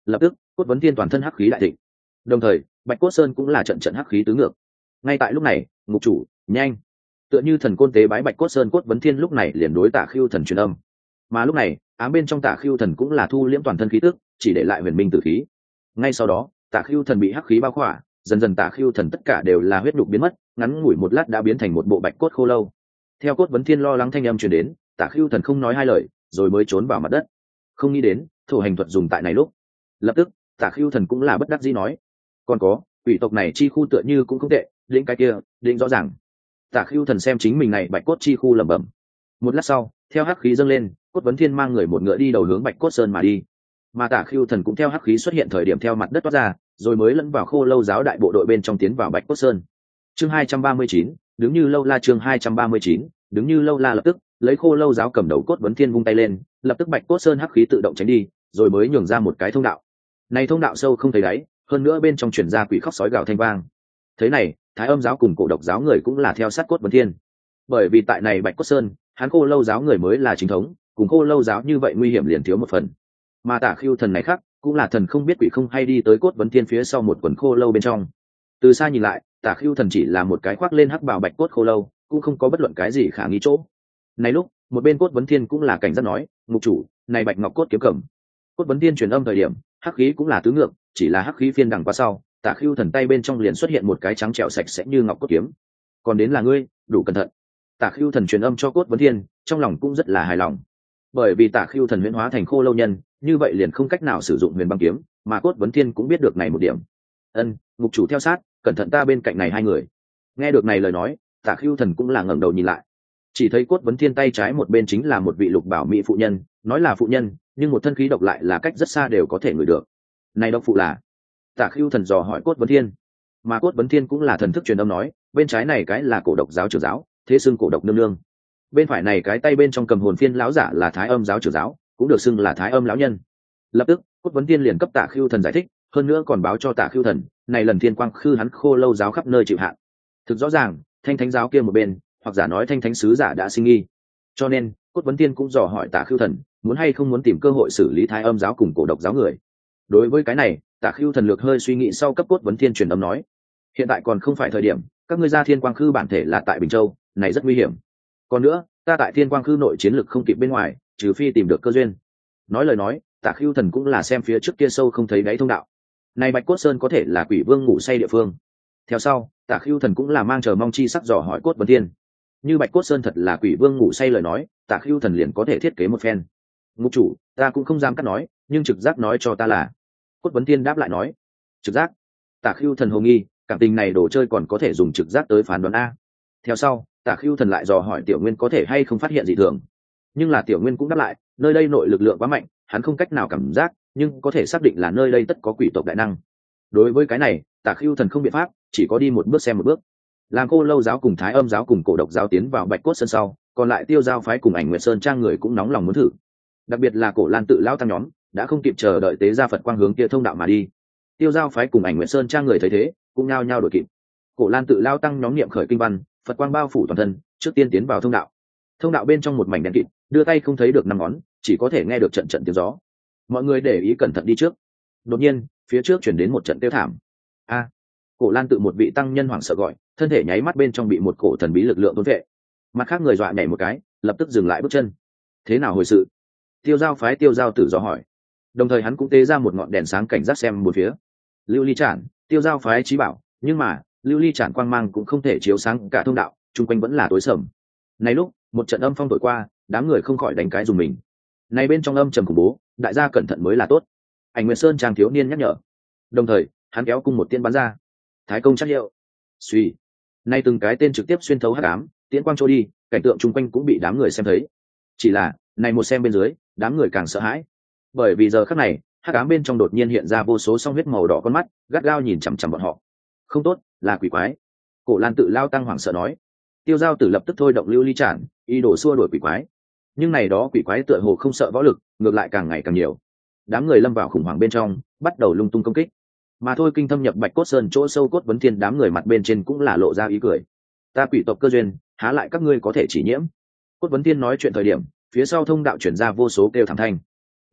lập tức cốt vấn thiên toàn thân hắc khí đại thịnh, đồng thời bạch cốt sơn cũng là trận trận hắc khí tứ ngược. Ngay tại lúc này ngục chủ nhanh, tựa như thần côn tế bái bạch cốt sơn, cốt vấn thiên lúc này liền đối Tả Khưu Thần truyền âm. Mà lúc này ám bên trong Tả Khưu Thần cũng là thu liễm toàn thân khí tức, chỉ để lại huyền minh tử khí. Ngay sau đó Tả Khưu Thần bị hắc khí bao khỏa, dần dần Tả Khưu Thần tất cả đều là huyết nhục biến mất, ngắn ngủi một lát đã biến thành một bộ bạch cốt khô lâu. Theo cốt vấn thiên lo lắng thanh âm truyền đến, Tả Khưu Thần không nói hai lời rồi mới trốn vào mặt đất. Không nghĩ đến thổ hành thuật dùng tại này lúc, lập tức Tả Khưu Thần cũng là bất đắc dĩ nói, còn có quỷ tộc này chi khu tựa như cũng không tệ, lĩnh cái kia định rõ ràng. Tả Khưu Thần xem chính mình này bạch cốt chi khu lẩm bẩm. Một lát sau theo hắc khí dâng lên, cốt vấn thiên mang người một ngựa đi đầu hướng bạch cốt sơn mà đi, mà Tả Khưu Thần cũng theo hắc khí xuất hiện thời điểm theo mặt đất toát ra, rồi mới lẫn vào khô lâu giáo đại bộ đội bên trong tiến vào bạch cốt sơn. Chương hai trăm ba mươi chín, đứng như lâu la. Chương hai trăm ba mươi chín, đứng như lâu la. Lập tức lấy khô lâu giáo cầm đầu cốt vấn thiên vung tay lên, lập tức bạch cốt sơn hắc khí tự động tránh đi, rồi mới nhường ra một cái thông đạo. Này thông đạo sâu không thấy đáy, hơn nữa bên trong truyền ra quỷ khóc sói gào thanh vang. Thế này thái âm giáo cùng cổ độc giáo người cũng là theo sát cốt vấn thiên, bởi vì tại này bạch cốt sơn hắn khô lâu giáo người mới là chính thống, cùng khô lâu giáo như vậy nguy hiểm liền thiếu một phần. Mà Tả Khưu Thần này khác cũng là thần không biết quỷ không hay đi tới cốt vấn thiên phía sau một quần khô lâu bên trong. Từ xa nhìn lại Tả Khưu Thần chỉ là một cái khoác lên hắc bào bạch cốt khô lâu, cũng không có bất luận cái gì khả nghi chỗ. Này lúc một bên cốt vấn thiên cũng là cảnh giác nói, ngục chủ này bạch ngọc cốt kiếm cầm. Cốt vấn thiên truyền âm thời điểm hắc khí cũng là tứ ngược, chỉ là hắc khí phiên đằng qua sau, Tả Khưu Thần tay bên trong liền xuất hiện một cái trắng trẻo sạch sẽ như ngọc cốt kiếm. Còn đến là ngươi đủ cẩn thận. Tả Khưu Thần truyền âm cho cốt vấn thiên, trong lòng cũng rất là hài lòng, bởi vì Tả Khưu Thần huyễn hóa thành khô lâu nhân, như vậy liền không cách nào sử dụng huyền băng kiếm, mà cốt vấn thiên cũng biết được này một điểm. Ân, ngục chủ theo sát, cẩn thận ta bên cạnh này hai người. Nghe được này lời nói, Tả Khưu Thần cũng là ngẩng đầu nhìn lại, chỉ thấy cốt vấn thiên tay trái một bên chính là một vị lục bảo mỹ phụ nhân, nói là phụ nhân nhưng một thân khí độc lại là cách rất xa đều có thể ngửi được. Này độc phụ là? Tả Khưu Thần dò hỏi cốt vấn thiên, mà cốt vấn thiên cũng là thần thức truyền âm nói, bên trái này cái là cổ độc giáo trưởng giáo, thế xưng cổ độc nương nương. Bên phải này cái tay bên trong cầm hồn phiên lão giả là thái âm giáo trưởng giáo, cũng được xưng là thái âm lão nhân. Lập tức cốt vấn thiên liền cấp Tả Khưu Thần giải thích, hơn nữa còn báo cho Tả Khưu Thần, này lần thiên quang khư hắn khô lâu giáo khắp nơi chịu hạn. Thực rõ ràng thanh thánh giáo kia một bên, hoặc giả nói thanh thánh sứ giả đã sinh nghi, cho nên cốt vấn thiên cũng dò hỏi Tả Khưu Thần muốn hay không muốn tìm cơ hội xử lý thái âm giáo cùng cổ độc giáo người. Đối với cái này Tả Khưu Thần lược hơi suy nghĩ sau cấp cốt vấn thiên truyền âm nói, hiện tại còn không phải thời điểm, các ngươi ra thiên quang khư bản thể là tại Bình Châu, này rất nguy hiểm. Còn nữa ta tại thiên quang khư nội chiến lực không kịp bên ngoài, trừ phi tìm được cơ duyên. Nói lời nói Tả Khưu Thần cũng là xem phía trước kia sâu không thấy đáy thông đạo, này bạch cốt sơn có thể là quỷ vương ngủ say địa phương. Theo sau Tả Khưu Thần cũng là mang chờ mong chi sắc dò hỏi cốt vấn thiên, như bạch cốt sơn thật là quỷ vương ngủ say lời nói, Tả Khưu Thần liền có thể thiết kế một phen. Ngục chủ ta cũng không dám cắt nói, nhưng trực giác nói cho ta là. Cốt vấn thiên đáp lại nói, trực giác? Tả Khưu Thần hồ nghi, cảm tình này đồ chơi còn có thể dùng trực giác tới phán đoán a. Theo sau Tả Khưu Thần lại dò hỏi Tiểu Nguyên có thể hay không phát hiện gì thường, nhưng là Tiểu Nguyên cũng đáp lại, nơi đây nội lực lượng quá mạnh, hắn không cách nào cảm giác, nhưng có thể xác định là nơi đây tất có quỷ tộc đại năng. Đối với cái này Tả Khưu Thần không biện pháp, chỉ có đi một bước xem một bước. Làm cô lâu giáo cùng thái âm giáo cùng cổ độc giáo tiến vào bạch cốt sơn sau, còn lại tiêu giao phái cùng ảnh nguyệt sơn trang người cũng nóng lòng muốn thử, đặc biệt là cổ lan tự lao tăng nhóm đã không kịp chờ đợi tế ra Phật quang hướng kia thông đạo mà đi. Tiêu giao phái cùng ảnh nguyệt sơn trang người thấy thế cũng nhao nhao đổi kịp. Cổ lan tự lao tăng nhóm niệm khởi kinh văn, Phật quang bao phủ toàn thân, trước tiên tiến vào thông đạo. Thông đạo bên trong một mảnh đen kịt, đưa tay không thấy được năm ngón, chỉ có thể nghe được trận trận tiếng gió. Mọi người để ý cẩn thận đi trước. Đột nhiên phía trước chuyển đến một trận tiêu thảm. A! Cổ lan tự một vị tăng nhân hoảng sợ gọi, thân thể nháy mắt bên trong bị một cổ thần bí lực lượng thôn vệ. Mặt khác người dọa nhảy một cái, lập tức dừng lại bước chân. Thế nào hồi sự? Tiêu giao phái tiêu giao tử dò hỏi, đồng thời hắn cũng tế ra một ngọn đèn sáng cảnh giác xem một phía. Lưu ly chản, tiêu giao phái trí bảo, nhưng mà lưu ly chản quang mang cũng không thể chiếu sáng cả thông đạo, chung quanh vẫn là tối sầm. Này lúc một trận âm phong thổi qua, đám người không khỏi đánh cái dùng mình. Này bên trong âm trầm khủng bố, đại gia cẩn thận mới là tốt. Ảnh Nguyệt Sơn trang thiếu niên nhắc nhở, đồng thời hắn kéo cung một tiên bắn ra. Thái công chắc hiệu. Suy, nay từng cái tên trực tiếp xuyên thấu hắc ám, tiễn quang trôi đi, cảnh tượng chung quanh cũng bị đám người xem thấy. Chỉ là này một xem bên dưới, đám người càng sợ hãi, bởi vì giờ khắc này hắc ám bên trong đột nhiên hiện ra vô số song huyết màu đỏ con mắt, gắt gao nhìn chằm chằm bọn họ. Không tốt, là quỷ quái. Cổ lan tự lao tăng hoảng sợ nói. Tiêu giao tử lập tức thôi động lưu ly chản, ý đồ xua đuổi quỷ quái, nhưng này đó quỷ quái tựa hồ không sợ võ lực, ngược lại càng ngày càng nhiều. Đám người lâm vào khủng hoảng bên trong, bắt đầu lung tung công kích. Mà thôi kinh thâm nhập bạch cốt sơn chỗ sâu cốt vấn thiên, đám người mặt bên trên cũng là lộ ra ý cười. Ta quỷ tộc cơ duyên, há lại các ngươi có thể chỉ nhiễm. Cốt vấn thiên nói chuyện thời điểm, phía sau thông đạo chuyển ra vô số kêu thảm thanh. Này lúc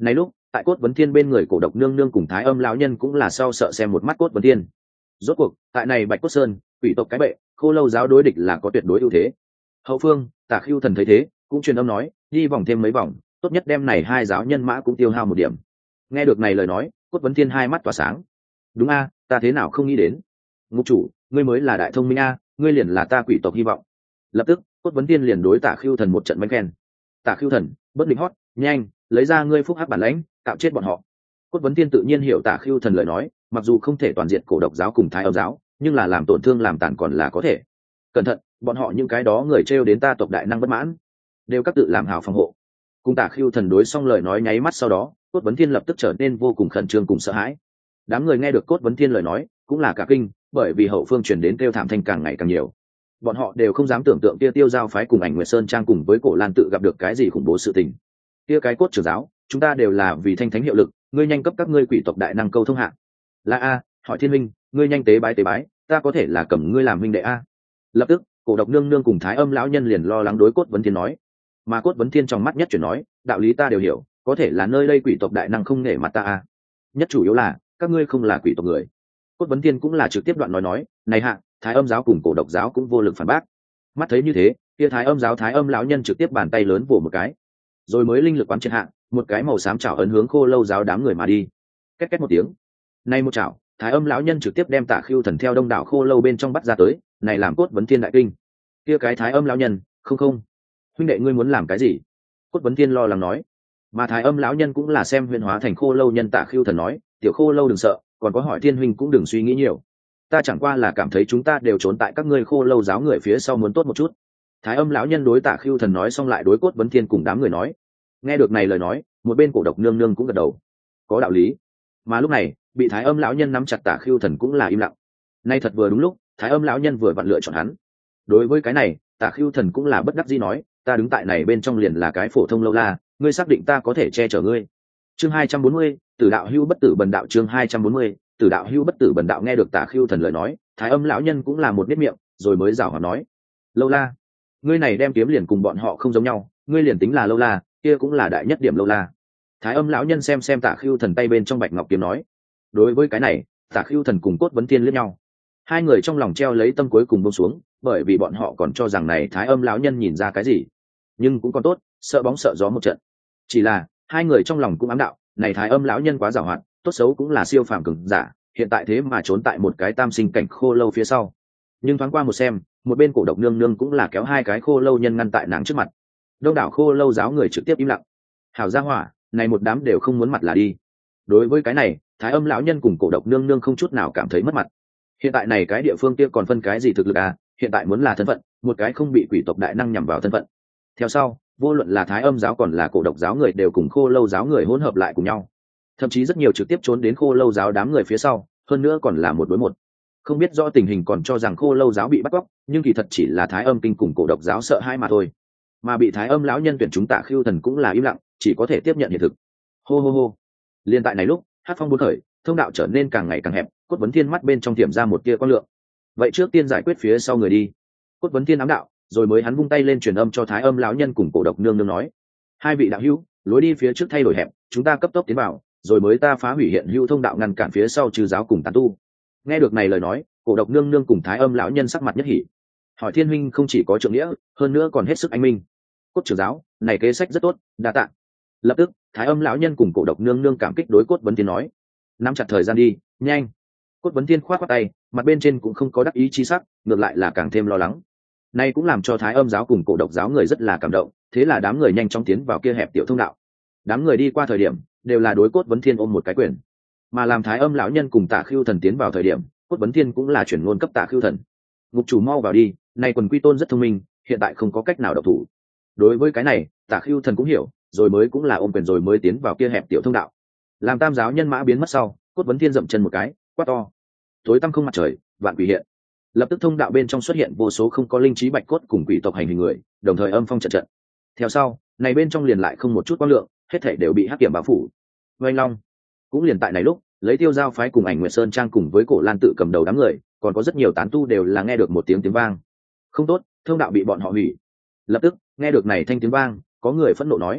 tại cốt vấn thiên bên người cổ độc nương nương cùng thái âm lão nhân cũng là sau sợ xem một mắt cốt vấn thiên. Rốt cuộc tại này bạch cốt sơn, quỷ tộc cái bệ, khô lâu giáo đối địch là có tuyệt đối ưu thế. Hậu phương Tả Khưu Thần thấy thế cũng truyền âm nói, đi vòng thêm mấy vòng, tốt nhất đem này hai giáo nhân mã cũng tiêu hao một điểm. Nghe được này lời nói, cốt vấn thiên hai mắt tỏa sáng. Đúng a, ta thế nào không nghĩ đến. Ngục chủ, ngươi mới là đại thông minh a, ngươi liền là ta quỷ tộc hy vọng. Lập tức cốt vấn thiên liền đối Tả Khưu Thần một trận bánh khen. Tả Khưu Thần, bất định hót, nhanh lấy ra ngươi phúc hắc bản lãnh, cạo chết bọn họ. Cốt vấn thiên tự nhiên hiểu Tả Khưu Thần lời nói, mặc dù không thể toàn diện cổ độc giáo cùng thái âm giáo, nhưng là làm tổn thương làm tàn còn là có thể. Cẩn thận, bọn họ những cái đó người trêu đến ta tộc đại năng bất mãn, đều các tự làm hảo phòng hộ. Cùng Tả Khưu Thần đối xong lời nói nháy mắt sau đó, cốt vấn thiên lập tức trở nên vô cùng khẩn trương cùng sợ hãi. Đám người nghe được cốt vấn thiên lời nói cũng là cả kinh, bởi vì hậu phương truyền đến kêu thảm thanh càng ngày càng nhiều. Bọn họ đều không dám tưởng tượng kia Tiêu Giao phái cùng Ảnh Nguyệt Sơn trang cùng với Cổ Lan tự gặp được cái gì khủng bố sự tình. Kia cái cốt trưởng giáo, chúng ta đều là vì thanh thánh hiệu lực, ngươi nhanh cấp các ngươi quỷ tộc đại năng câu thông hạ. Là a, hỏi Thiên Minh, ngươi nhanh tế bái tế bái, ta có thể là cầm ngươi làm minh đệ a. Lập tức, cổ độc nương nương cùng thái âm lão nhân liền lo lắng đối cốt vấn thiên nói. Mà cốt vấn thiên trong mắt nhất chuyển nói, đạo lý ta đều hiểu, có thể là nơi đây quỷ tộc đại năng không nể mặt ta a. Nhất chủ yếu là các ngươi không là quỷ tộc người. Cốt vấn thiên cũng là trực tiếp đoạn nói nói, này hạ, thái âm giáo cùng cổ độc giáo cũng vô lực phản bác. Mắt thấy như thế, kia thái âm giáo thái âm lão nhân trực tiếp bàn tay lớn vỗ một cái, rồi mới linh lực quán triệt hạ, một cái màu xám chảo ấn hướng khô lâu giáo đám người mà đi. Két két một tiếng, nay một chảo, thái âm lão nhân trực tiếp đem Tả Khưu Thần theo đông đảo khô lâu bên trong bắt ra tới, này làm cốt vấn thiên đại kinh. Kia cái thái âm lão nhân, không không, huynh đệ ngươi muốn làm cái gì? Cốt vấn thiên lo lắng nói. Mà thái âm lão nhân cũng là xem huyền hóa thành khô lâu nhân Tả Khưu Thần nói, tiểu khô lâu đừng sợ, còn có hỏi thiên huynh cũng đừng suy nghĩ nhiều. Ta chẳng qua là cảm thấy chúng ta đều trốn tại các ngươi khô lâu giáo người phía sau muốn tốt một chút. Thái âm lão nhân đối Tả Khưu Thần nói xong lại đối cốt vấn thiên cùng đám người nói. Nghe được này lời nói, một bên cổ độc nương nương cũng gật đầu, có đạo lý. Mà lúc này bị thái âm lão nhân nắm chặt Tả Khưu Thần cũng là im lặng. Nay thật vừa đúng lúc thái âm lão nhân vừa vặn lựa chọn hắn. Đối với cái này Tả Khưu Thần cũng là bất đắc dĩ nói, ta đứng tại này bên trong liền là cái phổ thông lâu la, ngươi xác định ta có thể che chở ngươi? Chương hai trăm bốn mươi, tử đạo hưu bất tử bần đạo. Chương hai trăm bốn mươi, tử đạo hưu bất tử bần đạo. Nghe được Tả Khưu Thần lời nói, thái âm lão nhân cũng là một nếp miệng, rồi mới giảo hòa nói, lâu la, ngươi này đem kiếm liền cùng bọn họ không giống nhau, ngươi liền tính là lâu la, kia cũng là đại nhất điểm lâu la. Thái âm lão nhân xem xem Tả Khưu Thần tay bên trong bạch ngọc kiếm nói. Đối với cái này Tả Khưu Thần cùng cốt vấn thiên liếc nhau, hai người trong lòng treo lấy tâm cuối cùng buông xuống, bởi vì bọn họ còn cho rằng này thái âm lão nhân nhìn ra cái gì, nhưng cũng còn tốt, sợ bóng sợ gió một trận. Chỉ là hai người trong lòng cũng ám đạo, này thái âm lão nhân quá giàu hoạt, tốt xấu cũng là siêu phàm cường giả, hiện tại thế mà trốn tại một cái tam sinh cảnh khô lâu phía sau. Nhưng thoáng qua một xem, một bên cổ độc nương nương cũng là kéo hai cái khô lâu nhân ngăn tại nàng trước mặt. Đông đảo khô lâu giáo người trực tiếp im lặng. Hảo gia hỏa, này một đám đều không muốn mặt là đi. Đối với cái này thái âm lão nhân cùng cổ độc nương nương không chút nào cảm thấy mất mặt. Hiện tại này cái địa phương kia còn phân cái gì thực lực à, hiện tại muốn là thân phận, một cái không bị quỷ tộc đại năng nhằm vào thân phận. Theo sau vô luận là thái âm giáo còn là cổ độc giáo người đều cùng khô lâu giáo người hỗn hợp lại cùng nhau, thậm chí rất nhiều trực tiếp trốn đến khô lâu giáo đám người phía sau, hơn nữa còn là một đối một. Không biết rõ tình hình còn cho rằng khô lâu giáo bị bắt cóc, nhưng kỳ thật chỉ là thái âm kinh cùng cổ độc giáo sợ hãi mà thôi. Mà bị thái âm lão nhân tuyển chúng Tả Khưu Thần cũng là im lặng, chỉ có thể tiếp nhận hiện thực. Hô hô hô. Liên tại này lúc hát phong bốn khởi, thông đạo trở nên càng ngày càng hẹp, cốt vấn thiên mắt bên trong tiềm ra một tia quang lượng. Vậy trước tiên giải quyết phía sau người đi. Cốt vấn thiên ám đạo, rồi mới hắn vung tay lên truyền âm cho thái âm lão nhân cùng cổ độc nương nương nói, hai vị đạo hữu, lối đi phía trước thay đổi hẹp, chúng ta cấp tốc tiến vào, rồi mới ta phá hủy hiện hữu thông đạo ngăn cản phía sau trừ giáo cùng tán tu. Nghe được này lời nói, cổ độc nương nương cùng thái âm lão nhân sắc mặt nhất hỉ. Hỏi thiên huynh không chỉ có trượng nghĩa, hơn nữa còn hết sức anh minh. Cốt trưởng giáo, này kế sách rất tốt, đa tạ. Lập tức thái âm lão nhân cùng cổ độc nương nương cảm kích đối cốt vấn thiên nói, nắm chặt thời gian đi, nhanh. Cốt vấn thiên khoát khoát tay, mặt bên trên cũng không có đắc ý chi sắc, ngược lại là càng thêm lo lắng. Nay cũng làm cho thái âm giáo cùng cổ độc giáo người rất là cảm động, thế là đám người nhanh chóng tiến vào kia hẹp tiểu thông đạo. Đám người đi qua thời điểm đều là đối cốt vấn thiên ôm một cái quyền, mà làm thái âm lão nhân cùng Tả Khưu Thần tiến vào thời điểm, cốt vấn thiên cũng là chuyển ngôn cấp Tả Khưu Thần, ngục chủ mau vào đi, này quần quy tôn rất thông minh, hiện tại không có cách nào độc thủ. Đối với cái này Tả Khưu Thần cũng hiểu, rồi mới cũng là ôm quyền rồi mới tiến vào kia hẹp tiểu thông đạo. Làm tam giáo nhân mã biến mất sau, cốt vấn thiên dậm chân một cái, quát to, tối tăm không mặt trời, vạn quỷ hiện. Lập tức thông đạo bên trong xuất hiện vô số không có linh trí bạch cốt cùng quỷ tộc hành hình người, đồng thời âm phong trận trận. Theo sau này bên trong liền lại không một chút quang lượng, hết thảy đều bị hắc kiểm bao phủ. Oanh long. Cũng liền tại này lúc, lấy Tiêu Giao phái cùng Ảnh Nguyệt Sơn trang cùng với Cổ Lan tự cầm đầu đám người, còn có rất nhiều tán tu đều là nghe được một tiếng tiếng vang. Không tốt, thông đạo bị bọn họ hủy. Lập tức nghe được này thanh tiếng vang, có người phẫn nộ nói,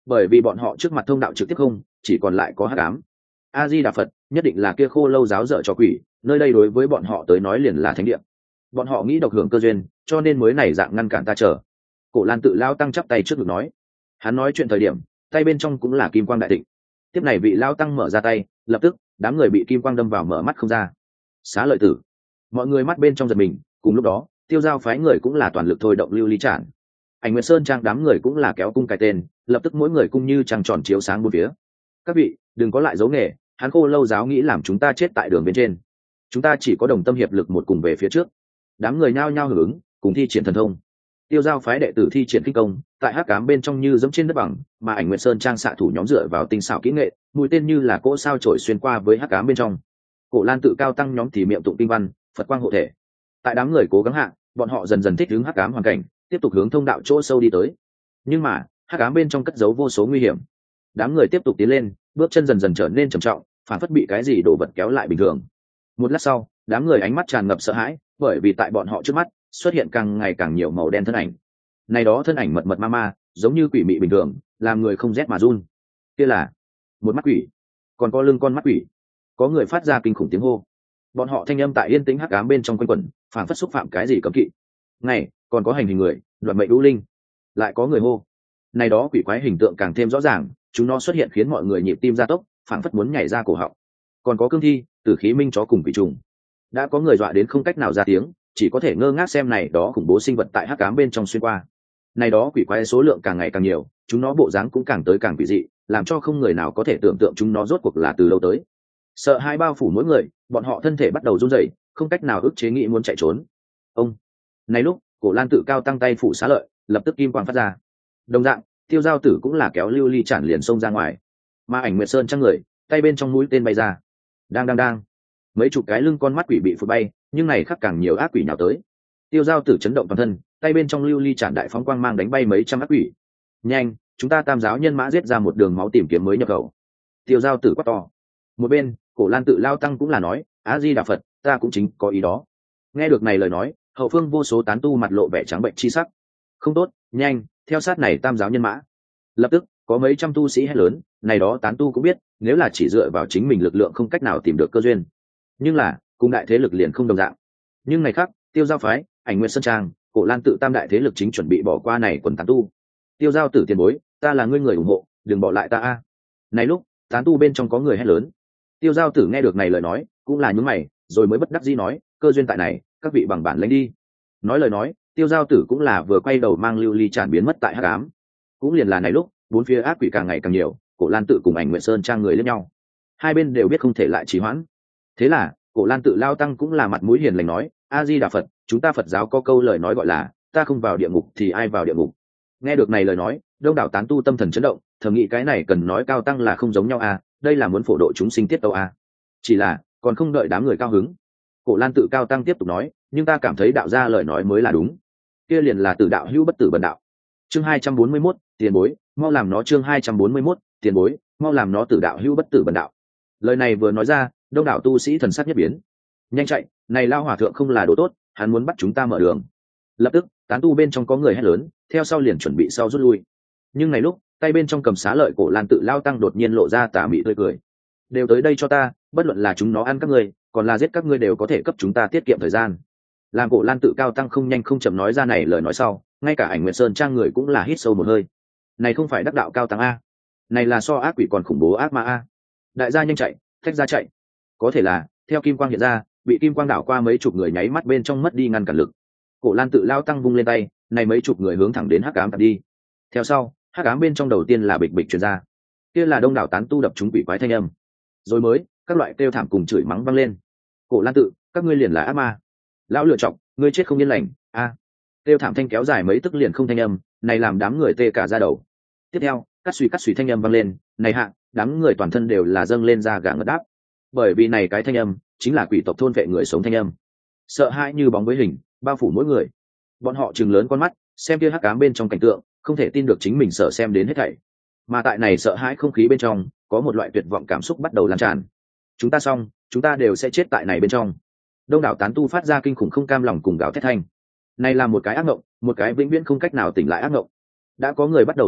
bởi vì bọn họ trước mặt thông đạo trực tiếp không chỉ còn lại có hắc ám. A Di Đà Phật, nhất định là kia khô lâu giáo dở cho quỷ, nơi đây đối với bọn họ tới nói liền là thánh địa. Bọn họ nghĩ độc hưởng cơ duyên, cho nên mới này dạng ngăn cản ta chờ. Cổ Lan tự lao tăng chắp tay trước ngực nói. Hắn nói chuyện thời điểm, tay bên trong cũng là kim quang đại thịnh. Tiếp này vị lao tăng mở ra tay, lập tức đám người bị kim quang đâm vào mở mắt không ra. Xá lợi tử, mọi người mắt bên trong giật mình. Cùng lúc đó, tiêu giao phái người cũng là toàn lực thôi động lưu ly tràn. Ảnh Nguyệt Sơn trang đám người cũng là kéo cung cái tên, lập tức mỗi người cung như trăng tròn chiếu sáng bốn phía. Các vị đừng có lại giấu nghề, hắn khô lâu giáo nghĩ làm chúng ta chết tại đường bên trên, chúng ta chỉ có đồng tâm hiệp lực một cùng về phía trước. Đám người nhao nhao hưởng ứng, cùng thi triển thần thông. Tiêu giao phái đệ tử thi triển kinh công, tại hắc ám bên trong như dẫm trên đất bằng, mà Ảnh Nguyệt Sơn trang xạ thủ nhóm dựa vào tinh xảo kỹ nghệ, mũi tên như là cỗ sao trổi xuyên qua với hắc ám bên trong. Cổ Lan tự cao tăng nhóm thì miệng tụng kinh văn, Phật quang hộ thể. Tại đám người cố gắng hạ, bọn họ dần dần thích ứng hắc ám hoàn cảnh, tiếp tục hướng thông đạo chỗ sâu đi tới. Nhưng mà hắc ám bên trong cất giấu vô số nguy hiểm. Đám người tiếp tục tiến lên, bước chân dần dần trở nên trầm trọng, phản phất bị cái gì đổ vật kéo lại bình thường. Một lát sau, đám người ánh mắt tràn ngập sợ hãi, bởi vì tại bọn họ trước mắt xuất hiện càng ngày càng nhiều màu đen thân ảnh. Này đó thân ảnh mật mật ma ma, giống như quỷ mị bình thường, làm người không rét mà run. Kia là một mắt quỷ, còn có lưng con mắt quỷ. Có người phát ra kinh khủng tiếng hô. Bọn họ thanh âm tại yên tĩnh hắc ám bên trong quanh quẩn, phản phất xúc phạm cái gì cấm kỵ. Này, còn có hành hình người, đoạt mệnh đũ linh. Lại có người hô. Này đó quỷ quái hình tượng càng thêm rõ ràng, chúng nó xuất hiện khiến mọi người nhịp tim gia tốc, phản phất muốn nhảy ra cổ họng. Còn có cương thi, tử khí minh chó cùng quỷ trùng. Đã có người dọa đến không cách nào ra tiếng, chỉ có thể ngơ ngác xem này đó khủng bố sinh vật tại hắc ám bên trong xuyên qua. Này đó quỷ quái số lượng càng ngày càng nhiều, chúng nó bộ dáng cũng càng tới càng quỷ dị, làm cho không người nào có thể tưởng tượng chúng nó rốt cuộc là từ lâu tới. Sợ hai bao phủ mỗi người, bọn họ thân thể bắt đầu run rẩy, không cách nào ức chế nghĩ muốn chạy trốn. Ông, này lúc, Cổ Lan tự cao tăng tay phủ xá lợi, lập tức kim quang phát ra. Đồng dạng, tiêu giao tử cũng là kéo lưu ly chản liền xông ra ngoài, mà Ảnh Nguyệt Sơn trang người, tay bên trong mũi tên bay ra. Đang đang đang, mấy chục cái lưng con mắt quỷ bị phụt bay, nhưng này khắc càng nhiều ác quỷ nhào tới. Tiêu giao tử chấn động toàn thân, tay bên trong lưu ly chản đại phóng quang mang đánh bay mấy trăm ác quỷ. Nhanh, chúng ta tam giáo nhân mã giết ra một đường máu tìm kiếm mới nhập khẩu. Tiêu giao tử quát to. Một bên, Cổ Lan tự lao tăng cũng là nói, A Di Đà Phật, ta cũng chính có ý đó. Nghe được này lời nói, hậu phương vô số tán tu mặt lộ vẻ trắng bệnh chi sắc. Không tốt, nhanh, theo sát này tam giáo nhân mã. Lập tức, có mấy trăm tu sĩ hét lớn, này đó tán tu cũng biết, nếu là chỉ dựa vào chính mình lực lượng không cách nào tìm được cơ duyên. Nhưng là, cùng đại thế lực liền không đồng dạng. Nhưng này khác, tiêu giao phái, Ảnh Nguyệt Sơn trang, Cổ Lan tự tam đại thế lực chính chuẩn bị bỏ qua này quần tán tu. Tiêu giao tử tiền bối, ta là ngươi người ủng hộ, đừng bỏ lại ta a. Này lúc, tán tu bên trong có người hét lớn. Tiêu giao tử nghe được này lời nói, cũng là nhướng mày, rồi mới bất đắc dĩ nói, cơ duyên tại này, các vị bằng bản lãnh đi. Nói lời nói, tiêu giao tử cũng là vừa quay đầu mang lưu ly tràn biến mất tại hắc ám. Cũng liền là này lúc, bốn phía ác quỷ càng ngày càng nhiều, Cổ Lan tự cùng Ảnh Nguyệt Sơn trang người lẫn nhau, hai bên đều biết không thể lại trì hoãn. Thế là, Cổ Lan tự lao tăng cũng là mặt mũi hiền lành nói, A Di Đà Phật, chúng ta Phật giáo có câu lời nói gọi là, ta không vào địa ngục thì ai vào địa ngục. Nghe được này lời nói, đông đảo tán tu tâm thần chấn động, thầm nghĩ cái này cần nói cao tăng là không giống nhau à, đây là muốn phổ độ chúng sinh tiết tấu à. Chỉ là, còn không đợi đám người cao hứng. Cổ Lan tự cao tăng tiếp tục nói, nhưng ta cảm thấy đạo gia lời nói mới là đúng. Kia liền là tử đạo hữu bất tử bần đạo. Chương hai trăm bốn mươi mốt, tiền bối, mau làm nó chương hai trăm bốn mươi mốt, tiền bối, mau làm nó tử đạo hữu bất tử bần đạo. Lời này vừa nói ra, đông đảo tu sĩ thần sắc nhất biến. Nhanh chạy, này lao hòa thượng không là đồ tốt, hắn muốn bắt chúng ta mở đường. Lập tức, tán tu bên trong có người hét lớn, theo sau liền chuẩn bị sau rút lui. Nhưng này lúc, tay bên trong cầm xá lợi Cổ Lan tự lao tăng đột nhiên lộ ra tà mị tươi cười. Đều tới đây cho ta, bất luận là chúng nó ăn các ngươi, còn là giết các ngươi đều có thể cấp chúng ta tiết kiệm thời gian. Làm Cổ Lan tự cao tăng không nhanh không chậm nói ra này lời nói sau, ngay cả Ảnh Nguyệt Sơn trang người cũng là hít sâu một hơi. Này không phải đắc đạo cao tăng a, này là so ác quỷ còn khủng bố ác ma a. Đại gia nhanh chạy, thách ra chạy. Có thể là, theo kim quang hiện ra, bị kim quang đảo qua mấy chục người nháy mắt bên trong mất đi ngăn cản lực. Cổ Lan tự lao tăng vung lên tay, này mấy chục người hướng thẳng đến hắc ám tập đi. Theo sau, hắc ám bên trong đầu tiên là bịch bịch truyền ra, kia là đông đảo tán tu đập chúng quỷ quái thanh âm, rồi mới các loại kêu thảm cùng chửi mắng vang lên. Cổ Lan tự, các ngươi liền là ác ma, lão lựa chọc, ngươi chết không yên lành a. À. Kêu thảm thanh kéo dài mấy tức liền không thanh âm, này làm đám người tê cả da đầu. Tiếp theo, cắt suy cắt suy thanh âm vang lên, này hạ, đám người toàn thân đều là dâng lên da gà ngất đáp, bởi vì này cái thanh âm chính là quỷ tộc thôn vệ người sống thanh âm. Sợ hãi như bóng với hình, bao phủ mỗi người. Bọn họ trừng lớn con mắt, xem kia hắc ám bên trong cảnh tượng, không thể tin được chính mình sợ xem đến hết thảy. Mà tại này sợ hãi không khí bên trong, có một loại tuyệt vọng cảm xúc bắt đầu lan tràn. Chúng ta xong, chúng ta đều sẽ chết tại này bên trong. Đông đảo tán tu phát ra kinh khủng không cam lòng cùng gào thét thanh. Này là một cái ác mộng, một cái vĩnh viễn không cách nào tỉnh lại ác mộng. Đã có người bắt đầu thúc thiết,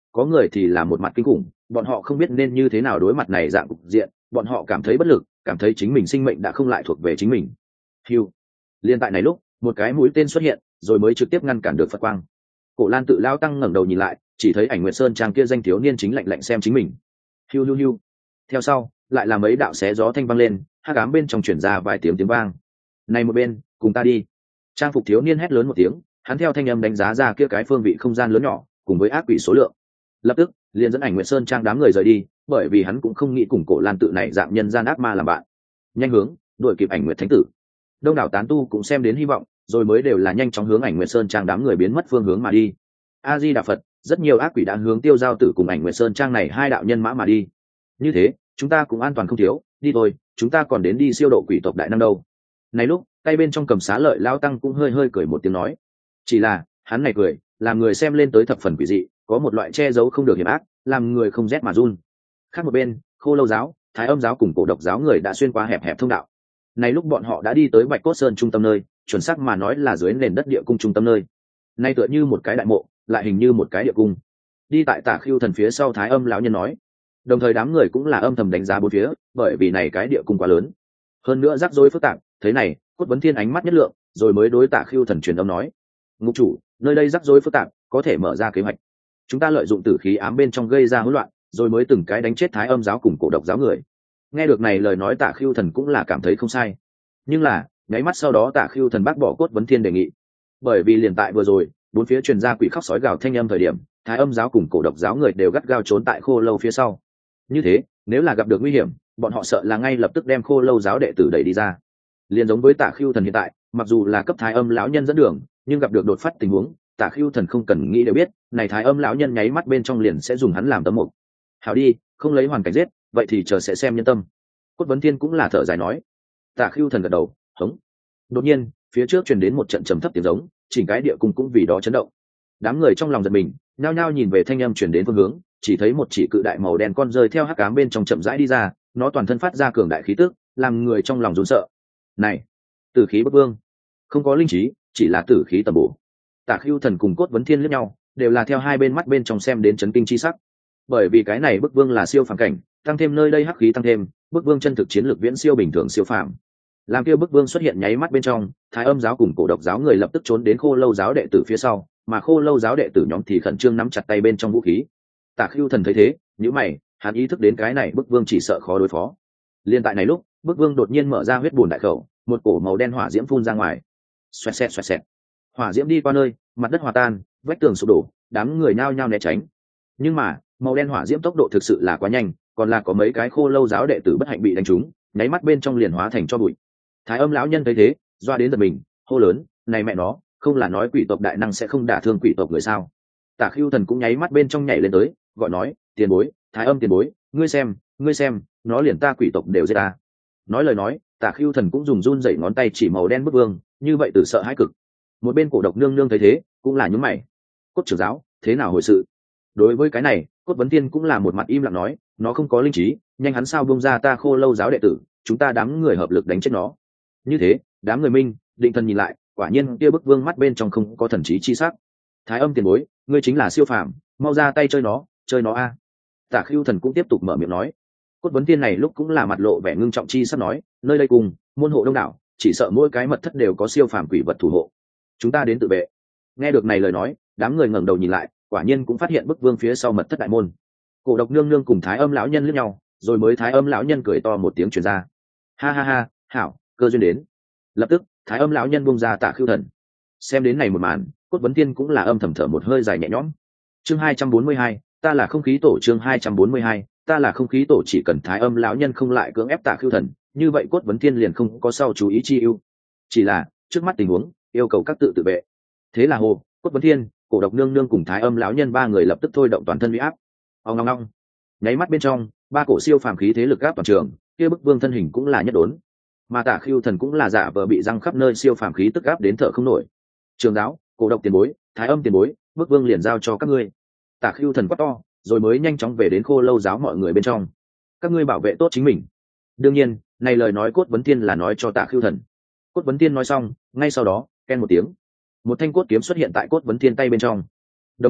có người thì là một mặt kinh khủng, bọn họ không biết nên như thế nào đối mặt này dạng cục diện, bọn họ cảm thấy bất lực, cảm thấy chính mình sinh mệnh đã không lại thuộc về chính mình. Hưu. Liên tại này lúc, một cái mũi tên xuất hiện, rồi mới trực tiếp ngăn cản được Phật quang. Cổ Lan Tự Lao tăng ngẩng đầu nhìn lại, chỉ thấy Ảnh Nguyệt Sơn trang kia danh thiếu niên chính lạnh lạnh xem chính mình. Hiu hiu hiu. Theo sau, lại là mấy đạo xé gió thanh vang lên, hắc ám bên trong truyền ra vài tiếng tiếng vang. Này một bên, cùng ta đi. Trang phục thiếu niên hét lớn một tiếng, hắn theo thanh âm đánh giá ra kia cái phương vị không gian lớn nhỏ, cùng với ác quỷ số lượng. Lập tức, liền dẫn Ảnh Nguyệt Sơn trang đám người rời đi, bởi vì hắn cũng không nghĩ cùng Cổ Lan Tự này dạng nhân gian ác ma làm bạn. Nhanh hướng, đuổi kịp Ảnh Nguyệt Thánh tử. Đông đảo tán tu cũng xem đến hy vọng, rồi mới đều là nhanh chóng hướng Ảnh Nguyệt Sơn trang đám người biến mất phương hướng mà đi. A Di Đà Phật, rất nhiều ác quỷ đã hướng Tiêu Giao Tử cùng Ảnh Nguyệt Sơn trang này hai đạo nhân mã mà đi. Như thế, chúng ta cũng an toàn không thiếu, đi thôi, chúng ta còn đến đi siêu độ quỷ tộc đại năng đâu. Này lúc, tay bên trong cầm xá lợi lao tăng cũng hơi hơi cười một tiếng nói. Chỉ là, hắn này cười, làm người xem lên tới thập phần quỷ dị, có một loại che giấu không được hiểm ác, làm người không rét mà run. Khác một bên, Khô Lâu giáo, Thái Âm giáo cùng Cổ Độc giáo người đã xuyên qua hẹp hẹp thông đạo. Này lúc bọn họ đã đi tới Bạch Cốt Sơn trung tâm nơi, chuẩn xác mà nói là dưới nền đất địa cung trung tâm nơi. Nay tựa như một cái đại mộ, lại hình như một cái địa cung. Đi tại Tả Khưu Thần phía sau Thái Âm lão nhân nói. Đồng thời đám người cũng là âm thầm đánh giá bốn phía, bởi vì này cái địa cung quá lớn. Hơn nữa rắc rối phức tạp, thế này, Cốt Vấn Thiên ánh mắt nhất lượng, rồi mới đối Tả Khưu Thần truyền âm nói: "Ngục chủ, nơi đây rắc rối phức tạp, có thể mở ra kế hoạch. Chúng ta lợi dụng tử khí ám bên trong gây ra hỗn loạn, rồi mới từng cái đánh chết Thái Âm giáo cùng Cổ Độc giáo người." Nghe được này lời nói Tả Khưu Thần cũng là cảm thấy không sai. Nhưng là, nháy mắt sau đó Tả Khưu Thần bác bỏ Cốt Vấn Thiên đề nghị. Bởi vì liền tại vừa rồi, bốn phía truyền ra quỷ khóc sói gào thanh âm thời điểm, Thái Âm giáo cùng Cổ Độc giáo người đều gắt gao trốn tại Khô Lâu phía sau. Như thế, nếu là gặp được nguy hiểm, bọn họ sợ là ngay lập tức đem Khô Lâu giáo đệ tử đẩy đi ra. Liền giống với Tả Khưu Thần hiện tại, mặc dù là cấp Thái Âm lão nhân dẫn đường, nhưng gặp được đột phát tình huống, Tả Khưu Thần không cần nghĩ đều biết, này Thái Âm lão nhân nháy mắt bên trong liền sẽ dùng hắn làm tấm mục. Hảo đi, không lấy hoàn cảnh giết, vậy thì chờ sẽ xem nhân tâm. Cốt Vấn Thiên cũng là thở dài nói. Tả Khưu Thần gật đầu, hống. Đột nhiên, phía trước truyền đến một trận trầm thấp tiếng giống, chỉnh cái địa cung cũng vì đó chấn động. Đám người trong lòng giật mình, nhao nhao nhìn về thanh âm truyền đến phương hướng, chỉ thấy một chỉ cự đại màu đen con rơi theo hắc ám bên trong chậm rãi đi ra, nó toàn thân phát ra cường đại khí tức, làm người trong lòng run sợ. Này, tử khí bất vương, không có linh trí, chỉ là tử khí tầm bổ. Tả Khưu Thần cùng Cốt Vấn Thiên liếc nhau, đều là theo hai bên mắt bên trong xem đến chấn kinh chi sắc. Bởi vì cái này bức vương là siêu phàm cảnh, tăng thêm nơi đây hắc khí tăng thêm, bức vương chân thực chiến lược viễn siêu bình thường siêu phàm. Làm kia bức vương xuất hiện nháy mắt bên trong, Thái Âm giáo cùng Cổ Độc giáo người lập tức trốn đến Khô Lâu giáo đệ tử phía sau, mà Khô Lâu giáo đệ tử nhóm thì khẩn trương nắm chặt tay bên trong vũ khí. Tả Khưu Thần thấy thế, nhíu mày, hắn ý thức đến cái này bức vương chỉ sợ khó đối phó. Liên tại này lúc, bức vương đột nhiên mở ra huyết bùn đại khẩu, một cổ màu đen hỏa diễm phun ra ngoài. Xoẹt xẹt xoẹt xẹt. Hỏa diễm đi qua nơi, mặt đất hòa tan, vách tường sụp đổ, đám người nhao nhao né tránh. Nhưng mà, màu đen hỏa diễm tốc độ thực sự là quá nhanh, còn là có mấy cái Khô Lâu giáo đệ tử bất hạnh bị đánh trúng, nháy mắt bên trong liền hóa thành tro bụi. Thái Âm lão nhân thấy thế, doa đến giật mình, hô lớn: "Này mẹ nó, không là nói quỷ tộc đại năng sẽ không đả thương quỷ tộc người sao?" Tả Khưu Thần cũng nháy mắt bên trong nhảy lên tới, gọi nói: "Tiền bối, Thái Âm tiền bối, ngươi xem, ngươi xem, nó liền ta quỷ tộc đều giết ta." Nói lời nói, Tả Khưu Thần cũng dùng run rẩy ngón tay chỉ màu đen bức vương, như vậy từ sợ hãi cực. Một bên Cổ Độc nương nương thấy thế, cũng là nhướng mày. "Cốt trưởng giáo, thế nào hồi sự?" Đối với cái này, Cốt Vấn Tiên cũng là một mặt im lặng nói: "Nó không có linh trí, nhanh hắn sao buông ra ta Khô Lâu giáo đệ tử, chúng ta đám người hợp lực đánh chết nó." Như thế, đám người minh định thần nhìn lại, quả nhiên kia bức vương mắt bên trong không có thần trí chi sắc. "Thái Âm tiền bối, ngươi chính là siêu phàm, mau ra tay chơi nó, chơi nó a." Tả Khưu Thần cũng tiếp tục mở miệng nói. Cốt Vấn Tiên này lúc cũng là mặt lộ vẻ ngưng trọng chi sắp nói: "Nơi đây cùng môn hộ đông đảo, chỉ sợ mỗi cái mật thất đều có siêu phàm quỷ vật thủ hộ, chúng ta đến tự vệ." Nghe được này lời nói, đám người ngẩng đầu nhìn lại, quả nhiên cũng phát hiện bức vương phía sau mật thất đại môn. Cổ Độc nương nương cùng Thái Âm lão nhân liếc nhau, rồi mới Thái Âm lão nhân cười to một tiếng truyền ra: "Ha ha ha, hảo, cơ duyên đến." Lập tức, Thái Âm lão nhân buông ra Tả Khưu Thần. Xem đến này một màn, Cốt Vấn Tiên cũng là âm thầm thở một hơi dài nhẹ nhõm. Chương hai trăm bốn mươi hai, ta là không khí tổ. Chương hai trăm bốn mươi hai, ta là không khí tổ. Chỉ cần Thái Âm lão nhân không lại cưỡng ép Tả Khưu Thần, như vậy Cốt Vấn Tiên liền không có sau chú ý chi ưu. Chỉ là, trước mắt tình huống, yêu cầu các tự tự vệ. Thế là hồ, Cốt Vấn Tiên, Cổ Độc nương nương cùng Thái Âm lão nhân ba người lập tức thôi động toàn thân uy áp. Ong ong ong. Nháy mắt bên trong, ba cổ siêu phàm khí thế lực áp toàn trường, kia bức vương thân hình cũng là nhất đốn. Mà Tả Khưu Thần cũng là giả vờ bị răng khắp nơi siêu phàm khí tức áp đến thở không nổi. "Trường giáo, Cổ Độc tiền bối, Thái Âm tiền bối, bức vương liền giao cho các ngươi." Tả Khưu Thần quát to, rồi mới nhanh chóng về đến Khô Lâu giáo mọi người bên trong. "Các ngươi bảo vệ tốt chính mình." Đương nhiên, này lời nói Cốt Vấn Tiên là nói cho Tả Khưu Thần. Cốt Vấn Tiên nói xong, ngay sau đó, ken một tiếng, một thanh cốt kiếm xuất hiện tại Cốt Vấn Tiên tay bên trong. Đồng thời,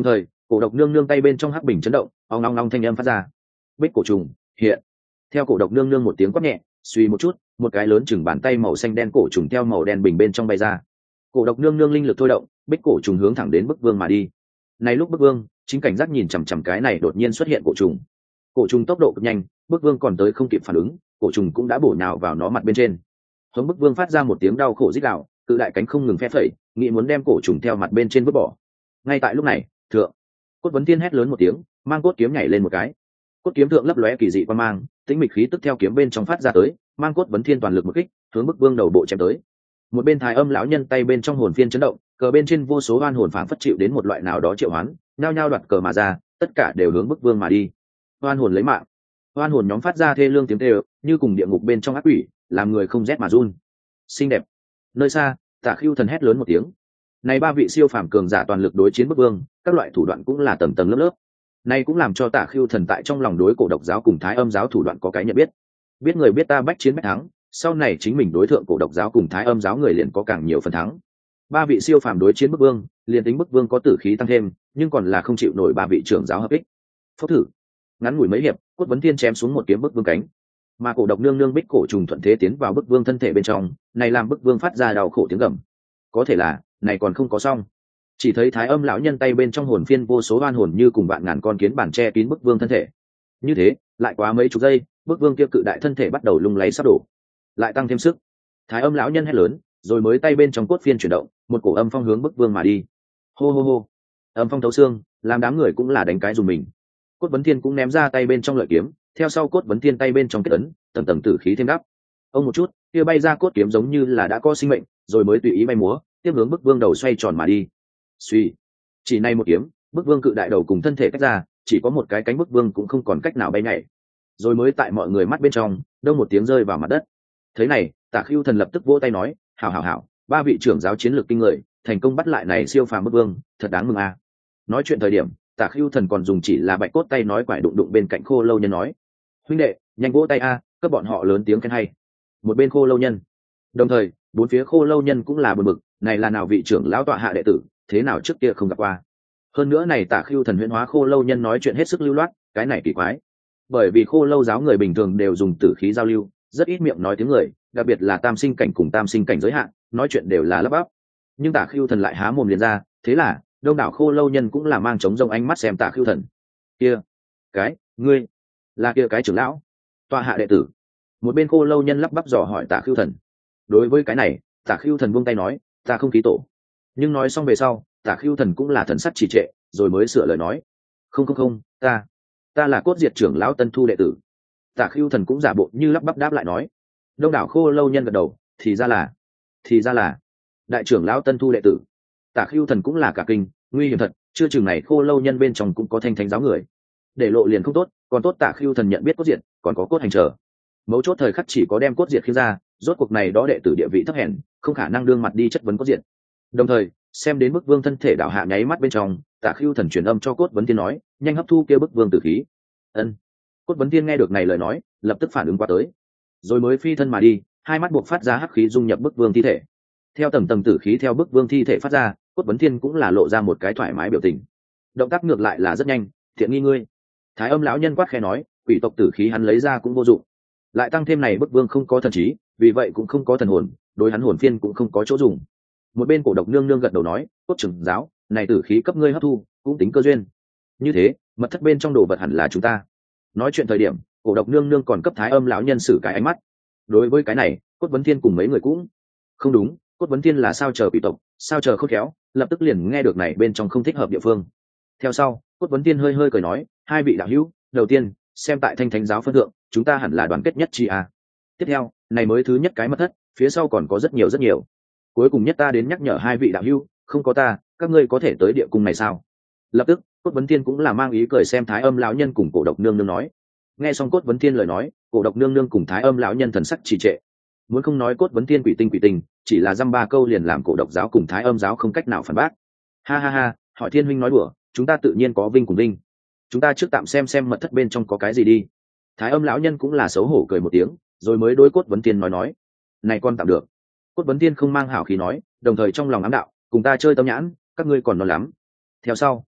Cổ độc nương nương tay bên trong hắc bình chấn động, ong ong ong thanh âm phát ra. Bích cổ trùng hiện. Theo cổ độc nương nương một tiếng quát nhẹ, suy một chút, một cái lớn chừng bàn tay màu xanh đen cổ trùng theo màu đen bình bên trong bay ra. Cổ độc nương nương linh lực thôi động, bích cổ trùng hướng thẳng đến bức vương mà đi. Này lúc bức vương chính cảnh giác nhìn chằm chằm cái này đột nhiên xuất hiện cổ trùng. Cổ trùng tốc độ cực nhanh, bức vương còn tới không kịp phản ứng, cổ trùng cũng đã bổ nhào vào nó mặt bên trên. Hống bức vương phát ra một tiếng đau khổ rít gào, cự đại cánh không ngừng phe phẩy, nghĩ muốn đem cổ trùng theo mặt bên trên vứt bỏ. Ngay tại lúc này, thượng Cốt Vấn Thiên hét lớn một tiếng, mang cốt kiếm nhảy lên một cái. Cốt kiếm thượng lấp lóe kỳ dị quan mang, tĩnh mịch khí tức theo kiếm bên trong phát ra tới, mang Cốt Vấn Thiên toàn lực một kích, hướng bức vương đầu bộ chém tới. Một bên Thái Âm lão nhân tay bên trong hồn phiên chấn động, cờ bên trên vô số oan hồn phảng phất chịu đến một loại nào đó triệu hoán, nhao nhao đoạt cờ mà ra, tất cả đều hướng bức vương mà đi. Oan hồn lấy mạng. Oan hồn nhóm phát ra thê lương tiếng kêu, như cùng địa ngục bên trong ác quỷ, làm người không rét mà run. Xinh đẹp. Nơi xa, Tả Khưu Thần hét lớn một tiếng. Này ba vị siêu phàm cường giả toàn lực đối chiến bức vương, các loại thủ đoạn cũng là tầng tầng lớp lớp. Này cũng làm cho Tả Khưu Thần tại trong lòng đối cổ độc giáo cùng Thái Âm giáo thủ đoạn có cái nhận biết. Biết người biết ta bách chiến bách thắng, sau này chính mình đối thượng cổ độc giáo cùng Thái Âm giáo người liền có càng nhiều phần thắng. Ba vị siêu phàm đối chiến bức vương, liền tính bức vương có tử khí tăng thêm, nhưng còn là không chịu nổi ba vị trưởng giáo hợp ích. Phốc thử. Ngắn ngủi mấy hiệp, Cốt Vấn Thiên chém xuống một kiếm bức vương cánh, mà cổ độc nương nương bích cổ trùng thuận thế tiến vào bức vương thân thể bên trong, này làm bức vương phát ra đau khổ tiếng gầm. Có thể là, này còn không có xong. Chỉ thấy Thái Âm lão nhân tay bên trong hồn phiên vô số oan hồn như cùng vạn ngàn con kiến bản che kín bức vương thân thể. Như thế, lại quá mấy chục giây, bức vương kia cự đại thân thể bắt đầu lung lay sắp đổ. Lại tăng thêm sức. Thái Âm lão nhân hét lớn, rồi mới tay bên trong cốt phiên chuyển động, một cổ âm phong hướng bức vương mà đi. Hô hô hô. Âm phong thấu xương, làm đám người cũng là đánh cái dùng mình. Cốt Vấn Thiên cũng ném ra tay bên trong lợi kiếm, theo sau Cốt Vấn Thiên tay bên trong kết ấn, tầng tầng tử khí thêm đắp. Ông một chút, kia bay ra cốt kiếm giống như là đã có sinh mệnh, rồi mới tùy ý bay múa, tiếp hướng bức vương đầu xoay tròn mà đi. Suy, chỉ này một kiếm, bức vương cự đại đầu cùng thân thể tách ra, chỉ có một cái cánh bức vương cũng không còn cách nào bay nhảy. Rồi mới tại mọi người mắt bên trong, đông một tiếng rơi vào mặt đất. Thế này, Tả Khưu Thần lập tức vỗ tay nói, hảo hảo hảo, ba vị trưởng giáo chiến lược kinh người, thành công bắt lại này siêu phàm bức vương, thật đáng mừng a. À. Nói chuyện thời điểm, Tả Khưu Thần còn dùng chỉ là bạch cốt tay nói quải đụng đụng bên cạnh Khô Lâu Nhân nói, huynh đệ, nhanh vỗ tay a, à, các bọn họ lớn tiếng khen hay. Một bên Khô Lâu Nhân, đồng thời bốn phía Khô Lâu Nhân cũng là bực bực, này là nào vị trưởng lão tọa hạ đệ tử, thế nào trước kia không gặp qua. Hơn nữa này Tả Khưu Thần huyễn hóa Khô Lâu Nhân nói chuyện hết sức lưu loát, cái này kỳ quái. Bởi vì Khô Lâu giáo người bình thường đều dùng tử khí giao lưu, rất ít miệng nói tiếng người, đặc biệt là tam sinh cảnh cùng tam sinh cảnh giới hạn, nói chuyện đều là lắp bắp. Nhưng Tả Khưu Thần lại há mồm liền ra, thế là đông đảo Khô Lâu Nhân cũng là mang trống rông ánh mắt xem Tả Khưu Thần. Kia, cái, ngươi, là kia cái trưởng lão, tọa hạ đệ tử. Một bên Khô Lâu Nhân lắp bắp dò hỏi Tả Khưu Thần. Đối với cái này, Tả Khưu Thần buông tay nói, ta không ký tổ. Nhưng nói xong về sau, Tả Khưu Thần cũng là thần sắc trì trệ, rồi mới sửa lời nói, không không không, ta, ta là Cốt Diệt trưởng lão tân thu đệ tử. Tả Khưu Thần cũng giả bộ như lắp bắp đáp lại nói. Đông đảo Khô Lâu Nhân gật đầu, thì ra là, thì ra là đại trưởng lão tân thu đệ tử. Tả Khưu Thần cũng là cả kinh, nguy hiểm thật, chưa chừng này Khô Lâu Nhân bên trong cũng có thanh thánh giáo người. Để lộ liền không tốt, còn tốt Tả Khưu Thần nhận biết Cốt Diệt, còn có Cốt Hành chờ. Mấu chốt thời khắc chỉ có đem Cốt Diệt khiêng ra, rốt cuộc này đó đệ tử địa vị thấp hèn, không khả năng đương mặt đi chất vấn Cốt Diệt. Đồng thời, xem đến bức vương thân thể đảo hạ nháy mắt bên trong, Tả Khưu Thần truyền âm cho Cốt Vấn Thiên nói, nhanh hấp thu kia bức vương tử khí. Ân. Cốt Vấn Thiên nghe được này lời nói, lập tức phản ứng qua tới, rồi mới phi thân mà đi, hai mắt buộc phát ra hắc khí dung nhập bức vương thi thể. Theo tầng tầng tử khí theo bức vương thi thể phát ra, Cốt Vấn Thiên cũng là lộ ra một cái thoải mái biểu tình. Động tác ngược lại là rất nhanh, thiện nghi ngươi. Thái Âm lão nhân quát khẽ nói, quỷ tộc tử khí hắn lấy ra cũng vô dụng, lại tăng thêm này bức vương không có thần trí, vì vậy cũng không có thần hồn, đối hắn hồn phiên cũng không có chỗ dùng. Một bên cổ độc nương nương gật đầu nói, Cốt trưởng giáo, này tử khí cấp ngươi hấp thu, cũng tính cơ duyên. Như thế, mật thất bên trong đồ vật hẳn là chúng ta. Nói chuyện thời điểm, cổ độc nương nương còn cấp Thái Âm lão nhân sử cái ánh mắt. Đối với cái này, Cốt Vấn Thiên cùng mấy người cũng không đúng, Cốt Vấn Thiên là sao chờ quỷ tộc, sao chờ khôn khéo, lập tức liền nghe được này bên trong không thích hợp địa phương. Theo sau, Cốt Vấn Thiên hơi hơi cười nói, hai vị đạo hữu, đầu tiên, xem tại Thanh Thánh giáo phân thượng, chúng ta hẳn là đoàn kết nhất chi a. Tiếp theo, này mới thứ nhất cái mật thất, phía sau còn có rất nhiều rất nhiều. Cuối cùng nhất ta đến nhắc nhở hai vị đạo hữu, không có ta, các ngươi có thể tới địa cung này sao? Lập tức, Cốt Vấn Thiên cũng là mang ý cười xem Thái Âm lão nhân cùng cổ độc nương nương nói. Nghe xong Cốt Vấn Thiên lời nói, cổ độc nương nương cùng Thái Âm lão nhân thần sắc trì trệ. Muốn không nói Cốt Vấn Thiên quỷ tinh quỷ tinh, chỉ là dăm ba câu liền làm cổ độc giáo cùng Thái Âm giáo không cách nào phản bác. Ha ha ha, hỏi Thiên huynh nói đùa, chúng ta tự nhiên có vinh cùng vinh. Chúng ta trước tạm xem xem mật thất bên trong có cái gì đi. Thái Âm lão nhân cũng là xấu hổ cười một tiếng, rồi mới đối Cốt Vấn Thiên nói nói, này con tạm được. Cốt Vấn Thiên không mang hảo khí nói, đồng thời trong lòng ám đạo, cùng ta chơi tâm nhãn, các ngươi còn non lắm. Theo sau,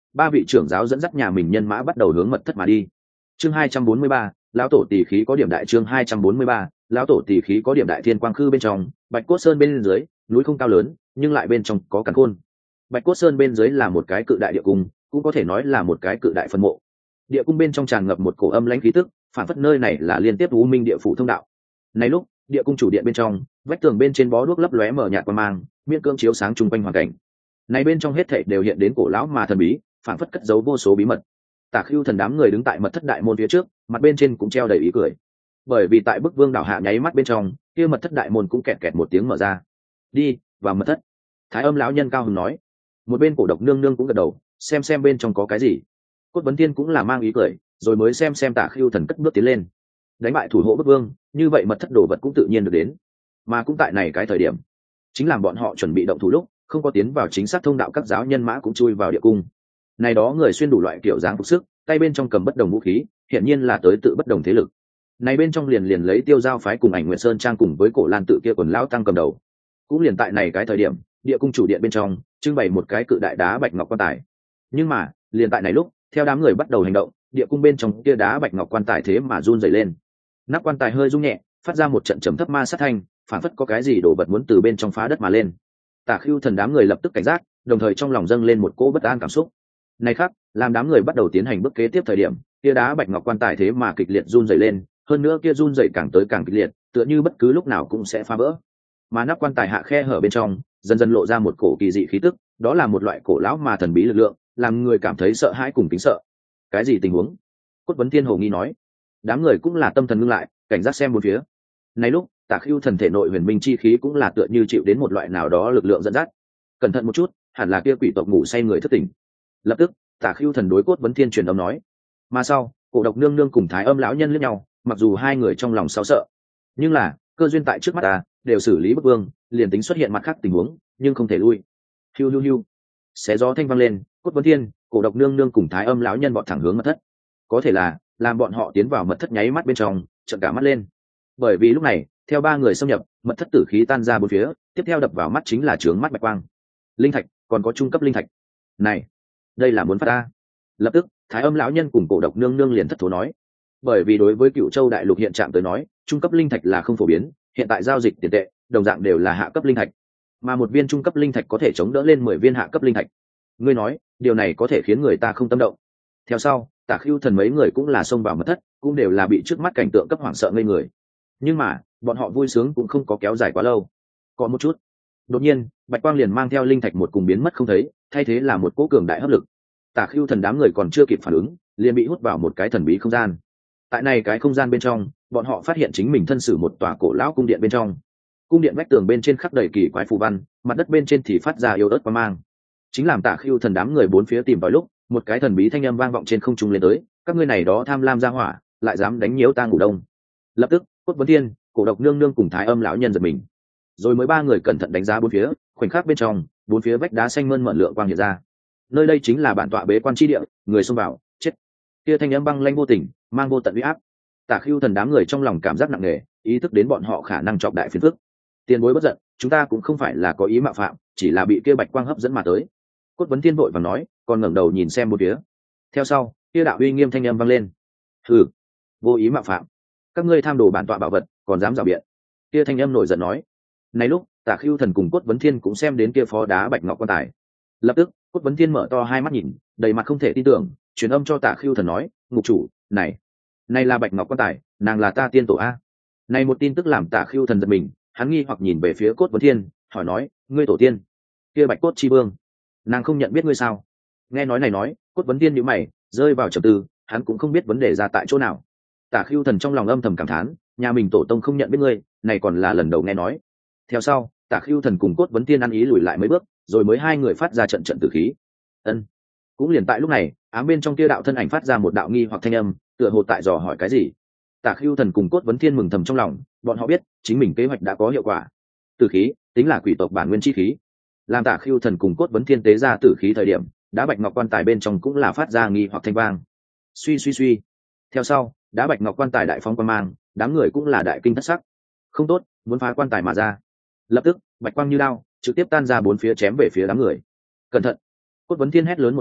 ba vị trưởng giáo dẫn dắt nhà mình nhân mã bắt đầu hướng mật thất mà đi. Chương hai trăm bốn mươi ba, lão tổ tỷ khí có điểm đại. Chương hai trăm bốn mươi ba, lão tổ tỷ khí có điểm đại. Thiên Quang Khư bên trong, Bạch Cốt Sơn bên dưới, núi không cao lớn, nhưng lại bên trong có càn khôn. Bạch Cốt Sơn bên dưới là một cái cự đại địa cung, cũng có thể nói là một cái cự đại phân mộ. Địa cung bên trong tràn ngập một cổ âm lãnh khí tức, phản phất nơi này là liên tiếp u minh địa phủ thông đạo. Này lúc, địa cung chủ điện bên trong, vách tường bên trên bó đuốc lấp lóe mở nhạt qua mang, miễn cưỡng chiếu sáng chung quanh hoàn cảnh. Này bên trong hết thảy đều hiện đến cổ lão mà thần bí, phản phất cất giấu vô số bí mật. Tả Khưu Thần đám người đứng tại mật thất đại môn phía trước, mặt bên trên cũng treo đầy ý cười. Bởi vì tại bức vương đảo hạ nháy mắt bên trong, kia mật thất đại môn cũng kẹt kẹt một tiếng mở ra. Đi vào mật thất. Thái Âm lão nhân cao hứng nói. Một bên cổ độc nương nương cũng gật đầu, xem xem bên trong có cái gì. Cốt Vấn Thiên cũng là mang ý cười, rồi mới xem xem Tả Khưu Thần cất bước tiến lên. Đánh bại thủ hộ bức vương, như vậy mật thất đồ vật cũng tự nhiên được đến. Mà cũng tại này cái thời điểm, chính làm bọn họ chuẩn bị động thủ lúc, không có tiến vào chính xác thông đạo, các giáo nhân mã cũng chui vào địa cung. Này đó người xuyên đủ loại kiểu dáng phục sức, tay bên trong cầm bất đồng vũ khí, hiển nhiên là tới tự bất đồng thế lực. Này bên trong liền liền lấy Tiêu Giao phái cùng Ảnh Nguyện Sơn trang cùng với Cổ Lan tự kia quần lão tăng cầm đầu. Cũng liền tại này cái thời điểm, địa cung chủ điện bên trong trưng bày một cái cự đại đá bạch ngọc quan tài. Nhưng mà, liền tại này lúc, theo đám người bắt đầu hành động, địa cung bên trong kia đá bạch ngọc quan tài thế mà run rẩy lên. Nắp quan tài hơi rung nhẹ, phát ra một trận trầm thấp ma sát thanh, phản phất có cái gì đổ vật muốn từ bên trong phá đất mà lên. Tả Khưu Thần đám người lập tức cảnh giác, đồng thời trong lòng dâng lên một cỗ bất an cảm xúc. Này khác, làm đám người bắt đầu tiến hành bước kế tiếp thời điểm, kia đá bạch ngọc quan tài thế mà kịch liệt run rẩy lên, hơn nữa kia run rẩy càng tới càng kịch liệt, tựa như bất cứ lúc nào cũng sẽ phá vỡ. Mà nắp quan tài hạ khe hở bên trong, dần dần lộ ra một cổ kỳ dị khí tức, đó là một loại cổ lão mà thần bí lực lượng, làm người cảm thấy sợ hãi cùng kính sợ. Cái gì tình huống? Cốt Vấn Thiên hồ nghi nói. Đám người cũng là tâm thần ngưng lại, cảnh giác xem bốn phía. Này lúc, Tả Khưu Thần thể nội huyền minh chi khí cũng là tựa như chịu đến một loại nào đó lực lượng dẫn dắt. Cẩn thận một chút, hẳn là kia quỷ tộc ngủ say người thất tỉnh. Lập tức, Tả Khưu Thần đối Cốt Vấn Thiên truyền âm nói. Mà sau, cổ độc nương nương cùng Thái Âm lão nhân liếc nhau, mặc dù hai người trong lòng sao sợ, nhưng là cơ duyên tại trước mắt ta, đều xử lý bức vương, liền tính xuất hiện mặt khác tình huống, nhưng không thể lui. Hiu hiu hiu, xé gió thanh vang lên, Cốt Vấn Thiên, cổ độc nương nương cùng Thái Âm lão nhân bọn thẳng hướng mật thất. Có thể là làm bọn họ tiến vào mật thất nháy mắt bên trong, trợn cả mắt lên. Bởi vì lúc này, theo ba người xâm nhập, mật thất tử khí tan ra bốn phía, tiếp theo đập vào mắt chính là chướng mắt bạch quang. Linh thạch, còn có trung cấp linh thạch. Này, đây là muốn phát ta. Lập tức, Thái Âm lão nhân cùng cổ độc nương nương liền thất thố nói. Bởi vì đối với Cựu Châu đại lục hiện trạng tới nói, trung cấp linh thạch là không phổ biến, hiện tại giao dịch tiền tệ, đồng dạng đều là hạ cấp linh thạch. Mà một viên trung cấp linh thạch có thể chống đỡ lên mười viên hạ cấp linh thạch. Ngươi nói, điều này có thể khiến người ta không tâm động. Theo sau, Tả Khưu Thần mấy người cũng là xông vào mật thất, cũng đều là bị trước mắt cảnh tượng cấp hoảng sợ ngây người. Nhưng mà, bọn họ vui sướng cũng không có kéo dài quá lâu. Có một chút, đột nhiên, bạch quang liền mang theo linh thạch một cùng biến mất không thấy, thay thế là một cỗ cường đại hấp lực. Tả Khưu Thần đám người còn chưa kịp phản ứng, liền bị hút vào một cái thần bí không gian. Tại này cái không gian bên trong, bọn họ phát hiện chính mình thân xử một tòa cổ lão cung điện bên trong. Cung điện vách tường bên trên khắc đầy kỳ quái phù văn, mặt đất bên trên thì phát ra yếu ớt quang mang. Chính làm Tả Khưu Thần đám người bốn phía tìm vào lúc, một cái thần bí thanh âm vang vọng trên không trung lên tới, các ngươi này đó tham lam ra hỏa, lại dám đánh nhiễu ta ngủ đông. Lập tức, Cốt Vấn Thiên, cổ độc nương nương cùng Thái Âm lão nhân giật mình. Rồi mới ba người cẩn thận đánh giá bốn phía, khoảnh khắc bên trong, bốn phía vách đá xanh mơn mởn lượng quang hiện ra. Nơi đây chính là bản tọa bế quan chi địa, người xông vào, chết. Kia thanh âm băng lanh vô tình, mang vô tận uy áp. Tả Khưu Thần đám người trong lòng cảm giác nặng nề, ý thức đến bọn họ khả năng chọc đại phiền phức. Tiền bối bất giận, chúng ta cũng không phải là có ý mạo phạm, chỉ là bị kia bạch quang hấp dẫn mà tới. Cốt Vấn Thiên vội vàng nói, còn ngẩng đầu nhìn xem một phía. Theo sau, kia đạo uy nghiêm thanh âm vang lên. Hừ, vô ý mạo phạm, các ngươi tham đồ bản tọa bảo vật, còn dám rào biện. Kia thanh âm nổi giận nói. Này lúc, Tả Khưu Thần cùng Cốt Vấn Thiên cũng xem đến kia phó đá bạch ngọc quan tài. Lập tức, Cốt Vấn Thiên mở to hai mắt nhìn, đầy mặt không thể tin tưởng, truyền âm cho Tả Khưu Thần nói, ngục chủ, này, này là bạch ngọc quan tài, nàng là ta tiên tổ a. Này một tin tức làm Tả Khưu Thần giật mình, hắn nghi hoặc nhìn về phía Cốt Vấn Thiên, hỏi nói, ngươi tổ tiên, kia bạch cốt chi vương, nàng không nhận biết ngươi sao? Nghe nói này nói, Cốt Vấn Thiên nhíu mày, rơi vào trầm tư, hắn cũng không biết vấn đề ra tại chỗ nào. Tả Khưu Thần trong lòng âm thầm cảm thán, nhà mình tổ tông không nhận biết ngươi, này còn là lần đầu nghe nói. Theo sau, Tả Khưu Thần cùng Cốt Vấn Thiên ăn ý lùi lại mấy bước, rồi mới hai người phát ra trận trận tử khí. Ân. Cũng liền tại lúc này, ám bên trong kia đạo thân ảnh phát ra một đạo nghi hoặc thanh âm, tựa hồ tại dò hỏi cái gì. Tả Khưu Thần cùng Cốt Vấn Thiên mừng thầm trong lòng, bọn họ biết, chính mình kế hoạch đã có hiệu quả. Tử khí, tính là quỷ tộc bản nguyên chi khí. Làm Tả Khưu Thần cùng Cốt Vấn Thiên tế ra tử khí thời điểm, đá bạch ngọc quan tài bên trong cũng là phát ra nghi hoặc thanh vang. Suy suy suy. Theo sau, đá bạch ngọc quan tài đại phong quang mang, đám người cũng là đại kinh thất sắc. Không tốt, muốn phá quan tài mà ra. Lập tức, bạch quang như đao, trực tiếp tan ra bốn phía chém về phía đám người. Cẩn thận! Cốt Vấn Thiên hét lớn một tiếng,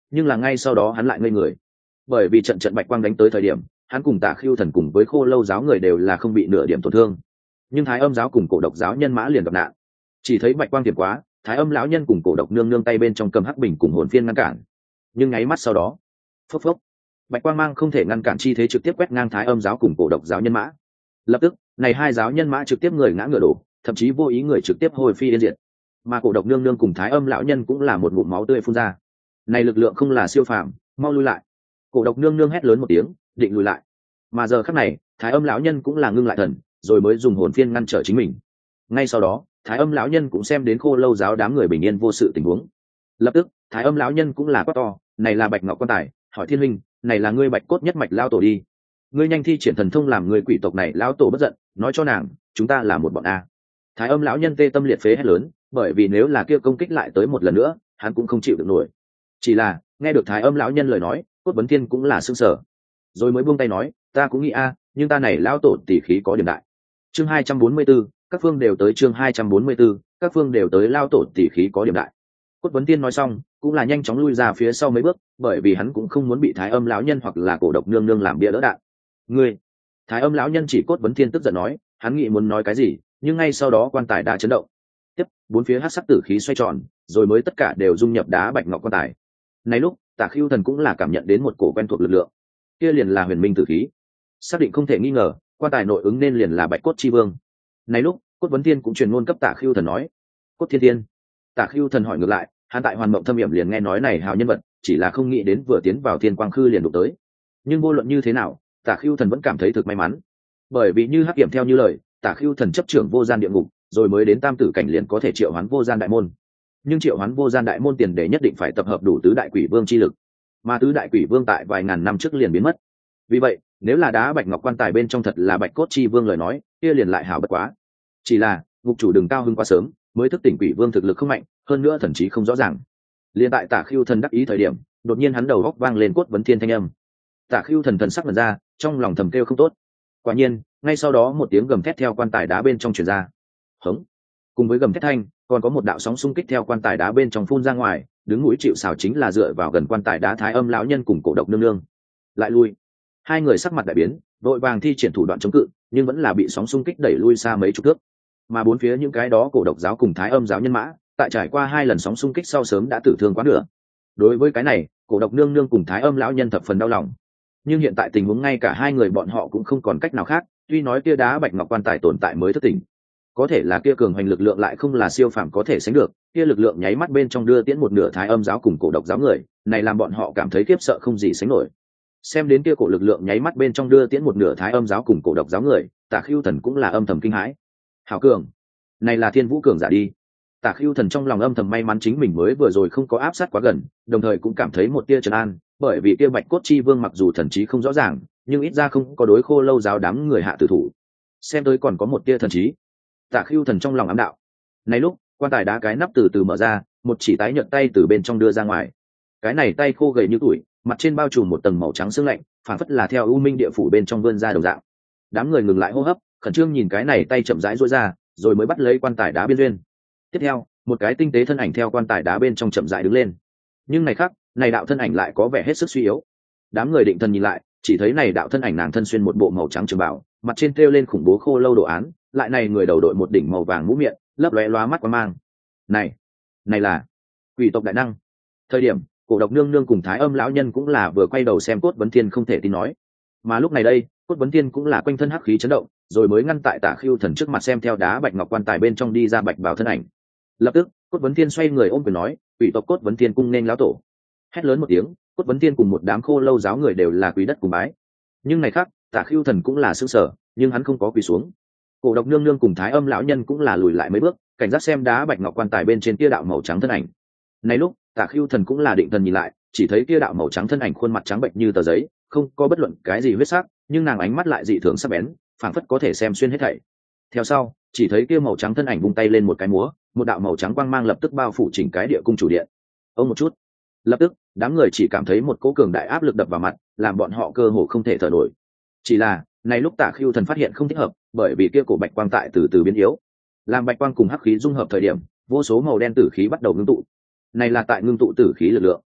nhưng là ngay sau đó hắn lại ngây người, bởi vì trận trận bạch quang đánh tới thời điểm hắn cùng Tả Khưu Thần cùng với Khô Lâu giáo người đều là không bị nửa điểm tổn thương, nhưng Thái Âm giáo cùng Cổ Độc giáo nhân mã liền gặp nạn. Chỉ thấy bạch quang tiệm quá, Thái Âm lão nhân cùng Cổ Độc nương nương tay bên trong cầm hắc bình cùng hồn phiên ngăn cản, nhưng nháy mắt sau đó, phốc phốc, bạch quang mang không thể ngăn cản chi thế trực tiếp quét ngang Thái Âm giáo cùng Cổ Độc giáo nhân mã. Lập tức, này hai giáo nhân mã trực tiếp người ngã ngựa đổ, thậm chí vô ý người trực tiếp hồi phi yên diệt. Mà Cổ Độc nương nương cùng Thái Âm lão nhân cũng là một ngụm máu tươi phun ra. Này lực lượng không là siêu phàm, mau lui lại. Cổ Độc nương nương hét lớn một tiếng, định lùi lại. Mà giờ khắc này, Thái Âm lão nhân cũng là ngưng lại thần, rồi mới dùng hồn phiên ngăn trở chính mình. Ngay sau đó, Thái Âm lão nhân cũng xem đến Khô Lâu giáo đám người bình yên vô sự tình huống. Lập tức, Thái Âm lão nhân cũng là quát to, này là Bạch Ngọc quan tài, hỏi Thiên Minh, này là ngươi Bạch cốt nhất mạch lao tổ đi. Ngươi nhanh thi triển thần thông làm người quỷ tộc này lão tổ bất giận, nói cho nàng, chúng ta là một bọn a. Thái Âm lão nhân tê tâm liệt phế hét lớn, bởi vì nếu là kia công kích lại tới một lần nữa, hắn cũng không chịu được nổi. Chỉ là, nghe được Thái Âm lão nhân lời nói, Cốt Vấn Thiên cũng là sững sờ, rồi mới buông tay nói, ta cũng nghĩ a, nhưng ta này lão tổ tỷ khí có điểm đại. Chương hai trăm bốn mươi 4, các phương đều tới chương hai trăm bốn mươi 4, các phương đều tới lao tổ tỷ khí có điểm đại. Cốt Vấn Tiên nói xong, cũng là nhanh chóng lui ra phía sau mấy bước, bởi vì hắn cũng không muốn bị Thái Âm lão nhân hoặc là Cổ Độc nương nương làm bia đỡ đạn. Ngươi, Thái Âm lão nhân chỉ Cốt Vấn Tiên tức giận nói, hắn nghĩ muốn nói cái gì, nhưng ngay sau đó quan tài đã chấn động. Tiếp, bốn phía hắc sắc tử khí xoay tròn, rồi mới tất cả đều dung nhập đá bạch ngọc quan tài. Này lúc, Tả Khưu Thần cũng là cảm nhận đến một cổ quen thuộc lực lượng. Kia liền là huyền minh tử khí. Xác định không thể nghi ngờ, quan tài nội ứng nên liền là Bạch Cốt chi vương. Này lúc, Cốt Vấn Tiên cũng truyền ngôn cấp Tả Khưu Thần nói, Cốt Thiên Tiên. Tả Khưu Thần hỏi ngược lại, hắn tại Hoàn Mộng Thâm Yểm liền nghe nói này hào nhân vật, chỉ là không nghĩ đến vừa tiến vào Thiên Quang Khư liền đụng tới. Nhưng vô luận như thế nào, Tả Khưu Thần vẫn cảm thấy thực may mắn, bởi vì như Hắc Kiểm theo như lời, Tả Khưu Thần chấp trưởng vô gian địa ngục, rồi mới đến tam tử cảnh liền có thể triệu hoán vô gian đại môn. Nhưng triệu hoán vô gian đại môn tiền đề nhất định phải tập hợp đủ tứ đại quỷ vương chi lực, mà tứ đại quỷ vương tại vài ngàn năm trước liền biến mất. Vì vậy, nếu là đá bạch ngọc quan tài bên trong thật là Bạch Cốt chi vương lời nói, kia liền lại hảo bất quá. Chỉ là, ngục chủ đừng cao hưng quá sớm, mới thức tỉnh quỷ vương thực lực không mạnh, hơn nữa thần trí không rõ ràng. Liên tại Tả Khưu Thần đắc ý thời điểm, đột nhiên hắn đầu góc vang lên Cốt Vấn Thiên thanh âm. Tả Khưu Thần thần sắc lần ra, trong lòng thầm kêu không tốt. Quả nhiên, ngay sau đó một tiếng gầm thét theo quan tài đá bên trong truyền ra. Hống. Cùng với gầm thét thanh, còn có một đạo sóng xung kích theo quan tài đá bên trong phun ra ngoài, đứng mũi chịu sào chính là dựa vào gần quan tài đá Thái Âm lão nhân cùng Cổ Độc nương nương. Lại lui. Hai người sắc mặt đại biến, đội vàng thi triển thủ đoạn chống cự, nhưng vẫn là bị sóng xung kích đẩy lui xa mấy chục thước. Mà bốn phía những cái đó Cổ Độc giáo cùng Thái Âm giáo nhân mã, tại trải qua hai lần sóng xung kích sau sớm đã tử thương quá nửa. Đối với cái này, Cổ Độc nương nương cùng Thái Âm lão nhân thập phần đau lòng. Nhưng hiện tại tình huống ngay cả hai người bọn họ cũng không còn cách nào khác, tuy nói kia đá bạch ngọc quan tài tồn tại mới thất tỉnh, có thể là kia cường hành lực lượng lại không là siêu phàm có thể sánh được, kia lực lượng nháy mắt bên trong đưa tiễn một nửa Thái Âm giáo cùng Cổ Độc giáo người, này làm bọn họ cảm thấy khiếp sợ không gì sánh nổi. Xem đến kia cổ lực lượng nháy mắt bên trong đưa tiễn một nửa Thái Âm giáo cùng Cổ Độc giáo người, Tả Khưu Thần cũng là âm thầm kinh hãi. Hảo cường, này là thiên vũ cường giả đi. Tả Khưu Thần trong lòng âm thầm may mắn chính mình mới vừa rồi không có áp sát quá gần, đồng thời cũng cảm thấy một tia trấn an, bởi vì kia Bạch Cốt chi vương mặc dù thần trí không rõ ràng, nhưng ít ra không có đối Khô Lâu giáo đám người hạ tử thủ. Xem tới còn có một tia thần trí. Tả Khưu Thần trong lòng ám đạo. Này lúc, quan tài đá cái nắp từ từ mở ra, một chỉ tái nhợt tay từ bên trong đưa ra ngoài. Cái này tay khô gầy như tuổi, mặt trên bao trùm một tầng màu trắng sương lạnh, phản phất là theo u minh địa phủ bên trong vươn ra đồng dạng. Đám người ngừng lại hô hấp, khẩn trương nhìn cái này tay chậm rãi duỗi ra, rồi mới bắt lấy quan tài đá biên duyên. Tiếp theo, một cái tinh tế thân ảnh theo quan tài đá bên trong chậm rãi đứng lên. Nhưng này khác, này đạo thân ảnh lại có vẻ hết sức suy yếu. Đám người định thần nhìn lại, chỉ thấy này đạo thân ảnh nàng thân xuyên một bộ màu trắng trường bào, mặt trên treo lên khủng bố khô lâu đồ án, lại này người đầu đội một đỉnh màu vàng mũ miệng, lấp lóe lóa mắt quang mang. Này, này là quỷ tộc đại năng. Thời điểm, Cổ Độc nương nương cùng Thái Âm lão nhân cũng là vừa quay đầu xem Cốt Vấn Thiên không thể tin nói. Mà lúc này đây, Cốt Vấn Thiên cũng là quanh thân hắc khí chấn động, rồi mới ngăn tại Tả Khưu Thần trước mặt xem theo đá bạch ngọc quan tài bên trong đi ra bạch bảo thân ảnh. Lập tức, Cốt Vấn Thiên xoay người ôm quyền nói, quỷ tộc Cốt Vấn Thiên cung nên lão tổ. Hét lớn một tiếng, Cốt Vấn Thiên cùng một đám khô lâu giáo người đều là quỳ đất cùng bái. Nhưng này khác, Tả Khưu Thần cũng là sững sờ, nhưng hắn không có quỳ xuống. Cổ Độc nương nương cùng Thái Âm lão nhân cũng là lùi lại mấy bước, cảnh giác xem đá bạch ngọc quan tài bên trên kia đạo màu trắng thân ảnh. Này lúc, Tả Khưu Thần cũng là định thần nhìn lại, chỉ thấy kia đạo màu trắng thân ảnh khuôn mặt trắng bệnh như tờ giấy, không có bất luận cái gì huyết sắc, nhưng nàng ánh mắt lại dị thường sắc bén, phảng phất có thể xem xuyên hết thảy. Theo sau, chỉ thấy kia màu trắng thân ảnh vung tay lên một cái múa, một đạo màu trắng quang mang lập tức bao phủ chỉnh cái địa cung chủ điện. Ông một chút, lập tức, đám người chỉ cảm thấy một cỗ cường đại áp lực đập vào mặt, làm bọn họ cơ hồ không thể thở nổi. Chỉ là, này lúc Tả Khưu Thần phát hiện không thích hợp, bởi vì kia cổ bạch quang tại từ từ biến yếu. Làm bạch quang cùng hắc khí dung hợp thời điểm, vô số màu đen tử khí bắt đầu ngưng tụ. Này là tại ngưng tụ tử khí lực lượng.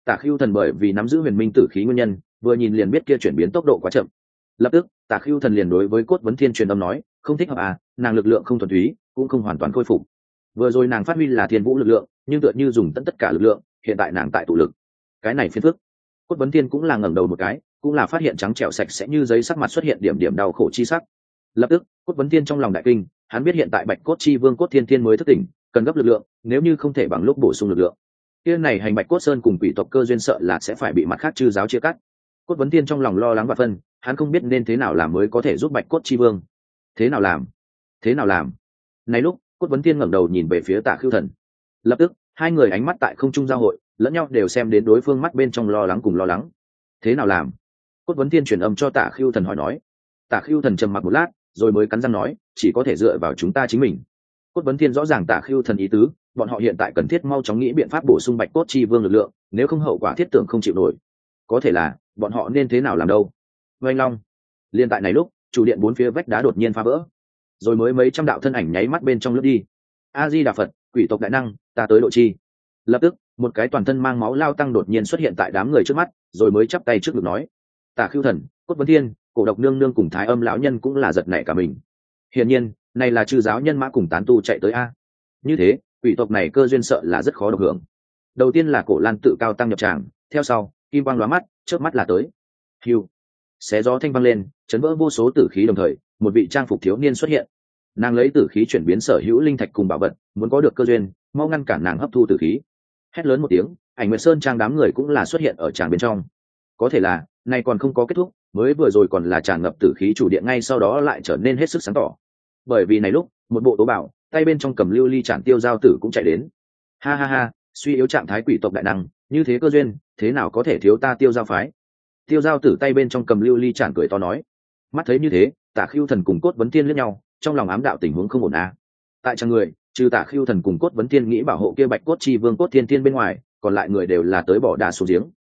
Tả Khưu Thần bởi vì nắm giữ huyền minh tử khí nguyên nhân, vừa nhìn liền biết kia chuyển biến tốc độ quá chậm. Lập tức, Tả Khưu Thần liền đối với Cốt Vấn Thiên truyền âm nói, không thích hợp à, nàng lực lượng không thuần túy, cũng không hoàn toàn khôi phục. Vừa rồi nàng phát huy là thiên vũ lực lượng, nhưng tựa như dùng tận tất cả lực lượng, hiện tại nàng tại tụ lực. Cái này phiền phức. Cốt Vấn Thiên cũng là ngẩng đầu một cái, cũng là phát hiện trắng trẻo sạch sẽ như giấy sắc mặt xuất hiện điểm điểm đau khổ chi sắc. Lập tức, Cốt Vấn Thiên trong lòng đại kinh, hắn biết hiện tại Bạch Cốt Chi Vương Cốt Thiên Thiên mới thức tỉnh, cần gấp lực lượng, nếu như không thể bằng lúc bổ sung lực lượng, kia này hành Bạch Cốt Sơn cùng quỷ tộc cơ duyên sợ là sẽ phải bị mặt khác chư giáo chia cắt. Cốt Vấn Thiên trong lòng lo lắng và phân, hắn không biết nên thế nào làm mới có thể giúp Bạch Cốt Chi Vương. Thế nào làm? Thế nào làm? Này lúc, Cốt Vấn Thiên ngẩng đầu nhìn về phía Tả Khưu Thần. Lập tức, hai người ánh mắt tại không trung giao hội, lẫn nhau đều xem đến đối phương mắt bên trong lo lắng cùng lo lắng. Thế nào làm? Cốt Vấn Thiên truyền âm cho Tả Khưu Thần hỏi nói. Tả Khưu Thần trầm mặc một lát, rồi mới cắn răng nói, chỉ có thể dựa vào chúng ta chính mình. Cốt Vấn Thiên rõ ràng Tả Khưu Thần ý tứ, bọn họ hiện tại cần thiết mau chóng nghĩ biện pháp bổ sung Bạch Cốt Chi Vương lực lượng, nếu không hậu quả thiết tưởng không chịu nổi. Có thể là, bọn họ nên thế nào làm đâu? Oanh long. Liên tại này lúc, chủ điện bốn phía vách đá đột nhiên phá vỡ, rồi mới mấy trăm đạo thân ảnh nháy mắt bên trong lướt đi. A Di Đà Phật, quỷ tộc đại năng, ta tới độ chi. Lập tức, một cái toàn thân mang máu lao tăng đột nhiên xuất hiện tại đám người trước mắt, rồi mới chắp tay trước ngực nói: Tả Khưu Thần, Cốt Vấn Thiên, Cổ Độc nương nương cùng Thái Âm lão nhân cũng là giật nảy cả mình. Hiển nhiên, này là chư giáo nhân mã cùng tán tu chạy tới a. Như thế, quỷ tộc này cơ duyên sợ là rất khó được hưởng. Đầu tiên là Cổ Lan tự cao tăng nhập tràng, theo sau, kim quang lóa mắt, chớp mắt là tới. Hưu. Xé gió thanh vang lên, chấn vỡ vô số tử khí đồng thời, một vị trang phục thiếu niên xuất hiện. Nàng lấy tử khí chuyển biến sở hữu linh thạch cùng bảo vật, muốn có được cơ duyên, mau ngăn cản nàng hấp thu tử khí. Hét lớn một tiếng, Ảnh Nguyệt Sơn trang đám người cũng là xuất hiện ở tràng bên trong. Có thể là, nay còn không có kết thúc, mới vừa rồi còn là tràn ngập tử khí chủ điện ngay sau đó lại trở nên hết sức sáng tỏ. Bởi vì này lúc, một bộ tố bảo, tay bên trong cầm lưu ly chản tiêu giao tử cũng chạy đến. Ha ha ha, suy yếu trạng thái quỷ tộc đại năng, như thế cơ duyên, thế nào có thể thiếu ta tiêu giao phái? Tiêu giao tử tay bên trong cầm lưu ly chản cười to nói. Mắt thấy như thế, Tả Khưu Thần cùng Cốt Vấn Thiên liếc nhau, trong lòng ám đạo tình huống không ổn à. Tại trang người, trừ Tả Khưu Thần cùng Cốt Vấn Thiên nghĩ bảo hộ kia Bạch Cốt Chi Vương Cốt Thiên Thiên bên ngoài, còn lại người đều là tới bỏ đá xuống giếng.